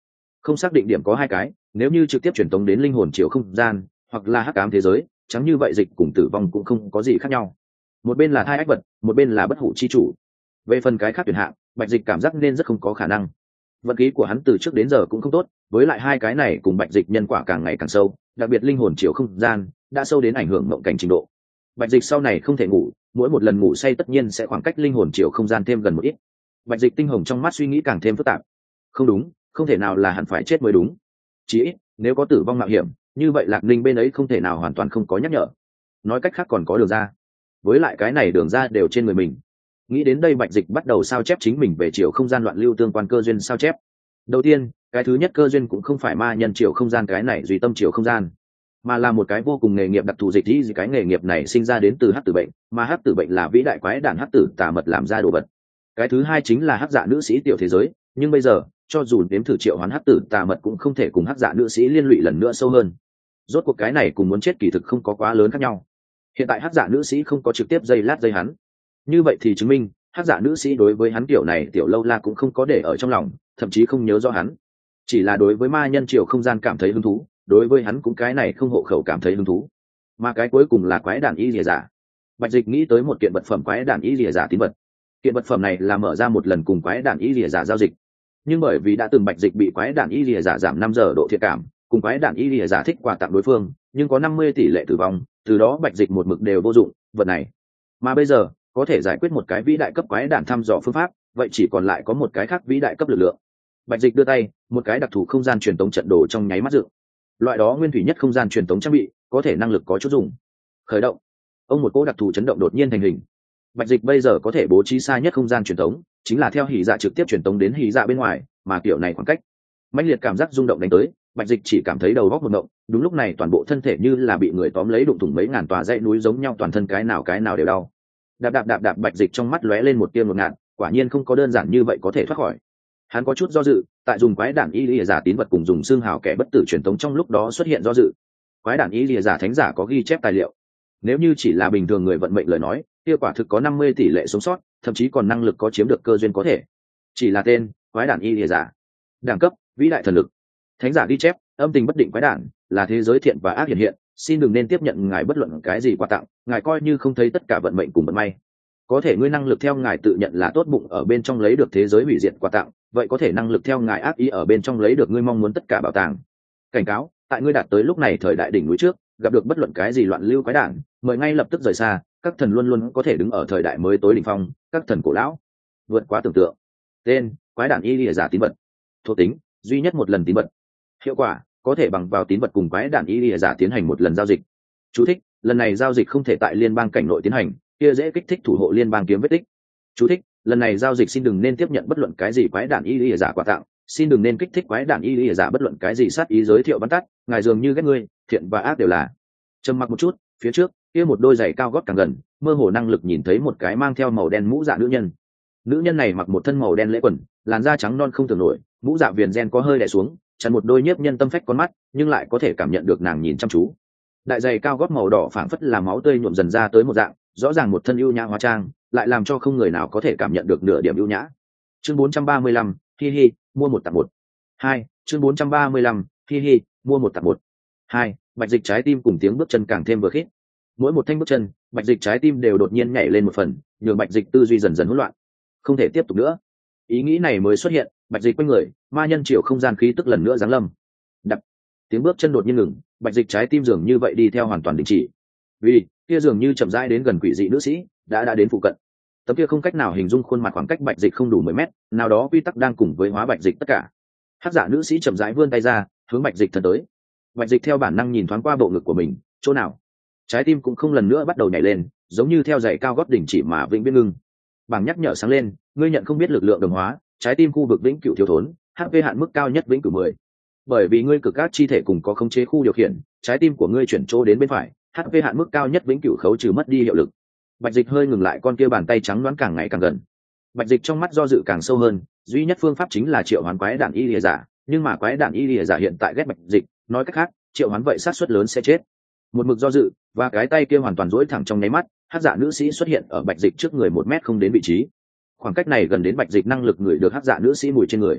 Không xác định điểm có hai cái, nếu như trực tiếp truyền tống đến linh hồn chiều không gian hoặc là hắc ám thế giới, chẳng như vậy dịch cùng tử vong cũng không có gì khác nhau. Một bên là thai ách vật, một bên là bất hủ chi chủ. Về phần cái khác tuyển hạng, bạch dịch cảm giác nên rất không có khả năng. Vận khí của hắn từ trước đến giờ cũng không tốt, với lại hai cái này cùng bạch dịch nhân quả càng ngày càng sâu, đặc biệt linh hồn chiều không gian đã sâu đến ảnh hưởng mộng cảnh trình độ. Bạch dịch sau này không thể ngủ, mỗi một lần ngủ say tất nhiên sẽ khoảng cách linh hồn chiều không gian thêm gần một ít. Bạch dịch tinh hồng trong mắt suy nghĩ càng thêm phức tạp. Không đúng, không thể nào là hẳn phải chết mới đúng. Chỉ ít nếu có tử vong mạo hiểm, như vậy lạc linh bên ấy không thể nào hoàn toàn không có nhắc nhở. Nói cách khác còn có đường ra, với lại cái này đường ra đều trên người mình. Nghĩ đến đây bạch dịch bắt đầu sao chép chính mình về chiều không gian loạn lưu tương quan cơ duyên sao chép. Đầu tiên, cái thứ nhất cơ duyên cũng không phải ma nhân chiều không gian cái này duy tâm chiều không gian, mà là một cái vô cùng nghề nghiệp đặc thù dịch gì cái nghề nghiệp này sinh ra đến từ hắc tử bệnh, mà hắc tử bệnh là vĩ đại quái đản hắc tử tà mật làm ra đồ vật. Cái thứ hai chính là hắc dạ nữ sĩ tiểu thế giới, nhưng bây giờ cho dù đếm thử triệu hoán hắc tử tà mật cũng không thể cùng hắc dạ nữ sĩ liên lụy lần nữa sâu hơn. Rốt cuộc cái này cùng muốn chết kỳ thực không có quá lớn khác nhau. Hiện tại hắc dạ nữ sĩ không có trực tiếp dây lát dây hắn, như vậy thì chứng minh hắc dạ nữ sĩ đối với hắn kiểu này tiểu lâu la cũng không có để ở trong lòng, thậm chí không nhớ rõ hắn, chỉ là đối với ma nhân triều không gian cảm thấy hứng thú, đối với hắn cũng cái này không hộ khẩu cảm thấy hứng thú. Mà cái cuối cùng là quái đản y lìa giả. Bạch dịch nghĩ tới một kiện vật phẩm quái đản y lìa giả tín vật. Kiện vật phẩm này là mở ra một lần cùng quái đản y lìa giả giao dịch, nhưng bởi vì đã từng bạch dịch bị quái đản y lìa giả giảm năm giờ độ thiện cảm, cùng quái đản y lìa giả thích quà tặng đối phương, nhưng có năm mươi tỷ lệ tử vong, từ đó bạch dịch một mực đều vô dụng vật này. Mà bây giờ có thể giải quyết một cái vĩ đại cấp quái đản thăm dò phương pháp, vậy chỉ còn lại có một cái khác vĩ đại cấp lực lượng. Bạch dịch đưa tay, một cái đặc thù không gian truyền tống trận đồ trong nháy mắt dựng. Loại đó nguyên thủy nhất không gian truyền tống trang bị, có thể năng lực có chút dùng. Khởi động. Ông một cỗ đặc thù chấn động đột nhiên thành hình. Bạch dịch bây giờ có thể bố trí xa nhất không gian truyền tống, chính là theo hỉ dạ trực tiếp truyền tống đến hỉ dạ bên ngoài, mà kiểu này khoảng cách. Mãnh liệt cảm giác rung động đánh tới, bạch dịch chỉ cảm thấy đầu óc một động, đúng lúc này toàn bộ thân thể như là bị người tóm lấy đụng thủng mấy ngàn tòa dãy núi giống nhau, toàn thân cái nào cái nào đều đau. Đạp đạp đạp đạp bạch dịch trong mắt lóe lên một tia ngột ngạt, quả nhiên không có đơn giản như vậy có thể thoát khỏi. Hắn có chút do dự, tại dùng quái đản y lìa giả tín vật cùng dùng xương hào kẻ bất tử truyền tống trong lúc đó xuất hiện do dự. Quái đản y lìa giả thánh giả có ghi chép tài liệu, nếu như chỉ là bình thường người vận mệnh lời nói, kia quả thực có năm mươi tỷ lệ sống sót, thậm chí còn năng lực có chiếm được cơ duyên có thể. Chỉ là tên quái đản y lìa giả, đẳng cấp vĩ đại thần lực, thánh giả ghi chép âm tình bất định quái đản là thế giới thiện và ác hiện hiện, xin đừng nên tiếp nhận ngài bất luận cái gì quà tặng, ngài coi như không thấy tất cả vận mệnh cùng vận may. Có thể ngươi năng lực theo ngài tự nhận là tốt bụng ở bên trong lấy được thế giới hủy diệt quà tặng, vậy có thể năng lực theo ngài ác ý ở bên trong lấy được ngươi mong muốn tất cả bảo tàng. Cảnh cáo, tại ngươi đạt tới lúc này thời đại đỉnh núi trước, gặp được bất luận cái gì loạn lưu quái đản, mời ngay lập tức rời xa, các thần luôn luôn có thể đứng ở thời đại mới tối đỉnh phong, các thần cổ lão vượt quá tưởng tượng. Tên quái đản y lìa giả tín vật, thuộc tính duy nhất một lần tín vật, hiệu quả có thể bằng vào tín vật cùng quái đản y lìa giả tiến hành một lần giao dịch. Chú thích: lần này giao dịch không thể tại liên bang cảnh nội tiến hành, kia dễ kích thích thủ hộ liên bang kiếm vết tích. Chú thích: lần này giao dịch xin đừng nên tiếp nhận bất luận cái gì quái đản y lìa giả quà tặng, xin đừng nên kích thích quái đản y lìa giả bất luận cái gì sát ý giới thiệu bắn tắt, ngài dường như ghét ngươi, thiện và ác đều là. Trầm mặc một chút, phía trước kia một đôi giày cao gót càng gần, mơ hồ năng lực nhìn thấy một cái mang theo màu đen mũ dạ nữ nhân. Nữ nhân này mặc một thân màu đen lễ quần, làn da trắng non không tưởng nổi, mũ dạ viền ren có hơi đè xuống, chắn một đôi nhiếp nhân tâm phách con mắt, nhưng lại có thể cảm nhận được nàng nhìn chăm chú. Đại giày cao gót màu đỏ phảng phất là máu tươi nhuộm dần ra tới một dạng, rõ ràng một thân ưu nhã hóa trang, lại làm cho không người nào có thể cảm nhận được nửa điểm ưu nhã. Chương bốn trăm ba mươi lăm, hi hi, mua một tặng một. Hai, chương bốn trăm ba mươi lăm, hi hi, mua một tặng một. Hai, bạch dịch trái tim cùng tiếng bước chân càng thêm vừa khít. Mỗi một thanh bước chân, bạch dịch trái tim đều đột nhiên nhảy lên một phần, nhường bạch dịch tư duy dần dần hỗn loạn. Không thể tiếp tục nữa. Ý nghĩ này mới xuất hiện, bạch dịch quanh người, ma nhân chiều không gian khí tức lần nữa giáng lâm. Đập. Tiếng bước chân đột nhiên ngừng, bạch dịch trái tim dường như vậy đi theo hoàn toàn đình chỉ. Vì kia dường như chậm rãi đến gần quỷ dị nữ sĩ, đã đã đến phụ cận. Tấm kia không cách nào hình dung khuôn mặt khoảng cách bạch dịch không đủ mười mét, nào đó quy tắc đang cùng với hóa bạch dịch tất cả. Hắc giả nữ sĩ chậm rãi vươn tay ra, hướng bạch dịch thân tới. Bạch dịch theo bản năng nhìn thoáng qua bộ ngực của mình, chỗ nào? Trái tim cũng không lần nữa bắt đầu nhảy lên, giống như theo giày cao gót đỉnh chỉ mà vĩnh viễn ngưng. Bảng nhắc nhở sáng lên, ngươi nhận không biết lực lượng đồng hóa, trái tim khu vực vĩnh cửu thiếu thốn, hát pê hạn mức cao nhất vĩnh cửu mười. Bởi vì ngươi cực các chi thể cùng có khống chế khu điều khiển, trái tim của ngươi chuyển chỗ đến bên phải, hát pê hạn mức cao nhất vĩnh cửu khấu trừ mất đi hiệu lực. Bạch dịch hơi ngừng lại, con kia bàn tay trắng đoán càng ngày càng gần. Bạch dịch trong mắt do dự càng sâu hơn, duy nhất phương pháp chính là triệu hoán quái đản y lìa giả, nhưng mà quái đản y lìa giả hiện tại ghét bạch dịch, nói cách khác, triệu hoán vậy sát suất lớn sẽ chết. Một mực do dự, và cái tay kia hoàn toàn duỗi thẳng trong nháy mắt, hắc dạ nữ sĩ xuất hiện ở bạch dịch trước người một mét không đến vị trí. Khoảng cách này gần đến bạch dịch năng lực ngửi được hắc dạ nữ sĩ mùi trên người.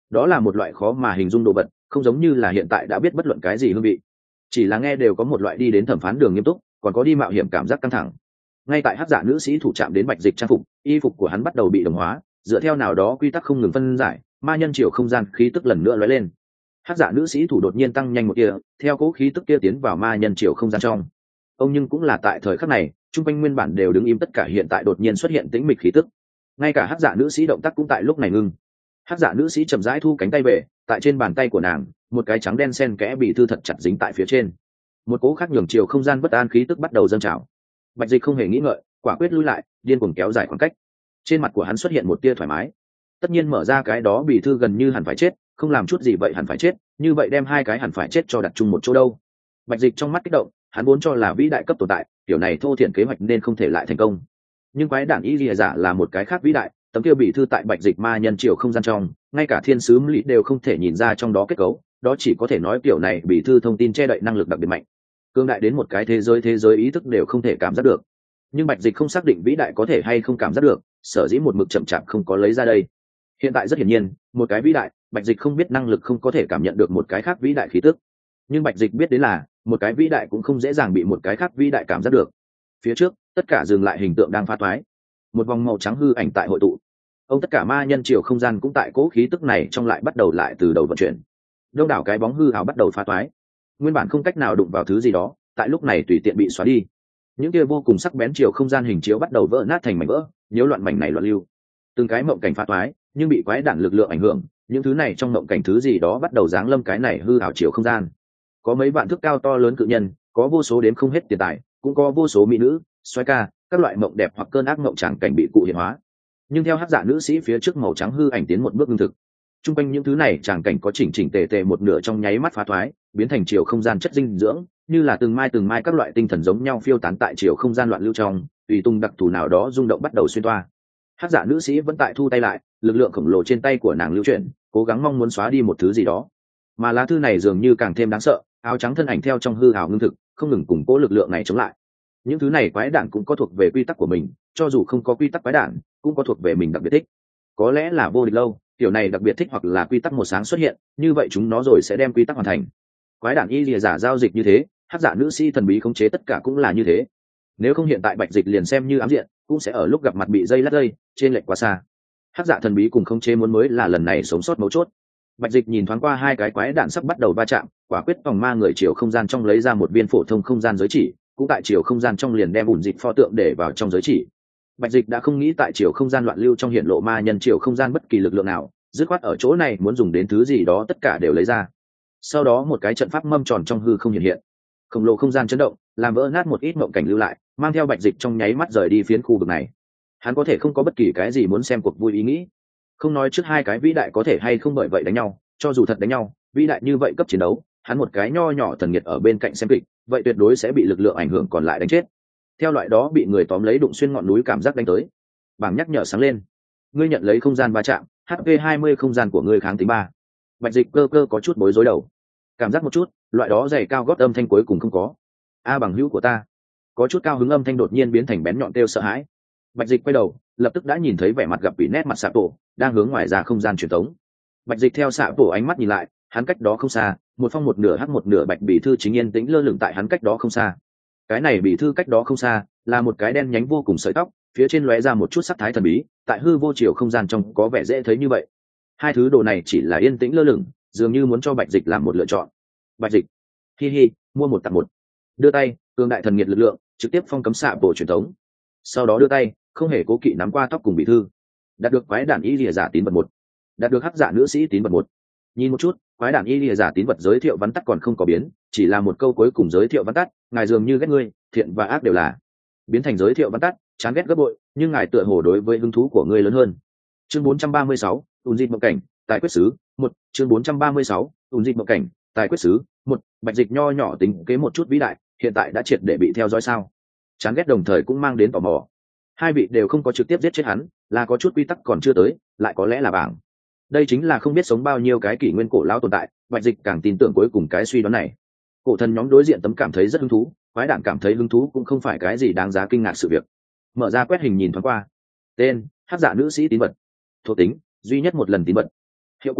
đó là một loại khó mà hình dung đồ vật, không giống như là hiện tại đã biết bất luận cái gì hương vị, chỉ là nghe đều có một loại đi đến thẩm phán đường nghiêm túc, còn có đi mạo hiểm cảm giác căng thẳng. Ngay tại hắc dạ nữ sĩ thủ chạm đến bạch dịch trang phục, y phục của hắn bắt đầu bị đồng hóa, dựa theo nào đó quy tắc không ngừng phân giải, ma nhân chiều không gian khí tức lần nữa lóe lên. Hắc dạ nữ sĩ thủ đột nhiên tăng nhanh một kia, theo cố khí tức kia tiến vào ma nhân chiều không gian trong. Ông nhưng cũng là tại thời khắc này, trung quanh nguyên bản đều đứng im tất cả hiện tại đột nhiên xuất hiện tĩnh mịch khí tức. Ngay cả hắc dạ nữ sĩ động tác cũng tại lúc này ngưng. Hắc dạ nữ sĩ chậm rãi thu cánh tay về, tại trên bàn tay của nàng, một cái trắng đen xen kẽ bị thư thật chặt dính tại phía trên. Một cố khác nhường chiều không gian bất an khí tức bắt đầu dâng trào. Bạch dịch không hề nghĩ ngợi, quả quyết lui lại, điên cuồng kéo dài khoảng cách. Trên mặt của hắn xuất hiện một tia thoải mái. Tất nhiên mở ra cái đó bị thư gần như hẳn phải chết, không làm chút gì vậy hẳn phải chết, như vậy đem hai cái hẳn phải chết cho đặt chung một chỗ đâu. Bạch dịch trong mắt kích động, hắn vốn cho là vĩ đại cấp tồn tại, kiểu này thô thiển kế hoạch nên không thể lại thành công. Nhưng quái đản y lìa giả là một cái khác vĩ đại, tấm kia bị thư tại bạch dịch ma nhân chiều không gian trong, ngay cả thiên sứ lý đều không thể nhìn ra trong đó kết cấu, đó chỉ có thể nói kiểu này bị thư thông tin che đậy năng lực đặc biệt mạnh, cương đại đến một cái thế giới thế giới ý thức đều không thể cảm giác được. Nhưng bạch dịch không xác định vĩ đại có thể hay không cảm giác được, sở dĩ một mực chậm chạp không có lấy ra đây. Hiện tại rất hiển nhiên, một cái vĩ đại, bạch dịch không biết năng lực không có thể cảm nhận được một cái khác vĩ đại khí tức. Nhưng bạch dịch biết đến là, một cái vĩ đại cũng không dễ dàng bị một cái khác vĩ đại cảm giác được. Phía trước, tất cả dừng lại hình tượng đang phá toái. Một vòng màu trắng hư ảnh tại hội tụ. Ông tất cả ma nhân chiều không gian cũng tại cố khí tức này trong lại bắt đầu lại từ đầu vận chuyển. Đông đảo cái bóng hư ảo bắt đầu phá toái. Nguyên bản không cách nào đụng vào thứ gì đó, tại lúc này tùy tiện bị xóa đi. Những kia vô cùng sắc bén chiều không gian hình chiếu bắt đầu vỡ nát thành mảnh vỡ, nhiễu loạn mảnh này loạn lưu. Từng cái mộng cảnh phá toái, nhưng bị quái đản lực lượng ảnh hưởng, những thứ này trong mộng cảnh thứ gì đó bắt đầu giáng lâm cái này hư ảo chiều không gian. Có mấy vạn thước cao to lớn cự nhân, có vô số đếm không hết tiền tài, cũng có vô số mỹ nữ, xoay ca, các loại mộng đẹp hoặc cơn ác mộng tràng cảnh bị cụ hiện hóa. Nhưng theo hắc dạ nữ sĩ phía trước màu trắng hư ảnh tiến một bước ngưng thực, trung quanh những thứ này tràng cảnh có chỉnh chỉnh tề tề một nửa trong nháy mắt phá thoái, biến thành chiều không gian chất dinh dưỡng, như là từng mai từng mai các loại tinh thần giống nhau phiêu tán tại chiều không gian loạn lưu trong, tùy tung đặc thù nào đó rung động bắt đầu xuyên toa. Hắc dạ nữ sĩ vẫn tại thu tay lại, lực lượng khổng lồ trên tay của nàng lưu chuyển, cố gắng mong muốn xóa đi một thứ gì đó, mà lá thư này dường như càng thêm đáng sợ, áo trắng thân ảnh theo trong hư ảo ngưng thực, không ngừng củng cố lực lượng này chống lại. Những thứ này quái đản cũng có thuộc về quy tắc của mình, cho dù không có quy tắc quái đản cũng có thuộc về mình đặc biệt thích. Có lẽ là vô địch lâu, kiểu này đặc biệt thích hoặc là quy tắc một sáng xuất hiện, như vậy chúng nó rồi sẽ đem quy tắc hoàn thành. Quái đản y lìa giả giao dịch như thế, hắc giả nữ sĩ thần bí khống chế tất cả cũng là như thế. Nếu không hiện tại bạch dịch liền xem như ám diện, cũng sẽ ở lúc gặp mặt bị dây lát dây, trên lệch quá xa. Hắc giả thần bí cùng khống chế muốn mới là lần này sống sót mấu chốt. Bạch dịch nhìn thoáng qua hai cái quái đản sắp bắt đầu va chạm, quả quyết vòng ma người chiều không gian trong lấy ra một viên phổ thông không gian giới chỉ, cũng tại chiều không gian trong liền đem ủn dịch pho tượng để vào trong giới chỉ. Bạch dịch đã không nghĩ tại chiều không gian loạn lưu trong hiện lộ ma nhân chiều không gian bất kỳ lực lượng nào, dứt khoát ở chỗ này muốn dùng đến thứ gì đó tất cả đều lấy ra. Sau đó một cái trận pháp mâm tròn trong hư không hiện hiện, khổng lồ không gian chấn động, làm vỡ nát một ít mộng cảnh lưu lại, mang theo bạch dịch trong nháy mắt rời đi phiến khu vực này. Hắn có thể không có bất kỳ cái gì muốn xem cuộc vui ý nghĩ, không nói trước hai cái vĩ đại có thể hay không bởi vậy đánh nhau, cho dù thật đánh nhau, vĩ đại như vậy cấp chiến đấu, hắn một cái nho nhỏ thần nghiệt ở bên cạnh xem kịch, vậy tuyệt đối sẽ bị lực lượng ảnh hưởng còn lại đánh chết. Theo loại đó bị người tóm lấy đụng xuyên ngọn núi cảm giác đánh tới, bảng nhắc nhở sáng lên, ngươi nhận lấy không gian va chạm, hát pê hai mươi không gian của ngươi kháng tính ba. Bạch dịch cơ cơ có chút bối rối đầu, cảm giác một chút, loại đó dày cao gót âm thanh cuối cùng không có. A bằng hữu của ta, có chút cao hứng âm thanh đột nhiên biến thành bén nhọn kêu sợ hãi. Bạch dịch quay đầu, lập tức đã nhìn thấy vẻ mặt gặp bị nét mặt xạ tổ đang hướng ngoài ra không gian truyền thống. Bạch dịch theo xạ tổ ánh mắt nhìn lại, hắn cách đó không xa, một phong một nửa hắc một nửa bạch bì thư chính yên tĩnh lơ lửng tại hắn cách đó không xa. Cái này bì thư cách đó không xa là một cái đen nhánh vô cùng sợi tóc, phía trên lóe ra một chút sắc thái thần bí, tại hư vô chiều không gian trong có vẻ dễ thấy như vậy. Hai thứ đồ này chỉ là yên tĩnh lơ lửng, dường như muốn cho bạch dịch làm một lựa chọn. Bạch dịch, hi hi, mua một tặng một. Đưa tay, cường đại thần nhiệt lực lượng trực tiếp phong cấm xạ bộ truyền thống. Sau đó đưa tay, không hề cố kỵ nắm qua tóc cùng bì thư. Đạt được quái đản y lìa giả tín vật một, đạt được hắc giả nữ sĩ tín vật một. Nhìn một chút, quái đản y lìa giả tín vật giới thiệu vắn tắt còn không có biến, chỉ là một câu cuối cùng giới thiệu vắn tắt, ngài dường như ghét ngươi, thiện và ác đều là. Biến thành giới thiệu vắn tắt, chán ghét gấp bội, nhưng ngài tựa hồ đối với hứng thú của ngươi lớn hơn. Chương bốn trăm ba mươi sáu, ùn dịch mộng cảnh, tài quyết sứ, một. Chương bốn trăm ba mươi sáu, ùn dịch mộng cảnh, tài quyết sứ, một. Bạch dịch nho nhỏ tính kế một chút vĩ đại, hiện tại đã triệt để bị theo dõi sao? Chán ghét đồng thời cũng mang đến tò mò. Hai vị đều không có trực tiếp giết chết hắn, là có chút quy tắc còn chưa tới, lại có lẽ là bảng. Đây chính là không biết sống bao nhiêu cái kỷ nguyên cổ lão tồn tại, bạch dịch càng tin tưởng cuối cùng cái suy đoán này. Cổ thần nhóm đối diện tấm cảm thấy rất hứng thú, quái đản cảm thấy hứng thú cũng không phải cái gì đáng giá kinh ngạc sự việc. Mở ra quét hình nhìn thoáng qua. Tên: hắc giả nữ sĩ tín vật. Thuộc tính: duy nhất một lần tín vật. Hiệu quả: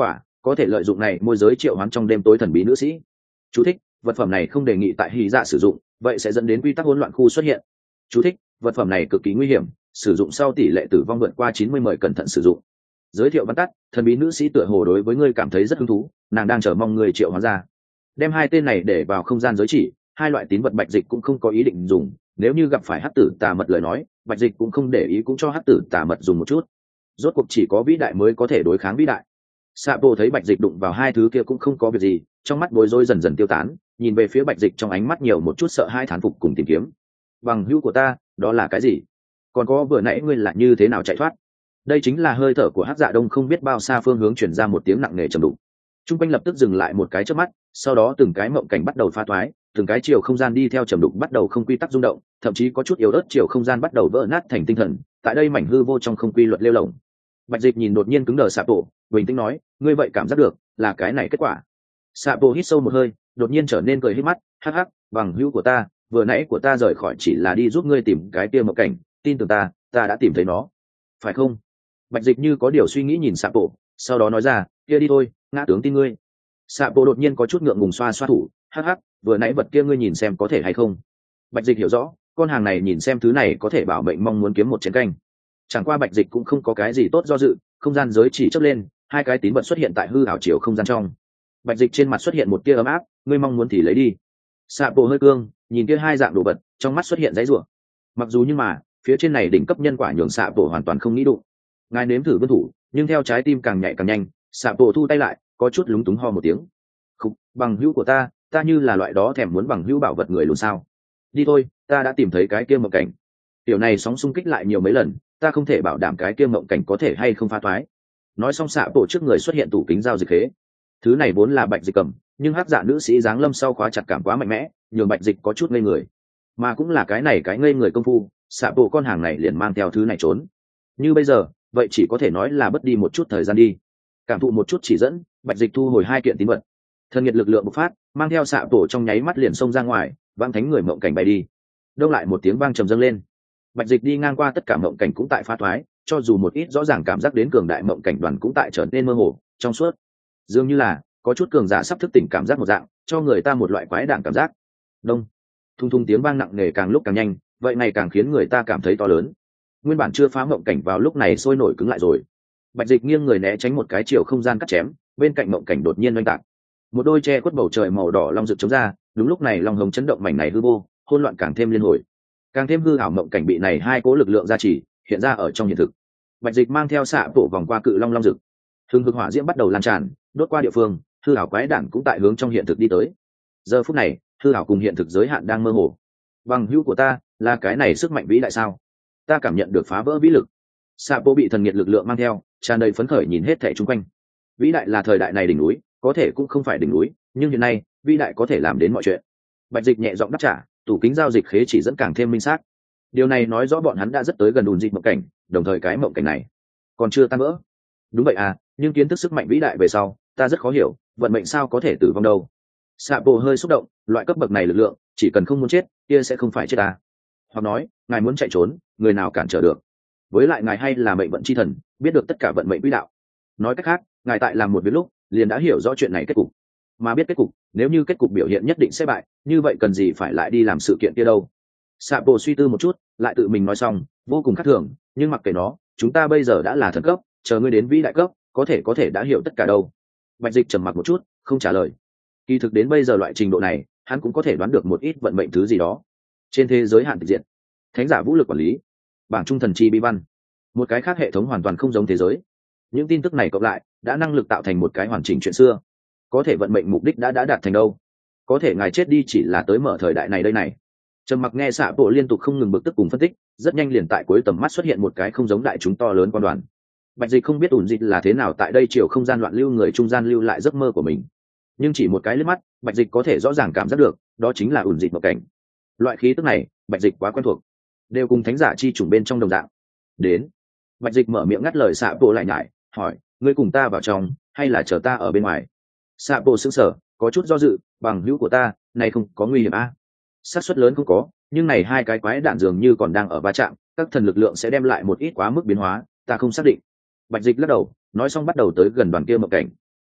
có thể lợi dụng này môi giới triệu hoán trong đêm tối thần bí nữ sĩ. Chú thích: vật phẩm này không đề nghị tại hy dạ sử dụng, vậy sẽ dẫn đến quy tắc hỗn loạn khu xuất hiện. Chú thích: vật phẩm này cực kỳ nguy hiểm, sử dụng sau tỷ lệ tử vong vượt qua chín mươi, mời cẩn thận sử dụng. Giới thiệu văn tắt: thần bí nữ sĩ tựa hồ đối với ngươi cảm thấy rất hứng thú, nàng đang chờ mong ngươi triệu hoán ra. Đem hai tên này để vào không gian giới chỉ, hai loại tín vật Bạch Dịch cũng không có ý định dùng, nếu như gặp phải hắc tử tà mật lời nói, Bạch Dịch cũng không để ý, cũng cho hắc tử tà mật dùng một chút. Rốt cuộc chỉ có vĩ đại mới có thể đối kháng vĩ đại. Sạ Bộ thấy Bạch Dịch đụng vào hai thứ kia cũng không có việc gì, trong mắt bối rối dần dần tiêu tán, nhìn về phía Bạch Dịch trong ánh mắt nhiều một chút sợ hãi thán phục cùng tìm kiếm. Bằng hữu của ta, đó là cái gì? Còn có vừa nãy ngươi là như thế nào chạy thoát? Đây chính là hơi thở của hắc dạ đông không biết bao xa phương hướng truyền ra một tiếng nặng nề trầm đục. Trung quanh lập tức dừng lại một cái chớp mắt, sau đó từng cái mộng cảnh bắt đầu pha thoái, từng cái chiều không gian đi theo trầm đục bắt đầu không quy tắc rung động, thậm chí có chút yếu ớt chiều không gian bắt đầu vỡ nát thành tinh thần, tại đây mảnh hư vô trong không quy luật lêu lổng. Bạch Dịch nhìn đột nhiên cứng đờ Sạ Bộ, bình tĩnh nói, ngươi vậy cảm giác được là cái này kết quả? Sạ Bộ hít sâu một hơi, đột nhiên trở nên cười hít mắt, hắc hắc, bằng hữu của ta, vừa nãy của ta rời khỏi chỉ là đi giúp ngươi tìm cái kia mộng cảnh, tin tưởng ta, ta đã tìm thấy nó, phải không? Bạch Dịch như có điều suy nghĩ nhìn Sạ Bộ, sau đó nói ra, kia đi thôi, ngã tướng tin ngươi. Sạ Bộ đột nhiên có chút ngượng ngùng xoa xoa thủ, hắc hắc, vừa nãy vật kia ngươi nhìn xem có thể hay không? Bạch Dịch hiểu rõ, con hàng này nhìn xem thứ này có thể bảo mệnh, mong muốn kiếm một chén canh. Chẳng qua Bạch Dịch cũng không có cái gì tốt do dự, không gian giới chỉ chớp lên, hai cái tín vật xuất hiện tại hư ảo chiều không gian trong. Bạch Dịch trên mặt xuất hiện một tia ấm áp, ngươi mong muốn thì lấy đi. Sạ Bộ hơi cương, nhìn kia hai dạng đồ vật, trong mắt xuất hiện dãy rủa. Mặc dù nhưng mà, phía trên này đỉnh cấp nhân quả nhường Sạ Bộ hoàn toàn không nghĩ đụng. Ngài nếm thử vươn thủ, nhưng theo trái tim càng nhạy càng nhanh, Sạ Bộ thu tay lại, có chút lúng túng ho một tiếng. Khục, bằng hữu của ta, ta như là loại đó thèm muốn bằng hữu bảo vật người luôn sao? Đi thôi, ta đã tìm thấy cái kia mộng cảnh. Tiểu này sóng xung kích lại nhiều mấy lần, ta không thể bảo đảm cái kia mộng cảnh có thể hay không phá thoái. Nói xong Sạ Bộ trước người xuất hiện tủ kính giao dịch khế. Thứ này vốn là Bạch Dịch cầm, nhưng hắc dạ nữ sĩ giáng lâm sau khóa chặt cảm quá mạnh mẽ, nhường Bạch Dịch có chút ngây người. Mà cũng là cái này cái ngây người công phu, Sạ Bộ con hàng này liền mang theo thứ này trốn. Như bây giờ, vậy chỉ có thể nói là mất đi một chút thời gian đi. Cảm thụ một chút chỉ dẫn, Bạch Dịch thu hồi hai kiện tín vật. Thân nhiệt lực lượng bộc phát, mang theo Sạ Bộ trong nháy mắt liền xông ra ngoài, vang thánh người mộng cảnh bay đi. Đông lại một tiếng vang trầm dâng lên. Bạch Dịch đi ngang qua tất cả mộng cảnh cũng tại phá thoái, cho dù một ít rõ ràng cảm giác đến cường đại mộng cảnh đoàn cũng tại trở nên mơ hồ, trong suốt. Dường như là có chút cường giả sắp thức tỉnh cảm giác một dạng, cho người ta một loại quái đản cảm giác. Đông, thung thung tiếng vang nặng nề càng lúc càng nhanh, vậy này càng khiến người ta cảm thấy to lớn. Nguyên bản chưa phá mộng cảnh vào lúc này sôi nổi cứng lại rồi. Bạch Dịch nghiêng người né tránh một cái chiều không gian cắt chém, bên cạnh mộng cảnh đột nhiên oanh tạc. Một đôi che khuất bầu trời màu đỏ long rực chống ra, đúng lúc này long hồng chấn động mảnh này hư vô, hỗn loạn càng thêm liên hồi. Càng thêm hư ảo mộng cảnh bị này hai cố lực lượng gia trì, hiện ra ở trong hiện thực. Bạch Dịch mang theo Sạ Bộ vòng qua cự long long rực, hừng hực hỏa diễm bắt đầu lan tràn, đốt qua địa phương, hư ảo quái đản cũng tại hướng trong hiện thực đi tới. Giờ phút này, hư ảo cùng hiện thực giới hạn đang mơ hồ. Bằng hữu của ta, là cái này sức mạnh vĩ đại sao? Ta cảm nhận được phá vỡ vĩ lực. Sạ Bộ bị thần nhiệt lực lượng mang theo, tràn đầy phấn khởi nhìn hết thảy xung quanh. Vĩ đại là thời đại này đỉnh núi, có thể cũng không phải đỉnh núi, nhưng hiện nay, vĩ đại có thể làm đến mọi chuyện. Bạch Dịch nhẹ giọng đáp trả, tủ kính giao dịch khế chỉ dẫn càng thêm minh xác. Điều này nói rõ bọn hắn đã rất tới gần ùn dịch mộng cảnh, đồng thời cái mộng cảnh này còn chưa tan vỡ. Đúng vậy à, nhưng kiến thức sức mạnh vĩ đại về sau, ta rất khó hiểu, vận mệnh sao có thể tử vong đâu. Sạ Bộ hơi xúc động, loại cấp bậc này lực lượng, chỉ cần không muốn chết, kia sẽ không phải chết ta. Hoặc nói, ngài muốn chạy trốn, người nào cản trở được? Với lại ngài hay là mệnh vận chi thần, biết được tất cả vận mệnh vĩ đạo. Nói cách khác, ngài tại làm một việc lúc, liền đã hiểu rõ chuyện này kết cục. Mà biết kết cục, nếu như kết cục biểu hiện nhất định sẽ bại, như vậy cần gì phải lại đi làm sự kiện kia đâu? Sạ Bộ suy tư một chút, lại tự mình nói xong, vô cùng khác thường, nhưng mặc kệ nó, chúng ta bây giờ đã là thần cấp, chờ ngươi đến vĩ đại cấp, có thể có thể đã hiểu tất cả đâu. Bạch Dịch trầm mặc một chút, không trả lời. Kỳ thực đến bây giờ loại trình độ này, hắn cũng có thể đoán được một ít vận mệnh thứ gì đó. Trên thế giới hạn tịch diện, thánh giả vũ lực quản lý, bảng trung thần chi bi văn, một cái khác hệ thống hoàn toàn không giống thế giới. Những tin tức này cộng lại, đã năng lực tạo thành một cái hoàn chỉnh chuyện xưa. Có thể vận mệnh mục đích đã đã đạt thành đâu? Có thể ngài chết đi chỉ là tới mở thời đại này đây này. Trầm mặc nghe Sạ Bộ liên tục không ngừng bực tức cùng phân tích, rất nhanh liền tại cuối tầm mắt xuất hiện một cái không giống đại chúng to lớn quan đoàn. Bạch Dịch không biết ủn dịch là thế nào tại đây chiều không gian loạn lưu người trung gian lưu lại giấc mơ của mình, nhưng chỉ một cái liếc mắt, Bạch Dịch có thể rõ ràng cảm giác được, đó chính là ủn dịch mộng cảnh. Loại khí tức này, Bạch Dịch quá quen thuộc, đều cùng thánh giả chi chủng bên trong đồng dạng. Đến, Bạch Dịch mở miệng ngắt lời Sạ Bộ lại nhải, hỏi, ngươi cùng ta vào trong, hay là chờ ta ở bên ngoài? Sạ Bộ sững sờ, có chút do dự, bằng hữu của ta, này không có nguy hiểm à? Xác suất lớn không có, nhưng này hai cái quái đạn dường như còn đang ở va chạm, các thần lực lượng sẽ đem lại một ít quá mức biến hóa, ta không xác định. Bạch Dịch lắc đầu, nói xong bắt đầu tới gần đoàn kia mộng cảnh.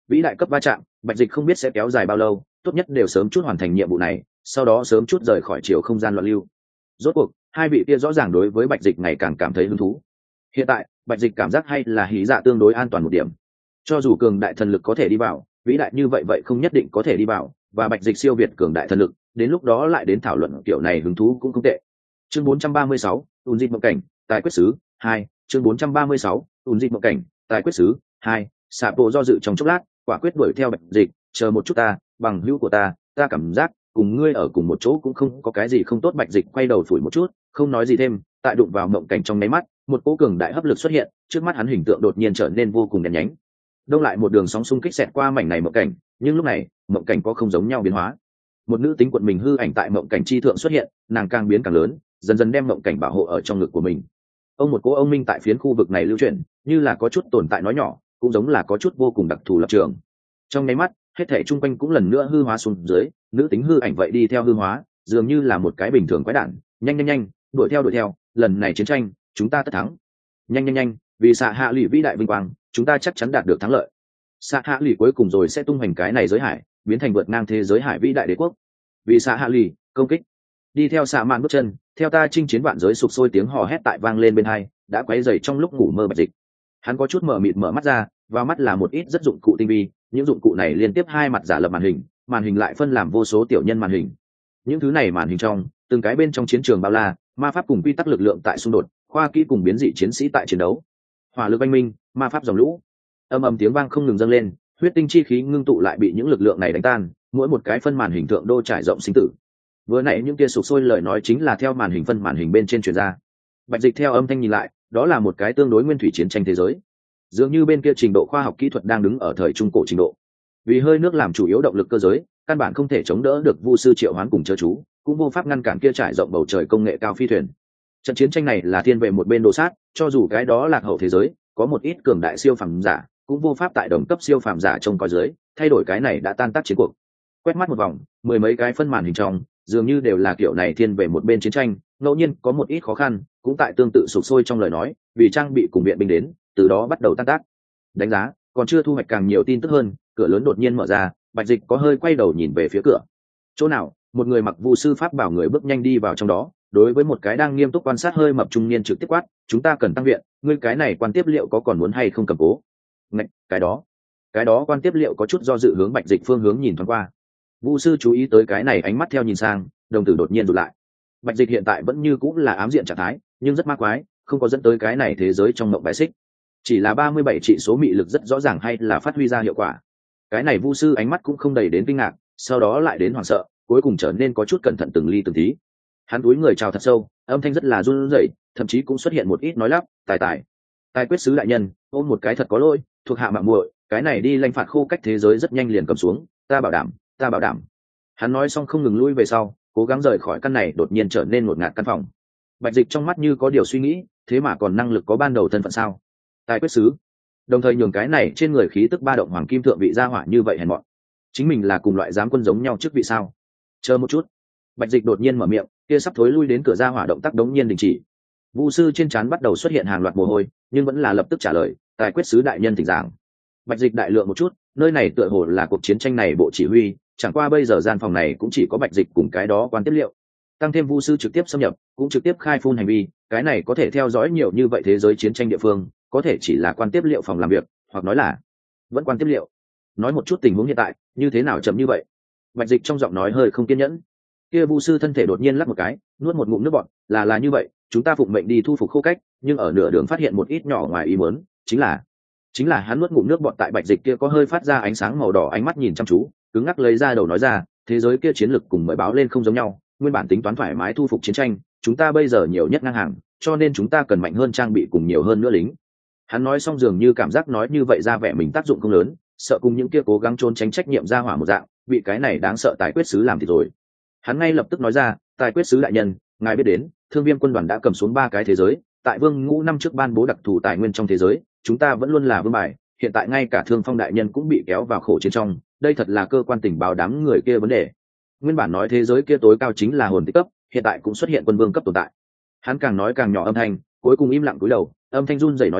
vĩ đại cấp va chạm, Bạch Dịch không biết sẽ kéo dài bao lâu, tốt nhất đều sớm chút hoàn thành nhiệm vụ này, sau đó sớm chút rời khỏi chiều không gian loạn lưu. Rốt cuộc hai vị kia rõ ràng đối với Bạch Dịch ngày càng cảm thấy hứng thú. Hiện tại Bạch Dịch cảm giác hay là hí dạ tương đối an toàn một điểm, cho dù cường đại thần lực có thể đi vào, vĩ đại như vậy vậy không nhất định có thể đi vào, và Bạch Dịch siêu việt cường đại thần lực, đến lúc đó lại đến thảo luận kiểu này hứng thú cũng không tệ. Chương bốn trăm ba mươi sáu, ùn dịch mộng cảnh, tài quyết sứ hai. Chương bốn trăm ba mươi sáu, ùn dịch mộng cảnh, tài quyết sứ hai. Sạ bộ do dự trong chốc lát, quả quyết đuổi theo Bạch Dịch, chờ một chút ta, bằng hữu của ta, ta cảm giác cùng ngươi ở cùng một chỗ cũng không có cái gì không tốt. Bạch Dịch quay đầu phủi một chút, không nói gì thêm, tại đụng vào mộng cảnh trong nháy mắt, một cỗ cường đại hấp lực xuất hiện, trước mắt hắn hình tượng đột nhiên trở nên vô cùng đen nhánh. Đông lại một đường sóng xung kích xẹt qua mảnh này mộng cảnh, nhưng lúc này, mộng cảnh có không giống nhau biến hóa. Một nữ tính quận mình hư ảnh tại mộng cảnh chi thượng xuất hiện, nàng càng biến càng lớn, dần dần đem mộng cảnh bảo hộ ở trong ngực của mình. Ông một cỗ ông minh tại phiến khu vực này lưu chuyển, như là có chút tồn tại nói nhỏ, cũng giống là có chút vô cùng đặc thù lập trường. Trong nháy mắt, hết thảy chung quanh cũng lần nữa hư hóa xuống dưới, nữ tính hư ảnh vậy đi theo hư hóa, dường như là một cái bình thường quái đản, nhanh nhanh nhanh, đuổi theo đuổi theo, lần này chiến tranh, chúng ta tất thắng. Nhanh nhanh nhanh, vì xạ hạ lụy vĩ đại vinh quang, chúng ta chắc chắn đạt được thắng lợi. Xạ hạ lụy cuối cùng rồi sẽ tung hoành cái này giới hải, biến thành vượt ngang thế giới hải vĩ đại đế quốc. Vì xạ hạ lụy, công kích. Đi theo xạ mạn bước chân, theo ta chinh chiến vạn giới sục sôi tiếng hò hét tại vang lên bên hai, đã quấy rầy trong lúc ngủ mơ Bạch Dịch. Hắn có chút mở mịt mở mắt ra, vào mắt là một ít rất dụng cụ tinh vi, những dụng cụ này liên tiếp hai mặt giả lập màn hình, màn hình lại phân làm vô số tiểu nhân màn hình. Những thứ này màn hình trong, từng cái bên trong chiến trường bao la, ma pháp cùng quy tắc lực lượng tại xung đột, khoa kỹ cùng biến dị chiến sĩ tại chiến đấu. Hỏa lực oanh minh, ma pháp dòng lũ. Âm ầm tiếng vang không ngừng dâng lên, huyết tinh chi khí ngưng tụ lại bị những lực lượng này đánh tan, mỗi một cái phân màn hình tượng đô trải rộng sinh tử. Vừa nãy những kia sục sôi lời nói chính là theo màn hình phân màn hình bên trên truyền ra. Bạch Dịch theo âm thanh nhìn lại, đó là một cái tương đối nguyên thủy chiến tranh thế giới. Dường như bên kia trình độ khoa học kỹ thuật đang đứng ở thời trung cổ trình độ. Vì hơi nước làm chủ yếu động lực cơ giới, căn bản không thể chống đỡ được vu sư triệu hoán cùng chớ chú, cũng vô pháp ngăn cản kia trải rộng bầu trời công nghệ cao phi thuyền. Trận chiến tranh này là thiên về một bên đồ sát, cho dù cái đó lạc hậu thế giới, có một ít cường đại siêu phàm giả, cũng vô pháp tại đồng cấp siêu phàm giả trong coi dưới, thay đổi cái này đã tan tác chiến cuộc. Quét mắt một vòng, mười mấy cái phân màn hình trong, dường như đều là kiểu này thiên về một bên chiến tranh, ngẫu nhiên có một ít khó khăn, cũng tại tương tự sụp sôi trong lời nói, vì trang bị cùng viện binh đến, từ đó bắt đầu tan tác. Đánh giá, còn chưa thu hoạch càng nhiều tin tức hơn, cửa lớn đột nhiên mở ra, Bạch Dịch có hơi quay đầu nhìn về phía cửa. Chỗ nào? Một người mặc vu sư pháp bảo người bước nhanh đi vào trong đó, đối với một cái đang nghiêm túc quan sát hơi mập trung niên trực tiếp quát, chúng ta cần tăng viện, ngươi cái này quan tiếp liệu có còn muốn hay không cầm cố? Ngạch, cái đó, cái đó quan tiếp liệu có chút do dự hướng Bạch Dịch phương hướng nhìn thoáng qua. Vu sư chú ý tới cái này, ánh mắt theo nhìn sang, đồng tử đột nhiên rụt lại. Bạch Dịch hiện tại vẫn như cũng là ám diện trạng thái, nhưng rất ma quái, không có dẫn tới cái này thế giới trong mộng bài xích. Chỉ là ba mươi bảy trị số mị lực rất rõ ràng hay là phát huy ra hiệu quả. Cái này vu sư ánh mắt cũng không đầy đến kinh ngạc, sau đó lại đến hoảng sợ, cuối cùng trở nên có chút cẩn thận từng ly từng tí. Hắn cúi người chào thật sâu, âm thanh rất là run rẩy, thậm chí cũng xuất hiện một ít nói lắp, tài tài tài quyết sứ đại nhân, ôm một cái thật có lỗi, thuộc hạ mạo muội, cái này đi lanh phạt khô cách thế giới rất nhanh liền cầm xuống, ta bảo đảm, ta bảo đảm. Hắn nói xong không ngừng lui về sau, cố gắng rời khỏi căn này đột nhiên trở nên ngột ngạt căn phòng. Bạch Dịch trong mắt như có điều suy nghĩ, thế mà còn năng lực có ban đầu thân phận sao? Tài quyết sứ, đồng thời nhường cái này trên người khí tức ba động hoàng kim thượng vị gia hỏa như vậy hèn mọn. Chính mình là cùng loại giám quân giống nhau trước vị sao? Chờ một chút. Bạch Dịch đột nhiên mở miệng, kia sắp thối lui đến cửa gia hỏa động tác đống nhiên đình chỉ. Vu sư trên trán bắt đầu xuất hiện hàng loạt mồ hôi, nhưng vẫn là lập tức trả lời, tài quyết sứ đại nhân thỉnh giảng. Bạch Dịch đại lượng một chút, nơi này tựa hồ là cuộc chiến tranh này bộ chỉ huy, chẳng qua bây giờ gian phòng này cũng chỉ có Bạch Dịch cùng cái đó quan tiếp liệu. Tăng thêm vu sư trực tiếp xâm nhập, cũng trực tiếp khai phun hành vi, cái này có thể theo dõi nhiều như vậy thế giới chiến tranh địa phương, có thể chỉ là quan tiếp liệu phòng làm việc, hoặc nói là vẫn quan tiếp liệu. Nói một chút tình huống hiện tại, như thế nào chậm như vậy? Bạch Dịch trong giọng nói hơi không kiên nhẫn. Kia vu sư thân thể đột nhiên lắc một cái, nuốt một ngụm nước bọt, là là như vậy, chúng ta phụng mệnh đi thu phục khô cách, nhưng ở nửa đường phát hiện một ít nhỏ ngoài ý muốn, chính là chính là hắn nuốt ngụm nước bọt tại Bạch Dịch kia có hơi phát ra ánh sáng màu đỏ, ánh mắt nhìn chăm chú, cứng ngắc lấy ra đầu nói ra, thế giới kia chiến lực cùng mới báo lên không giống nhau, nguyên bản tính toán thoải mái thu phục chiến tranh, chúng ta bây giờ nhiều nhất ngang hàng, cho nên chúng ta cần mạnh hơn trang bị cùng nhiều hơn nữa lính. Hắn nói xong dường như cảm giác nói như vậy ra vẻ mình tác dụng không lớn, sợ cùng những kia cố gắng trốn tránh trách nhiệm ra hỏa một dạng, bị cái này đáng sợ tài quyết sứ làm thì rồi. Hắn ngay lập tức nói ra, tài quyết sứ đại nhân, ngài biết đến, Thương Viêm quân đoàn đã cầm xuống ba cái thế giới, tại Vương Ngũ năm trước ban bố đặc thù tài nguyên trong thế giới, chúng ta vẫn luôn là vương bài, hiện tại ngay cả Thương Phong đại nhân cũng bị kéo vào khổ chiến trong, đây thật là cơ quan tình báo đám người kia vấn đề. Nguyên bản nói thế giới kia tối cao chính là hồn tích cấp, hiện tại cũng xuất hiện quân vương cấp tồn tại. Hắn càng nói càng nhỏ âm thanh, cuối cùng im lặng cúi đầu, âm thanh run rẩy nói thêm,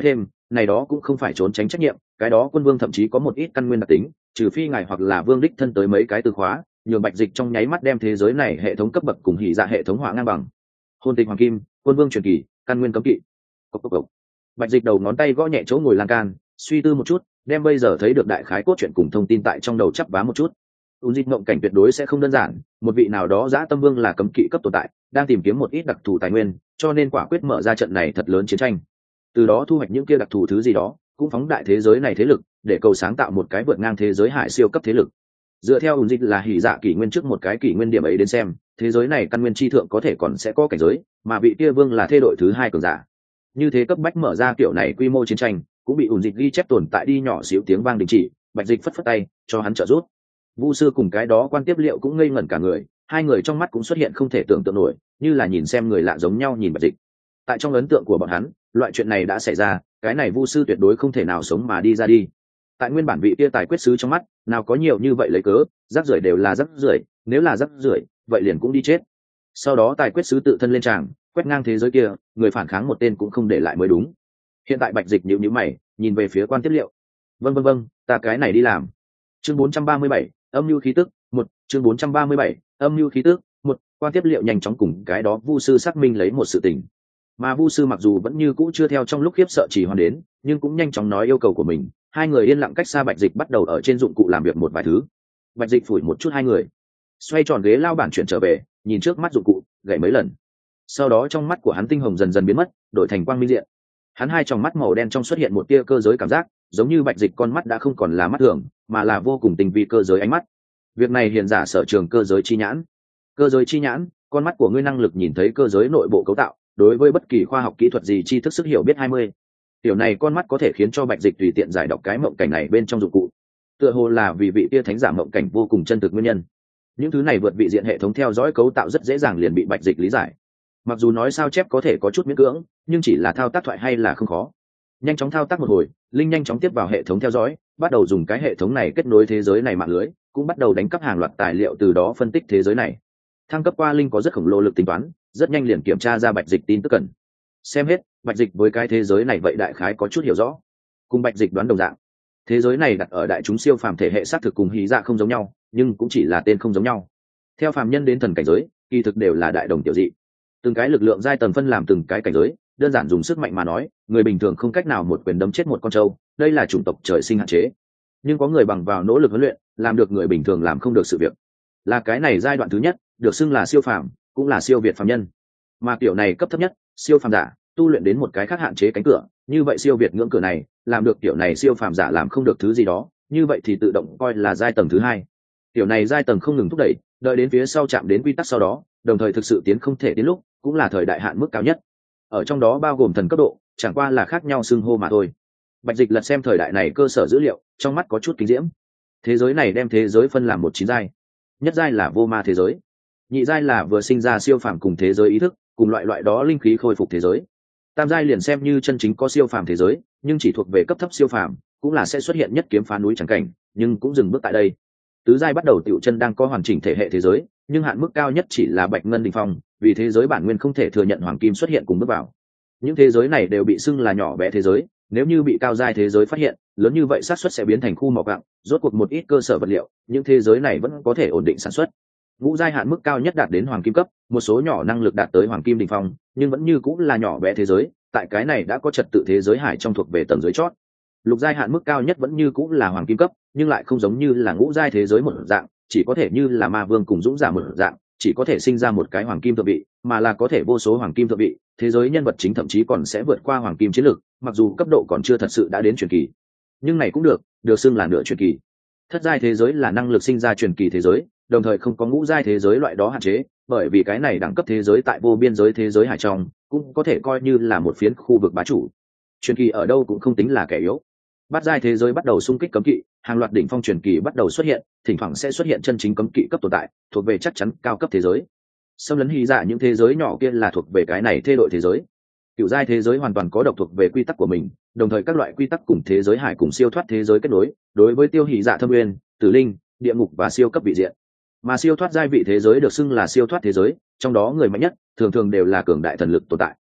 này đó cũng không phải trốn tránh trách nhiệm, cái đó quân vương thậm chí có một ít căn nguyên đặc tính, trừ phi ngài hoặc là vương đích thân tới mấy cái từ khóa, nhường Bạch Dịch trong nháy mắt đem thế giới này hệ thống cấp bậc cùng hỉ dạ hệ thống hóa ngang bằng. Hôn tịch hoàng kim, quân vương truyền kỳ, căn nguyên cấm kỵ. Cốc cốc cốc. Bạch Dịch đầu ngón tay gõ nhẹ chỗ ngồi lan can, suy tư một chút, đem bây giờ thấy được đại khái cốt truyện cùng thông tin tại trong đầu chắp vá một chút. U Dịch mộng cảnh tuyệt đối sẽ không đơn giản, một vị nào đó dã tâm vương là cấm kỵ cấp tồn tại, đang tìm kiếm một ít đặc thù tài nguyên, cho nên quả quyết mở ra trận này thật lớn chiến tranh. Từ đó thu hoạch những kia đặc thù thứ gì đó, cũng phóng đại thế giới này thế lực, để cầu sáng tạo một cái vượt ngang thế giới hải siêu cấp thế lực. Dựa theo U Dịch là hỉ dạ kỷ nguyên trước một cái kỷ nguyên điểm ấy đến xem, thế giới này căn nguyên chi thượng có thể còn sẽ có cảnh giới, mà vị kia vương là thê đội thứ hai cường giả. Như thế cấp bách mở ra kiểu này quy mô chiến tranh, cũng bị ủn dịch ghi chép tồn tại đi nhỏ xíu tiếng vang đình chỉ. Bạch Dịch phất phất tay cho hắn trợ giúp. Vu sư cùng cái đó quan tiếp liệu cũng ngây ngẩn cả người, hai người trong mắt cũng xuất hiện không thể tưởng tượng nổi, như là nhìn xem người lạ giống nhau nhìn Bạch Dịch. Tại trong ấn tượng của bọn hắn, loại chuyện này đã xảy ra, cái này Vu sư tuyệt đối không thể nào sống mà đi ra đi. Tại nguyên bản vị kia tài quyết sứ trong mắt, nào có nhiều như vậy lấy cớ, rác rưởi đều là rác rưởi, nếu là rác rưởi, vậy liền cũng đi chết. Sau đó tài quyết sứ tự thân lên tràng, quét ngang thế giới kia, người phản kháng một tên cũng không để lại mới đúng. Hiện tại Bạch Dịch nhíu nhíu mày, nhìn về phía quan tiếp liệu. Vâng vâng vâng, ta cái này đi làm. Chương bốn trăm ba mươi bảy, âm nhu khí tức, một, chương bốn trăm ba mươi bảy, âm nhu khí tức, một, quan tiếp liệu nhanh chóng cùng cái đó Vu sư xác minh lấy một sự tình. Mà Vu sư mặc dù vẫn như cũ chưa theo trong lúc khiếp sợ chỉ hoàn đến, nhưng cũng nhanh chóng nói yêu cầu của mình. Hai người yên lặng cách xa Bạch Dịch bắt đầu ở trên dụng cụ làm việc một vài thứ. Bạch Dịch phủi một chút hai người, xoay tròn ghế lao bản chuyển trở về, nhìn trước mắt dụng cụ, gảy mấy lần. Sau đó trong mắt của hắn tinh hồng dần dần biến mất, đổi thành quang minh diện. Hắn hai tròng mắt màu đen trong xuất hiện một tia cơ giới cảm giác, giống như Bạch Dịch con mắt đã không còn là mắt thường, mà là vô cùng tinh vi cơ giới ánh mắt. Việc này hiện giả sở trường cơ giới chi nhãn. Cơ giới chi nhãn, con mắt của ngươi năng lực nhìn thấy cơ giới nội bộ cấu tạo, đối với bất kỳ khoa học kỹ thuật gì tri thức sức hiểu biết hai mươi. Điều này con mắt có thể khiến cho Bạch Dịch tùy tiện giải đọc cái mộng cảnh này bên trong dụng cụ. Tựa hồ là vì vị tia thánh giả mộng cảnh vô cùng chân thực nguyên nhân. Những thứ này vượt vị diện hệ thống theo dõi cấu tạo rất dễ dàng liền bị Bạch Dịch lý giải. Mặc dù nói sao chép có thể có chút miễn cưỡng, nhưng chỉ là thao tác thoại hay là không khó. Nhanh chóng thao tác một hồi, linh nhanh chóng tiếp vào hệ thống theo dõi, bắt đầu dùng cái hệ thống này kết nối thế giới này mạng lưới, cũng bắt đầu đánh cắp hàng loạt tài liệu từ đó phân tích thế giới này. Thăng cấp qua linh có rất khổng lồ lực tính toán, rất nhanh liền kiểm tra ra Bạch Dịch tin tức cần. Xem hết, Bạch Dịch với cái thế giới này vậy đại khái có chút hiểu rõ. Cùng Bạch Dịch đoán đồng dạng, thế giới này đặt ở đại chúng siêu phàm thể hệ xác thực cùng hí dạ không giống nhau, nhưng cũng chỉ là tên không giống nhau. Theo phàm nhân đến thần cảnh giới, kỳ thực đều là đại đồng tiểu dị. Từng cái lực lượng giai tầng phân làm từng cái cảnh giới, đơn giản dùng sức mạnh mà nói, người bình thường không cách nào một quyền đấm chết một con trâu, đây là chủng tộc trời sinh hạn chế. Nhưng có người bằng vào nỗ lực huấn luyện, làm được người bình thường làm không được sự việc. Là cái này giai đoạn thứ nhất, được xưng là siêu phàm, cũng là siêu việt phàm nhân. Mà kiểu này cấp thấp nhất, siêu phàm giả, tu luyện đến một cái khác hạn chế cánh cửa, như vậy siêu việt ngưỡng cửa này, làm được kiểu này siêu phàm giả làm không được thứ gì đó, như vậy thì tự động coi là giai tầng thứ hai. Kiểu này giai tầng không ngừng thúc đẩy, đợi đến phía sau chạm đến quy tắc sau đó, đồng thời thực sự tiến không thể đến lúc, cũng là thời đại hạn mức cao nhất. Ở trong đó bao gồm thần cấp độ, chẳng qua là khác nhau xưng hô mà thôi. Bạch Dịch lật xem thời đại này cơ sở dữ liệu, trong mắt có chút kinh diễm. Thế giới này đem thế giới phân làm một chín giai. Nhất giai là vô ma thế giới, nhị giai là vừa sinh ra siêu phàm cùng thế giới ý thức, cùng loại loại đó linh khí khôi phục thế giới. Tam giai liền xem như chân chính có siêu phàm thế giới, nhưng chỉ thuộc về cấp thấp siêu phàm, cũng là sẽ xuất hiện nhất kiếm phá núi chẳng cảnh, nhưng cũng dừng bước tại đây. Tứ giai bắt đầu tiểu chân đang có hoàn chỉnh thể hệ thế giới, nhưng hạn mức cao nhất chỉ là bạch ngân đỉnh phong, vì thế giới bản nguyên không thể thừa nhận hoàng kim xuất hiện cùng bước vào. Những thế giới này đều bị xưng là nhỏ bé thế giới, nếu như bị cao giai thế giới phát hiện, lớn như vậy xác suất sẽ biến thành khu mỏ vàng, rốt cuộc một ít cơ sở vật liệu, những thế giới này vẫn có thể ổn định sản xuất. Ngũ giai hạn mức cao nhất đạt đến hoàng kim cấp, một số nhỏ năng lực đạt tới hoàng kim đỉnh phong, nhưng vẫn như cũng là nhỏ bé thế giới, tại cái này đã có trật tự thế giới hải trong thuộc về tầng dưới chót. Lục giai hạn mức cao nhất vẫn như cũng là hoàng kim cấp, nhưng lại không giống như là ngũ giai thế giới một dạng, chỉ có thể như là ma vương cùng dũng giả một dạng, chỉ có thể sinh ra một cái hoàng kim thượng vị, mà là có thể vô số hoàng kim thượng vị, thế giới nhân vật chính thậm chí còn sẽ vượt qua hoàng kim chiến lược, mặc dù cấp độ còn chưa thật sự đã đến truyền kỳ. Nhưng này cũng được, được xưng là nửa truyền kỳ. Thất giai thế giới là năng lực sinh ra truyền kỳ thế giới, đồng thời không có ngũ giai thế giới loại đó hạn chế, bởi vì cái này đẳng cấp thế giới tại vô biên giới thế giới hải trong, cũng có thể coi như là một phiến khu vực bá chủ. Truyền kỳ ở đâu cũng không tính là kẻ yếu. Bát giai thế giới bắt đầu xung kích cấm kỵ, hàng loạt đỉnh phong truyền kỳ bắt đầu xuất hiện, thỉnh thoảng sẽ xuất hiện chân chính cấm kỵ cấp tồn tại, thuộc về chắc chắn cao cấp thế giới. Xâm lấn hy dạ những thế giới nhỏ kia là thuộc về cái này thê đội thế giới. Cựu giai thế giới hoàn toàn có độc thuộc về quy tắc của mình, đồng thời các loại quy tắc cùng thế giới hải cùng siêu thoát thế giới kết nối, đối với tiêu hỷ dạ thâm nguyên, tử linh, địa ngục và siêu cấp vị diện. Mà siêu thoát giai vị thế giới được xưng là siêu thoát thế giới, trong đó người mạnh nhất thường thường đều là cường đại thần lực tồn tại.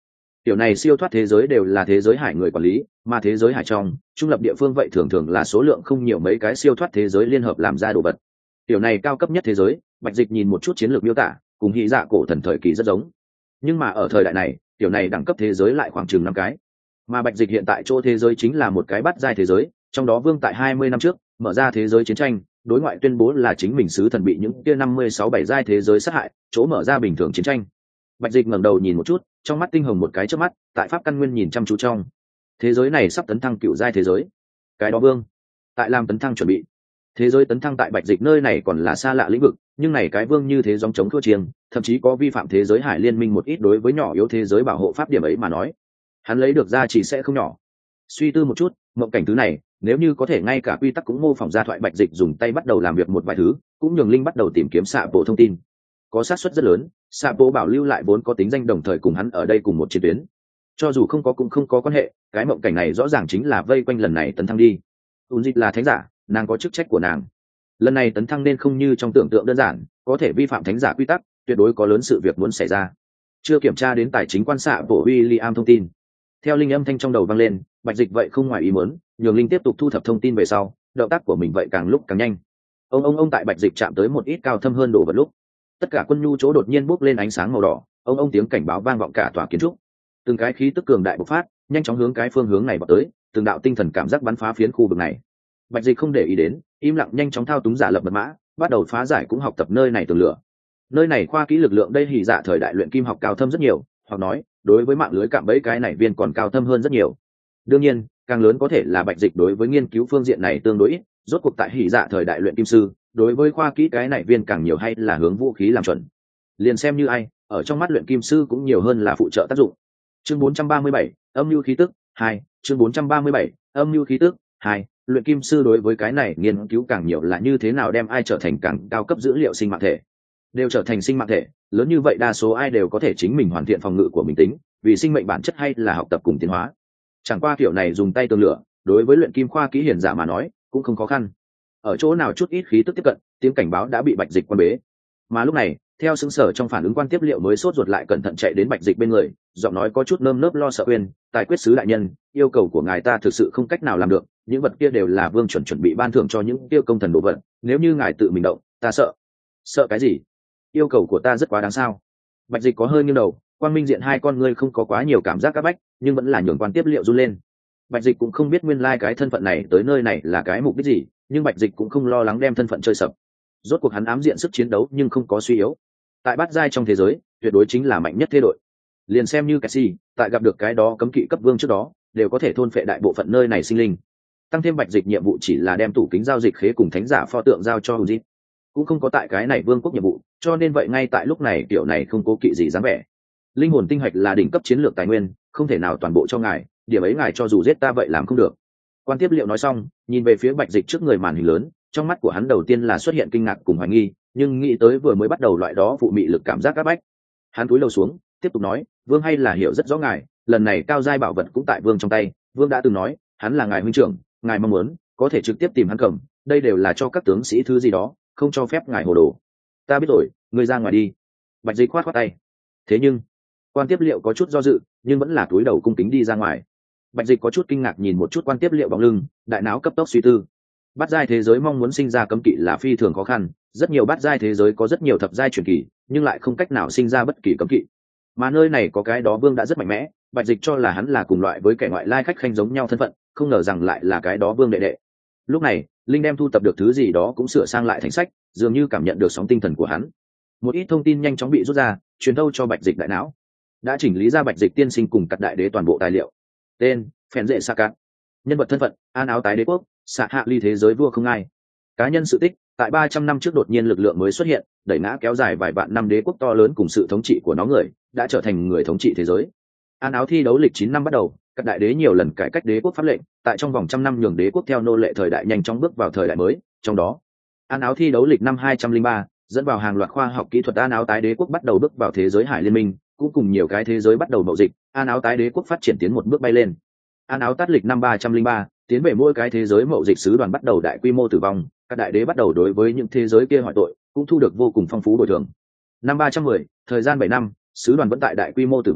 Tiểu này siêu thoát thế giới đều là thế giới hải người quản lý, mà thế giới hải trong trung lập địa phương vậy thường thường là số lượng không nhiều mấy cái siêu thoát thế giới liên hợp làm ra đồ vật. Tiểu này cao cấp nhất thế giới, Bạch Dịch nhìn một chút chiến lược miêu tả, cùng hy dạ cổ thần thời kỳ rất giống. Nhưng mà ở thời đại này, tiểu này đẳng cấp thế giới lại khoảng chừng năm cái. Mà Bạch Dịch hiện tại chỗ thế giới chính là một cái bát giai thế giới, trong đó Vương tại hai mươi năm trước mở ra thế giới chiến tranh, đối ngoại tuyên bố là chính mình sứ thần bị những kia năm mươi sáu bảy giai thế giới sát hại, chỗ mở ra bình thường chiến tranh. Bạch Dịch ngẩng đầu nhìn một chút, trong mắt tinh hồng một cái chớp mắt, tại pháp căn nguyên nhìn chăm chú trong. Thế giới này sắp tấn thăng cựu giai thế giới. Cái đó Vương tại làm tấn thăng chuẩn bị. Thế giới tấn thăng tại Bạch Dịch nơi này còn là xa lạ lĩnh vực, nhưng này cái Vương như thế gióng chống thua chiêng, thậm chí có vi phạm thế giới hải liên minh một ít đối với nhỏ yếu thế giới bảo hộ pháp điểm ấy mà nói, hắn lấy được ra chỉ sẽ không nhỏ. Suy tư một chút, mộng cảnh thứ này, nếu như có thể ngay cả quy tắc cũng mô phỏng ra thoại, Bạch Dịch dùng tay bắt đầu làm việc một vài thứ, cũng nhường linh bắt đầu tìm kiếm xạ bộ thông tin. Có xác suất rất lớn, xạ bộ bảo lưu lại vốn có tính danh đồng thời cùng hắn ở đây cùng một chiến tuyến. Cho dù không có cũng không có quan hệ, cái mộng cảnh này rõ ràng chính là vây quanh lần này tấn thăng đi. Ún Dịch là thánh giả, nàng có chức trách của nàng. Lần này tấn thăng nên không như trong tưởng tượng đơn giản, có thể vi phạm thánh giả quy tắc, tuyệt đối có lớn sự việc muốn xảy ra. Chưa kiểm tra đến tài chính quan xạ bộ William thông tin. Theo linh âm thanh trong đầu vang lên, Bạch Dịch vậy không ngoài ý muốn, nhường linh tiếp tục thu thập thông tin về sau, động tác của mình vậy càng lúc càng nhanh. Ông ông ông tại Bạch Dịch chạm tới một ít cao thâm hơn đồ vật lúc, tất cả quân nhu chỗ đột nhiên bốc lên ánh sáng màu đỏ, ông ông tiếng cảnh báo vang vọng cả tòa kiến trúc. Từng cái khí tức cường đại bộc phát, nhanh chóng hướng cái phương hướng này vào tới, từng đạo tinh thần cảm giác bắn phá phiến khu vực này. Bạch Dịch không để ý đến, im lặng nhanh chóng thao túng giả lập mật mã, bắt đầu phá giải cũng học tập nơi này tường lửa. Nơi này khoa kỹ lực lượng đây hỉ dạ thời đại luyện kim học cao thâm rất nhiều, hoặc nói, đối với mạng lưới cạm bẫy cái này viên còn cao thâm hơn rất nhiều. Đương nhiên, càng lớn có thể là Bạch Dịch đối với nghiên cứu phương diện này tương đối ít, rốt cuộc tại hỉ dạ thời đại luyện kim sư, đối với khoa kỹ cái này viên càng nhiều hay là hướng vũ khí làm chuẩn. Liền xem như ai, ở trong mắt luyện kim sư cũng nhiều hơn là phụ trợ tác dụng. Chương bốn trăm ba mươi bảy, âm nhu khí tức hai, chương bốn trăm ba mươi bảy, âm nhu khí tức hai, luyện kim sư đối với cái này nghiên cứu càng nhiều là như thế nào đem ai trở thành càng cao cấp dữ liệu sinh mạng thể. Đều trở thành sinh mạng thể, lớn như vậy đa số ai đều có thể chính mình hoàn thiện phòng ngự của mình tính, vì sinh mệnh bản chất hay là học tập cùng tiến hóa. Chẳng qua kiểu này dùng tay tường lửa, đối với luyện kim khoa kỹ hiển giả mà nói, cũng không khó khăn. Ở chỗ nào chút ít khí tức tiếp cận, tiếng cảnh báo đã bị Bạch Dịch quan bế. Mà lúc này, theo xứng sở trong phản ứng quan tiếp liệu mới sốt ruột lại cẩn thận chạy đến Bạch Dịch bên người, giọng nói có chút nơm nớp lo sợ quên, tài quyết sứ đại nhân, yêu cầu của ngài ta thực sự không cách nào làm được, những vật kia đều là vương chuẩn chuẩn bị ban thưởng cho những tiêu công thần đồ vật, nếu như ngài tự mình động, ta sợ. Sợ cái gì? Yêu cầu của ta rất quá đáng sao? Bạch Dịch có hơi nghiêng đầu, quang minh diện hai con ngươi không có quá nhiều cảm giác các bách, nhưng vẫn là nhường quan tiếp liệu run lên. Bạch Dịch cũng không biết nguyên lai like cái thân phận này tới nơi này là cái mục đích gì, nhưng Bạch Dịch cũng không lo lắng đem thân phận chơi sập. Rốt cuộc hắn ám diện sức chiến đấu nhưng không có suy yếu. Tại bát giai trong thế giới, tuyệt đối chính là mạnh nhất thế đội. Liền xem như Cassie, tại gặp được cái đó cấm kỵ cấp vương trước đó, đều có thể thôn phệ đại bộ phận nơi này sinh linh. Tăng thêm Bạch Dịch nhiệm vụ chỉ là đem tủ kính giao dịch khế cùng thánh giả pho tượng giao cho Hujin, cũng không có tại cái này vương quốc nhiệm vụ, cho nên vậy ngay tại lúc này kiểu này không cố kỵ gì dám vẻ. Linh hồn tinh hạch là đỉnh cấp chiến lược tài nguyên, không thể nào toàn bộ cho ngài, điểm ấy ngài cho dù giết ta vậy làm không được. Quan tiếp liệu nói xong, nhìn về phía Bạch Dịch trước người màn hình lớn, trong mắt của hắn đầu tiên là xuất hiện kinh ngạc cùng hoài nghi, nhưng nghĩ tới vừa mới bắt đầu loại đó phụ mị lực cảm giác áp bách, hắn cúi đầu xuống, tiếp tục nói, vương hay là hiểu rất rõ ngài, lần này cao giai bảo vật cũng tại vương trong tay, vương đã từng nói, hắn là ngài huynh trưởng, ngài mong muốn có thể trực tiếp tìm hắn cầm, đây đều là cho các tướng sĩ thứ gì đó, không cho phép ngài hồ đồ. Ta biết rồi, ngươi ra ngoài đi. Bạch Dịch khoát khoát tay. Thế nhưng, quan tiếp liệu có chút do dự, nhưng vẫn là cúi đầu cung kính đi ra ngoài. Bạch Dịch có chút kinh ngạc nhìn một chút quan tiếp liệu bóng lưng, đại não cấp tốc suy tư. Bát giai thế giới mong muốn sinh ra cấm kỵ là phi thường khó khăn, rất nhiều bát giai thế giới có rất nhiều thập giai truyền kỳ, nhưng lại không cách nào sinh ra bất kỳ cấm kỵ. Mà nơi này có cái đó vương đã rất mạnh mẽ, Bạch Dịch cho là hắn là cùng loại với kẻ ngoại lai khách khanh giống nhau thân phận, không ngờ rằng lại là cái đó vương đệ đệ. Lúc này, linh đem thu tập được thứ gì đó cũng sửa sang lại thành sách, dường như cảm nhận được sóng tinh thần của hắn. Một ít thông tin nhanh chóng bị rút ra, truyền thâu cho Bạch Dịch đại não. Đã chỉnh lý ra Bạch Dịch tiên sinh cùng cắt đại đế toàn bộ tài liệu. Tên: Phèn Dệ Sa Cát. Nhân vật thân phận: An áo tái đế quốc, xạ hạ ly thế giới vua không ai. Cá nhân sự tích: tại ba trăm năm trước đột nhiên lực lượng mới xuất hiện, đẩy ngã kéo dài vài vạn năm đế quốc to lớn cùng sự thống trị của nó người, đã trở thành người thống trị thế giới. An áo thi đấu lịch chín năm bắt đầu, các đại đế nhiều lần cải cách đế quốc pháp lệnh, tại trong vòng trăm năm nhường đế quốc theo nô lệ thời đại nhanh chóng bước vào thời đại mới, trong đó An áo thi đấu lịch năm hai trăm linh ba dẫn vào hàng loạt khoa học kỹ thuật. An áo tái đế quốc bắt đầu bước vào thế giới hải liên minh, cũng cùng nhiều cái thế giới bắt đầu mậu dịch. An áo tái đế quốc phát triển tiến một bước bay lên. An áo tát lịch năm ba trăm linh ba tiến về mỗi cái thế giới mậu dịch sứ đoàn bắt đầu đại quy mô tử vong, các đại đế bắt đầu đối với những thế giới kia hỏi tội, cũng thu được vô cùng phong phú bồi thường. Năm ba trăm mười thời gian bảy năm, sứ đoàn vẫn tại đại quy mô tử vong,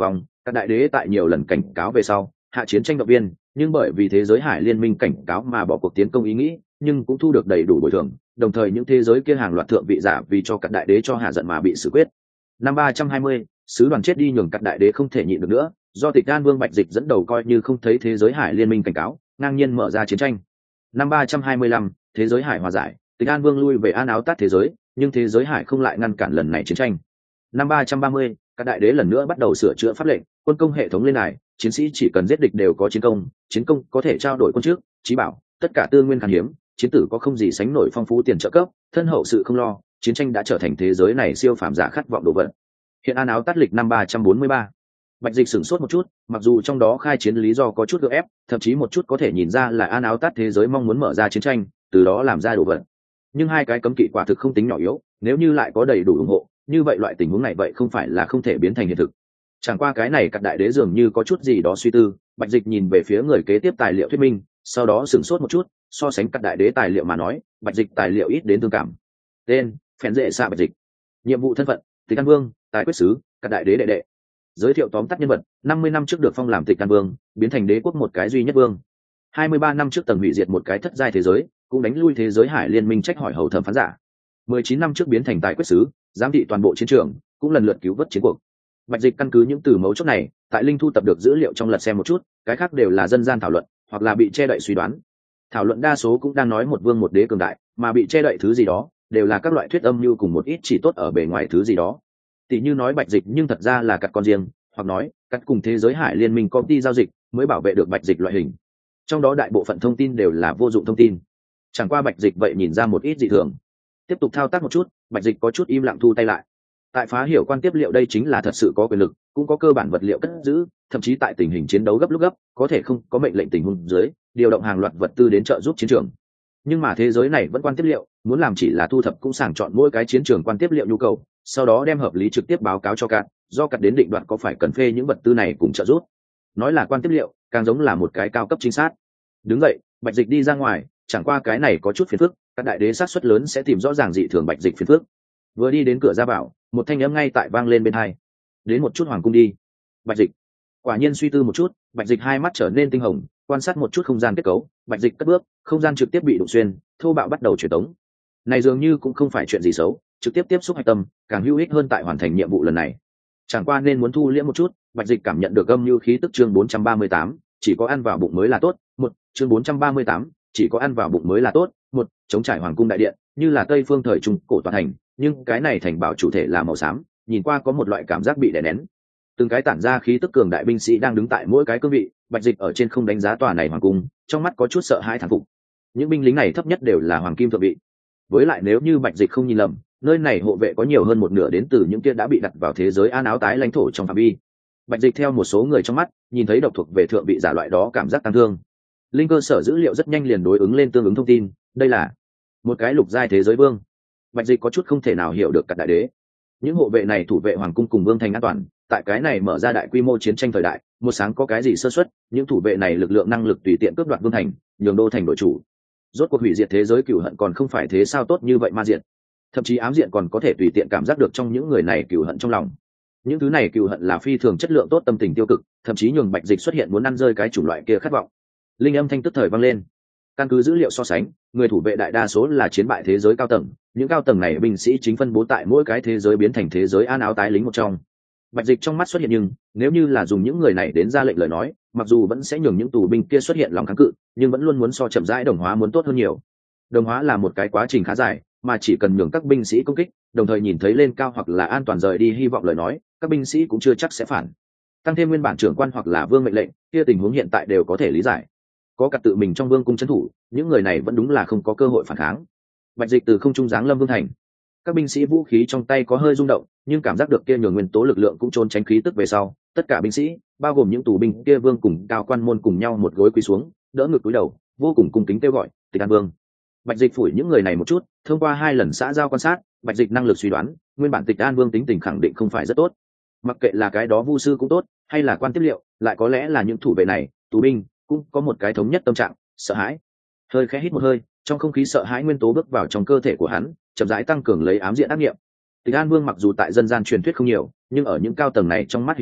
các đại đế tại nhiều lần cảnh cáo về sau hạ chiến tranh động viên, nhưng bởi vì thế giới hải liên minh cảnh cáo mà bỏ cuộc tiến công ý nghĩ, nhưng cũng thu được đầy đủ bồi thường, đồng thời những thế giới kia hàng loạt thượng vị giả vì cho các đại đế cho hạ giận mà bị xử quyết. Năm ba trăm hai mươi, sứ đoàn chết đi nhường các đại đế không thể nhịn được nữa, do Tịch An Vương Bạch Dịch dẫn đầu coi như không thấy thế giới hải liên minh cảnh cáo, ngang nhiên mở ra chiến tranh. Năm ba trăm hai mươi lăm, thế giới hải hòa giải, Tịch An Vương lui về An Áo Tát thế giới, nhưng thế giới hải không lại ngăn cản lần này chiến tranh. Năm ba trăm ba mươi, các đại đế lần nữa bắt đầu sửa chữa pháp lệnh, quân công hệ thống lên đài, chiến sĩ chỉ cần giết địch đều có chiến công, chiến công có thể trao đổi quân trước, trí bảo, tất cả tư nguyên khan hiếm, chiến tử có không gì sánh nổi phong phú tiền trợ cấp, thân hậu sự không lo, chiến tranh đã trở thành thế giới này siêu phàm giả khát vọng đồ vật. Hiện An Áo Tát lịch năm ba trăm bốn mươi ba. Bạch Dịch sửng sốt một chút, mặc dù trong đó khai chiến lý do có chút gượng ép, thậm chí một chút có thể nhìn ra là An Áo Tát thế giới mong muốn mở ra chiến tranh, từ đó làm ra đồ vật. Nhưng hai cái cấm kỵ quả thực không tính nhỏ yếu, nếu như lại có đầy đủ ủng hộ, như vậy loại tình huống này vậy không phải là không thể biến thành hiện thực. Chẳng qua cái này các đại đế dường như có chút gì đó suy tư, Bạch Dịch nhìn về phía người kế tiếp tài liệu thuyết minh, sau đó sửng sốt một chút, so sánh các đại đế tài liệu mà nói, Bạch Dịch tài liệu ít đến tương cảm. Tên: Phèn Dệ Xạ Bạch Dịch. Nhiệm vụ thân phận: Tịch An Vương, tài quyết sứ, các đại đế đệ đệ. Giới thiệu tóm tắt nhân vật: năm mươi năm trước được phong làm Tịch An Vương, biến thành đế quốc một cái duy nhất vương. hai mươi ba năm trước tầng hủy diệt một cái thất giai thế giới, cũng đánh lui thế giới hải liên minh trách hỏi hầu thẩm phán giả. mười chín năm trước biến thành tài quyết sứ, giám thị toàn bộ chiến trường, cũng lần lượt cứu vớt chiến cuộc. Bạch Dịch căn cứ những từ mấu chốt này, tại linh thu tập được dữ liệu trong lật xem một chút, cái khác đều là dân gian thảo luận, hoặc là bị che đậy suy đoán. Thảo luận đa số cũng đang nói một vương một đế cường đại, mà bị che đậy thứ gì đó, đều là các loại thuyết âm mưu cùng một ít chỉ tốt ở bề ngoài thứ gì đó. Tỷ như nói Bạch Dịch nhưng thật ra là cắt con riêng, hoặc nói cắt cùng thế giới hải liên minh công ty giao dịch mới bảo vệ được Bạch Dịch loại hình. Trong đó đại bộ phận thông tin đều là vô dụng thông tin. Chẳng qua Bạch Dịch vậy nhìn ra một ít dị thường. Tiếp tục thao tác một chút, Bạch Dịch có chút im lặng thu tay lại. Tại phá hiểu quan tiếp liệu đây chính là thật sự có quyền lực, cũng có cơ bản vật liệu cất giữ, thậm chí tại tình hình chiến đấu gấp lúc gấp, có thể không có mệnh lệnh tình huống dưới, điều động hàng loạt vật tư đến trợ giúp chiến trường. Nhưng mà thế giới này vẫn quan tiếp liệu, muốn làm chỉ là thu thập cũng sàng chọn mỗi cái chiến trường quan tiếp liệu nhu cầu, sau đó đem hợp lý trực tiếp báo cáo cho cát, do cát đến định đoạt có phải cần phê những vật tư này cùng trợ giúp. Nói là quan tiếp liệu, càng giống là một cái cao cấp trinh sát. Đứng dậy, Bạch Dịch đi ra ngoài, chẳng qua cái này có chút phiền phức, các đại đế sát suất lớn sẽ tìm rõ ràng dị thường Bạch Dịch phiền phức. Vừa đi đến cửa ra vào, một thanh âm ngay tại vang lên bên hai. Đến một chút hoàng cung đi. Bạch Dịch quả nhiên suy tư một chút, Bạch Dịch hai mắt trở nên tinh hồng, quan sát một chút không gian kết cấu, Bạch Dịch cất bước, không gian trực tiếp bị đụng xuyên, thô bạo bắt đầu truyền tống. Này dường như cũng không phải chuyện gì xấu, trực tiếp tiếp xúc hạch tâm, càng hữu ích hơn tại hoàn thành nhiệm vụ lần này. Chẳng qua nên muốn thu liễm một chút, Bạch Dịch cảm nhận được âm nhu khí tức chương bốn trăm ba mươi tám, chỉ có ăn vào bụng mới là tốt. Một, chương bốn trăm ba mươi tám, chỉ có ăn vào bụng mới là tốt. Một, chống trải hoàng cung đại điện, như là Tây phương thời trung cổ tòa thành, nhưng cái này thành bảo chủ thể là màu xám, nhìn qua có một loại cảm giác bị đè nén. Từng cái tản ra khí tức cường đại binh sĩ đang đứng tại mỗi cái cương vị, Bạch Dịch ở trên không đánh giá tòa này hoàng cung, trong mắt có chút sợ hãi thán phục. Những binh lính này thấp nhất đều là hoàng kim thượng vị. Với lại nếu như Bạch Dịch không nhìn lầm, nơi này hộ vệ có nhiều hơn một nửa đến từ những kia đã bị đặt vào thế giới An Áo tái lãnh thổ trong phạm vi. Bạch Dịch theo một số người trong mắt, nhìn thấy độc thuộc về thượng vị giả loại đó cảm giác tăng thương. Linh cơ sở dữ liệu rất nhanh liền đối ứng lên tương ứng thông tin, đây là một cái lục giai thế giới vương. Bạch Dịch có chút không thể nào hiểu được các đại đế. Những hộ vệ này thủ vệ hoàng cung cùng vương thành an toàn, tại cái này mở ra đại quy mô chiến tranh thời đại, một sáng có cái gì sơ suất, những thủ vệ này lực lượng năng lực tùy tiện cướp đoạt vương thành, nhường đô thành đội chủ. Rốt cuộc hủy diệt thế giới cửu hận còn không phải thế sao tốt như vậy ma diện. Thậm chí ám diện còn có thể tùy tiện cảm giác được trong những người này cửu hận trong lòng. Những thứ này cửu hận là phi thường chất lượng tốt tâm tình tiêu cực, thậm chí nhường Bạch Dịch xuất hiện muốn ăn rơi cái chủng loại kia khát vọng. Linh âm thanh tức thời vang lên. Căn cứ dữ liệu so sánh, người thủ vệ đại đa số là chiến bại thế giới cao tầng, những cao tầng này binh sĩ chính phân bố tại mỗi cái thế giới biến thành thế giới An Áo tái lính một trong. Bạch Dịch trong mắt xuất hiện nhưng nếu như là dùng những người này đến ra lệnh lời nói, mặc dù vẫn sẽ nhường những tù binh kia xuất hiện lòng kháng cự, nhưng vẫn luôn muốn so chậm rãi đồng hóa muốn tốt hơn nhiều. Đồng hóa là một cái quá trình khá dài, mà chỉ cần nhường các binh sĩ công kích, đồng thời nhìn thấy lên cao hoặc là an toàn rời đi hy vọng lời nói, các binh sĩ cũng chưa chắc sẽ phản. Tăng thêm nguyên bản trưởng quan hoặc là vương mệnh lệnh, kia tình huống hiện tại đều có thể lý giải. Có cả tự mình trong vương cung trấn thủ, những người này vẫn đúng là không có cơ hội phản kháng. Bạch Dịch từ không trung giáng lâm vương thành, các binh sĩ vũ khí trong tay có hơi rung động, nhưng cảm giác được kia nhường nguyên tố lực lượng cũng trốn tránh khí tức về sau, tất cả binh sĩ, bao gồm những tù binh kia vương cùng cao quan môn cùng nhau một gối quỳ xuống, đỡ ngực cúi đầu, vô cùng cung kính kêu gọi Tịch An Vương. Bạch Dịch phủi những người này một chút, thông qua hai lần xã giao quan sát, Bạch Dịch năng lực suy đoán, nguyên bản Tịch An Vương tính tình khẳng định không phải rất tốt. Mặc kệ là cái đó vu sư cũng tốt, hay là quan tiếp liệu, lại có lẽ là những thủ vệ này, tù binh, cũng có một cái thống nhất tâm trạng, sợ hãi. Hơi khẽ hít một hơi, trong không khí sợ hãi nguyên tố bước vào trong cơ thể của hắn, chậm rãi tăng cường lấy ám diện ác nghiệm. Tịch An Vương mặc dù tại dân gian truyền thuyết không nhiều, nhưng ở những cao tầng này trong mắt hình tượng,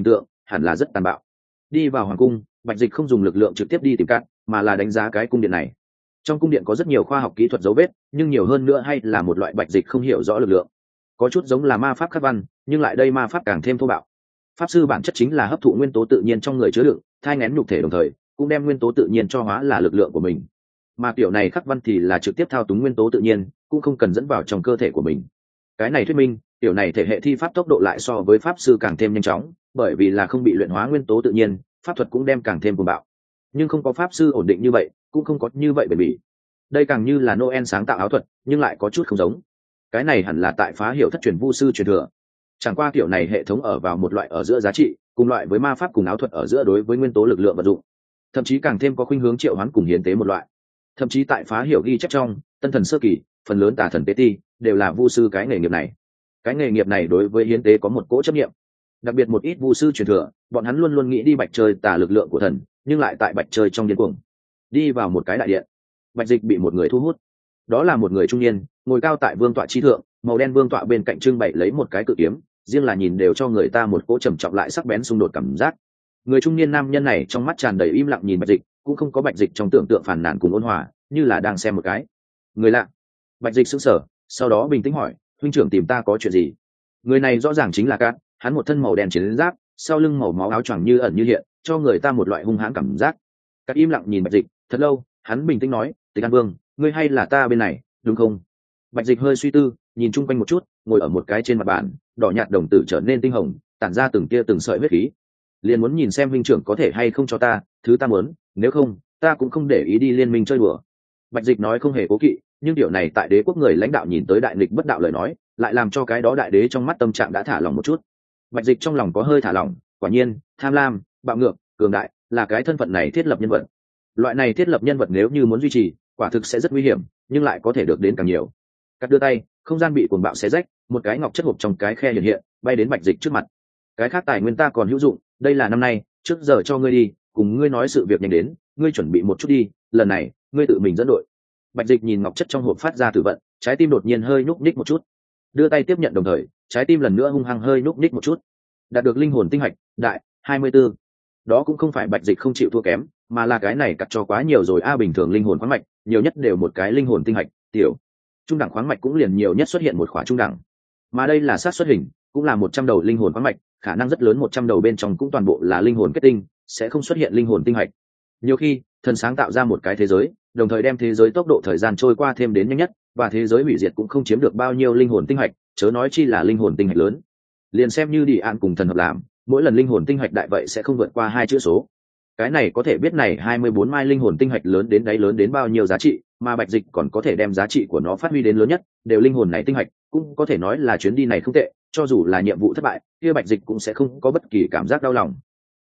hẳn là rất tàn bạo. Đi vào hoàng cung, Bạch Dịch không dùng lực lượng trực tiếp đi tìm cạn, mà là đánh giá cái cung điện này. Trong cung điện có rất nhiều khoa học kỹ thuật dấu vết, nhưng nhiều hơn nữa hay là một loại Bạch Dịch không hiểu rõ lực lượng. Có chút giống là ma pháp khắc văn, nhưng lại đây ma pháp càng thêm thô bạo. Pháp sư bản chất chính là hấp thụ nguyên tố tự nhiên trong người chứa đựng, thai nghén nhục thể đồng thời cũng đem nguyên tố tự nhiên cho hóa là lực lượng của mình. Mà kiểu này khắc văn thì là trực tiếp thao túng nguyên tố tự nhiên, cũng không cần dẫn vào trong cơ thể của mình. Cái này thuyết minh kiểu này thể hệ thi pháp tốc độ lại so với pháp sư càng thêm nhanh chóng, bởi vì là không bị luyện hóa nguyên tố tự nhiên, pháp thuật cũng đem càng thêm cuồng bạo. Nhưng không có pháp sư ổn định như vậy, cũng không có như vậy bền bỉ. Đây càng như là Noel sáng tạo áo thuật, nhưng lại có chút không giống. Cái này hẳn là tại phá hiểu thất truyền vu sư truyền thừa. Chẳng qua kiểu này hệ thống ở vào một loại ở giữa giá trị, cùng loại với ma pháp cùng áo thuật ở giữa đối với nguyên tố lực lượng vận dụng, thậm chí càng thêm có khuynh hướng triệu hoán cùng hiến tế một loại. Thậm chí tại phá hiểu ghi chép trong tân thần sơ kỳ, phần lớn tà thần tế ti đều là vu sư cái nghề nghiệp này. Cái nghề nghiệp này đối với hiến tế có một cỗ chấp niệm, đặc biệt một ít vu sư truyền thừa, bọn hắn luôn luôn nghĩ đi bạch chơi tà lực lượng của thần, nhưng lại tại bạch chơi trong điên cuồng. Đi vào một cái đại điện, Bạch Dịch bị một người thu hút. Đó là một người trung niên, ngồi cao tại vương tọa chi thượng, màu đen vương tọa bên cạnh trưng bày lấy một cái cự kiếm, riêng là nhìn đều cho người ta một cỗ trầm trọng lại sắc bén xung đột cảm giác. Người trung niên nam nhân này trong mắt tràn đầy im lặng nhìn Bạch Dịch, cũng không có Bạch Dịch trong tưởng tượng phản nàn cùng ôn hòa, như là đang xem một cái người lạ. Bạch Dịch sững sờ, sau đó bình tĩnh hỏi, huynh trưởng tìm ta có chuyện gì? Người này rõ ràng chính là Cát, hắn một thân màu đen chiến giáp, sau lưng màu máu áo choàng như ẩn như hiện, cho người ta một loại hung hãn cảm giác. Cát im lặng nhìn Bạch Dịch thật lâu, hắn bình tĩnh nói, Tịch An Vương, ngươi hay là ta bên này, đúng không? Bạch Dịch hơi suy tư, nhìn chung quanh một chút, ngồi ở một cái trên mặt bàn, đỏ nhạt đồng tử trở nên tinh hồng, tản ra từng tia từng sợi huyết khí. Liền muốn nhìn xem huynh trưởng có thể hay không cho ta thứ ta muốn, nếu không ta cũng không để ý đi liên minh chơi đùa. Bạch Dịch nói không hề cố kỵ, nhưng điều này tại đế quốc người lãnh đạo nhìn tới đại nghịch bất đạo lời nói, lại làm cho cái đó đại đế trong mắt tâm trạng đã thả lỏng một chút. Bạch Dịch trong lòng có hơi thả lỏng, quả nhiên tham lam, bạo ngược, cường đại là cái thân phận này thiết lập nhân vật. Loại này thiết lập nhân vật nếu như muốn duy trì, quả thực sẽ rất nguy hiểm, nhưng lại có thể được đến càng nhiều. Cắt đưa tay, không gian bị cuồng bạo xé rách, một cái ngọc chất hộp trong cái khe hiện hiện, bay đến Bạch Dịch trước mặt. Cái khác tài nguyên ta còn hữu dụng, đây là năm nay, trước giờ cho ngươi đi, cùng ngươi nói sự việc nhanh đến, ngươi chuẩn bị một chút đi, lần này ngươi tự mình dẫn đội. Bạch Dịch nhìn ngọc chất trong hộp phát ra tử vận, trái tim đột nhiên hơi nhúc nhích một chút, đưa tay tiếp nhận đồng thời, trái tim lần nữa hung hăng hơi nhúc nhích một chút. Đạt được linh hồn tinh hạch đại hai mươi tư. Đó cũng không phải Bạch Dịch không chịu thua kém, mà là cái này cắt cho quá nhiều rồi a. Bình thường linh hồn khoáng mạch nhiều nhất đều một cái linh hồn tinh hạch, tiểu trung đẳng khoáng mạch cũng liền nhiều nhất xuất hiện một khóa trung đẳng, mà đây là sát xuất hình, cũng là một trăm đầu linh hồn khoáng mạch, khả năng rất lớn một trăm đầu bên trong cũng toàn bộ là linh hồn kết tinh, sẽ không xuất hiện linh hồn tinh hạch. Nhiều khi thần sáng tạo ra một cái thế giới, đồng thời đem thế giới tốc độ thời gian trôi qua thêm đến nhanh nhất, và thế giới hủy diệt cũng không chiếm được bao nhiêu linh hồn tinh hạch, chớ nói chi là linh hồn tinh hạch lớn. Liền xem như đi an cùng thần hợp làm, mỗi lần linh hồn tinh hạch đại vậy sẽ không vượt qua hai chữ số. Cái này có thể biết này hai mươi bốn mai linh hồn tinh hạch lớn đến đáy lớn đến bao nhiêu giá trị, mà Bạch Dịch còn có thể đem giá trị của nó phát huy đến lớn nhất, đều linh hồn này tinh hạch, cũng có thể nói là chuyến đi này không tệ, cho dù là nhiệm vụ thất bại, kia Bạch Dịch cũng sẽ không có bất kỳ cảm giác đau lòng.